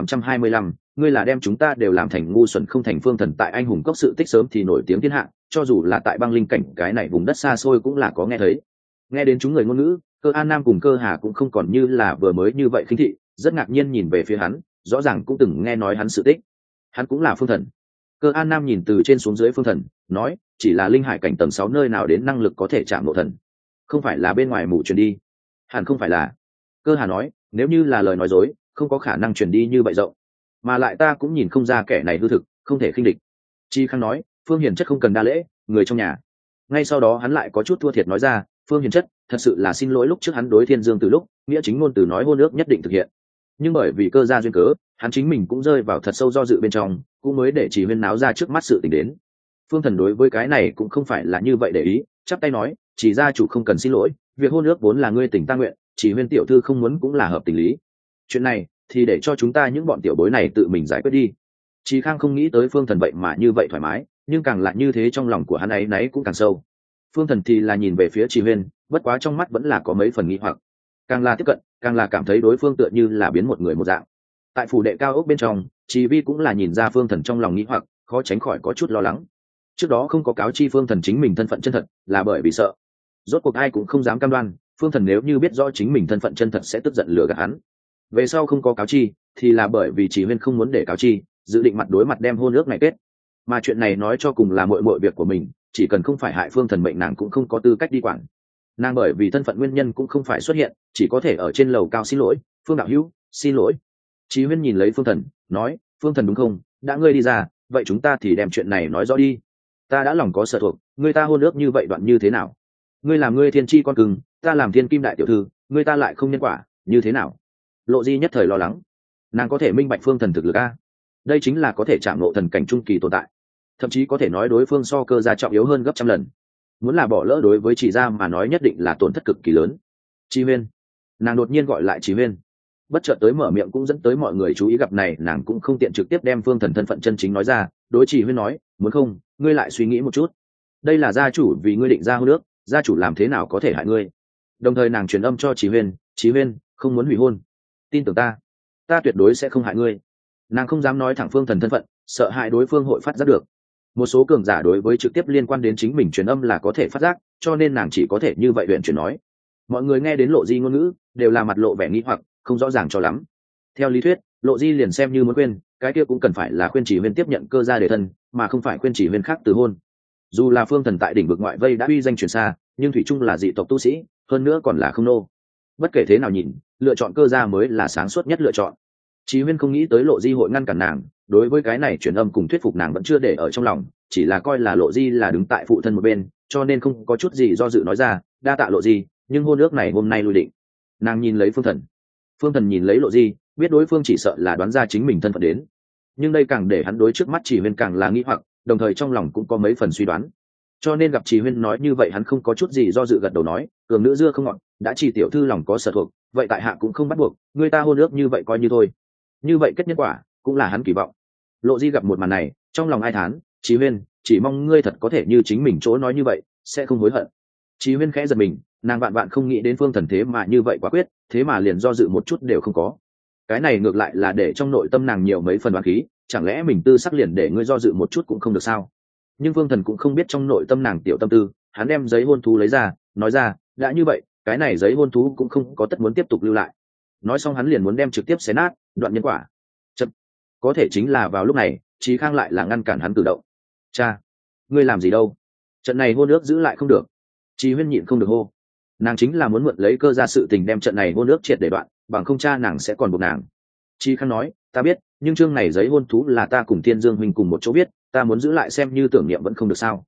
1825, ngươi là đem chúng ta đều làm thành ngu xuẩn không thành. Phương thần tại anh hùng cốc sự tích sớm thì nổi tiếng thiên hạ, cho dù là tại băng linh cảnh cái này vùng đất xa xôi cũng là có nghe thấy. Nghe đến chúng người ngôn ngữ, Cơ An Nam cùng Cơ Hà cũng không còn như là vừa mới như vậy khinh thị, rất ngạc nhiên nhìn về phía hắn, rõ ràng cũng từng nghe nói hắn sự tích. Hắn cũng là phương thần. Cơ An Nam nhìn từ trên xuống dưới phương thần, nói, chỉ là linh hải cảnh tầng 6 nơi nào đến năng lực có thể chạm ngộ thần, không phải là bên ngoài mù truyền đi. Hẳn không phải là. Cơ Hà nói, nếu như là lời nói dối, không có khả năng truyền đi như vậy rộng, mà lại ta cũng nhìn không ra kẻ này hư thực, không thể khinh địch. Chi Khang nói, Phương Hiền chất không cần đa lễ, người trong nhà. Ngay sau đó hắn lại có chút thua thiệt nói ra, Phương Hiền chất, thật sự là xin lỗi lúc trước hắn đối Thiên Dương từ lúc nghĩa chính ngôn từ nói hôn ước nhất định thực hiện, nhưng bởi vì cơ gia duyên cớ, hắn chính mình cũng rơi vào thật sâu do dự bên trong, cũng mới để chỉ huyên náo ra trước mắt sự tình đến. Phương thần đối với cái này cũng không phải là như vậy để ý, chắp tay nói, chỉ gia chủ không cần xin lỗi, việc hôn ước vốn là ngươi tình ta nguyện, chỉ huyên tiểu thư không muốn cũng là hợp tình lý. Chuyện này thì để cho chúng ta những bọn tiểu bối này tự mình giải quyết đi. Chí Khang không nghĩ tới Phương thần vậy mà như vậy thoải mái, nhưng càng lại như thế trong lòng của hắn ấy nấy cũng càng sâu. Phương thần thì là nhìn về phía Chỉ Huyên, bất quá trong mắt vẫn là có mấy phần nghi hoặc. Càng là tiếp cận, càng là cảm thấy đối phương tựa như là biến một người một dạng. Tại phủ đệ cao ốc bên trong, Chỉ Vi cũng là nhìn ra Phương thần trong lòng nghi hoặc, khó tránh khỏi có chút lo lắng. Trước đó không có cáo chi Phương thần chính mình thân phận chân thật, là bởi vì sợ. Rốt cuộc ai cũng không dám cam đoan, Phương thần nếu như biết rõ chính mình thân phận chân thật sẽ tức giận lừa gạt hắn. Về sau không có cáo chi, thì là bởi vì Chỉ Huyên không muốn để cáo chi, dự định mặt đối mặt đem hôn ước này kết. Mà chuyện này nói cho cùng là muội việc của mình, chỉ cần không phải hại Phương thần mệnh nàng cũng không có tư cách đi quản. Nàng bởi vì thân phận nguyên nhân cũng không phải xuất hiện, chỉ có thể ở trên lầu cao xin lỗi, Phương đạo hữu, xin lỗi. Chí Huyên nhìn lấy Phương thần, nói, Phương thần đúng không, đã ngươi đi ra, vậy chúng ta thì đem chuyện này nói rõ đi. Ta đã lòng có sở thuộc, ngươi ta hôn ước như vậy đoạn như thế nào? Ngươi làm ngươi thiên chi con cưng, ta làm thiên kim đại tiểu thư, ngươi ta lại không nhân quả, như thế nào? Lộ Di nhất thời lo lắng, nàng có thể minh bạch Phương thần thực lực a, đây chính là có thể chạm ngộ thần cảnh trung kỳ tồn tại, thậm chí có thể nói đối phương so cơ gia trọng yếu hơn gấp trăm lần. Muốn là bỏ lỡ đối với Chỉ gia mà nói nhất định là tổn thất cực kỳ lớn. Chí Huyên, nàng đột nhiên gọi lại Chí Huyên, bất chợt tới mở miệng cũng dẫn tới mọi người chú ý, gặp này nàng cũng không tiện trực tiếp đem Phương thần thân phận chân chính nói ra, đối Chí Huyên nói, muốn không ngươi lại suy nghĩ một chút, đây là gia chủ vì ngươi định ra hôn ước, gia chủ làm thế nào có thể hại ngươi. Đồng thời nàng truyền âm cho Chí Huyên không muốn hủy hôn, tin tưởng ta, ta tuyệt đối sẽ không hại ngươi. Nàng không dám nói thẳng Phương thần thân phận, sợ hại đối phương hội phát giác được. Một số cường giả đối với trực tiếp liên quan đến chính mình truyền âm là có thể phát giác, cho nên nàng chỉ có thể như vậy luyện chuyển nói. Mọi người nghe đến Lộ Di ngôn ngữ đều là mặt lộ vẻ nghi hoặc, không rõ ràng cho lắm. Theo lý thuyết, Lộ Di liền xem như muốn khuyên, cái kia cũng cần phải là khuyên Chỉ Huyên tiếp nhận cơ gia đề thân, mà không phải khuyên Chỉ Huyên khác từ hôn. Dù là Phương thần tại đỉnh vực ngoại vây đã uy danh truyền xa, nhưng thủy chung là dị tộc tu sĩ, hơn nữa còn là không nô. Bất kể thế nào nhìn, lựa chọn cơ gia mới là sáng suốt nhất lựa chọn. Chí Huyên không nghĩ tới Lộ Di hội ngăn cản nàng, đối với cái này truyền âm cùng thuyết phục nàng vẫn chưa để ở trong lòng, chỉ là coi là Lộ Di là đứng tại phụ thân một bên, cho nên không có chút gì do dự nói ra, đa tạ Lộ Di, nhưng hôn ước này hôm nay lui định. Nàng nhìn lấy Phương thần nhìn lấy Lộ Di, biết đối phương chỉ sợ là đoán ra chính mình thân phận đến, nhưng đây càng để hắn đối trước mắt Chỉ Huyên càng là nghi hoặc, đồng thời trong lòng cũng có mấy phần suy đoán. Cho nên gặp Chỉ Huyên nói như vậy hắn không có chút gì do dự gật đầu nói, cường nữ dưa không ngọt, đã Chỉ tiểu thư lòng có sở thuộc, vậy tại hạ cũng không bắt buộc, người ta hôn ước như vậy coi như thôi. Như vậy kết nhân quả cũng là hắn kỳ vọng. Lộ Di gặp một màn này, trong lòng ai thán, Chí Huyên, chỉ mong ngươi thật có thể như chính mình chỗ nói như vậy, sẽ không hối hận. Chí Huyên khẽ giật mình, nàng vạn vạn không nghĩ đến Phương thần thế mà như vậy quả quyết, thế mà liền do dự một chút đều không có. Cái này ngược lại là để trong nội tâm nàng nhiều mấy phần đoán khí, chẳng lẽ mình tư sắc liền để ngươi do dự một chút cũng không được sao? Nhưng Phương thần cũng không biết trong nội tâm nàng tiểu tâm tư, hắn đem giấy hôn thú lấy ra, nói ra, đã như vậy, cái này giấy hôn thú cũng không có tất muốn tiếp tục lưu lại. Nói xong hắn liền muốn đem trực tiếp xé nát, đoạn nhân quả. Chậm. Có thể chính là vào lúc này, Chí Khang lại là ngăn cản hắn cử động. Cha, ngươi làm gì đâu? Trận này hôn ước giữ lại không được. Chí Huyên nhịn không được hô. Nàng chính là muốn mượn lấy cơ ra sự tình đem trận này hôn ước triệt để đoạn, bằng không cha nàng sẽ còn buộc nàng. Chí Khang nói, ta biết, nhưng chương này giấy hôn thú là ta cùng Thiên Dương huynh cùng một chỗ biết, ta muốn giữ lại xem như tưởng niệm vẫn không được sao?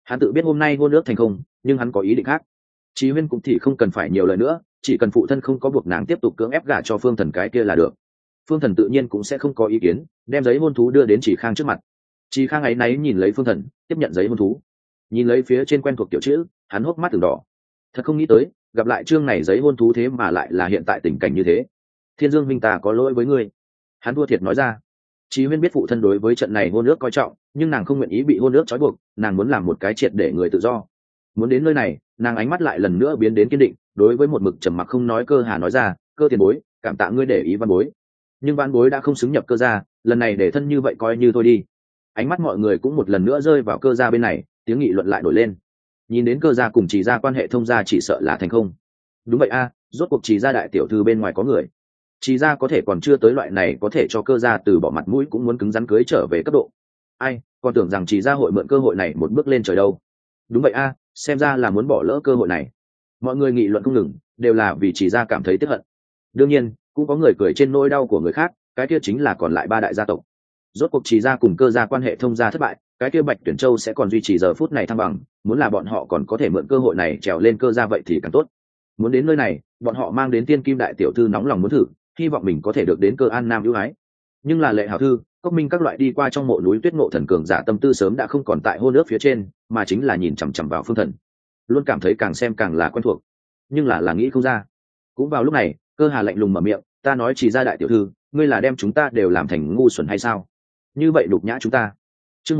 Hắn tự biết hôm nay hôn ước thành không, nhưng hắn có ý định khác. Chí Huyên cũng thì không cần phải nhiều lời nữa, chỉ cần phụ thân không có buộc nàng tiếp tục cưỡng ép gả cho Phương Thần cái kia là được. Phương Thần tự nhiên cũng sẽ không có ý kiến, đem giấy hôn thú đưa đến Chỉ Khang trước mặt. Chỉ Khang ấy náy nhìn lấy Phương Thần, tiếp nhận giấy hôn thú, nhìn lấy phía trên quen thuộc tiểu chữ, hắn hốc mắt từng đỏ. Thật không nghĩ tới, gặp lại chương này giấy hôn thú thế mà lại là hiện tại tình cảnh như thế. Thiên Dương huynh ta có lỗi với ngươi, hắn thua thiệt nói ra. Chí Huyên biết phụ thân đối với trận này hôn ước coi trọng, nhưng nàng không nguyện ý bị hôn ước trói buộc, nàng muốn làm một cái triệt để người tự do. Muốn đến nơi này, nàng ánh mắt lại lần nữa biến đến kiên định, đối với một mực trầm mặc không nói Cơ Hà nói ra, Cơ tiền bối, cảm tạ ngươi để ý văn bối, nhưng văn bối đã không xứng nhập Cơ gia, lần này để thân như vậy coi như thôi đi. Ánh mắt mọi người cũng một lần nữa rơi vào Cơ gia bên này, tiếng nghị luận lại nổi lên. Nhìn đến Cơ gia cùng Chỉ gia quan hệ thông gia chỉ sợ là thành không. Đúng vậy a, rốt cuộc Chỉ gia đại tiểu thư bên ngoài có người. Chỉ gia có thể còn chưa tới loại này có thể cho Cơ gia từ bỏ mặt mũi cũng muốn cứng rắn cưới trở về cấp độ. Ai, còn tưởng rằng Chỉ gia hội mượn cơ hội này một bước lên trời đâu. Đúng vậy a, xem ra là muốn bỏ lỡ cơ hội này. Mọi người nghị luận không ngừng, đều là vì Chỉ gia cảm thấy tiếc hận. Đương nhiên, cũng có người cười trên nỗi đau của người khác, cái kia chính là còn lại ba đại gia tộc. Rốt cuộc Chỉ gia cùng Cơ gia quan hệ thông gia thất bại, cái kia Bạch Tuyển Châu sẽ còn duy trì giờ phút này thăng bằng, muốn là bọn họ còn có thể mượn cơ hội này trèo lên Cơ gia vậy thì càng tốt. Muốn đến nơi này, bọn họ mang đến Tiên Kim đại tiểu thư nóng lòng muốn thử, hy vọng mình có thể được đến Cơ An Nam ưu ái. Nhưng là Lệ Hảo thư, Cốc Minh các loại đi qua trong mộ núi Tuyết Ngộ thần cường giả tâm tư sớm đã không còn tại hôn ước phía trên, mà chính là nhìn chằm chằm vào Phương Thần, luôn cảm thấy càng xem càng là quen thuộc, nhưng là nghĩ không ra. Cũng vào lúc này, Cơ Hà lạnh lùng mở miệng, ta nói Chỉ gia đại tiểu thư, ngươi là đem chúng ta đều làm thành ngu xuẩn hay sao? Như vậy đục nhã chúng ta. Chương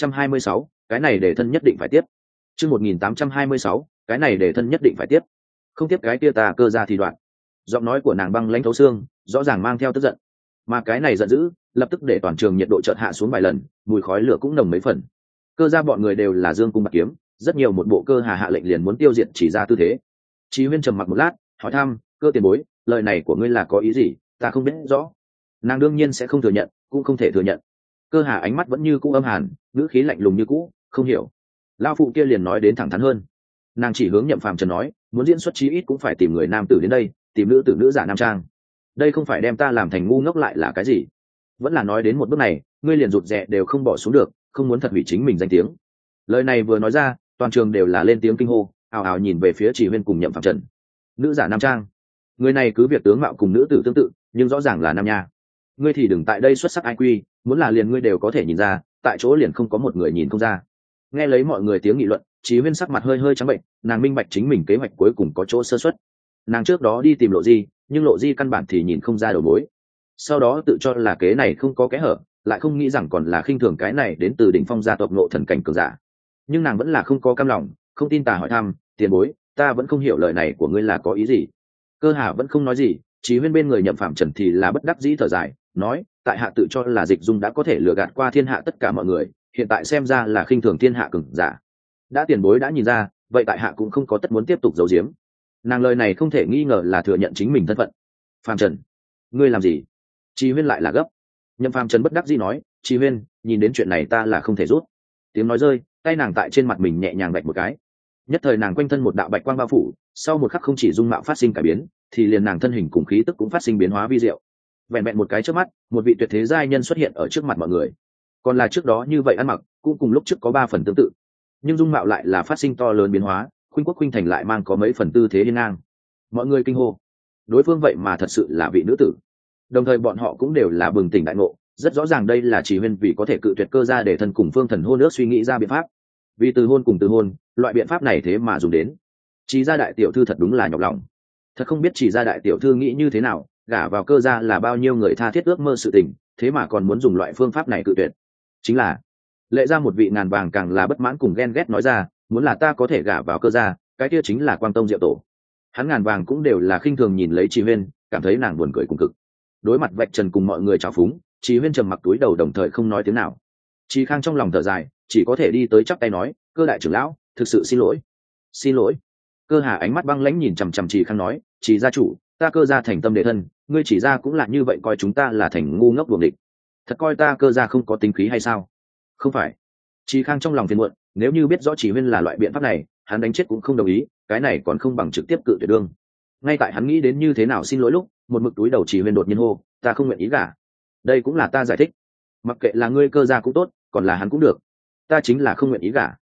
1826, cái này để thân nhất định phải tiếp. Chương 1826, cái này để thân nhất định phải tiếp. Không tiếp cái kia ta Cơ gia thì đoạn. Giọng nói của nàng băng lãnh thấu xương, rõ ràng mang theo tức giận. Mà cái này giận dữ, lập tức để toàn trường nhiệt độ chợt hạ xuống vài lần, mùi khói lửa cũng nồng mấy phần. Cơ gia bọn người đều là dương cung bạc kiếm, rất nhiều một bộ Cơ Hà hạ lệnh liền muốn tiêu diệt Chỉ gia tư thế. Chí Huyên trầm mặc một lát, hỏi thăm, Cơ tiền bối, lời này của ngươi là có ý gì, ta không biết rõ. Nàng đương nhiên sẽ không thừa nhận, cũng không thể thừa nhận. Cơ Hà ánh mắt vẫn như cũ âm hàn, ngữ khí lạnh lùng như cũ, không hiểu. Lão phụ kia liền nói đến thẳng thắn hơn. Nàng chỉ hướng Nhậm Phàm Trần nói, muốn diễn xuất chí ít cũng phải tìm người nam tử đến đây, tìm nữ tử nữ giả nam trang. Đây không phải đem ta làm thành ngu ngốc lại là cái gì? Vẫn là nói đến một bước này, ngươi liền rụt rè đều không bỏ xuống được, không muốn thật hủy chính mình danh tiếng. Lời này vừa nói ra, toàn trường đều là lên tiếng kinh hô, ào ào nhìn về phía Chỉ Huyên cùng Nhậm Phàm Trần. Nữ giả nam trang? Người này cứ việc tướng mạo cùng nữ tử tương tự, nhưng rõ ràng là nam nha. Ngươi thì đừng tại đây xuất sắc IQ, muốn là liền ngươi đều có thể nhìn ra, tại chỗ liền không có một người nhìn không ra. Nghe lấy mọi người tiếng nghị luận, Chí Huyên sắc mặt hơi hơi trắng bệnh, nàng minh bạch chính mình kế hoạch cuối cùng có chỗ sơ suất. Nàng trước đó đi tìm Lộ Di, nhưng Lộ Di căn bản thì nhìn không ra đầu mối. Sau đó tự cho là kế này không có kẽ hở, lại không nghĩ rằng còn là khinh thường cái này đến từ đỉnh phong gia tộc Ngộ Thần cảnh cường giả. Nhưng nàng vẫn là không có cam lòng, không tin tà hỏi thăm, tiền bối, ta vẫn không hiểu lời này của ngươi là có ý gì. Cơ Hà vẫn không nói gì, Chí Huyên bên người Nhậm Phàm Trần thì là bất đắc dĩ thở dài, nói, tại hạ tự cho là Dịch Dung đã có thể lừa gạt qua thiên hạ tất cả mọi người, hiện tại xem ra là khinh thường thiên hạ cường giả. Đã tiền bối đã nhìn ra, vậy tại hạ cũng không có tất muốn tiếp tục giấu giếm. Nàng lời này không thể nghi ngờ là thừa nhận chính mình thân phận. Phàm Trần, ngươi làm gì? Chí Huyên lại là gấp. Nhậm Phàm Trần bất đắc dĩ nói, Chí Huyên, nhìn đến chuyện này ta là không thể rút. Tiếng nói rơi, tay nàng tại trên mặt mình nhẹ nhàng vạch một cái. Nhất thời nàng quanh thân một đạo bạch quang bao phủ, sau một khắc không chỉ dung mạo phát sinh cải biến, thì liền nàng thân hình cùng khí tức cũng phát sinh biến hóa vi diệu. Vẹn vẹn một cái trước mắt, một vị tuyệt thế giai nhân xuất hiện ở trước mặt mọi người. Còn là trước đó như vậy ăn mặc, cũng cùng lúc trước có 3 phần tương tự, nhưng dung mạo lại là phát sinh to lớn biến hóa, khuynh quốc khuynh thành lại mang có mấy phần tư thế hiên ngang. Mọi người kinh hô, đối phương vậy mà thật sự là vị nữ tử. Đồng thời bọn họ cũng đều là bừng tỉnh đại ngộ, rất rõ ràng đây là Chỉ Huyên vì có thể cự tuyệt Cơ gia để thân cùng Phương Thần hôn ước suy nghĩ ra biện pháp. Vì từ hôn cùng từ hôn, loại biện pháp này thế mà dùng đến. Chỉ gia đại tiểu thư thật đúng là nhọc lòng. Thật không biết Chỉ gia đại tiểu thư nghĩ như thế nào, gả vào Cơ gia là bao nhiêu người tha thiết ước mơ sự tình, thế mà còn muốn dùng loại phương pháp này cự tuyệt. Chính là Lệ ra một vị ngàn vàng càng là bất mãn cùng ghen ghét nói ra, muốn là ta có thể gả vào Cơ gia, cái kia chính là Quang Tông Diệu Tổ. Hắn ngàn vàng cũng đều là khinh thường nhìn lấy Chỉ Huyên, cảm thấy nàng buồn cười cùng cực. Đối mặt vạch trần cùng mọi người trào phúng, Chỉ Huyên trầm mặc túi đầu đồng thời không nói tiếng nào. Chỉ Khang trong lòng thở dài, chỉ có thể đi tới chắp tay nói, Cơ đại trưởng lão, thực sự xin lỗi. Xin lỗi. Cơ Hà ánh mắt băng lãnh nhìn chằm chằm Chỉ Khang nói, Chỉ gia chủ, ta Cơ gia thành tâm đệ thân, ngươi chỉ ra cũng là như vậy coi chúng ta là thành ngu ngốc đuồng địch. Thật coi ta Cơ gia không có tính khí hay sao? Không phải. Chỉ Khang trong lòng phiền muộn, nếu như biết rõ Chỉ Huyên là loại biện pháp này, hắn đánh chết cũng không đồng ý, cái này còn không bằng trực tiếp cự tuyệt đương. Ngay tại hắn nghĩ đến như thế nào xin lỗi lúc, một mực túi đầu Chỉ Huyên đột nhiên hô, ta không nguyện ý gả. Đây cũng là ta giải thích. Mặc kệ là ngươi Cơ gia cũng tốt, còn là hắn cũng được. Ta chính là không nguyện ý gả.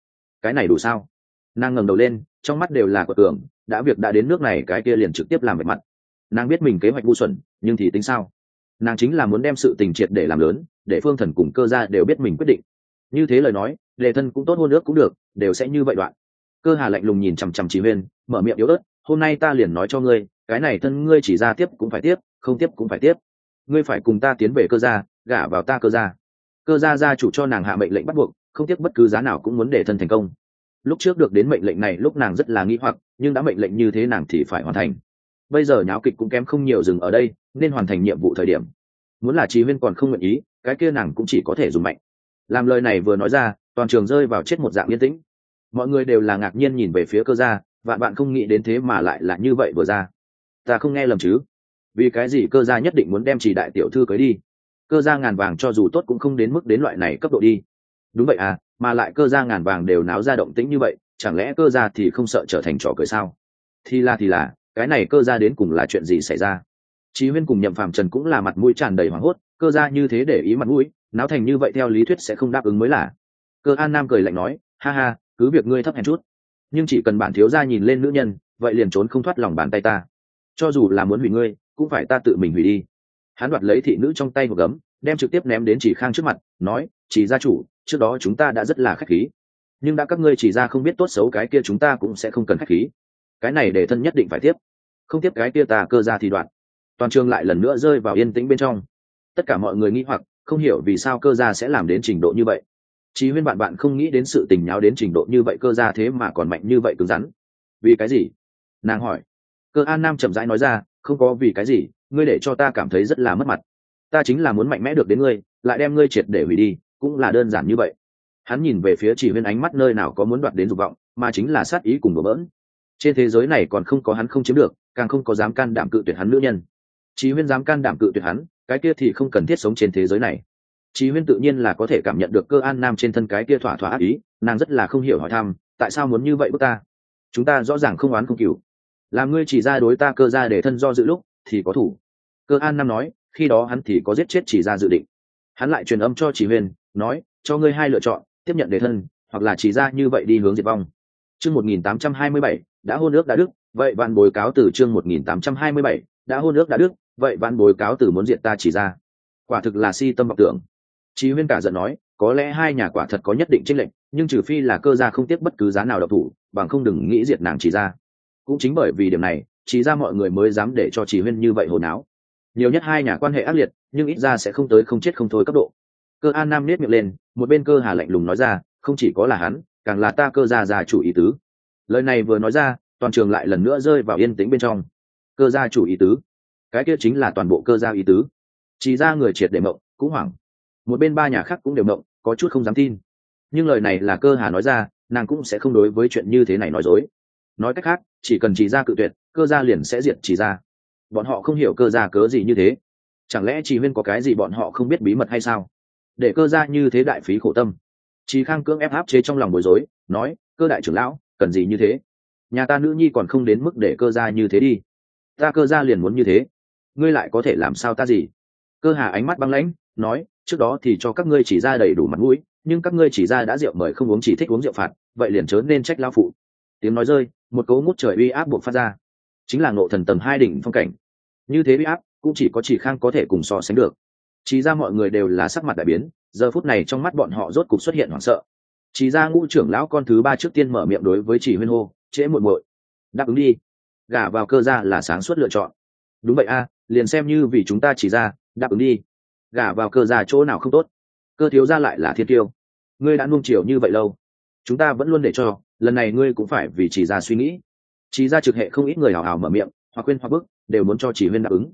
cái này đủ sao? Nàng ngẩng đầu lên, trong mắt đều là quật cường, đã việc đã đến nước này cái kia liền trực tiếp làm về mặt. Nàng biết mình kế hoạch ngu xuẩn, nhưng thì tính sao? Nàng chính là muốn đem sự tình triệt để làm lớn, để Phương Thần cùng Cơ Gia đều biết mình quyết định. Như thế lời nói, đề thân cũng tốt, hôn ước cũng được, đều sẽ như vậy đoạn. Cơ Hà lạnh lùng nhìn chằm chằm Chỉ Huyên, mở miệng yếu ớt, hôm nay ta liền nói cho ngươi, cái này thân ngươi chỉ ra tiếp cũng phải tiếp, không tiếp cũng phải tiếp. Ngươi phải cùng ta tiến về Cơ Gia, gả vào ta Cơ Gia. Cơ Gia gia chủ cho nàng hạ mệnh lệnh bắt buộc, không tiếc bất cứ giá nào cũng muốn để thân thành công. Lúc trước được đến mệnh lệnh này lúc nàng rất là nghi hoặc, nhưng đã mệnh lệnh như thế nàng thì phải hoàn thành. Bây giờ nháo kịch cũng kém không nhiều dừng ở đây, nên hoàn thành nhiệm vụ thời điểm. Muốn là Chí Huyên còn không nguyện ý, cái kia nàng cũng chỉ có thể dùng mạnh. Làm lời này vừa nói ra, toàn trường rơi vào chết một dạng yên tĩnh. Mọi người đều là ngạc nhiên nhìn về phía Cơ Gia, vạn bạn không nghĩ đến thế mà lại là như vậy vừa ra. Ta không nghe lầm chứ? Vì cái gì Cơ Gia nhất định muốn đem Chỉ đại tiểu thư cưới đi? Cơ Gia ngàn vàng cho dù tốt cũng không đến mức đến loại này cấp độ đi. Đúng vậy à, mà lại Cơ Gia ngàn vàng đều náo ra động tĩnh như vậy, chẳng lẽ Cơ Gia thì không sợ trở thành trò cười sao? Thì là, cái này Cơ Gia đến cùng là chuyện gì xảy ra? Chí Huyên cùng Nhậm Phàm Trần cũng là mặt mũi tràn đầy hoảng hốt, Cơ Gia như thế để ý mặt mũi, náo thành như vậy theo lý thuyết sẽ không đáp ứng mới là. Cơ An Nam cười lạnh nói, ha ha, cứ việc ngươi thấp hèn chút, nhưng chỉ cần bản thiếu gia nhìn lên nữ nhân, vậy liền trốn không thoát lòng bàn tay ta. Cho dù là muốn hủy ngươi, cũng phải ta tự mình hủy đi. Hắn đoạt lấy thị nữ trong tay một gấm, đem trực tiếp ném đến Chỉ Khang trước mặt, nói, Chỉ gia chủ, trước đó chúng ta đã rất là khách khí, nhưng đã các ngươi chỉ ra không biết tốt xấu cái kia chúng ta cũng sẽ không cần khách khí. Cái này để thân nhất định phải tiếp, không tiếp cái kia ta Cơ Gia thì đoạn. Toàn trường lại lần nữa rơi vào yên tĩnh bên trong. Tất cả mọi người nghi hoặc, không hiểu vì sao Cơ Gia sẽ làm đến trình độ như vậy. Chí Huyên bạn không nghĩ đến sự tình nháo đến trình độ như vậy, Cơ Gia thế mà còn mạnh như vậy, cứng rắn. Vì cái gì? Nàng hỏi. Cơ An Nam chậm rãi nói ra, không có vì cái gì, ngươi để cho ta cảm thấy rất là mất mặt. Ta chính là muốn mạnh mẽ được đến ngươi, lại đem ngươi triệt để hủy đi, cũng là đơn giản như vậy. Hắn nhìn về phía Chỉ Huyên, ánh mắt nơi nào có muốn đoạt đến dục vọng, mà chính là sát ý cùng bừa bỡn. Trên thế giới này còn không có hắn không chiếm được, càng không có dám can đảm cự tuyệt hắn nữ nhân. Chỉ Huyên dám can đảm cự tuyệt hắn, cái kia thì không cần thiết sống trên thế giới này. Chỉ Huyên tự nhiên là có thể cảm nhận được Cơ An Nam trên thân cái kia thỏa thỏa ác ý, nàng rất là không hiểu hỏi thăm, tại sao muốn như vậy bức ta? Chúng ta rõ ràng không oán không cừu, làm ngươi chỉ ra đối ta Cơ Gia để thân do dự lúc thì có thủ. Cơ An Nam nói, khi đó hắn thì có giết chết Chỉ ra dự định. Hắn lại truyền âm cho Chỉ Huyên, nói, cho ngươi hai lựa chọn, tiếp nhận đề thân, hoặc là Chỉ ra như vậy đi hướng diệt vong. Chương 1827, đã hôn ước đã đức, vậy vạn bối cáo từ. Chương 1827, đã hôn ước đã đức, vậy vạn bối cáo từ, muốn diệt ta Chỉ ra. Quả thực là si tâm vọng tưởng. Chí Huyên cả giận nói, có lẽ hai nhà quả thật có nhất định chênh lệch, nhưng trừ phi là Cơ Gia không tiếc bất cứ giá nào động thủ, bằng không đừng nghĩ diệt nàng Chỉ ra. Cũng chính bởi vì điểm này, Chỉ ra mọi người mới dám để cho Chí Huyên như vậy hồ náo. Nhiều nhất hai nhà quan hệ ác liệt, nhưng ít ra sẽ không tới không chết không thôi cấp độ. Cơ An Nam nết miệng lên, một bên Cơ Hà lạnh lùng nói ra, không chỉ có là hắn, càng là ta Cơ Gia gia chủ ý tứ. Lời này vừa nói ra, toàn trường lại lần nữa rơi vào yên tĩnh bên trong. Cơ Gia chủ ý tứ, cái kia chính là toàn bộ Cơ Gia ý tứ. Chỉ ra người triệt để mộng, cũng hoảng. Một bên ba nhà khác cũng đều mộng, có chút không dám tin. Nhưng lời này là Cơ Hà nói ra, nàng cũng sẽ không đối với chuyện như thế này nói dối. Nói cách khác, chỉ cần Chỉ ra cự tuyệt, Cơ Gia liền sẽ diệt Chỉ ra. Bọn họ không hiểu Cơ Gia cớ gì như thế. Chẳng lẽ Chỉ Huyên có cái gì bọn họ không biết bí mật hay sao? Để Cơ Gia như thế đại phí khổ tâm. Chí Khang cưỡng ép áp chế trong lòng bối rối, nói, Cơ đại trưởng lão, cần gì như thế? Nhà ta nữ nhi còn không đến mức để Cơ Gia như thế đi. Ta Cơ Gia liền muốn như thế, ngươi lại có thể làm sao ta gì? Cơ Hà ánh mắt băng lãnh, nói, trước đó thì cho các ngươi Chỉ ra đầy đủ mặt mũi, nhưng các ngươi Chỉ ra đã rượu mời không uống, chỉ thích uống rượu phạt, vậy liền chớ nên trách lão phụ. Tiếng nói rơi, một cấu ngút trời uy áp buộc phát ra, chính là Ngộ Thần tầng 2 đỉnh phong cảnh. Như thế uy áp, cũng chỉ có Chỉ Khang có thể cùng so sánh được. Chỉ ra mọi người đều là sắc mặt đại biến, giờ phút này trong mắt bọn họ rốt cục xuất hiện hoảng sợ. Chỉ ra ngũ trưởng lão con thứ ba trước tiên mở miệng đối với Chỉ Huyên hô, trễ muội muội, đáp ứng đi, gả vào Cơ Gia là sáng suốt lựa chọn. Đúng vậy a, liền xem như vì chúng ta Chỉ ra, đáp ứng đi, gả vào Cơ Gia chỗ nào không tốt. Cơ thiếu gia lại là thiên tiêu, ngươi đã nuông chiều như vậy lâu, chúng ta vẫn luôn để cho, lần này ngươi cũng phải vì Chỉ ra suy nghĩ. Chỉ ra trực hệ không ít người hào hào mở miệng, hoặc khuyên hoặc bức, đều muốn cho Chỉ Huyên đáp ứng.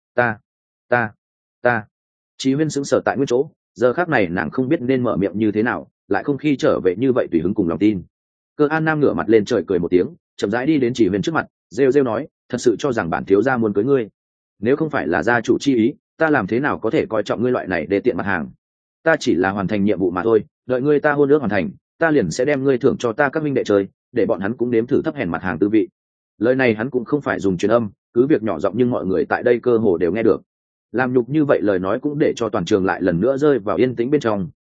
Ta Chỉ Huyên sững sờ tại nguyên chỗ, giờ khắc này nàng không biết nên mở miệng như thế nào, lại không khi trở về như vậy tùy hứng cùng lòng tin. Cơ An Nam ngửa mặt lên trời cười một tiếng, chậm rãi đi đến Chỉ Huyên trước mặt, rêu rêu nói, thật sự cho rằng bản thiếu gia muốn cưới ngươi? Nếu không phải là gia chủ chi ý, ta làm thế nào có thể coi trọng ngươi loại này để tiện mặt hàng? Ta chỉ là hoàn thành nhiệm vụ mà thôi, đợi ngươi ta hôn ước hoàn thành, ta liền sẽ đem ngươi thưởng cho ta các minh đệ chơi, để bọn hắn cũng nếm thử thấp hèn mặt hàng tư vị. Lời này hắn cũng không phải dùng truyền âm, cứ việc nhỏ giọng nhưng mọi người tại đây cơ hồ đều nghe được. Làm nhục như vậy lời nói cũng để cho toàn trường lại lần nữa rơi vào yên tĩnh bên trong.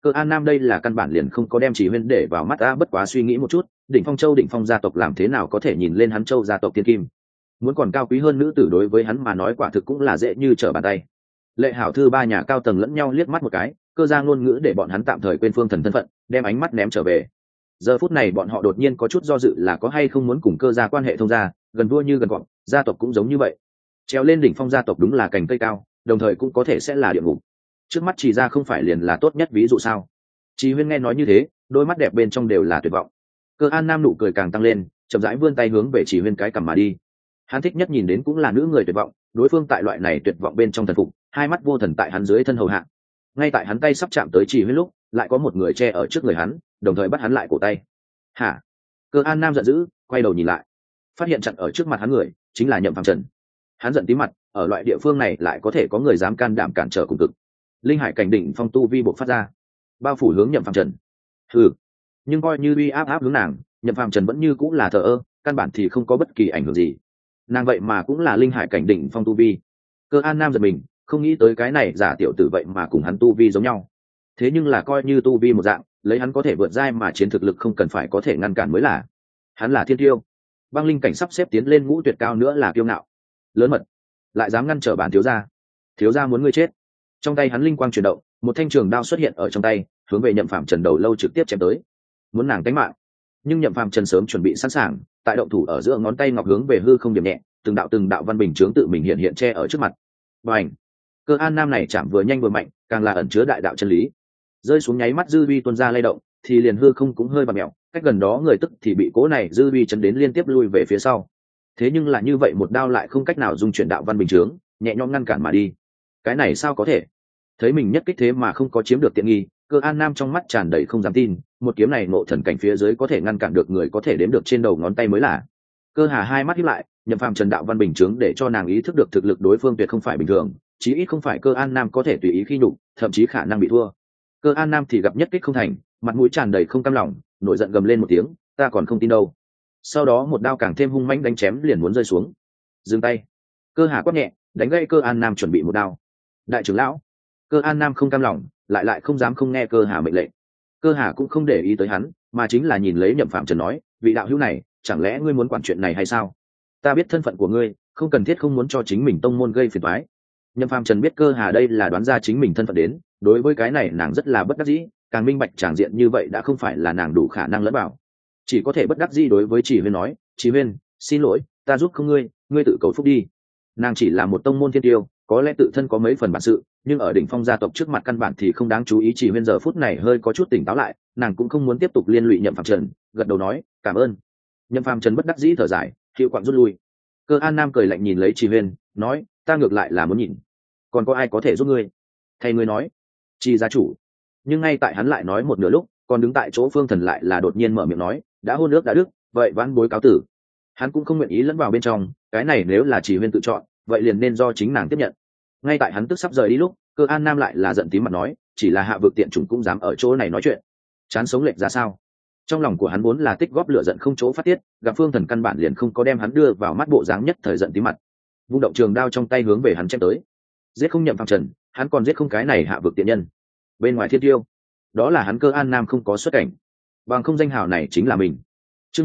Cơ An Nam đây là căn bản liền không có đem Chỉ Huyên để vào mắt. Bất quá suy nghĩ một chút, Đỉnh Phong Châu Đỉnh Phong gia tộc làm thế nào có thể nhìn lên hắn Châu gia tộc tiên kim. Muốn còn cao quý hơn nữ tử đối với hắn mà nói quả thực cũng là dễ như trở bàn tay. Lệ Hảo Thư ba nhà cao tầng lẫn nhau liếc mắt một cái, Cơ gia ngôn ngữ để bọn hắn tạm thời quên Phương Thần thân phận, đem ánh mắt ném trở về. Giờ phút này bọn họ đột nhiên có chút do dự là có hay không muốn cùng Cơ gia quan hệ thông gia, gần vua như gần cọp, gia tộc cũng giống như vậy. Trèo lên đỉnh phong gia tộc đúng là cành cây cao, đồng thời cũng có thể sẽ là địa ngục. Trước mắt Chỉ gia không phải liền là tốt nhất ví dụ sao? Chỉ Huyên nghe nói như thế, đôi mắt đẹp bên trong đều là tuyệt vọng. Cơ An Nam nụ cười càng tăng lên, chậm rãi vươn tay hướng về Chỉ Huyên cái cằm mà đi. Hắn thích nhất nhìn đến cũng là nữ người tuyệt vọng, đối phương tại loại này tuyệt vọng bên trong thần phục, hai mắt vô thần tại hắn dưới thân hầu hạ. Ngay tại hắn tay sắp chạm tới Chỉ Huyên lúc, lại có một người che ở trước người hắn, đồng thời bắt hắn lại cổ tay. Hả? Cơ An Nam giận dữ, quay đầu nhìn lại, phát hiện chặn ở trước mặt hắn người chính là Nhậm Phàm Trần. Hắn giận tí mặt, ở loại địa phương này lại có thể có người dám can đảm cản trở cùng cực. Linh hải cảnh đỉnh phong tu vi bộc phát ra, bao phủ hướng Nhậm Phàm Trần. Hừ, nhưng coi như uy áp hướng nàng, Nhậm Phàm Trần vẫn như cũng là thờ ơ, căn bản thì không có bất kỳ ảnh hưởng gì. Nàng vậy mà cũng là linh hải cảnh đỉnh phong tu vi. Cơ An Nam giật mình, không nghĩ tới cái này giả tiểu tử vậy mà cùng hắn tu vi giống nhau. Thế nhưng là coi như tu vi một dạng, lấy hắn có thể vượt giai mà chiến thực lực không cần phải có thể ngăn cản mới là. Hắn là thiên tiêu, băng linh cảnh sắp xếp tiến lên ngũ tuyệt cao nữa là kiêu ngạo lớn mật, lại dám ngăn trở bản thiếu gia. Thiếu gia muốn ngươi chết. Trong tay hắn linh quang chuyển động, một thanh trường đao xuất hiện ở trong tay, hướng về Nhậm Phàm Trần đầu lâu trực tiếp chém tới, muốn nàng tính mạng. Nhưng Nhậm Phàm Trần sớm chuẩn bị sẵn sàng, tại động thủ ở giữa ngón tay ngọc hướng về hư không điểm nhẹ, từng đạo văn bình chướng tự mình hiện che ở trước mặt. Bành! Cơ An Nam này chạm vừa nhanh vừa mạnh, càng là ẩn chứa đại đạo chân lý. Rơi xuống nháy mắt dư uy tuôn ra lay động, thì liền hư không cũng hơi bặm mèo, cách gần đó người tức thì bị cố này dư uy chấn đến liên tiếp lui về phía sau. Thế nhưng là như vậy một đao lại không cách nào dung chuyển đạo văn bình chướng, nhẹ nhõm ngăn cản mà đi. Cái này sao có thể? Thấy mình nhất kích thế mà không có chiếm được tiện nghi, Cơ An Nam trong mắt tràn đầy không dám tin, một kiếm này ngộ thần cảnh phía dưới có thể ngăn cản được người có thể đếm được trên đầu ngón tay mới là. Cơ Hà hai mắt híp lại, Nhậm Phàm Trần đạo văn bình chướng để cho nàng ý thức được thực lực đối phương tuyệt không phải bình thường, chí ít không phải Cơ An Nam có thể tùy ý khi nhục, thậm chí khả năng bị thua. Cơ An Nam thì gặp nhất kích không thành, mặt mũi tràn đầy không cam lòng, nổi giận gầm lên một tiếng, ta còn không tin đâu. Sau đó một đao càng thêm hung mãnh đánh chém liền muốn rơi xuống. Dừng tay. Cơ Hà quát nhẹ, đánh gãy Cơ An Nam chuẩn bị một đao. Đại trưởng lão. Cơ An Nam không cam lòng, lại không dám không nghe Cơ Hà mệnh lệnh. Cơ Hà cũng không để ý tới hắn, mà chính là nhìn lấy Nhậm Phàm Trần nói, vị đạo hữu này, chẳng lẽ ngươi muốn quản chuyện này hay sao? Ta biết thân phận của ngươi, không cần thiết không muốn cho chính mình tông môn gây phiền toái. Nhậm Phàm Trần biết Cơ Hà đây là đoán ra chính mình thân phận đến, đối với cái này nàng rất là bất đắc dĩ, càng minh bạch tràng diện như vậy đã không phải là nàng đủ khả năng lẫn vào, chỉ có thể bất đắc dĩ đối với Chỉ Huyên nói, Chỉ Huyên, xin lỗi, ta giúp không ngươi tự cầu phúc đi. Nàng chỉ là một tông môn thiên tiêu, có lẽ tự thân có mấy phần bản sự, nhưng ở đỉnh phong gia tộc trước mặt căn bản thì không đáng chú ý. Chỉ Huyên giờ phút này hơi có chút tỉnh táo lại, nàng cũng không muốn tiếp tục liên lụy Nhậm Phàm Trần, gật đầu nói, cảm ơn. Nhậm Phàm Trần bất đắc dĩ thở dài, hiệu quạng rút lui. Cơ An Nam cười lạnh nhìn lấy Chỉ Huyên, nói, ta ngược lại là muốn nhìn, còn có ai có thể giúp ngươi? Thầy ngươi nói, Chỉ gia chủ. Nhưng ngay tại hắn lại nói một nửa lúc, còn đứng tại chỗ Phương Thần lại là đột nhiên mở miệng nói, đã hôn ước đã đức, vậy vãn bối cáo tử. Hắn cũng không nguyện ý lẫn vào bên trong, cái này nếu là Chỉ Huyên tự chọn, vậy liền nên do chính nàng tiếp nhận. Ngay tại hắn tức sắp rời đi lúc, Cơ An Nam lại là giận tím mặt nói, chỉ là hạ vực tiện chủng cũng dám ở chỗ này nói chuyện, chán sống lệch ra sao? Trong lòng của hắn vốn là tích góp lửa giận không chỗ phát tiết, gặp Phương Thần căn bản liền không có đem hắn đưa vào mắt, bộ dáng nhất thời giận tím mặt, vung động trường đao trong tay hướng về hắn chém tới. Giết không Nhậm Phàm Trần, hắn còn giết không cái này hạ vực tiện nhân. Bên ngoài thiên tiêu, đó là hắn Cơ An Nam không có xuất cảnh, bằng không danh hào này chính là mình. Chương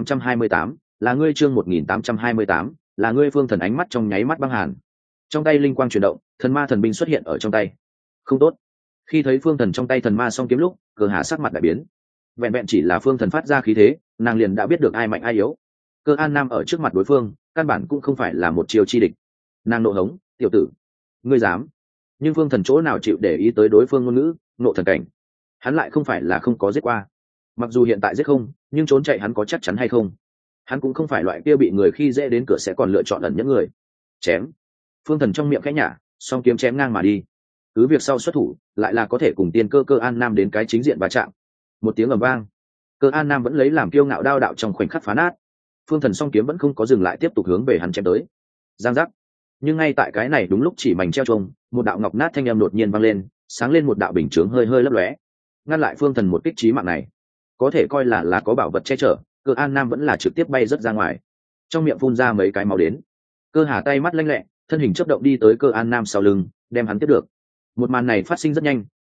1828, là ngươi. Chương 1828, là ngươi. Phương Thần ánh mắt trong nháy mắt băng hàn, trong tay linh quang chuyển động, thần ma thần binh xuất hiện ở trong tay. Không tốt. Khi thấy Phương Thần trong tay thần ma song kiếm lúc, Cơ Hà sắc mặt đại biến. Vẹn vẹn chỉ là Phương Thần phát ra khí thế, nàng liền đã biết được ai mạnh ai yếu. Cơ An Nam ở trước mặt đối phương, căn bản cũng không phải là một chiêu chi địch. Nàng nộ hống, tiểu tử, ngươi dám? Nhưng Phương Thần chỗ nào chịu để ý tới đối phương ngôn ngữ, nộ thần cảnh. Hắn lại không phải là không có giết qua. Mặc dù hiện tại giết không, nhưng trốn chạy hắn có chắc chắn hay không? Hắn cũng không phải loại kia bị người khi dễ đến cửa sẽ còn lựa chọn ẩn những người. Chém. Phương Thần trong miệng khẽ nhả, song kiếm chém ngang mà đi. Cứ việc sau xuất thủ, lại là có thể cùng tiên Cơ An Nam đến cái chính diện va chạm. Một tiếng ầm vang, Cơ An Nam vẫn lấy làm kiêu ngạo đao đạo trong khoảnh khắc phá nát. Phương Thần song kiếm vẫn không có dừng lại, tiếp tục hướng về hắn chém tới. Giang giác. Nhưng ngay tại cái này đúng lúc chỉ mảnh treo trông, một đạo ngọc nát thanh âm đột nhiên vang lên, sáng lên một đạo bình chướng hơi hơi lấp lóe, ngăn lại Phương Thần một kích chí mạng này. Có thể coi là có bảo vật che chở, Cơ An Nam vẫn là trực tiếp bay rất ra ngoài, trong miệng phun ra mấy cái máu đến. Cơ Hà tay mắt lanh lẹ, thân hình chớp động đi tới Cơ An Nam sau lưng, đem hắn tiếp được. Một màn này phát sinh rất nhanh,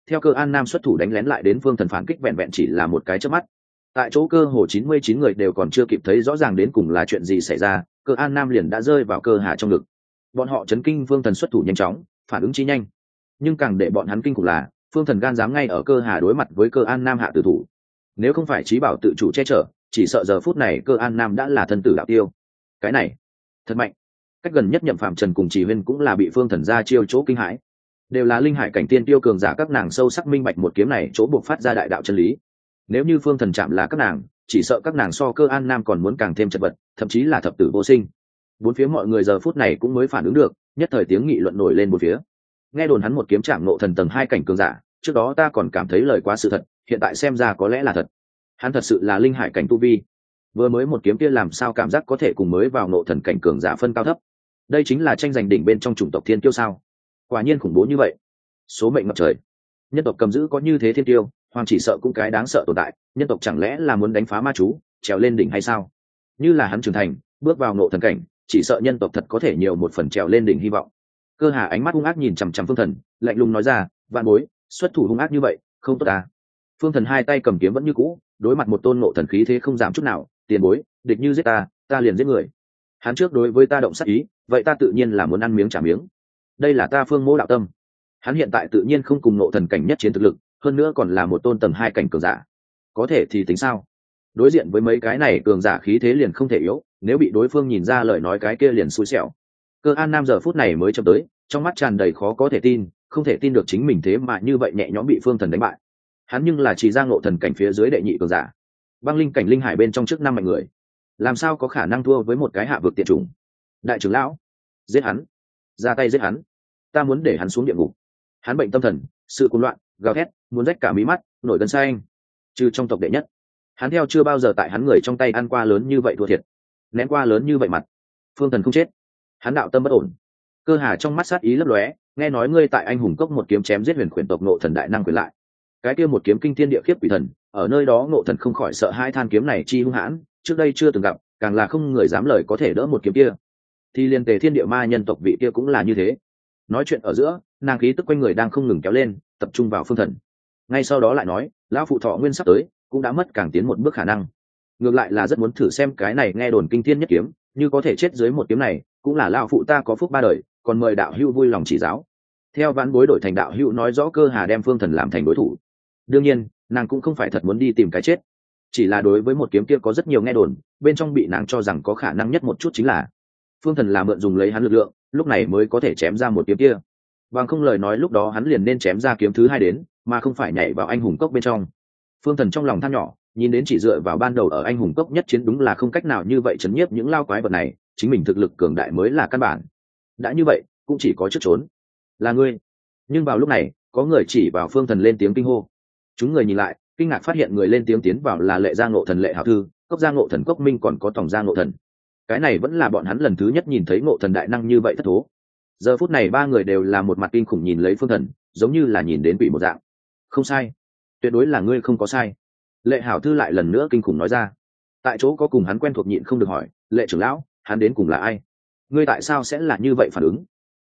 theo Cơ An Nam xuất thủ đánh lén lại đến Phương Thần phản kích vẹn vẹn chỉ là một cái chớp mắt. Tại chỗ cơ hồ 99 người đều còn chưa kịp thấy rõ ràng đến cùng là chuyện gì xảy ra, Cơ An Nam liền đã rơi vào Cơ Hà trong ngực. Bọn họ chấn kinh Phương Thần xuất thủ nhanh chóng, phản ứng chi nhanh. Nhưng càng để bọn hắn kinh khủng là, Phương Thần gan dám ngay ở Cơ Hà đối mặt với Cơ An Nam hạ tử thủ. Nếu không phải Chí Bảo tự chủ che chở, chỉ sợ giờ phút này Cơ An Nam đã là thân tử đạo tiêu. Cái này, thật mạnh. Cách gần nhất Nhậm Phạm Trần cùng Chỉ Huyên cũng là bị Phương Thần ra chiêu chỗ kinh hãi. Đều là linh hải cảnh tiên tiêu cường giả, các nàng sâu sắc minh bạch một kiếm này chỗ buộc phát ra đại đạo chân lý. Nếu như Phương Thần chạm là các nàng, chỉ sợ các nàng so Cơ An Nam còn muốn càng thêm chật vật, thậm chí là thập tử vô sinh. Bốn phía mọi người giờ phút này cũng mới phản ứng được, nhất thời tiếng nghị luận nổi lên bốn phía. Nghe đồn hắn một kiếm chạm ngộ thần tầng 2 cảnh cường giả, trước đó ta còn cảm thấy lời quá sự thật, hiện tại xem ra có lẽ là thật. Hắn thật sự là linh hải cảnh tu vi. Vừa mới một kiếm kia làm sao cảm giác có thể cùng mới vào ngộ thần cảnh cường giả phân cao thấp. Đây chính là tranh giành đỉnh bên trong chủng tộc thiên kiêu sao? Quả nhiên khủng bố như vậy. Số mệnh ngập trời. Nhân tộc cầm giữ có như thế thiên kiêu, hoàng chỉ sợ cũng cái đáng sợ tồn tại, nhân tộc chẳng lẽ là muốn đánh phá ma chú, trèo lên đỉnh hay sao? Như là hắn trưởng thành, bước vào ngộ thần cảnh, chỉ sợ nhân tộc thật có thể nhiều một phần trèo lên đỉnh hy vọng. Cơ Hà ánh mắt hung ác nhìn chằm chằm Phương Thần, lạnh lùng nói ra, vạn bối, xuất thủ hung ác như vậy, không tốt à? Phương Thần hai tay cầm kiếm vẫn như cũ, đối mặt một tôn ngộ thần khí thế không giảm chút nào, tiền bối, địch như giết ta, ta liền giết người. Hắn trước đối với ta động sát ý, vậy ta tự nhiên là muốn ăn miếng trả miếng. Đây là ta Phương Mỗ đạo tâm. Hắn hiện tại tự nhiên không cùng ngộ thần cảnh nhất chiến thực lực, hơn nữa còn là một tôn tầng 2 cảnh cường giả. Có thể thì tính sao? Đối diện với mấy cái này cường giả khí thế liền không thể yếu, nếu bị đối phương nhìn ra lời nói cái kia liền xui xẻo. Cơ An Nam giờ phút này mới chậm tới, trong mắt tràn đầy khó có thể tin, không thể tin được chính mình thế mà như vậy nhẹ nhõm bị Phương Thần đánh bại. Hắn nhưng là chỉ ra ngộ thần cảnh phía dưới đệ nhị cường giả, băng linh cảnh linh hải bên trong trước 5 mạnh người, làm sao có khả năng thua với một cái hạ vực tiện chủng? Đại trưởng lão, giết hắn, ra tay giết hắn, ta muốn để hắn xuống địa ngục. Hắn bệnh tâm thần, sự cuồng loạn, gào thét, muốn rách cả mí mắt, nổi gân xanh. Trừ trong tộc đệ nhất, hắn theo chưa bao giờ tại hắn người trong tay ăn qua lớn như vậy thua thiệt, nén qua lớn như vậy mặt. Phương Thần không chết, hắn đạo tâm bất ổn. Cơ Hà trong mắt sát ý lấp lóe, nghe nói ngươi tại anh hùng cốc một kiếm chém giết huyền khuyển tộc ngộ thần đại năng quyền lại, cái kia một kiếm kinh thiên địa khiếp quỷ thần, ở nơi đó ngộ thần không khỏi sợ hai, than kiếm này chi hung hãn, trước đây chưa từng gặp, càng là không người dám lời có thể đỡ một kiếm kia. Thì liên Tề Thiên Địa Ma nhân tộc vị kia cũng là như thế. Nói chuyện ở giữa, nàng khí tức quanh người đang không ngừng kéo lên, tập trung vào Phương Thần. Ngay sau đó lại nói, lão phụ thọ nguyên sắp tới, cũng đã mất càng tiến một bước khả năng. Ngược lại là rất muốn thử xem cái này nghe đồn kinh thiên nhất kiếm, như có thể chết dưới một kiếm này, cũng là lão phụ ta có phúc 3 đời, còn mời đạo hữu vui lòng chỉ giáo. Theo vãn bối đổi thành đạo hữu nói rõ Cơ Hà đem Phương Thần làm thành đối thủ. Đương nhiên, nàng cũng không phải thật muốn đi tìm cái chết, chỉ là đối với một kiếm kia có rất nhiều nghe đồn, bên trong bị nàng cho rằng có khả năng nhất một chút chính là Phương Thần là mượn dùng lấy hắn lực lượng, lúc này mới có thể chém ra một kiếm kia. Bằng không lời nói lúc đó hắn liền nên chém ra kiếm thứ 2 đến, mà không phải nhảy vào anh hùng cốc bên trong. Phương Thần trong lòng than nhỏ, nhìn đến chỉ dựa vào ban đầu ở anh hùng cốc nhất chiến đúng là không cách nào như vậy chấn nhiếp những lao quái vật này, chính mình thực lực cường đại mới là căn bản. Đã như vậy, cũng chỉ có trước trốn. Là ngươi. Nhưng vào lúc này, có người chỉ vào Phương Thần lên tiếng kinh hô. Chúng người nhìn lại, kinh ngạc phát hiện người lên tiếng tiến vào là Lệ Gia Ngộ Thần Lệ Hảo Thư, Cốc Gia Ngộ Thần Cốc Minh, còn có Tổng Gia Ngộ Thần. Cái này vẫn là bọn hắn lần thứ nhất nhìn thấy Ngộ Thần đại năng như vậy thất thố. Giờ phút này 3 người đều là một mặt kinh khủng nhìn lấy Phương Thần, giống như là nhìn đến quỷ một dạng. Không sai, tuyệt đối là ngươi không có sai. Lệ Hảo Thư lại lần nữa kinh khủng nói ra. Tại chỗ có cùng hắn quen thuộc nhịn không được hỏi, Lệ trưởng lão, hắn đến cùng là ai? Ngươi tại sao sẽ là như vậy phản ứng?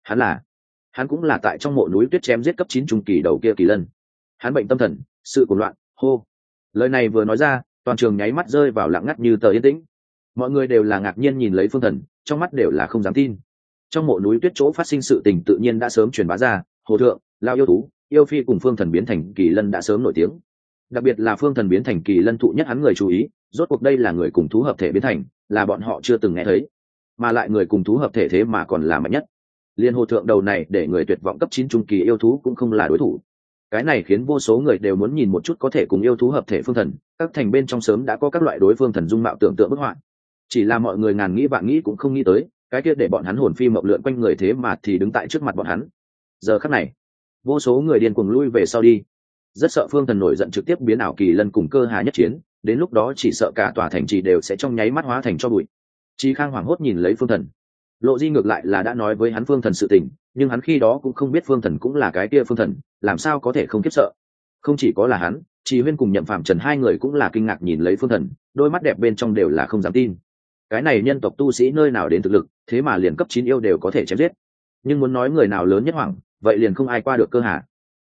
Hắn cũng là tại trong mộ núi tuyết chém giết cấp 9 trung kỳ đầu kia kỳ lân. Hắn bệnh tâm thần, sự cuồng loạn, hô. Lời này vừa nói ra, toàn trường nháy mắt rơi vào lặng ngắt như tờ yên tĩnh. Mọi người đều là ngạc nhiên nhìn lấy Phương Thần, trong mắt đều là không dám tin. Trong mộ núi tuyết chỗ phát sinh sự tình tự nhiên đã sớm truyền bá ra, Hồ Thượng, Lao yêu thú, yêu phi cùng Phương Thần biến thành kỳ lân đã sớm nổi tiếng. Đặc biệt là Phương Thần biến thành kỳ lân thụ nhất hắn người chú ý, rốt cuộc đây là người cùng thú hợp thể biến thành, là bọn họ chưa từng nghe thấy. Mà lại người cùng thú hợp thể thế mà còn là mạnh nhất. Liên Hồ Thượng đầu này để người tuyệt vọng cấp 9 trung kỳ yêu thú cũng không là đối thủ. Cái này khiến vô số người đều muốn nhìn một chút có thể cùng yêu thú hợp thể Phương Thần, các thành bên trong sớm đã có các loại đối phương thần dung mạo tưởng tượng bức họa. Chỉ là mọi người ngàn nghĩ vạn nghĩ cũng không nghĩ tới, cái kia để bọn hắn hồn phi mộng lượn quanh người thế mà thì đứng tại trước mặt bọn hắn. Giờ khắc này, vô số người điên cuồng lui về sau đi, rất sợ Phương Thần nổi giận trực tiếp biến ảo kỳ lân cùng Cơ Hà nhất chiến, đến lúc đó chỉ sợ cả tòa thành trì đều sẽ trong nháy mắt hóa thành tro bụi. Chí Khang hoảng hốt nhìn lấy Phương Thần. Lộ Di ngược lại là đã nói với hắn Phương Thần sự tình, nhưng hắn khi đó cũng không biết Phương Thần cũng là cái kia Phương Thần, làm sao có thể không khiếp sợ. Không chỉ có là hắn, Trì Huyên cùng Nhậm Phạm Trần hai người cũng là kinh ngạc nhìn lấy Phương Thần, đôi mắt đẹp bên trong đều là không dám tin. Cái này nhân tộc tu sĩ nơi nào đến thực lực, thế mà liền cấp 9 yêu đều có thể chém giết. Nhưng muốn nói người nào lớn nhất hoảng, vậy liền không ai qua được Cơ Hà.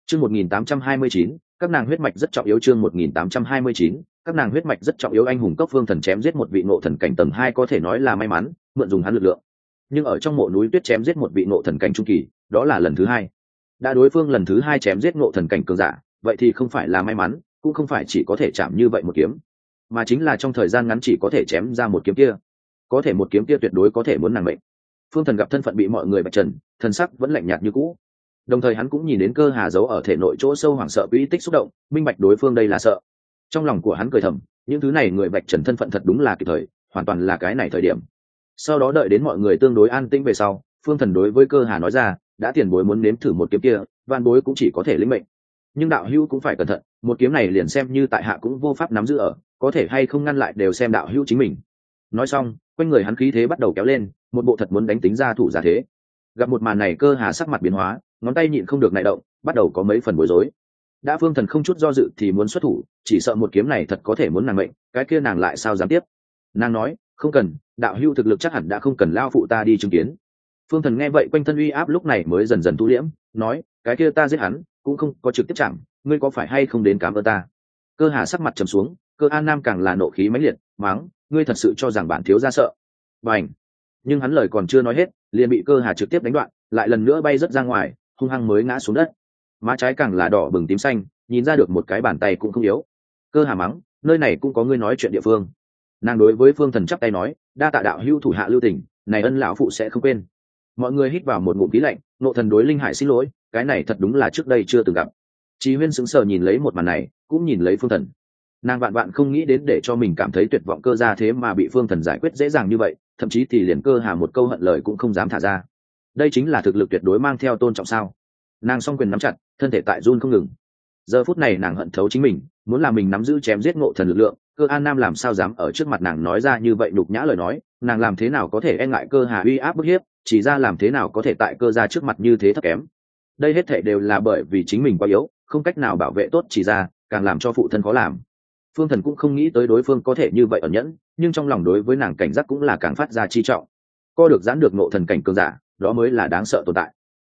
Chương 1829, các nàng huyết mạch rất trọng yếu. Chương 1829, các nàng huyết mạch rất trọng yếu. Anh hùng cốc Phương Thần chém giết một vị ngộ thần cảnh tầng 2 có thể nói là may mắn, mượn dùng hắn lực lượng. Nhưng ở trong mộ núi tuyết chém giết một vị ngộ thần cảnh trung kỳ, đó là lần thứ hai. Đã đối phương lần thứ hai chém giết ngộ thần cảnh cường giả, vậy thì không phải là may mắn, cũng không phải chỉ có thể chạm như vậy một kiếm, mà chính là trong thời gian ngắn chỉ có thể chém ra một kiếm kia. Có thể một kiếm kia tuyệt đối có thể muốn nàng mệnh. Phương Thần gặp thân phận bị mọi người bạch trần, thân sắc vẫn lạnh nhạt như cũ. Đồng thời hắn cũng nhìn đến cơ hà giấu ở thể nội chỗ sâu hoảng sợ quỹ tích xúc động, minh bạch đối phương đây là sợ. Trong lòng của hắn cười thầm, những thứ này người bạch trần thân phận thật đúng là kịp thời, hoàn toàn là cái này thời điểm. Sau đó đợi đến mọi người tương đối an tĩnh về sau, Phương Thần đối với cơ hà nói ra, đã tiền bối muốn nếm thử một kiếm kia, van bối cũng chỉ có thể lĩnh mệnh. Nhưng đạo hữu cũng phải cẩn thận, một kiếm này liền xem như tại hạ cũng vô pháp nắm giữ ở, có thể hay không ngăn lại đều xem đạo hữu chính mình. Nói xong, quanh người hắn khí thế bắt đầu kéo lên, một bộ thật muốn đánh tính ra thủ giả thế. Gặp một màn này, cơ hà sắc mặt biến hóa, ngón tay nhịn không được nại động, bắt đầu có mấy phần bối rối. Đã Phương Thần không chút do dự thì muốn xuất thủ, chỉ sợ một kiếm này thật có thể muốn nàng mệnh, cái kia nàng lại sao dám tiếp. Nàng nói, không cần, đạo hữu thực lực chắc hẳn đã không cần lao phụ ta đi chứng kiến. Phương Thần nghe vậy quanh thân uy áp lúc này mới dần dần thu liễm, nói, cái kia ta giết hắn cũng không có trực tiếp chạm, ngươi có phải hay không đến cảm ơn ta. Cơ hà sắc mặt trầm xuống, Cơ An Nam càng là nộ khí mãnh liệt, mắng, ngươi thật sự cho rằng bản thiếu gia sợ. Bành. Nhưng hắn lời còn chưa nói hết, liền bị Cơ hà trực tiếp đánh đoạn, lại lần nữa bay rất ra ngoài, hung hăng mới ngã xuống đất. Má trái càng là đỏ bừng tím xanh, nhìn ra được một cái bàn tay cũng không yếu. Cơ hà mắng, nơi này cũng có ngươi nói chuyện địa phương. Nàng đối với Phương Thần chắp tay nói, đa tạ đạo hữu thủ hạ lưu tình, này ân lão phụ sẽ không quên. Mọi người hít vào một ngụm khí lạnh, nộ thần đối linh hải xin lỗi, cái này thật đúng là trước đây chưa từng gặp. Chí Huyên sững sờ nhìn lấy một màn này, cũng nhìn lấy Phương Thần. Nàng vạn vạn không nghĩ đến để cho mình cảm thấy tuyệt vọng Cơ gia thế mà bị Phương Thần giải quyết dễ dàng như vậy, thậm chí thì liền Cơ hà một câu hận lời cũng không dám thả ra. Đây chính là thực lực tuyệt đối mang theo tôn trọng sao? Nàng song quyền nắm chặt, thân thể tại run không ngừng. Giờ phút này nàng hận thấu chính mình, muốn làm mình nắm giữ chém giết ngộ thần lực lượng. Cơ An Nam làm sao dám ở trước mặt nàng nói ra như vậy nhục nhã lời nói, nàng làm thế nào có thể e ngại Cơ hà uy áp bức hiếp, chỉ ra làm thế nào có thể tại Cơ gia trước mặt như thế thấp kém. Đây hết thảy đều là bởi vì chính mình quá yếu, không cách nào bảo vệ tốt chỉ ra, càng làm cho phụ thân khó làm. Phương Thần cũng không nghĩ tới đối phương có thể như vậy ẩn nhẫn, nhưng trong lòng đối với nàng cảnh giác cũng là càng phát ra chi trọng. Co được giãn được ngộ thần cảnh cường giả, đó mới là đáng sợ tồn tại.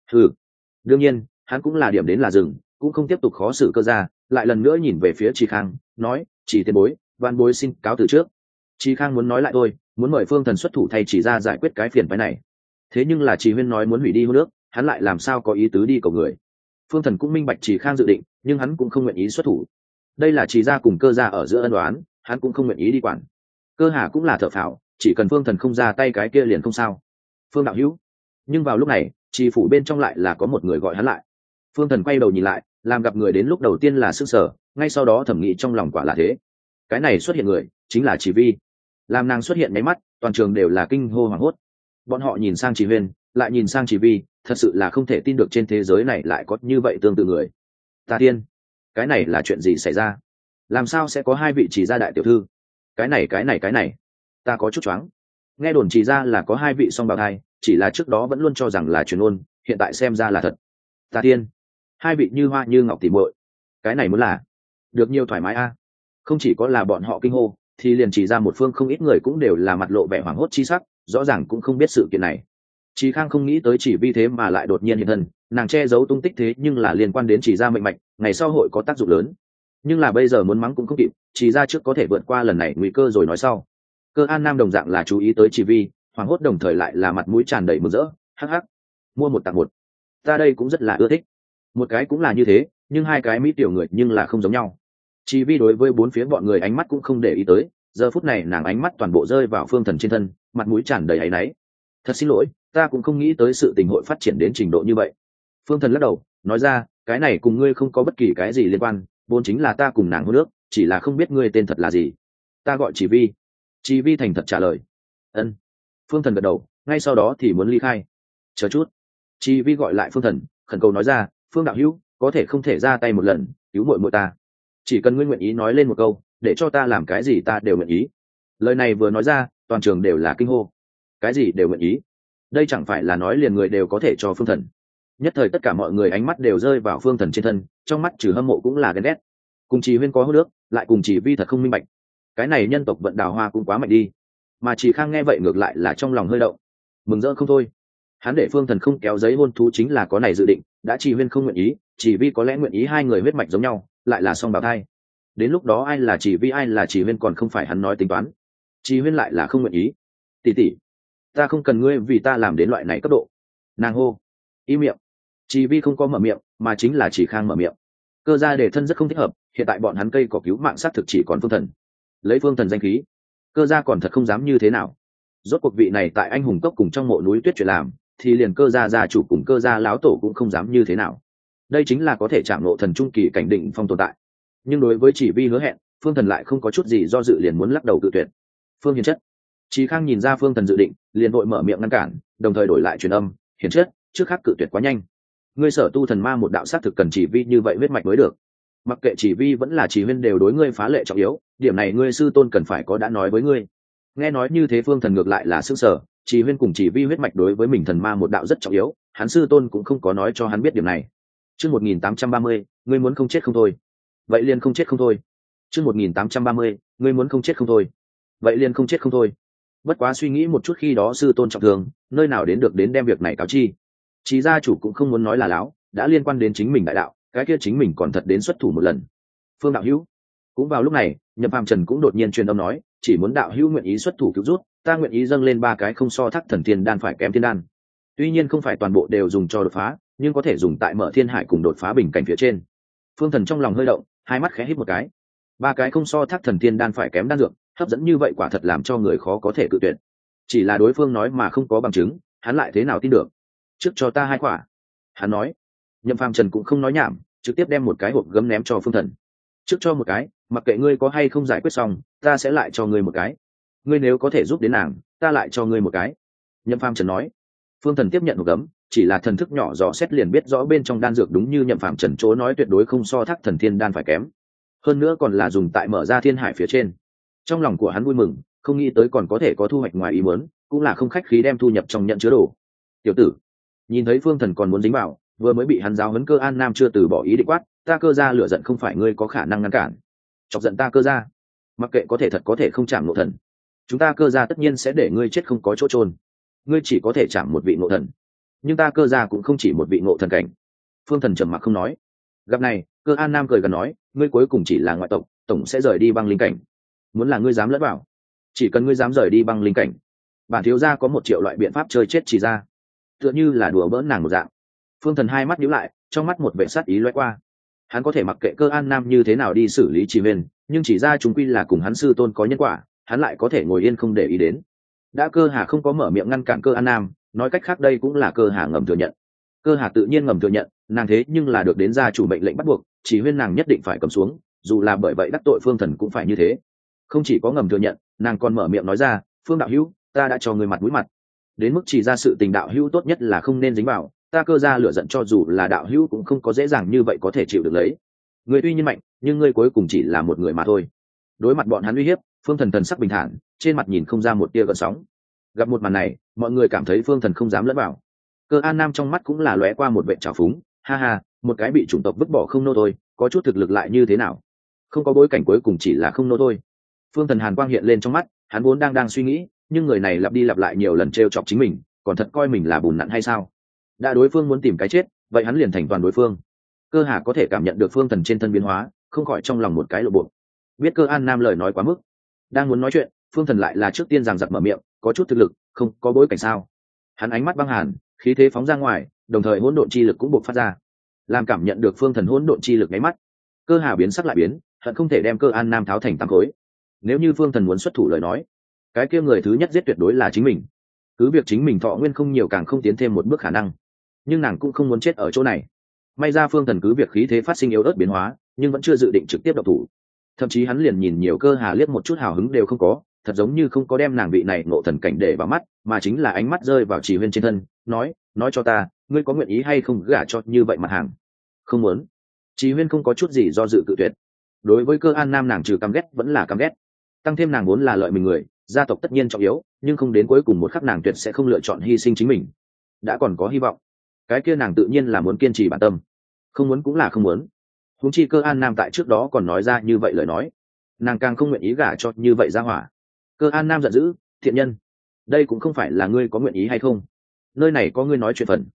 Đương nhiên hắn cũng là điểm đến là dừng, cũng không tiếp tục khó xử Cơ gia, lại lần nữa nhìn về phía Tri Khang, nói, chỉ tiền bối, van bối xin cáo từ trước. Tri Khang muốn nói lại thôi, muốn mời Phương Thần xuất thủ thay chỉ ra giải quyết cái phiền phái này. Thế nhưng là Trì Huyên nói muốn hủy đi hôn nước, hắn lại làm sao có ý tứ đi cầu người. Phương Thần cũng minh bạch Trì Khang dự định, nhưng hắn cũng không nguyện ý xuất thủ. Đây là Trì gia cùng Cơ gia ở giữa ân đoán, hắn cũng không nguyện ý đi quản. Cơ hà cũng là thở phào, chỉ cần Phương Thần không ra tay cái kia liền không sao. Phương đạo hữu. Nhưng vào lúc này, Trì phủ bên trong lại là có một người gọi hắn lại. Phương Thần quay đầu nhìn lại, làm gặp người đến lúc đầu tiên là sững sờ, ngay sau đó thẩm nghĩ trong lòng quả là thế. Cái này xuất hiện người, chính là Trì Vi. Làm nàng xuất hiện nháy mắt, toàn trường đều là kinh hô hoảng hốt. Bọn họ nhìn sang Trì Huyên, lại nhìn sang Trì Vi, thật sự là không thể tin được trên thế giới này lại có như vậy tương tự người. Ta tiên, cái này là chuyện gì xảy ra? Làm sao sẽ có hai vị Trì gia đại tiểu thư? Cái này, ta có chút choáng. Nghe đồn Trì gia là có hai vị song bào thai, chỉ là trước đó vẫn luôn cho rằng là truyền ôn, hiện tại xem ra là thật. Ta tiên, hai vị như hoa như ngọc tỉ muội, cái này muốn là được nhiều thoải mái a. Không chỉ có là bọn họ kinh hô, thì liền Chỉ ra một phương không ít người cũng đều là mặt lộ vẻ hoảng hốt chi sắc, rõ ràng cũng không biết sự kiện này. Chỉ Khang không nghĩ tới Chỉ Vi thế mà lại đột nhiên hiện thân, nàng che giấu tung tích thế nhưng là liên quan đến Chỉ ra mệnh mạch, ngày sau hội có tác dụng lớn. Nhưng là bây giờ muốn mắng cũng không kịp, Chỉ ra trước có thể vượt qua lần này nguy cơ rồi nói sau. Cơ An Nam đồng dạng là chú ý tới Chỉ Vi, hoảng hốt đồng thời lại là mặt mũi tràn đầy mừng rỡ, hắc hắc, mua một tặng một, ta đây cũng rất là ưa thích. Một cái cũng là như thế, nhưng hai cái mỹ tiểu người nhưng là không giống nhau. Chỉ Vi đối với bốn phía bọn người ánh mắt cũng không để ý tới, giờ phút này nàng ánh mắt toàn bộ rơi vào Phương Thần trên thân, mặt mũi tràn đầy áy náy. Thật xin lỗi, ta cũng không nghĩ tới sự tình hội phát triển đến trình độ như vậy. Phương Thần lắc đầu, nói ra, cái này cùng ngươi không có bất kỳ cái gì liên quan, vốn chính là ta cùng nàng hôn nước, chỉ là không biết ngươi tên thật là gì. Ta gọi Chỉ Vi. Chỉ Vi thành thật trả lời. Ân. Phương Thần gật đầu, ngay sau đó thì muốn ly khai. Chờ chút. Chỉ Vi gọi lại Phương Thần, khẩn cầu nói ra, Phương đạo hữu, có thể không thể ra tay một lần, cứu muội muội ta. Chỉ cần ngươi nguyện ý nói lên một câu, để cho ta làm cái gì ta đều nguyện ý. Lời này vừa nói ra, toàn trường đều là kinh hô. Cái gì đều nguyện ý? Đây chẳng phải là nói liền người đều có thể cho Phương Thần. Nhất thời tất cả mọi người ánh mắt đều rơi vào Phương Thần trên thân, trong mắt trừ hâm mộ cũng là ghen ghét. Cùng Chỉ Huyên có hô nước, lại cùng Chỉ Vi thật không minh bạch. Cái này nhân tộc vận đào hoa cũng quá mạnh đi. Mà Chỉ Khang nghe vậy ngược lại là trong lòng hơi động, mừng rỡ không thôi. Hắn để Phương Thần không kéo giấy hôn thú chính là có này dự định, đã Chỉ Huyên không nguyện ý, chỉ vi có lẽ nguyện ý hai người huyết mạch giống nhau, lại là song bào thai. Đến lúc đó ai là chỉ vi ai là chỉ huyên còn không phải hắn nói tính toán. Chỉ huyên lại là không nguyện ý. Tỷ tỷ, ta không cần ngươi vì ta làm đến loại này cấp độ. Nàng hô. Im miệng. Chỉ vi không có mở miệng, mà chính là chỉ Khang mở miệng. Cơ gia đề thân rất không thích hợp, hiện tại bọn hắn cây cỏ cứu mạng xác thực chỉ còn Phương Thần. Lấy Phương Thần danh khí, cơ gia còn thật không dám như thế nào. Rốt cuộc vị này tại anh hùng cốc cùng trong mộ núi tuyết chuyện làm, thì liền cơ gia gia chủ cùng cơ gia láo tổ cũng không dám như thế nào. Đây chính là có thể chạm ngộ thần trung kỳ cảnh định phong tồn tại. Nhưng đối với chỉ vi hứa hẹn, Phương Thần lại không có chút gì do dự, liền muốn lắc đầu cự tuyệt. Phương Hiền chất. Chí Khang nhìn ra Phương Thần dự định, liền vội mở miệng ngăn cản, đồng thời đổi lại truyền âm, hiền chất, trước khắc cự tuyệt quá nhanh. Ngươi sở tu thần ma một đạo sát thực cần chỉ vi như vậy huyết mạch mới được. Mặc kệ chỉ vi vẫn là chỉ huyên đều đối ngươi phá lệ trọng yếu, điểm này ngươi sư tôn cần phải có đã nói với ngươi. Nghe nói như thế Phương Thần ngược lại là sững sờ, chỉ huyên cùng chỉ vi huyết mạch đối với mình thần ma một đạo rất trọng yếu, hắn sư tôn cũng không có nói cho hắn biết điểm này. Chương 1830, ngươi muốn không chết không thôi. Vậy liền không chết không thôi. Chương 1830, ngươi muốn không chết không thôi. Vậy liền không chết không thôi. Bất quá suy nghĩ một chút khi đó sư tôn trọng thương, nơi nào đến được đến đem việc này cáo chi. Chỉ gia chủ cũng không muốn nói là láo, đã liên quan đến chính mình đại đạo, cái kia chính mình còn thật đến xuất thủ một lần. Phương đạo hữu. Cũng vào lúc này, Nhậm Phàm Trần cũng đột nhiên truyền âm nói, chỉ muốn đạo hữu nguyện ý xuất thủ cứu rút, ta nguyện ý dâng lên 3 cái không so thác thần tiên đan phải kém thiên đan. Tuy nhiên không phải toàn bộ đều dùng cho đột phá, nhưng có thể dùng tại mở thiên hải cùng đột phá bình cảnh phía trên. Phương Thần trong lòng hơi động, hai mắt khẽ híp một cái. 3 cái không so thác thần tiên đan phải kém đan dược, hấp dẫn như vậy quả thật làm cho người khó có thể cự tuyệt. Chỉ là đối phương nói mà không có bằng chứng, hắn lại thế nào tin được? Trước cho ta 2 quả. Hắn nói. Nhậm Phàm Trần cũng không nói nhảm, trực tiếp đem một cái hộp gấm ném cho Phương Thần. Trước cho một cái, mặc kệ ngươi có hay không giải quyết xong, ta sẽ lại cho ngươi một cái. Ngươi nếu có thể giúp đến nàng, ta lại cho ngươi một cái. Nhậm Phàm Trần nói. Phương Thần tiếp nhận hộp gấm, chỉ là thần thức nhỏ dò xét liền biết rõ bên trong đan dược đúng như Nhậm Phàm Trần chỗ nói tuyệt đối không so thác thần thiên đan phải kém. Hơn nữa còn là dùng tại mở ra thiên hải phía trên. Trong lòng của hắn vui mừng, không nghĩ tới còn có thể có thu hoạch ngoài ý muốn, cũng là không khách khí đem thu nhập trong nhận chứa đồ. Tiểu tử, nhìn thấy Phương Thần còn muốn dính vào, vừa mới bị hắn giáo huấn Cơ An Nam chưa từ bỏ ý định quát, ta Cơ gia lửa giận không phải ngươi có khả năng ngăn cản. Chọc giận ta Cơ gia, mặc kệ có thể thật có thể không chạm ngộ thần, chúng ta Cơ gia tất nhiên sẽ để ngươi chết không có chỗ chôn. Ngươi chỉ có thể chạm một vị ngộ thần, nhưng ta Cơ gia cũng không chỉ một vị ngộ thần cảnh. Phương Thần trầm mặc không nói. Gặp này, Cơ An Nam cười gần nói, ngươi cuối cùng chỉ là ngoại tộc, tổng sẽ rời đi băng linh cảnh. Muốn là ngươi dám lẫn vào, chỉ cần ngươi dám rời đi băng linh cảnh, bản thiếu gia có 1 triệu loại biện pháp chơi chết chỉ ra. Tựa như là đùa bỡn nàng một dạng. Phương Thần hai mắt nhíu lại, trong mắt một vẻ sát ý lóe qua. Hắn có thể mặc kệ Cơ An Nam như thế nào đi xử lý Chỉ Huyền, nhưng chỉ ra chúng quy là cùng hắn sư tôn có nhân quả, hắn lại có thể ngồi yên không để ý đến. Đã Cơ Hà không có mở miệng ngăn cản Cơ An Nam, nói cách khác đây cũng là Cơ Hà ngầm thừa nhận. Cơ Hà tự nhiên ngầm thừa nhận, nàng thế nhưng là được đến gia chủ mệnh lệnh bắt buộc, Chỉ Huyền nàng nhất định phải cầm xuống, dù là bởi vậy đắc tội Phương Thần cũng phải như thế. Không chỉ có ngầm thừa nhận, nàng còn mở miệng nói ra, Phương đạo hữu, ta đã cho ngươi mặt mũi mặt. Đến mức chỉ ra sự tình đạo hữu tốt nhất là không nên dính vào, ta Cơ gia lửa giận cho dù là đạo hữu cũng không có dễ dàng như vậy có thể chịu được lấy. Ngươi tuy nhiên mạnh, nhưng ngươi cuối cùng chỉ là một người mà thôi. Đối mặt bọn hắn uy hiếp, Phương Thần thần sắc bình thản, trên mặt nhìn không ra một tia gợn sóng. Gặp một màn này, mọi người cảm thấy Phương Thần không dám lẫn vào. Cơ An Nam trong mắt cũng là lóe qua một vẻ trào phúng, ha ha, một cái bị chủng tộc vứt bỏ không nô thôi, có chút thực lực lại như thế nào? Không có bối cảnh cuối cùng chỉ là không nô thôi. Phương Thần hàn quang hiện lên trong mắt, hắn vốn đang suy nghĩ, nhưng người này lặp đi lặp lại nhiều lần trêu chọc chính mình, còn thật coi mình là bùn nặn hay sao? Đã đối phương muốn tìm cái chết, vậy hắn liền thành toàn đối phương. Cơ Hà có thể cảm nhận được Phương Thần trên thân biến hóa, không khỏi trong lòng một cái lộ bộ. Biết Cơ An Nam lời nói quá mức, đang muốn nói chuyện, Phương Thần lại là trước tiên giằng giật mở miệng, có chút thực lực, không có bối cảnh sao? Hắn ánh mắt băng hàn, khí thế phóng ra ngoài, đồng thời hỗn độn chi lực cũng bộc phát ra, làm cảm nhận được Phương Thần hỗn độn chi lực nháy mắt. Cơ Hà biến sắc lại biến, hận không thể đem Cơ An Nam tháo thành tám khối. Nếu như Phương Thần muốn xuất thủ lời nói, cái kia người thứ nhất giết tuyệt đối là chính mình. Cứ việc chính mình thọ nguyên không nhiều càng không tiến thêm một bước khả năng, nhưng nàng cũng không muốn chết ở chỗ này. May ra Phương Thần cứ việc khí thế phát sinh yếu ớt biến hóa, nhưng vẫn chưa dự định trực tiếp độc thủ. Thậm chí hắn liền nhìn nhiều Cơ Hà liếc một chút hào hứng đều không có, thật giống như không có đem nàng vị này ngộ thần cảnh để vào mắt, mà chính là ánh mắt rơi vào Chỉ Huyên trên thân, nói cho ta, ngươi có nguyện ý hay không gả cho như vậy mặt hàng? Không muốn. Chỉ Huyên không có chút gì do dự cự tuyệt. Đối với Cơ An Nam nàng trừ căm ghét vẫn là căm ghét, tăng thêm nàng vốn là lợi mình người, gia tộc tất nhiên trọng yếu, nhưng không đến cuối cùng một khắc nàng tuyệt sẽ không lựa chọn hy sinh chính mình. Đã còn có hy vọng, cái kia nàng tự nhiên là muốn kiên trì bản tâm, không muốn cũng là không muốn. Huống chi Cơ An Nam tại trước đó còn nói ra như vậy lời nói, nàng càng không nguyện ý gả cho như vậy ra hỏa. Cơ An Nam giận dữ, thiện nhân, đây cũng không phải là ngươi có nguyện ý hay không, nơi này có ngươi nói chuyện phần.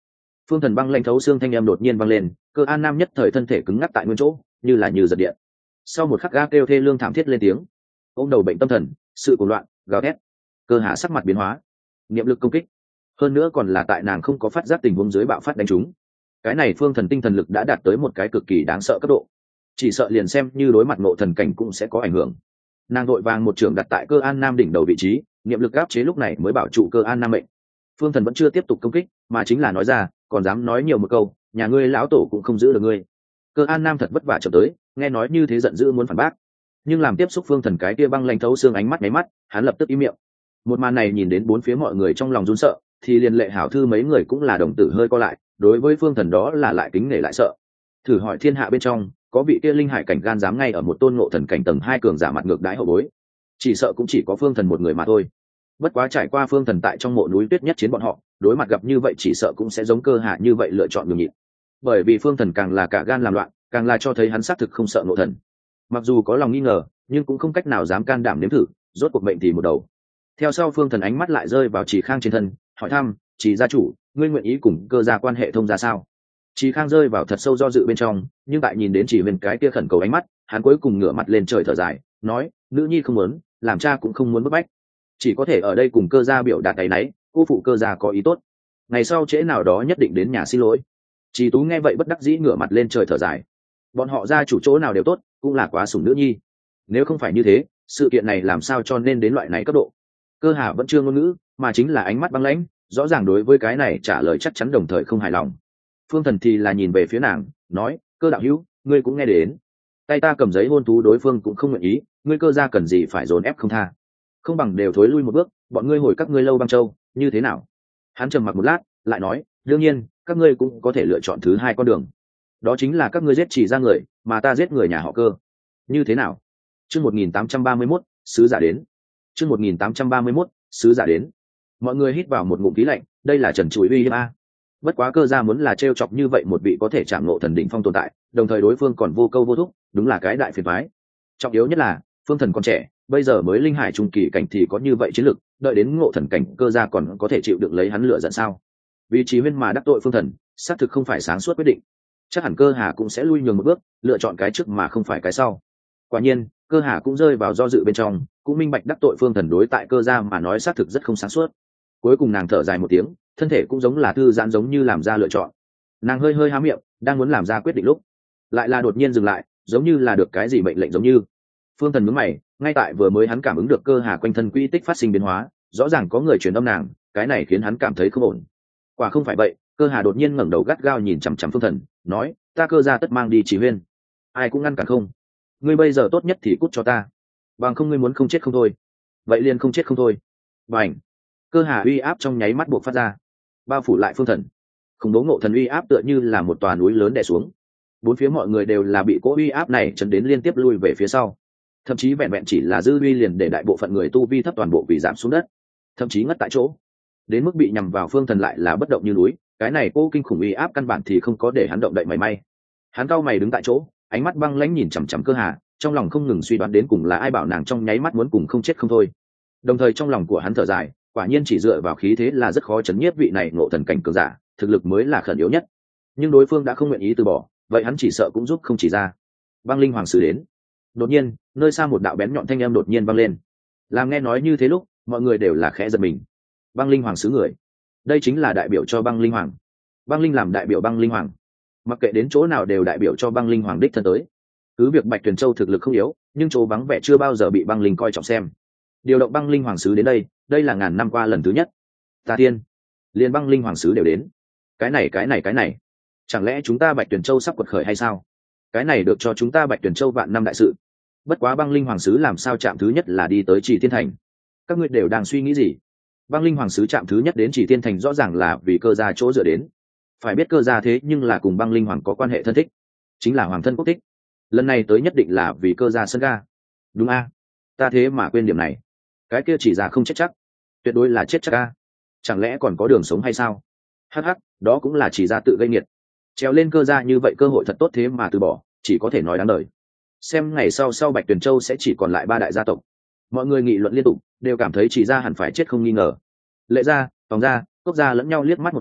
Phương Thần băng lanh thấu xương thanh âm đột nhiên vang lên, Cơ An Nam nhất thời thân thể cứng ngắc tại nguyên chỗ, như là như giật điện. Sau một khắc ga kêu thê lương thảm thiết lên tiếng, ôm đầu bệnh tâm thần, sự cuồng loạn, gào thét. Cơ Hà sắc mặt biến hóa, niệm lực công kích, hơn nữa còn là tại nàng không có phát giác tình huống dưới bạo phát đánh trúng. Cái này Phương Thần tinh thần lực đã đạt tới một cái cực kỳ đáng sợ cấp độ, chỉ sợ liền xem như đối mặt ngộ thần cảnh cũng sẽ có ảnh hưởng. Nàng đội vàng một trường đặt tại Cơ An Nam đỉnh đầu vị trí, niệm lực áp chế lúc này mới bảo trụ Cơ An Nam mệnh. Phương Thần vẫn chưa tiếp tục công kích, mà chính là nói ra, còn dám nói nhiều một câu, nhà ngươi lão tổ cũng không giữ được ngươi. Cơ An Nam thật vất vả chậm tới, nghe nói như thế giận dữ muốn phản bác, nhưng làm tiếp xúc Phương Thần cái kia băng lanh thấu xương ánh mắt mấy mắt, hắn lập tức im miệng. Một màn này nhìn đến bốn phía mọi người trong lòng run sợ, thì liền Lệ Hảo Thư mấy người cũng là đồng tử hơi co lại, đối với Phương Thần đó là lại kính nể lại sợ. Thử hỏi thiên hạ bên trong, có vị kia linh hải cảnh gan dám ngay ở một tôn ngộ thần cảnh tầng 2 cường giả mặt ngược đái hậu bối, chỉ sợ cũng chỉ có Phương Thần một người mà thôi. Bất quá trải qua Phương Thần tại trong mộ núi tuyết nhất chiến bọn họ, đối mặt gặp như vậy chỉ sợ cũng sẽ giống Cơ Hạ như vậy lựa chọn nhường nhịn. Bởi vì Phương Thần càng là cả gan làm loạn, càng là cho thấy hắn xác thực không sợ ngộ thần. Mặc dù có lòng nghi ngờ, nhưng cũng không cách nào dám can đảm nếm thử, rốt cuộc mệnh thì một đầu. Theo sau Phương Thần ánh mắt lại rơi vào Chỉ Khang trên thân, hỏi thăm, "Chỉ gia chủ, ngươi nguyện ý cùng Cơ gia quan hệ thông ra sao?" Chỉ Khang rơi vào thật sâu do dự bên trong, nhưng tại nhìn đến Chỉ Huyền cái kia khẩn cầu ánh mắt, hắn cuối cùng ngửa mặt lên trời thở dài, nói, "Nữ nhi không muốn, làm cha cũng không muốn bức bách, chỉ có thể ở đây cùng Cơ gia biểu đạt cái nấy, cô phụ Cơ gia có ý tốt, ngày sau trễ nào đó nhất định đến nhà xin lỗi." Chỉ Tú nghe vậy bất đắc dĩ ngửa mặt lên trời thở dài, bọn họ gia chủ chỗ nào đều tốt, cũng là quá sủng nữ nhi, nếu không phải như thế, sự kiện này làm sao cho nên đến loại này cấp độ. Cơ Hà vẫn chưa ngôn ngữ, mà chính là ánh mắt băng lãnh, rõ ràng đối với cái này trả lời chắc chắn đồng thời không hài lòng. Phương Thần thì là nhìn về phía nàng, nói, "Cơ đạo hữu, ngươi cũng nghe đến, tay ta cầm giấy hôn thú đối phương cũng không nguyện ý, ngươi Cơ gia cần gì phải dồn ép không tha, không bằng đều thối lui một bước, bọn ngươi hồi các ngươi Lâu Băng Châu, như thế nào?" Hắn trầm mặc một lát, lại nói, "Đương nhiên, các ngươi cũng có thể lựa chọn thứ hai con đường, đó chính là các ngươi giết Chỉ ra người, mà ta giết người nhà họ Cơ, như thế nào?" Chương 1831, sứ giả đến. Chương 1831, sứ giả đến. Mọi người hít vào một ngụm khí lạnh, đây là trần trụi uy hiếp a. Bất quá Cơ gia muốn là trêu chọc như vậy một vị có thể chạm ngộ thần đỉnh phong tồn tại, đồng thời đối phương còn vô câu vô thúc, đúng là cái đại phiền toái. Trọng yếu nhất là, Phương Thần còn trẻ, bây giờ mới linh hải trung kỳ cảnh thì có như vậy chiến lực, đợi đến ngộ thần cảnh Cơ gia còn có thể chịu đựng lấy hắn lựa giận sao? Vì Chí Huyên mà đắc tội Phương Thần, xác thực không phải sáng suốt quyết định. Chắc hẳn Cơ Hà cũng sẽ lui nhường một bước, lựa chọn cái trước mà không phải cái sau. Quả nhiên, Cơ Hà cũng rơi vào do dự bên trong, cũng minh bạch đắc tội Phương Thần đối tại Cơ gia mà nói xác thực rất không sáng suốt. Cuối cùng nàng thở dài một tiếng, thân thể cũng giống là thư giãn giống như làm ra lựa chọn. Nàng hơi hơi há miệng, đang muốn làm ra quyết định lúc, lại là đột nhiên dừng lại, giống như là được cái gì mệnh lệnh giống như. Phương Thần nhướng mày, ngay tại vừa mới hắn cảm ứng được Cơ Hà quanh thân quỹ tích phát sinh biến hóa, rõ ràng có người truyền âm nàng, cái này khiến hắn cảm thấy không ổn. Quả không phải vậy, Cơ Hà đột nhiên ngẩng đầu gắt gao nhìn chằm chằm Phương Thần, nói, "Ta Cơ gia tất mang đi Chỉ Huyên, ai cũng ngăn cản không. Ngươi bây giờ tốt nhất thì cút cho ta, bằng không ngươi muốn không chết không thôi, vậy liền không chết không thôi." Bành! Cơ Hà uy áp trong nháy mắt buộc phát ra, bao phủ lại Phương Thần. Khủng bố ngộ thần uy áp tựa như là một tòa núi lớn đè xuống, bốn phía mọi người đều là bị cỗ uy áp này chấn đến liên tiếp lui về phía sau, thậm chí vẹn vẹn chỉ là dư uy liền để đại bộ phận người tu vi thấp toàn bộ bị giảm xuống đất, thậm chí ngất tại chỗ. Đến mức bị nhằm vào Phương Thần lại là bất động như núi, cái này cỗ kinh khủng uy áp căn bản thì không có để hắn động đậy mảy may. Hắn cau mày đứng tại chỗ, ánh mắt băng lãnh nhìn chằm chằm Cơ Hà, trong lòng không ngừng suy đoán đến cùng là ai bảo nàng trong nháy mắt muốn cùng không chết không thôi. Đồng thời trong lòng của hắn thở dài, quả nhiên chỉ dựa vào khí thế là rất khó chấn nhiếp vị này ngộ thần cảnh cường giả, thực lực mới là khẩn yếu nhất. Nhưng đối phương đã không nguyện ý từ bỏ, vậy hắn chỉ sợ cũng giúp không chỉ ra. Băng Linh Hoàng sứ đến. Đột nhiên, nơi xa một đạo bén nhọn thanh âm đột nhiên vang lên. Làm nghe nói như thế lúc, mọi người đều là khẽ giật mình. Băng Linh Hoàng sứ người, đây chính là đại biểu cho Băng Linh Hoàng. Băng Linh làm đại biểu Băng Linh Hoàng, mặc kệ đến chỗ nào đều đại biểu cho Băng Linh Hoàng đích thân tới. Cứ việc Bạch Tuyền Châu thực lực không yếu, nhưng chỗ vắng vẻ chưa bao giờ bị Băng Linh coi trọng xem. Điều động Băng Linh Hoàng sứ đến đây, đây là ngàn năm qua lần thứ nhất. Ta tiên, liên Băng Linh Hoàng sứ đều đến. Cái này, chẳng lẽ chúng ta Bạch Tuyền Châu sắp quật khởi hay sao? Cái này được cho chúng ta Bạch Tuyền Châu vạn năm đại sự. Bất quá Băng Linh Hoàng sứ làm sao chạm thứ nhất là đi tới Chỉ Thiên Thành? Các ngươi đều đang suy nghĩ gì? Băng Linh Hoàng sứ chạm thứ nhất đến Chỉ Thiên Thành rõ ràng là vì Cơ gia chỗ dựa đến. Phải biết Cơ gia thế nhưng là cùng Băng Linh Hoàng có quan hệ thân thích, chính là hoàng thân quốc thích. Lần này tới nhất định là vì Cơ gia sân ga. Đúng a, ta thế mà quên điểm này. Cái kia chỉ ra không chết chắc, tuyệt đối là chết chắc a. Chẳng lẽ còn có đường sống hay sao? Hắc hắc, đó cũng là chỉ ra tự gây nghiệt. Trèo lên Cơ gia như vậy cơ hội thật tốt thế mà từ bỏ, chỉ có thể nói đáng đời. Xem ngày sau Bạch Tuyền Châu sẽ chỉ còn lại 3 đại gia tộc. Mọi người nghị luận liên tục, đều cảm thấy chỉ ra hẳn phải chết không nghi ngờ. Lệ gia, Tòng gia, Cốc gia lẫn nhau liếc mắt một cái,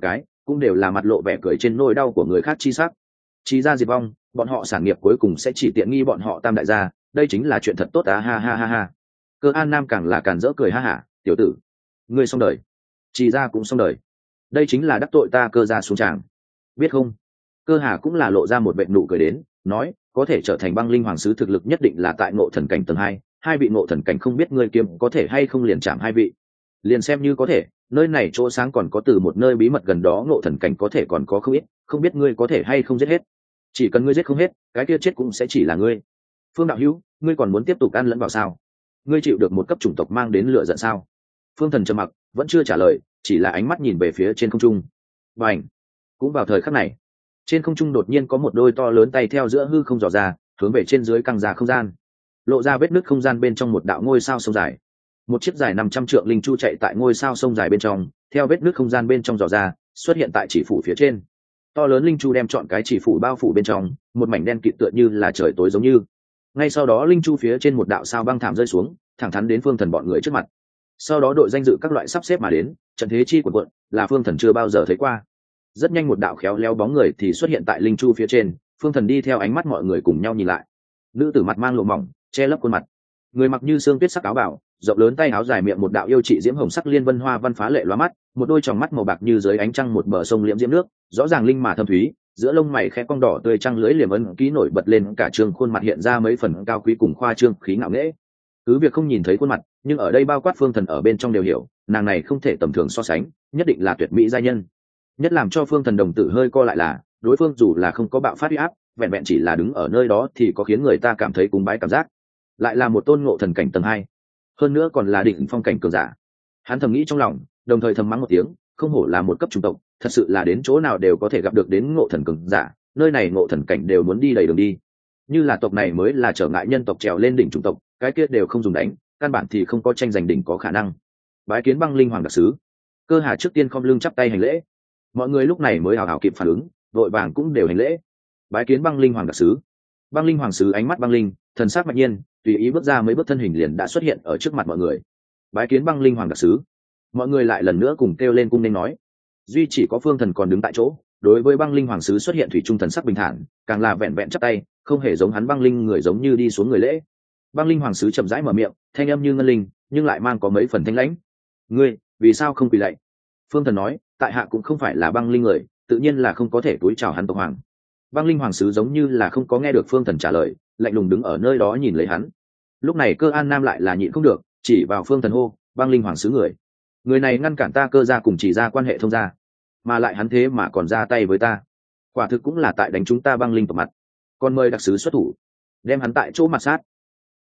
cũng đều là mặt lộ vẻ cười trên nỗi đau của người khác chi sắc. Chỉ ra diệt vong, bọn họ sản nghiệp cuối cùng sẽ chỉ tiện nghi bọn họ tam đại gia, đây chính là chuyện thật tốt á, ha ha ha ha. Cơ An Nam càng là càng dỡ cười ha hả, tiểu tử, ngươi xong đời, Chỉ ra cũng xong đời, đây chính là đắc tội ta Cơ gia xuống tràng, biết không? Cơ Hà cũng là lộ ra một vệt nụ cười đến, nói, có thể trở thành băng linh hoàng sứ thực lực nhất định là tại ngộ thần cảnh tầng 2, hai vị ngộ thần cảnh không biết ngươi kiếm có thể hay không liền chạm hai vị. Liền xem như có thể, nơi này chỗ sáng còn có từ một nơi bí mật gần đó ngộ thần cảnh có thể còn có không ít, không biết ngươi có thể hay không giết hết. Chỉ cần ngươi giết không hết, cái kia chết cũng sẽ chỉ là ngươi. Phương đạo hữu, ngươi còn muốn tiếp tục ăn lẫn vào sao? Ngươi chịu được một cấp chủng tộc mang đến lửa giận sao? Phương Thần trầm mặc, vẫn chưa trả lời, chỉ là ánh mắt nhìn về phía trên không trung. Bành! Cũng vào thời khắc này, trên không trung đột nhiên có một đôi to lớn tay theo giữa hư không dò ra, hướng về trên dưới căng ra không gian, lộ ra vết nứt không gian bên trong một đạo ngôi sao sông dài. Một chiếc dài 500 trượng linh chu chạy tại ngôi sao sông dài bên trong, theo vết nứt không gian bên trong dò ra, xuất hiện tại chỉ phủ phía trên. To lớn linh chu đem chọn cái chỉ phủ bao phủ bên trong, một mảnh đen kịt tựa như là trời tối giống như. Ngay sau đó linh chu phía trên một đạo sao băng thảm rơi xuống, thẳng thắn đến Phương Thần bọn người trước mặt. Sau đó đội danh dự các loại sắp xếp mà đến, trận thế chi của quận là Phương Thần chưa bao giờ thấy qua. Rất nhanh một đạo khéo léo bóng người thì xuất hiện tại linh chu phía trên, Phương Thần đi theo ánh mắt mọi người cùng nhau nhìn lại. Nữ tử mặt mang lộ mỏng, che lấp khuôn mặt, người mặc như xương tuyết sắc áo bảo, rộng lớn tay áo dài miệng một đạo yêu trị diễm hồng sắc liên vân hoa văn phá lệ lóa mắt, một đôi tròng mắt màu bạc như dưới ánh trăng một bờ sông liễm diễm nước, rõ ràng linh mà thâm thúy, giữa lông mày khẽ cong đỏ tươi trăng lưỡi liềm ân ký nổi bật lên cả trương khuôn mặt hiện ra mấy phần cao quý cùng khoa trương khí ngạo nghễ. Cứ việc không nhìn thấy khuôn mặt, nhưng ở đây bao quát Phương Thần ở bên trong đều hiểu, nàng này không thể tầm thường so sánh, nhất định là tuyệt mỹ giai nhân. Nhất làm cho Phương Thần đồng tử hơi co lại là, đối phương dù là không có bạo phát uy áp, vẹn vẹn chỉ là đứng ở nơi đó thì có khiến người ta cảm thấy cúng bái cảm giác. Lại là một tôn ngộ thần cảnh tầng 2, hơn nữa còn là đỉnh phong cảnh cường giả. Hắn thầm nghĩ trong lòng, đồng thời thầm mắng một tiếng, không hổ là một cấp chủng tộc, thật sự là đến chỗ nào đều có thể gặp được đến ngộ thần cường giả, nơi này ngộ thần cảnh đều muốn đi đầy đường đi. Như là tộc này mới là trở ngại nhân tộc trèo lên đỉnh chủng tộc, cái kia đều không dùng đánh, căn bản thì không có tranh giành đỉnh có khả năng. Bái kiến băng linh hoàng đặc sứ. Cơ Hà trước tiên khom lưng chắp tay hành lễ. Mọi người lúc này mới hào hào kịp phản ứng, vội vàng cũng đều hành lễ. Bái kiến băng linh hoàng đặc sứ. Băng linh hoàng sứ ánh mắt băng linh, thần sắc mặc nhiên, tùy ý bước ra mấy bước thân hình liền đã xuất hiện ở trước mặt mọi người. Bái kiến băng linh hoàng đặc sứ. Mọi người lại lần nữa cùng kêu lên cung nên nói. Duy chỉ có Phương Thần còn đứng tại chỗ, đối với băng linh hoàng sứ xuất hiện thủy trung thần sắc bình thản, càng là vẹn vẹn chắp tay, không hề giống hắn băng linh người giống như đi xuống người lễ. Băng linh hoàng sứ chậm rãi mở miệng, thanh âm như ngân linh, nhưng lại mang có mấy phần thanh lãnh. Ngươi, vì sao không quỳ lạy? Phương Thần nói, tại hạ cũng không phải là băng linh người, tự nhiên là không có thể cúi chào hắn tộc hoàng. Băng linh hoàng sứ giống như là không có nghe được Phương Thần trả lời, lạnh lùng đứng ở nơi đó nhìn lấy hắn. Lúc này Cơ An Nam lại là nhịn không được, chỉ vào Phương Thần hô, băng linh hoàng sứ người này ngăn cản ta Cơ gia cùng chỉ ra quan hệ thông gia, mà lại hắn thế mà còn ra tay với ta, quả thực cũng là tại đánh chúng ta băng linh tộc mặt, còn mời đặc sứ xuất thủ đem hắn tại chỗ mặt sát.